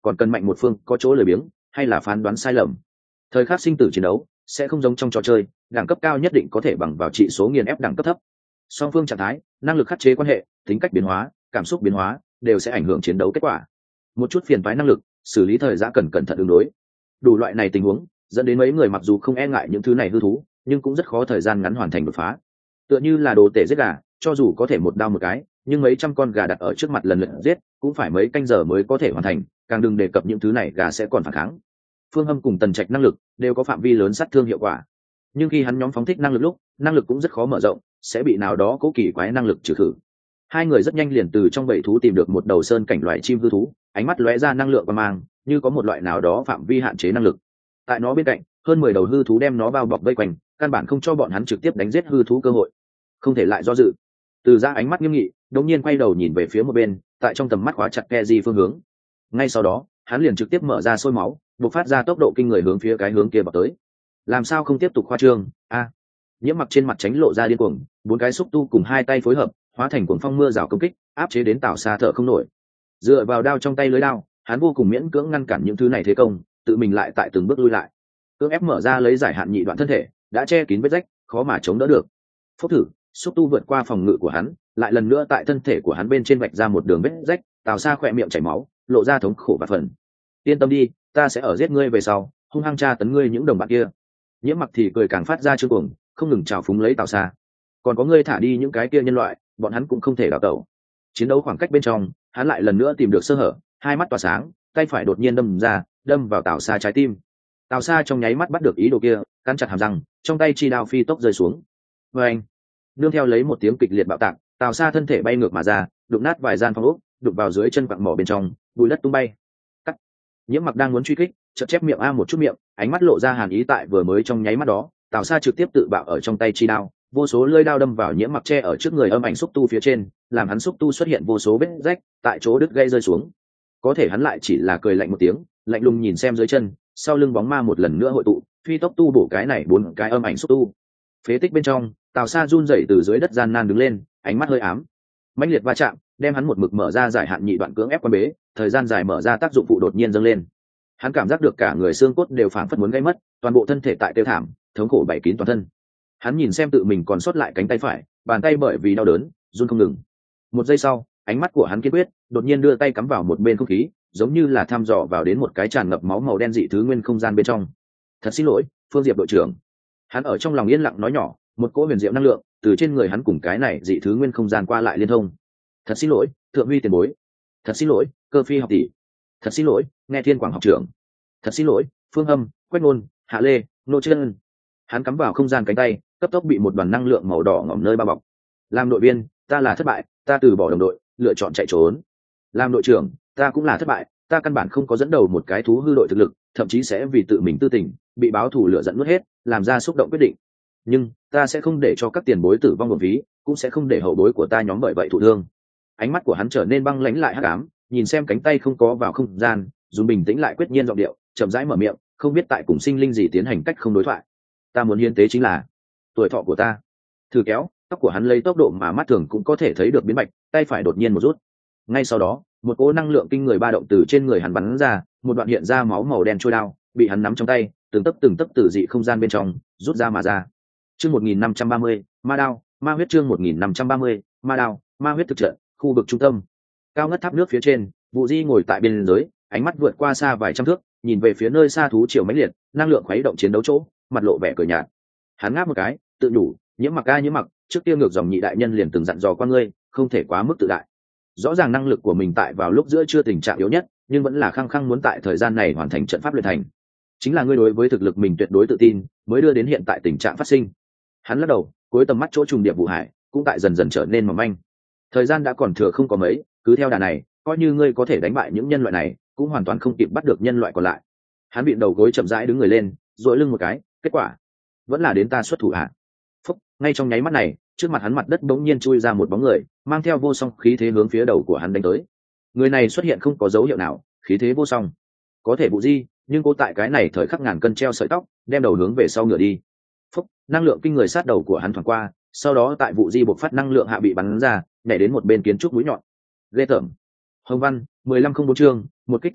A: còn cần mạnh một phương có chỗ lười biếng hay là phán đoán sai lầm. Thời khắc sinh tử chiến đấu sẽ không giống trong trò chơi, đẳng cấp cao nhất định có thể bằng vào trị số nghiền ép đẳng cấp thấp. Song phương trạng thái, năng lực khắc chế quan hệ, tính cách biến hóa, cảm xúc biến hóa đều sẽ ảnh hưởng chiến đấu kết quả. Một chút phiền toái năng lực, xử lý thời gian cần cẩn thận ứng đối. Đủ loại này tình huống dẫn đến mấy người mặc dù không e ngại những thứ này hư thú, nhưng cũng rất khó thời gian ngắn hoàn thành đột phá. Tựa như là đồ tể giết gà, cho dù có thể một đao một cái, nhưng mấy trăm con gà đặt ở trước mặt lần lượt giết cũng phải mấy canh giờ mới có thể hoàn thành, càng đừng đề cập những thứ này gà sẽ còn phản kháng. Phương Hâm cùng Tần Trạch năng lực đều có phạm vi lớn sát thương hiệu quả, nhưng khi hắn nhóm phóng thích năng lực lúc, năng lực cũng rất khó mở rộng, sẽ bị nào đó cố kỳ quái năng lực trừ khử. Hai người rất nhanh liền từ trong bầy thú tìm được một đầu sơn cảnh loại chim hư thú, ánh mắt lóe ra năng lượng và mang, như có một loại nào đó phạm vi hạn chế năng lực. Tại nó bên cạnh, hơn mười đầu hư thú đem nó bao bọc vây quanh, căn bản không cho bọn hắn trực tiếp đánh giết hư thú cơ hội. Không thể lại do dự. Từ ra ánh mắt nghiêm nghị, đột nhiên quay đầu nhìn về phía một bên, tại trong tầm mắt khóa chặt Keji phương hướng. Ngay sau đó, hắn liền trực tiếp mở ra sôi máu, bộc phát ra tốc độ kinh người hướng phía cái hướng kia vào tới. Làm sao không tiếp tục khoa trương? A. À, Nhiễm Mặc trên mặt tránh lộ ra điên cuồng, bốn cái xúc tu cùng hai tay phối hợp, hóa thành cuồng phong mưa rào công kích, áp chế đến Tào Sa thở không nổi. Dựa vào đao trong tay lưới đao, hắn vô cùng miễn cưỡng ngăn cản những thứ này thế công, tự mình lại tại từng bước lui lại. Cưỡng ép mở ra lấy giải hạn nhị đoạn thân thể, đã che kín vết rách, khó mà chống đỡ được. Phốc thử, xúc tu vượt qua phòng ngự của hắn, lại lần nữa tại thân thể của hắn bên trên vạch ra một đường vết rách, Tào Sa khỏe miệng chảy máu, lộ ra thống khổ và phần. Yên tâm đi, ta sẽ ở giết ngươi về sau, hung hăng tra tấn ngươi những đồng bạn kia. Nhiễm Mặc thì cười càng phát ra trương cuồng, không ngừng trào phúng lấy Tào Sa. Còn có ngươi thả đi những cái kia nhân loại, bọn hắn cũng không thể đào tẩu. Chiến đấu khoảng cách bên trong, hắn lại lần nữa tìm được sơ hở, hai mắt tỏa sáng, tay phải đột nhiên đâm ra, đâm vào Tào Sa trái tim. Tào Sa trong nháy mắt bắt được ý đồ kia, cắn chặt hàm răng, trong tay chi đao phi tốc rơi xuống. Và anh, nương theo lấy một tiếng kịch liệt bạo tạc, Tào Sa thân thể bay ngược mà ra, đụng nát vài gian phòng ốc, đụng vào dưới chân quặng mỏ bên trong, bụi đất tung bay. Cắt. Nhiễm Mặc đang muốn truy kích, chợt chép miệng a một chút miệng, ánh mắt lộ ra hàn ý tại vừa mới trong nháy mắt đó, Tào Sa trực tiếp tự bạo ở trong tay chi đao, vô số lưỡi đao đâm vào Nhiễm Mặc che ở trước người âm ảnh xúc tu phía trên, làm hắn xúc tu xuất hiện vô số vết rách, tại chỗ đứt gây rơi xuống. Có thể hắn lại chỉ là cười lạnh một tiếng, lạnh lùng nhìn xem dưới chân, sau lưng bóng ma một lần nữa hội tụ, phi tốc tu bổ cái này bốn cái âm ảnh xúc tu. Phế tích bên trong, Tào Sa run rẩy từ dưới đất gian nan đứng lên, ánh mắt hơi ám. Mãnh liệt va chạm, đem hắn một mực mở ra giải hạn nhị đoạn cưỡng ép quan bế, thời gian dài mở ra tác dụng phụ đột nhiên dâng lên. Hắn cảm giác được cả người xương cốt đều phảng phất muốn gãy mất, toàn bộ thân thể tại tiêu thảm, thống khổ bảy kín toàn thân. Hắn nhìn xem tự mình còn sót lại cánh tay phải, bàn tay bởi vì đau đớn run không ngừng. Một giây sau, ánh mắt của hắn kiên quyết, đột nhiên đưa tay cắm vào một bên không khí, giống như là thăm dò vào đến một cái tràn ngập máu màu đen dị thứ nguyên không gian bên trong. Thật xin lỗi, Phương Diệp đội trưởng. Hắn ở trong lòng yên lặng nói nhỏ, một cỗ huyền diệu năng lượng từ trên người hắn cùng cái này dị thứ nguyên không gian qua lại liên thông. Thật xin lỗi, Thượng Huy tiền bối. Thật xin lỗi, Cơ Phi học tỷ. Thật xin lỗi, Nghe Thiên Quảng học trưởng. Thật xin lỗi, Phương Hâm, Quách Nôn, Hạ Lê, Nô Chân. Hắn cắm vào không gian cánh tay, cấp tốc bị một đoàn năng lượng màu đỏ ngỏm nơi bao bọc. Làm đội viên, ta là thất bại, ta từ bỏ đồng đội, lựa chọn chạy trốn. Làm đội trưởng, ta cũng là thất bại, ta căn bản không có dẫn đầu một cái thú hư đội thực lực, thậm chí sẽ vì tự mình tư tình, bị báo thù lửa giận nuốt hết, làm ra xúc động quyết định. Nhưng ta sẽ không để cho các tiền bối tử vong một ví, cũng sẽ không để hậu bối của ta nhóm bởi vậy thụ thương. Ánh mắt của hắn trở nên băng lãnh lại hắc ám, nhìn xem cánh tay không có vào không gian, dùng bình tĩnh lại quyết nhiên giọng điệu, chậm rãi mở miệng, không biết tại cùng sinh linh gì tiến hành cách không đối thoại. Ta muốn hiến tế chính là tuổi thọ của ta. Thử kéo, tóc của hắn lấy tốc độ mà mắt thường cũng có thể thấy được biến bạch, tay phải đột nhiên một rút. Ngay sau đó, một cỗ năng lượng kinh người ba động từ trên người hắn bắn ra, một đoạn hiện ra máu màu đen trôi đao, bị hắn nắm trong tay, từng tấc từng tấc từ dị không gian bên trong rút ra mà ra. Chương một nghìn năm trăm ba mươi, Ma đao, Ma huyết chương một nghìn năm trăm ba mươi, Ma đao, Ma huyết thực trận, khu vực trung tâm. Cao ngất tháp nước phía trên, Vũ Di ngồi tại bên dưới, ánh mắt vượt qua xa vài trăm thước, nhìn về phía nơi xa thú triều mãnh liệt, năng lượng khuấy động chiến đấu chỗ, mặt lộ vẻ cười nhạt. Hắn ngáp một cái, tự nhủ, Nhiễm Mặc a Nhiễm Mặc, trước kia ngược dòng nhị đại nhân liền từng dặn dò qua ngươi, không thể quá mức tự đại. Rõ ràng năng lực của mình tại vào lúc giữa chưa tình trạng yếu nhất, nhưng vẫn là khăng khăng muốn tại thời gian này hoàn thành trận pháp luyện thành. Chính là ngươi đối với thực lực mình tuyệt đối tự tin, mới đưa đến hiện tại tình trạng phát sinh. Hắn lắc đầu, cuối tầm mắt chỗ trùng điệp vụ hải cũng tại dần dần trở nên mỏng manh. Thời gian đã còn thừa không có mấy, cứ theo đà này, coi như ngươi có thể đánh bại những nhân loại này, cũng hoàn toàn không kịp bắt được nhân loại còn lại. Hắn bị đầu gối chậm rãi đứng người lên, duỗi lưng một cái, kết quả vẫn là đến ta xuất thủ hạ. Phúc, ngay trong nháy mắt này, trước mặt hắn mặt đất bỗng nhiên chui ra một bóng người, mang theo vô song khí thế hướng phía đầu của hắn đánh tới. Người này xuất hiện không có dấu hiệu nào, khí thế vô song. Có thể Vũ Di, nhưng cô tại cái này thời khắc ngàn cân treo sợi tóc, đem đầu hướng về sau ngửa đi. Phúc, năng lượng kinh người sát đầu của hắn thoáng qua, sau đó tại Vũ Di bộc phát năng lượng hạ bị bắn ra, nhảy đến một bên kiến trúc mũi nhọn. Ghê tởm. Hồng Văn, mười lăm không bốn chương, một kích thất bại,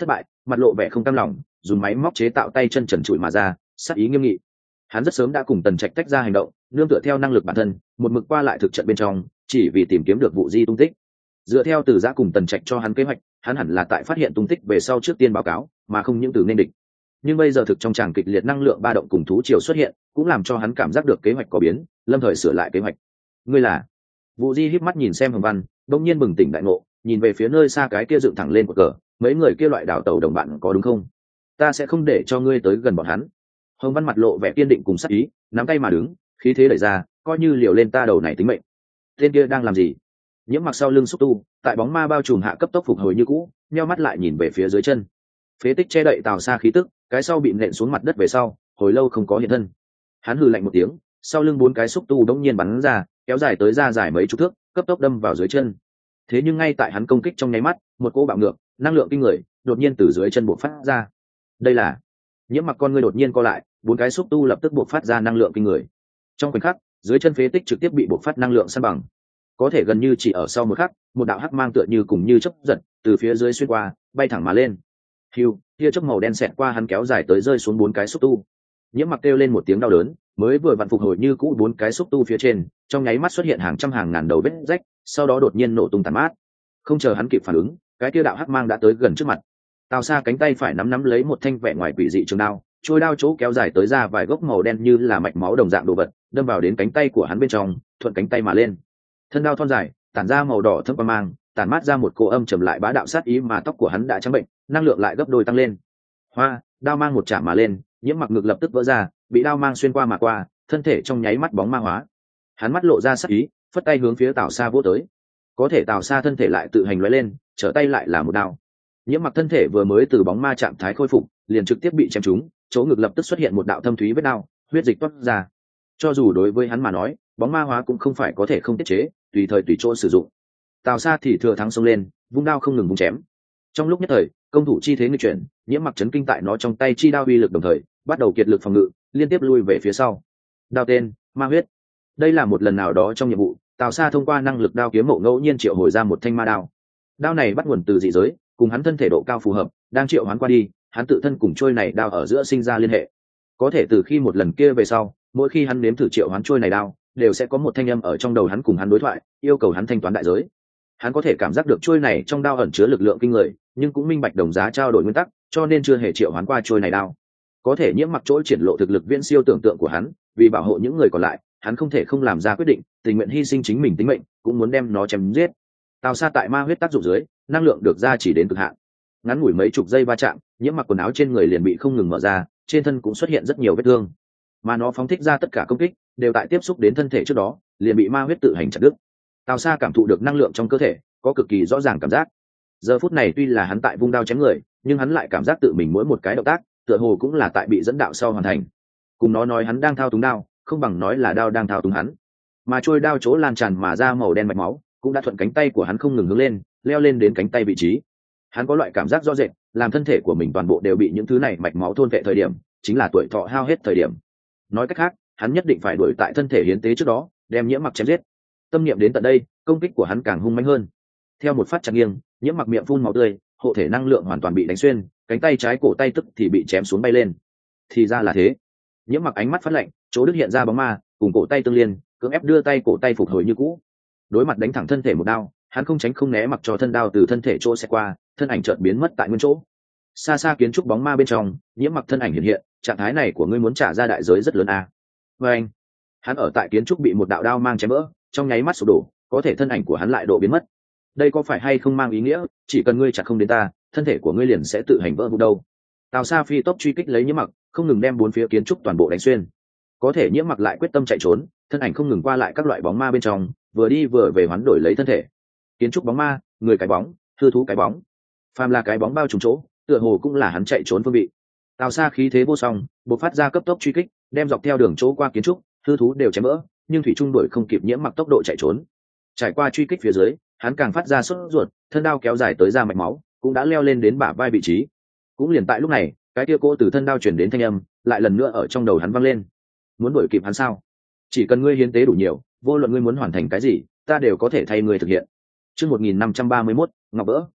A: mặt lộ vẻ không cam lòng, dùng máy móc chế tạo tay chân trần trụi mà ra, sắc ý nghiêm nghị. Hắn rất sớm đã cùng Tần Trạch tách ra hành động, nương tựa theo năng lực bản thân, một mực qua lại thực trận bên trong, chỉ vì tìm kiếm được vụ di tung tích. Dựa theo Từ Giã cùng Tần Trạch cho hắn kế hoạch, hắn hẳn là tại phát hiện tung tích về sau trước tiên báo cáo, mà không những từ nên địch. Nhưng bây giờ thực trong tràng kịch liệt năng lượng ba động cùng thú triều xuất hiện, cũng làm cho hắn cảm giác được kế hoạch có biến, lâm thời sửa lại kế hoạch. Ngươi là? Vũ Di híp mắt nhìn xem Hồng Văn, đột nhiên bừng tỉnh đại ngộ, nhìn về phía nơi xa cái kia dựng thẳng lên một cờ, mấy người kia loại đảo tàu đồng bạn có đúng không? Ta sẽ không để cho ngươi tới gần bọn hắn. Hồng Văn mặt lộ vẻ kiên định cùng sắc ý, nắm tay mà đứng, khí thế đẩy ra, coi như liều lên ta đầu này tính mệnh. Tên kia đang làm gì? Nhiễm Mặc sau lưng xúc tu, tại bóng ma bao trùm hạ cấp tốc phục hồi như cũ, nheo mắt lại nhìn về phía dưới chân. Phế tích che đậy Tào Sa khí tức, cái sau bị nện xuống mặt đất về sau, hồi lâu không có hiện thân. Hắn hừ lạnh một tiếng, sau lưng bốn cái xúc tu đống nhiên bắn ra, kéo dài tới ra dài mấy chục thước, cấp tốc đâm vào dưới chân. Thế nhưng ngay tại hắn công kích trong nháy mắt, một cỗ bạo ngược, năng lượng kinh người, đột nhiên từ dưới chân bộc phát ra. Đây là Nhiễm Mặc con ngươi đột nhiên co lại, bốn cái xúc tu lập tức bộc phát ra năng lượng kinh người. Trong khoảnh khắc, dưới chân phế tích trực tiếp bị bộc phát năng lượng san bằng. Có thể gần như chỉ ở sau một khắc, một đạo hắc mang tựa như cùng như chớp giật, từ phía dưới xuyên qua, bay thẳng mà lên. Hưu, tia chớp màu đen xẹt qua hắn kéo dài tới rơi xuống bốn cái xúc tu. Nhiễm Mặc kêu lên một tiếng đau đớn, mới vừa vặn phục hồi như cũ bốn cái xúc tu phía trên, trong nháy mắt xuất hiện hàng trăm hàng ngàn đầu vết rách, sau đó đột nhiên nổ tung tàn mát. Không chờ hắn kịp phản ứng, cái kia đạo hắc mang đã tới gần trước mặt. Tào Sa cánh tay phải nắm nắm lấy một thanh vẻ ngoài quỷ dị trường đao, trôi đao chỗ kéo dài tới ra vài gốc màu đen như là mạch máu đồng dạng đồ vật, đâm vào đến cánh tay của hắn bên trong, thuận cánh tay mà lên. Thân đao thon dài, tản ra màu đỏ thẫm quang mang, tản mát ra một cỗ âm trầm lại bá đạo sát ý, mà tóc của hắn đã trắng bệnh, năng lượng lại gấp đôi tăng lên. Hoa, đao mang một chạm mà lên, Nhiễm Mặc ngực lập tức vỡ ra, bị đao mang xuyên qua mà qua, thân thể trong nháy mắt bóng ma hóa. Hắn mắt lộ ra sát ý, phất tay hướng phía Tào Sa vỗ tới. Có thể Tào Sa thân thể lại tự hành lóe lên, trở tay lại là một đao. Nhiễm Mặc thân thể vừa mới từ bóng ma trạng thái khôi phục, liền trực tiếp bị chém trúng, chỗ ngực lập tức xuất hiện một đạo thâm thúy vết đao, huyết dịch toát ra. Cho dù đối với hắn mà nói, bóng ma hóa cũng không phải có thể không tiết chế, tùy thời tùy chỗ sử dụng. Tào Sa thì thừa thắng xông lên, vung đao không ngừng vung chém. Trong lúc nhất thời, công thủ chi thế nghịch chuyển, Nhiễm Mặc chấn kinh tại nó trong tay chi đao uy lực đồng thời, bắt đầu kiệt lực phòng ngự, liên tiếp lui về phía sau. Đao tên: Ma huyết. Đây là một lần nào đó trong nhiệm vụ, Tào Sa thông qua năng lực đao kiếm mộ ngẫu nhiên triệu hồi ra một thanh ma đao. Đao này bắt nguồn từ dị giới, cùng hắn thân thể độ cao phù hợp, đang triệu hoán qua đi, hắn tự thân cùng trôi này đao ở giữa sinh ra liên hệ. Có thể từ khi một lần kia về sau, mỗi khi hắn nếm thử triệu hoán trôi này đao, đều sẽ có một thanh âm ở trong đầu hắn cùng hắn đối thoại, yêu cầu hắn thanh toán đại giới. Hắn có thể cảm giác được trôi này trong đao ẩn chứa lực lượng kinh người, nhưng cũng minh bạch đồng giá trao đổi nguyên tắc, cho nên chưa hề triệu hoán qua trôi này đao. Có thể Nhiễm Mặc chỗ triển lộ thực lực viễn siêu tưởng tượng của hắn, vì bảo hộ những người còn lại, hắn không thể không làm ra quyết định, tình nguyện hy sinh chính mình tính mệnh, cũng muốn đem nó chém giết. Tào Sa tại ma huyết tác dụng dưới, năng lượng được ra chỉ đến cực hạn. Ngắn ngủi mấy chục giây va chạm, Nhiễm Mặc quần áo trên người liền bị không ngừng mở ra, trên thân cũng xuất hiện rất nhiều vết thương. Mà nó phóng thích ra tất cả công kích, đều tại tiếp xúc đến thân thể trước đó, liền bị ma huyết tự hành chặt đứt. Tào Sa cảm thụ được năng lượng trong cơ thể, có cực kỳ rõ ràng cảm giác. Giờ phút này tuy là hắn tại vung đao chém người, nhưng hắn lại cảm giác tự mình mỗi một cái động tác, tựa hồ cũng là tại bị dẫn đạo sau hoàn thành. Cùng nó nói hắn đang thao túng đao, không bằng nói là đao đang thao túng hắn. Mà trôi đao chỗ lan tràn mà ra màu đen mạch máu, cũng đã thuận cánh tay của hắn không ngừng hướng lên, leo lên đến cánh tay vị trí. Hắn có loại cảm giác rõ rệt, làm thân thể của mình toàn bộ đều bị những thứ này mạch máu thôn vệ thời điểm, chính là tuổi thọ hao hết thời điểm. Nói cách khác, hắn nhất định phải đuổi tại thân thể hiến tế trước đó, đem Nhiễm Mặc chém giết. Tâm niệm đến tận đây, công kích của hắn càng hung mãnh hơn. Theo một phát chặt nghiêng, Nhiễm Mặc miệng phun máu tươi, hộ thể năng lượng hoàn toàn bị đánh xuyên, cánh tay trái cổ tay tức thì bị chém xuống bay lên. Thì ra là thế. Nhiễm Mặc ánh mắt phát lạnh, chỗ đứt hiện ra bóng ma, cùng cổ tay tương liên, cưỡng ép đưa tay cổ tay phục hồi như cũ. Đối mặt đánh thẳng thân thể một đao, hắn không tránh không né, mặc cho thân đao từ thân thể chỗ sẽ qua, thân ảnh chợt biến mất tại nguyên chỗ. Xa xa kiến trúc bóng ma bên trong, Nhiễm Mặc thân ảnh hiện hiện, trạng thái này của ngươi muốn trả ra đại giới rất lớn à? Và anh, hắn ở tại kiến trúc bị một đạo đao mang chém vỡ, trong nháy mắt sụp đổ, có thể thân ảnh của hắn lại độ biến mất. Đây có phải hay không mang ý nghĩa, chỉ cần ngươi chặt không đến ta, thân thể của ngươi liền sẽ tự hành vỡ vụn đâu? Tào Sa phi tốc truy kích lấy Nhiễm Mặc, không ngừng đem bốn phía kiến trúc toàn bộ đánh xuyên. Có thể Nhiễm Mặc lại quyết tâm chạy trốn, thân ảnh không ngừng qua lại các loại bóng ma bên trong, vừa đi vừa về hoán đổi lấy thân thể. Kiến trúc bóng ma, người cái bóng, hư thú cái bóng, phàm là cái bóng bao trùm chỗ, tựa hồ cũng là hắn chạy trốn phương vị. Tào Sa khí thế vô song, bộc phát ra cấp tốc truy kích, đem dọc theo đường chỗ qua kiến trúc, hư thú đều chém vỡ, nhưng thủy trung đuổi không kịp Nhiễm Mặc tốc độ chạy trốn. Trải qua truy kích phía dưới, hắn càng phát ra sốt ruột, thân đao kéo dài tới ra mạch máu, cũng đã leo lên đến bả vai vị trí. Cũng liền tại lúc này, cái kia cỗ từ thân đao truyền đến thanh âm, lại lần nữa ở trong đầu hắn vang lên. Muốn đuổi kịp hắn sao? Chỉ cần ngươi hiến tế đủ nhiều, vô luận ngươi muốn hoàn thành cái gì, ta đều có thể thay ngươi thực hiện. Chương một nghìn năm trăm ba mươi mốt, Ngọc vỡ.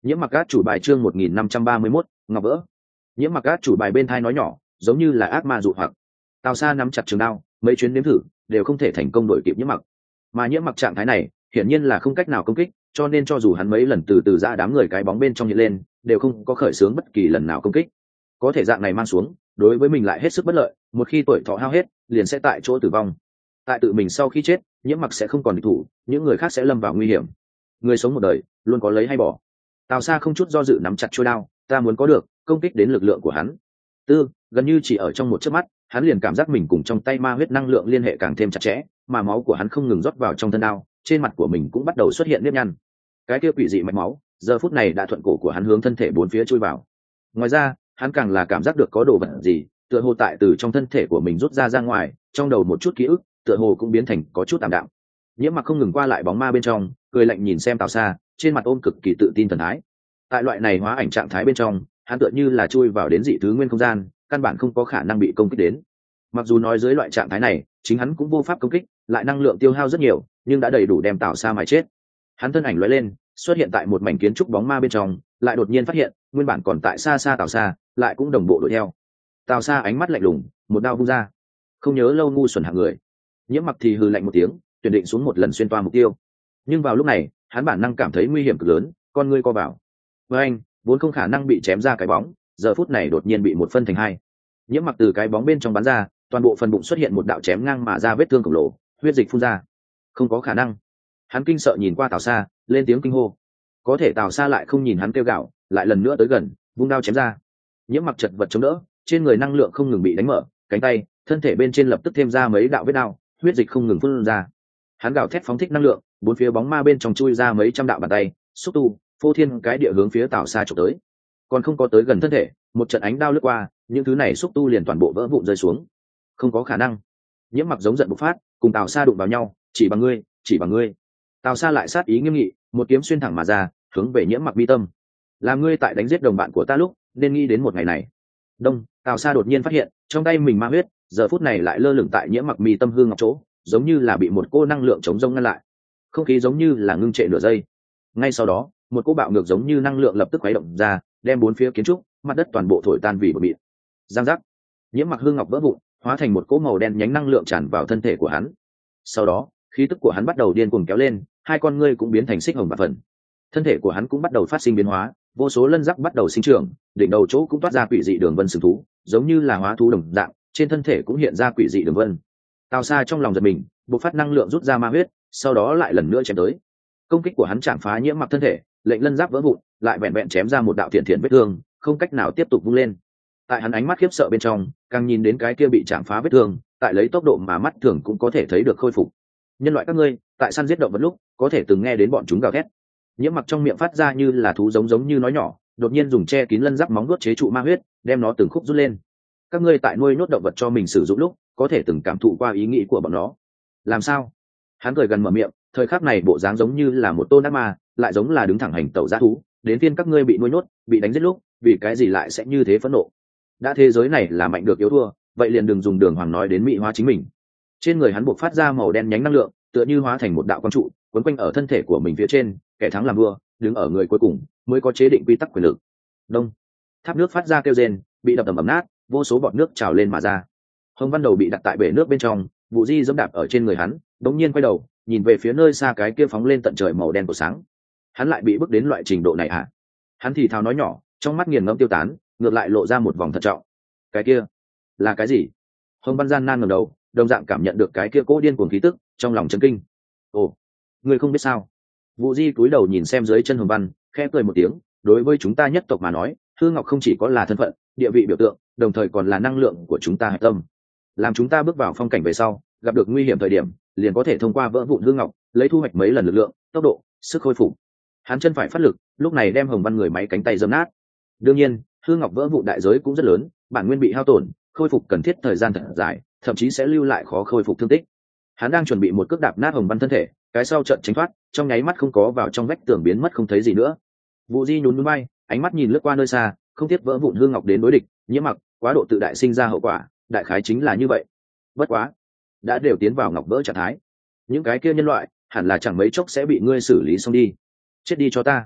A: Nhiễm Mặc Át chủ bài chương một nghìn năm trăm ba mươi mốt, ngọc vỡ. Nhiễm Mặc Át chủ bài bên thai nói nhỏ, giống như là ác ma dụ hoặc. Tào Sa nắm chặt trường đao, mấy chuyến nếm thử đều không thể thành công đổi kịp Nhiễm Mặc. Mà Nhiễm Mặc trạng thái này, hiển nhiên là không cách nào công kích, cho nên cho dù hắn mấy lần từ từ ra đám người cái bóng bên trong hiện lên, đều không có khởi xướng bất kỳ lần nào công kích. Có thể dạng này mang xuống, đối với mình lại hết sức bất lợi, một khi tuổi thọ hao hết, liền sẽ tại chỗ tử vong. Tại tự mình sau khi chết, Nhiễm Mặc sẽ không còn địch thủ, những người khác sẽ lâm vào nguy hiểm. Người sống một đời, luôn có lấy hay bỏ. Tào Sa không chút do dự nắm chặt chuôi đao, ta muốn có được công kích đến lực lượng của hắn. Tư, gần như chỉ ở trong một chớp mắt, hắn liền cảm giác mình cùng trong tay ma huyết năng lượng liên hệ càng thêm chặt chẽ, mà máu của hắn không ngừng rót vào trong thân đao, trên mặt của mình cũng bắt đầu xuất hiện nếp nhăn. Cái kia quỷ dị mạch máu, giờ phút này đã thuận cổ của hắn hướng thân thể bốn phía chui vào. Ngoài ra, hắn càng là cảm giác được có đồ vật gì, tựa hồ tại từ trong thân thể của mình rút ra ra ngoài, trong đầu một chút ký ức, tựa hồ cũng biến thành có chút tạm đạm. Nhiễm Mặc không ngừng qua lại bóng ma bên trong, cười lạnh nhìn xem Tào Sa, trên mặt ôm cực kỳ tự tin thần thái. Tại loại này hóa ảnh trạng thái bên trong, hắn tựa như là chui vào đến dị thứ nguyên không gian, căn bản không có khả năng bị công kích đến. Mặc dù nói dưới loại trạng thái này, chính hắn cũng vô pháp công kích, lại năng lượng tiêu hao rất nhiều, nhưng đã đầy đủ đem Tào Sa mài chết. Hắn thân ảnh lóe lên, xuất hiện tại một mảnh kiến trúc bóng ma bên trong, lại đột nhiên phát hiện, nguyên bản còn tại xa xa Tào Sa, lại cũng đồng bộ đuổi theo. Tào Sa ánh mắt lạnh lùng, một đao vung ra. Không nhớ lâu ngu xuẩn hạng người. Nhiễm Mặc thì hừ lạnh một tiếng, tuyển định xuống một lần xuyên toa mục tiêu. Nhưng vào lúc này, hắn bản năng cảm thấy nguy hiểm cực lớn, con ngươi co vào. Với anh, vốn không khả năng bị chém ra cái bóng, giờ phút này đột nhiên bị một phân thành hai. Nhiễm Mặc từ cái bóng bên trong bắn ra, toàn bộ phần bụng xuất hiện một đạo chém ngang mà ra vết thương khổng lồ, huyết dịch phun ra. Không có khả năng. Hắn kinh sợ nhìn qua Tào Sa, lên tiếng kinh hô. Có thể Tào Sa lại không nhìn hắn kêu gào, lại lần nữa tới gần, vung đao chém ra. Nhiễm Mặc chật vật chống đỡ, trên người năng lượng không ngừng bị đánh mở, cánh tay, thân thể bên trên lập tức thêm ra mấy đạo vết đao, huyết dịch không ngừng phun ra. Hắn gào thét phóng thích năng lượng, bốn phía bóng ma bên trong chui ra mấy trăm đạo bàn tay, xúc tu, phô thiên cái địa hướng phía Tào Sa chụp tới. Còn không có tới gần thân thể, một trận ánh đao lướt qua, những thứ này xúc tu liền toàn bộ vỡ vụn rơi xuống. Không có khả năng. Nhiễm Mặc giống giận bộc phát, cùng Tào Sa đụng vào nhau, chỉ bằng ngươi, chỉ bằng ngươi. Tào Sa lại sát ý nghiêm nghị, một kiếm xuyên thẳng mà ra, hướng về Nhiễm Mặc mi tâm. Là ngươi tại đánh giết đồng bạn của ta lúc, nên nghĩ đến một ngày này. Đông, Tào Sa đột nhiên phát hiện, trong tay mình ma huyết, giờ phút này lại lơ lửng tại Nhiễm Mặc mi tâm hương ngọc chỗ, giống như là bị một cô năng lượng chống rông ngăn lại. Không khí giống như là ngưng trệ nửa giây. Ngay sau đó, một cỗ bạo ngược giống như năng lượng lập tức khuấy động ra, đem bốn phía kiến trúc, mặt đất toàn bộ thổi tan vì bột mịn. Giang giác, Nhiễm Mặc hương ngọc vỡ vụn, hóa thành một cỗ màu đen nhánh năng lượng tràn vào thân thể của hắn. Sau đó, khí tức của hắn bắt đầu điên cuồng kéo lên, hai con ngươi cũng biến thành xích hồng bạc phần. Thân thể của hắn cũng bắt đầu phát sinh biến hóa, vô số lân giáp bắt đầu sinh trưởng, đỉnh đầu chỗ cũng toát ra quỷ dị đường vân sừng thú, giống như là hóa thú đồng dạng, trên thân thể cũng hiện ra quỷ dị đường vân. Tào Sa trong lòng giật mình, bộc phát năng lượng rút ra ma huyết, sau đó lại lần nữa chém tới. Công kích của hắn chạm phá Nhiễm Mặc thân thể, lệnh lân giáp vỡ vụn, lại vẹn vẹn chém ra một đạo thiện thiện vết thương, không cách nào tiếp tục vung lên. Tại hắn ánh mắt khiếp sợ bên trong, càng nhìn đến cái kia bị chạm phá vết thương, tại lấy tốc độ mà mắt thường cũng có thể thấy được khôi phục. Nhân loại các ngươi, tại săn giết động vật lúc, có thể từng nghe đến bọn chúng gào thét. Nhiễm Mặc trong miệng phát ra như là thú giống giống như nói nhỏ, đột nhiên dùng che kín lân giáp móng vuốt chế trụ ma huyết, đem nó từng khúc rút lên. Các ngươi tại nuôi nhốt động vật cho mình sử dụng lúc, có thể từng cảm thụ qua ý nghĩ của bọn nó. Làm sao? Hắn cười gần mở miệng, thời khắc này bộ dáng giống như là một tôn ác ma, lại giống là đứng thẳng hành tẩu dã thú, đến phiên các ngươi bị nuôi nhốt, bị đánh giết lúc, vì cái gì lại sẽ như thế phẫn nộ? Đã thế giới này là mạnh được yếu thua, vậy liền đừng dùng đường hoàng nói đến mỹ hóa chính mình. Trên người hắn buộc phát ra màu đen nhánh năng lượng, tựa như hóa thành một đạo quang trụ, quấn quanh ở thân thể của mình phía trên, kẻ thắng làm vua, đứng ở người cuối cùng mới có chế định quy tắc quyền lực. Đông, tháp nước phát ra kêu rên, bị đập ầm ầm nát, vô số bọt nước trào lên mà ra. Hồng Văn Đầu bị đặt tại bể nước bên trong, Vũ Di giẫm đạp ở trên người hắn, đống nhiên quay đầu, nhìn về phía nơi xa cái kia phóng lên tận trời màu đen của sáng. Hắn lại bị bước đến loại trình độ này à? Hắn thì thào nói nhỏ, trong mắt nghiền ngẫm tiêu tán, ngược lại lộ ra một vòng thận trọng. Cái kia là cái gì? Hồng Văn gian nan ngẩng đầu, đồng dạng cảm nhận được cái kia cố điên cuồng khí tức, trong lòng chấn kinh. Ồ, ngươi không biết sao? Vũ Di cúi đầu nhìn xem dưới chân Hồng Văn, khẽ cười một tiếng, đối với chúng ta nhất tộc mà nói, Hư Ngọc không chỉ có là thân phận, địa vị biểu tượng, đồng thời còn là năng lượng của chúng ta hạch tâm. Làm chúng ta bước vào phong cảnh về sau, gặp được nguy hiểm thời điểm, liền có thể thông qua vỡ vụn Hư Ngọc, lấy thu hoạch mấy lần lực lượng, tốc độ, sức khôi phục. Hắn chân phải phát lực, lúc này đem Hồng Văn người máy cánh tay giẫm nát. Đương nhiên, Hư Ngọc vỡ vụn đại giới cũng rất lớn, bản nguyên bị hao tổn, khôi phục cần thiết thời gian thật dài, thậm chí sẽ lưu lại khó khôi phục thương tích. Hắn đang chuẩn bị một cước đạp nát Hồng Văn thân thể, cái sau trận tránh thoát, trong nháy mắt không có vào trong vách tường biến mất không thấy gì nữa. Vũ Di nhún nhún vai, ánh mắt nhìn lướt qua nơi xa, không tiếc vỡ vụn Hư Ngọc đến đối địch, Nhiễm Mặc, quá độ tự đại sinh ra hậu quả, đại khái chính là như vậy. Bất quá, đã đều tiến vào ngọc vỡ trạng thái, những cái kia nhân loại hẳn là chẳng mấy chốc sẽ bị ngươi xử lý xong đi. Chết đi cho ta.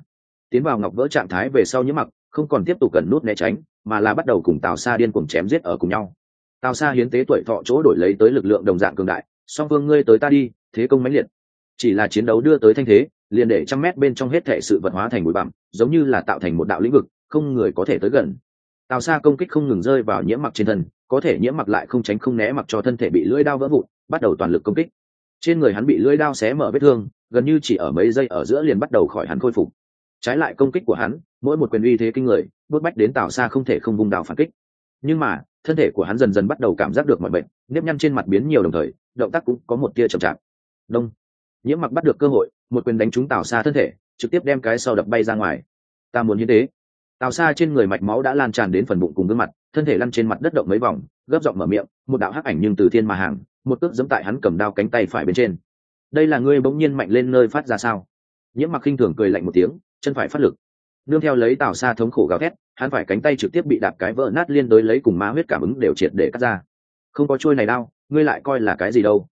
A: Tiến vào ngọc vỡ trạng thái về sau Nhiễm Mặc không còn tiếp tục cần nút né tránh, mà là bắt đầu cùng Tào Sa điên cuồng chém giết ở cùng nhau. Tào Sa hiến tế tuổi thọ chỗ đổi lấy tới lực lượng đồng dạng cường đại, song phương ngươi tới ta đi, thế công mãnh liệt. Chỉ là chiến đấu đưa tới thanh thế, liền để trăm mét bên trong hết thảy sự vật hóa thành bụi bặm, giống như là tạo thành một đạo lĩnh vực, không người có thể tới gần. Tào Sa công kích không ngừng rơi vào Nhiễm Mặc trên thân, có thể Nhiễm Mặc lại không tránh không né, mặc cho thân thể bị lưỡi đao vỡ vụn, bắt đầu toàn lực công kích. Trên người hắn bị lưỡi đao xé mở vết thương, gần như chỉ ở mấy giây ở giữa liền bắt đầu khỏi hắn khôi phục. Trái lại công kích của hắn, mỗi một quyền uy thế kinh người, bước bách đến Tào Sa không thể không vung đao phản kích. Nhưng mà, thân thể của hắn dần dần bắt đầu cảm giác được mọi bệnh, nếp nhăn trên mặt biến nhiều đồng thời, động tác cũng có một tia chậm chạp. Đông. Nhiễm Mặc bắt được cơ hội, một quyền đánh trúng Tào Sa thân thể, trực tiếp đem cái sau đập bay ra ngoài. Ta muốn như thế. Tào Sa trên người mạch máu đã lan tràn đến phần bụng cùng gương mặt, thân thể lăn trên mặt đất động mấy vòng, gấp giọng mở miệng, một đạo hắc ảnh nhưng từ thiên mà hàng, một cước giẫm tại hắn cầm đao cánh tay phải bên trên. Đây là ngươi bỗng nhiên mạnh lên nơi phát ra sao? Nhiễm Mặc khinh thường cười lạnh một tiếng, chân phải phát lực. Nương theo lấy Tào Sa thống khổ gào thét, hắn phải cánh tay trực tiếp bị đạp cái vỡ nát, liên đối lấy cùng ma huyết cảm ứng đều triệt để cắt ra. Không có chuôi này đao, ngươi lại coi là cái gì đâu?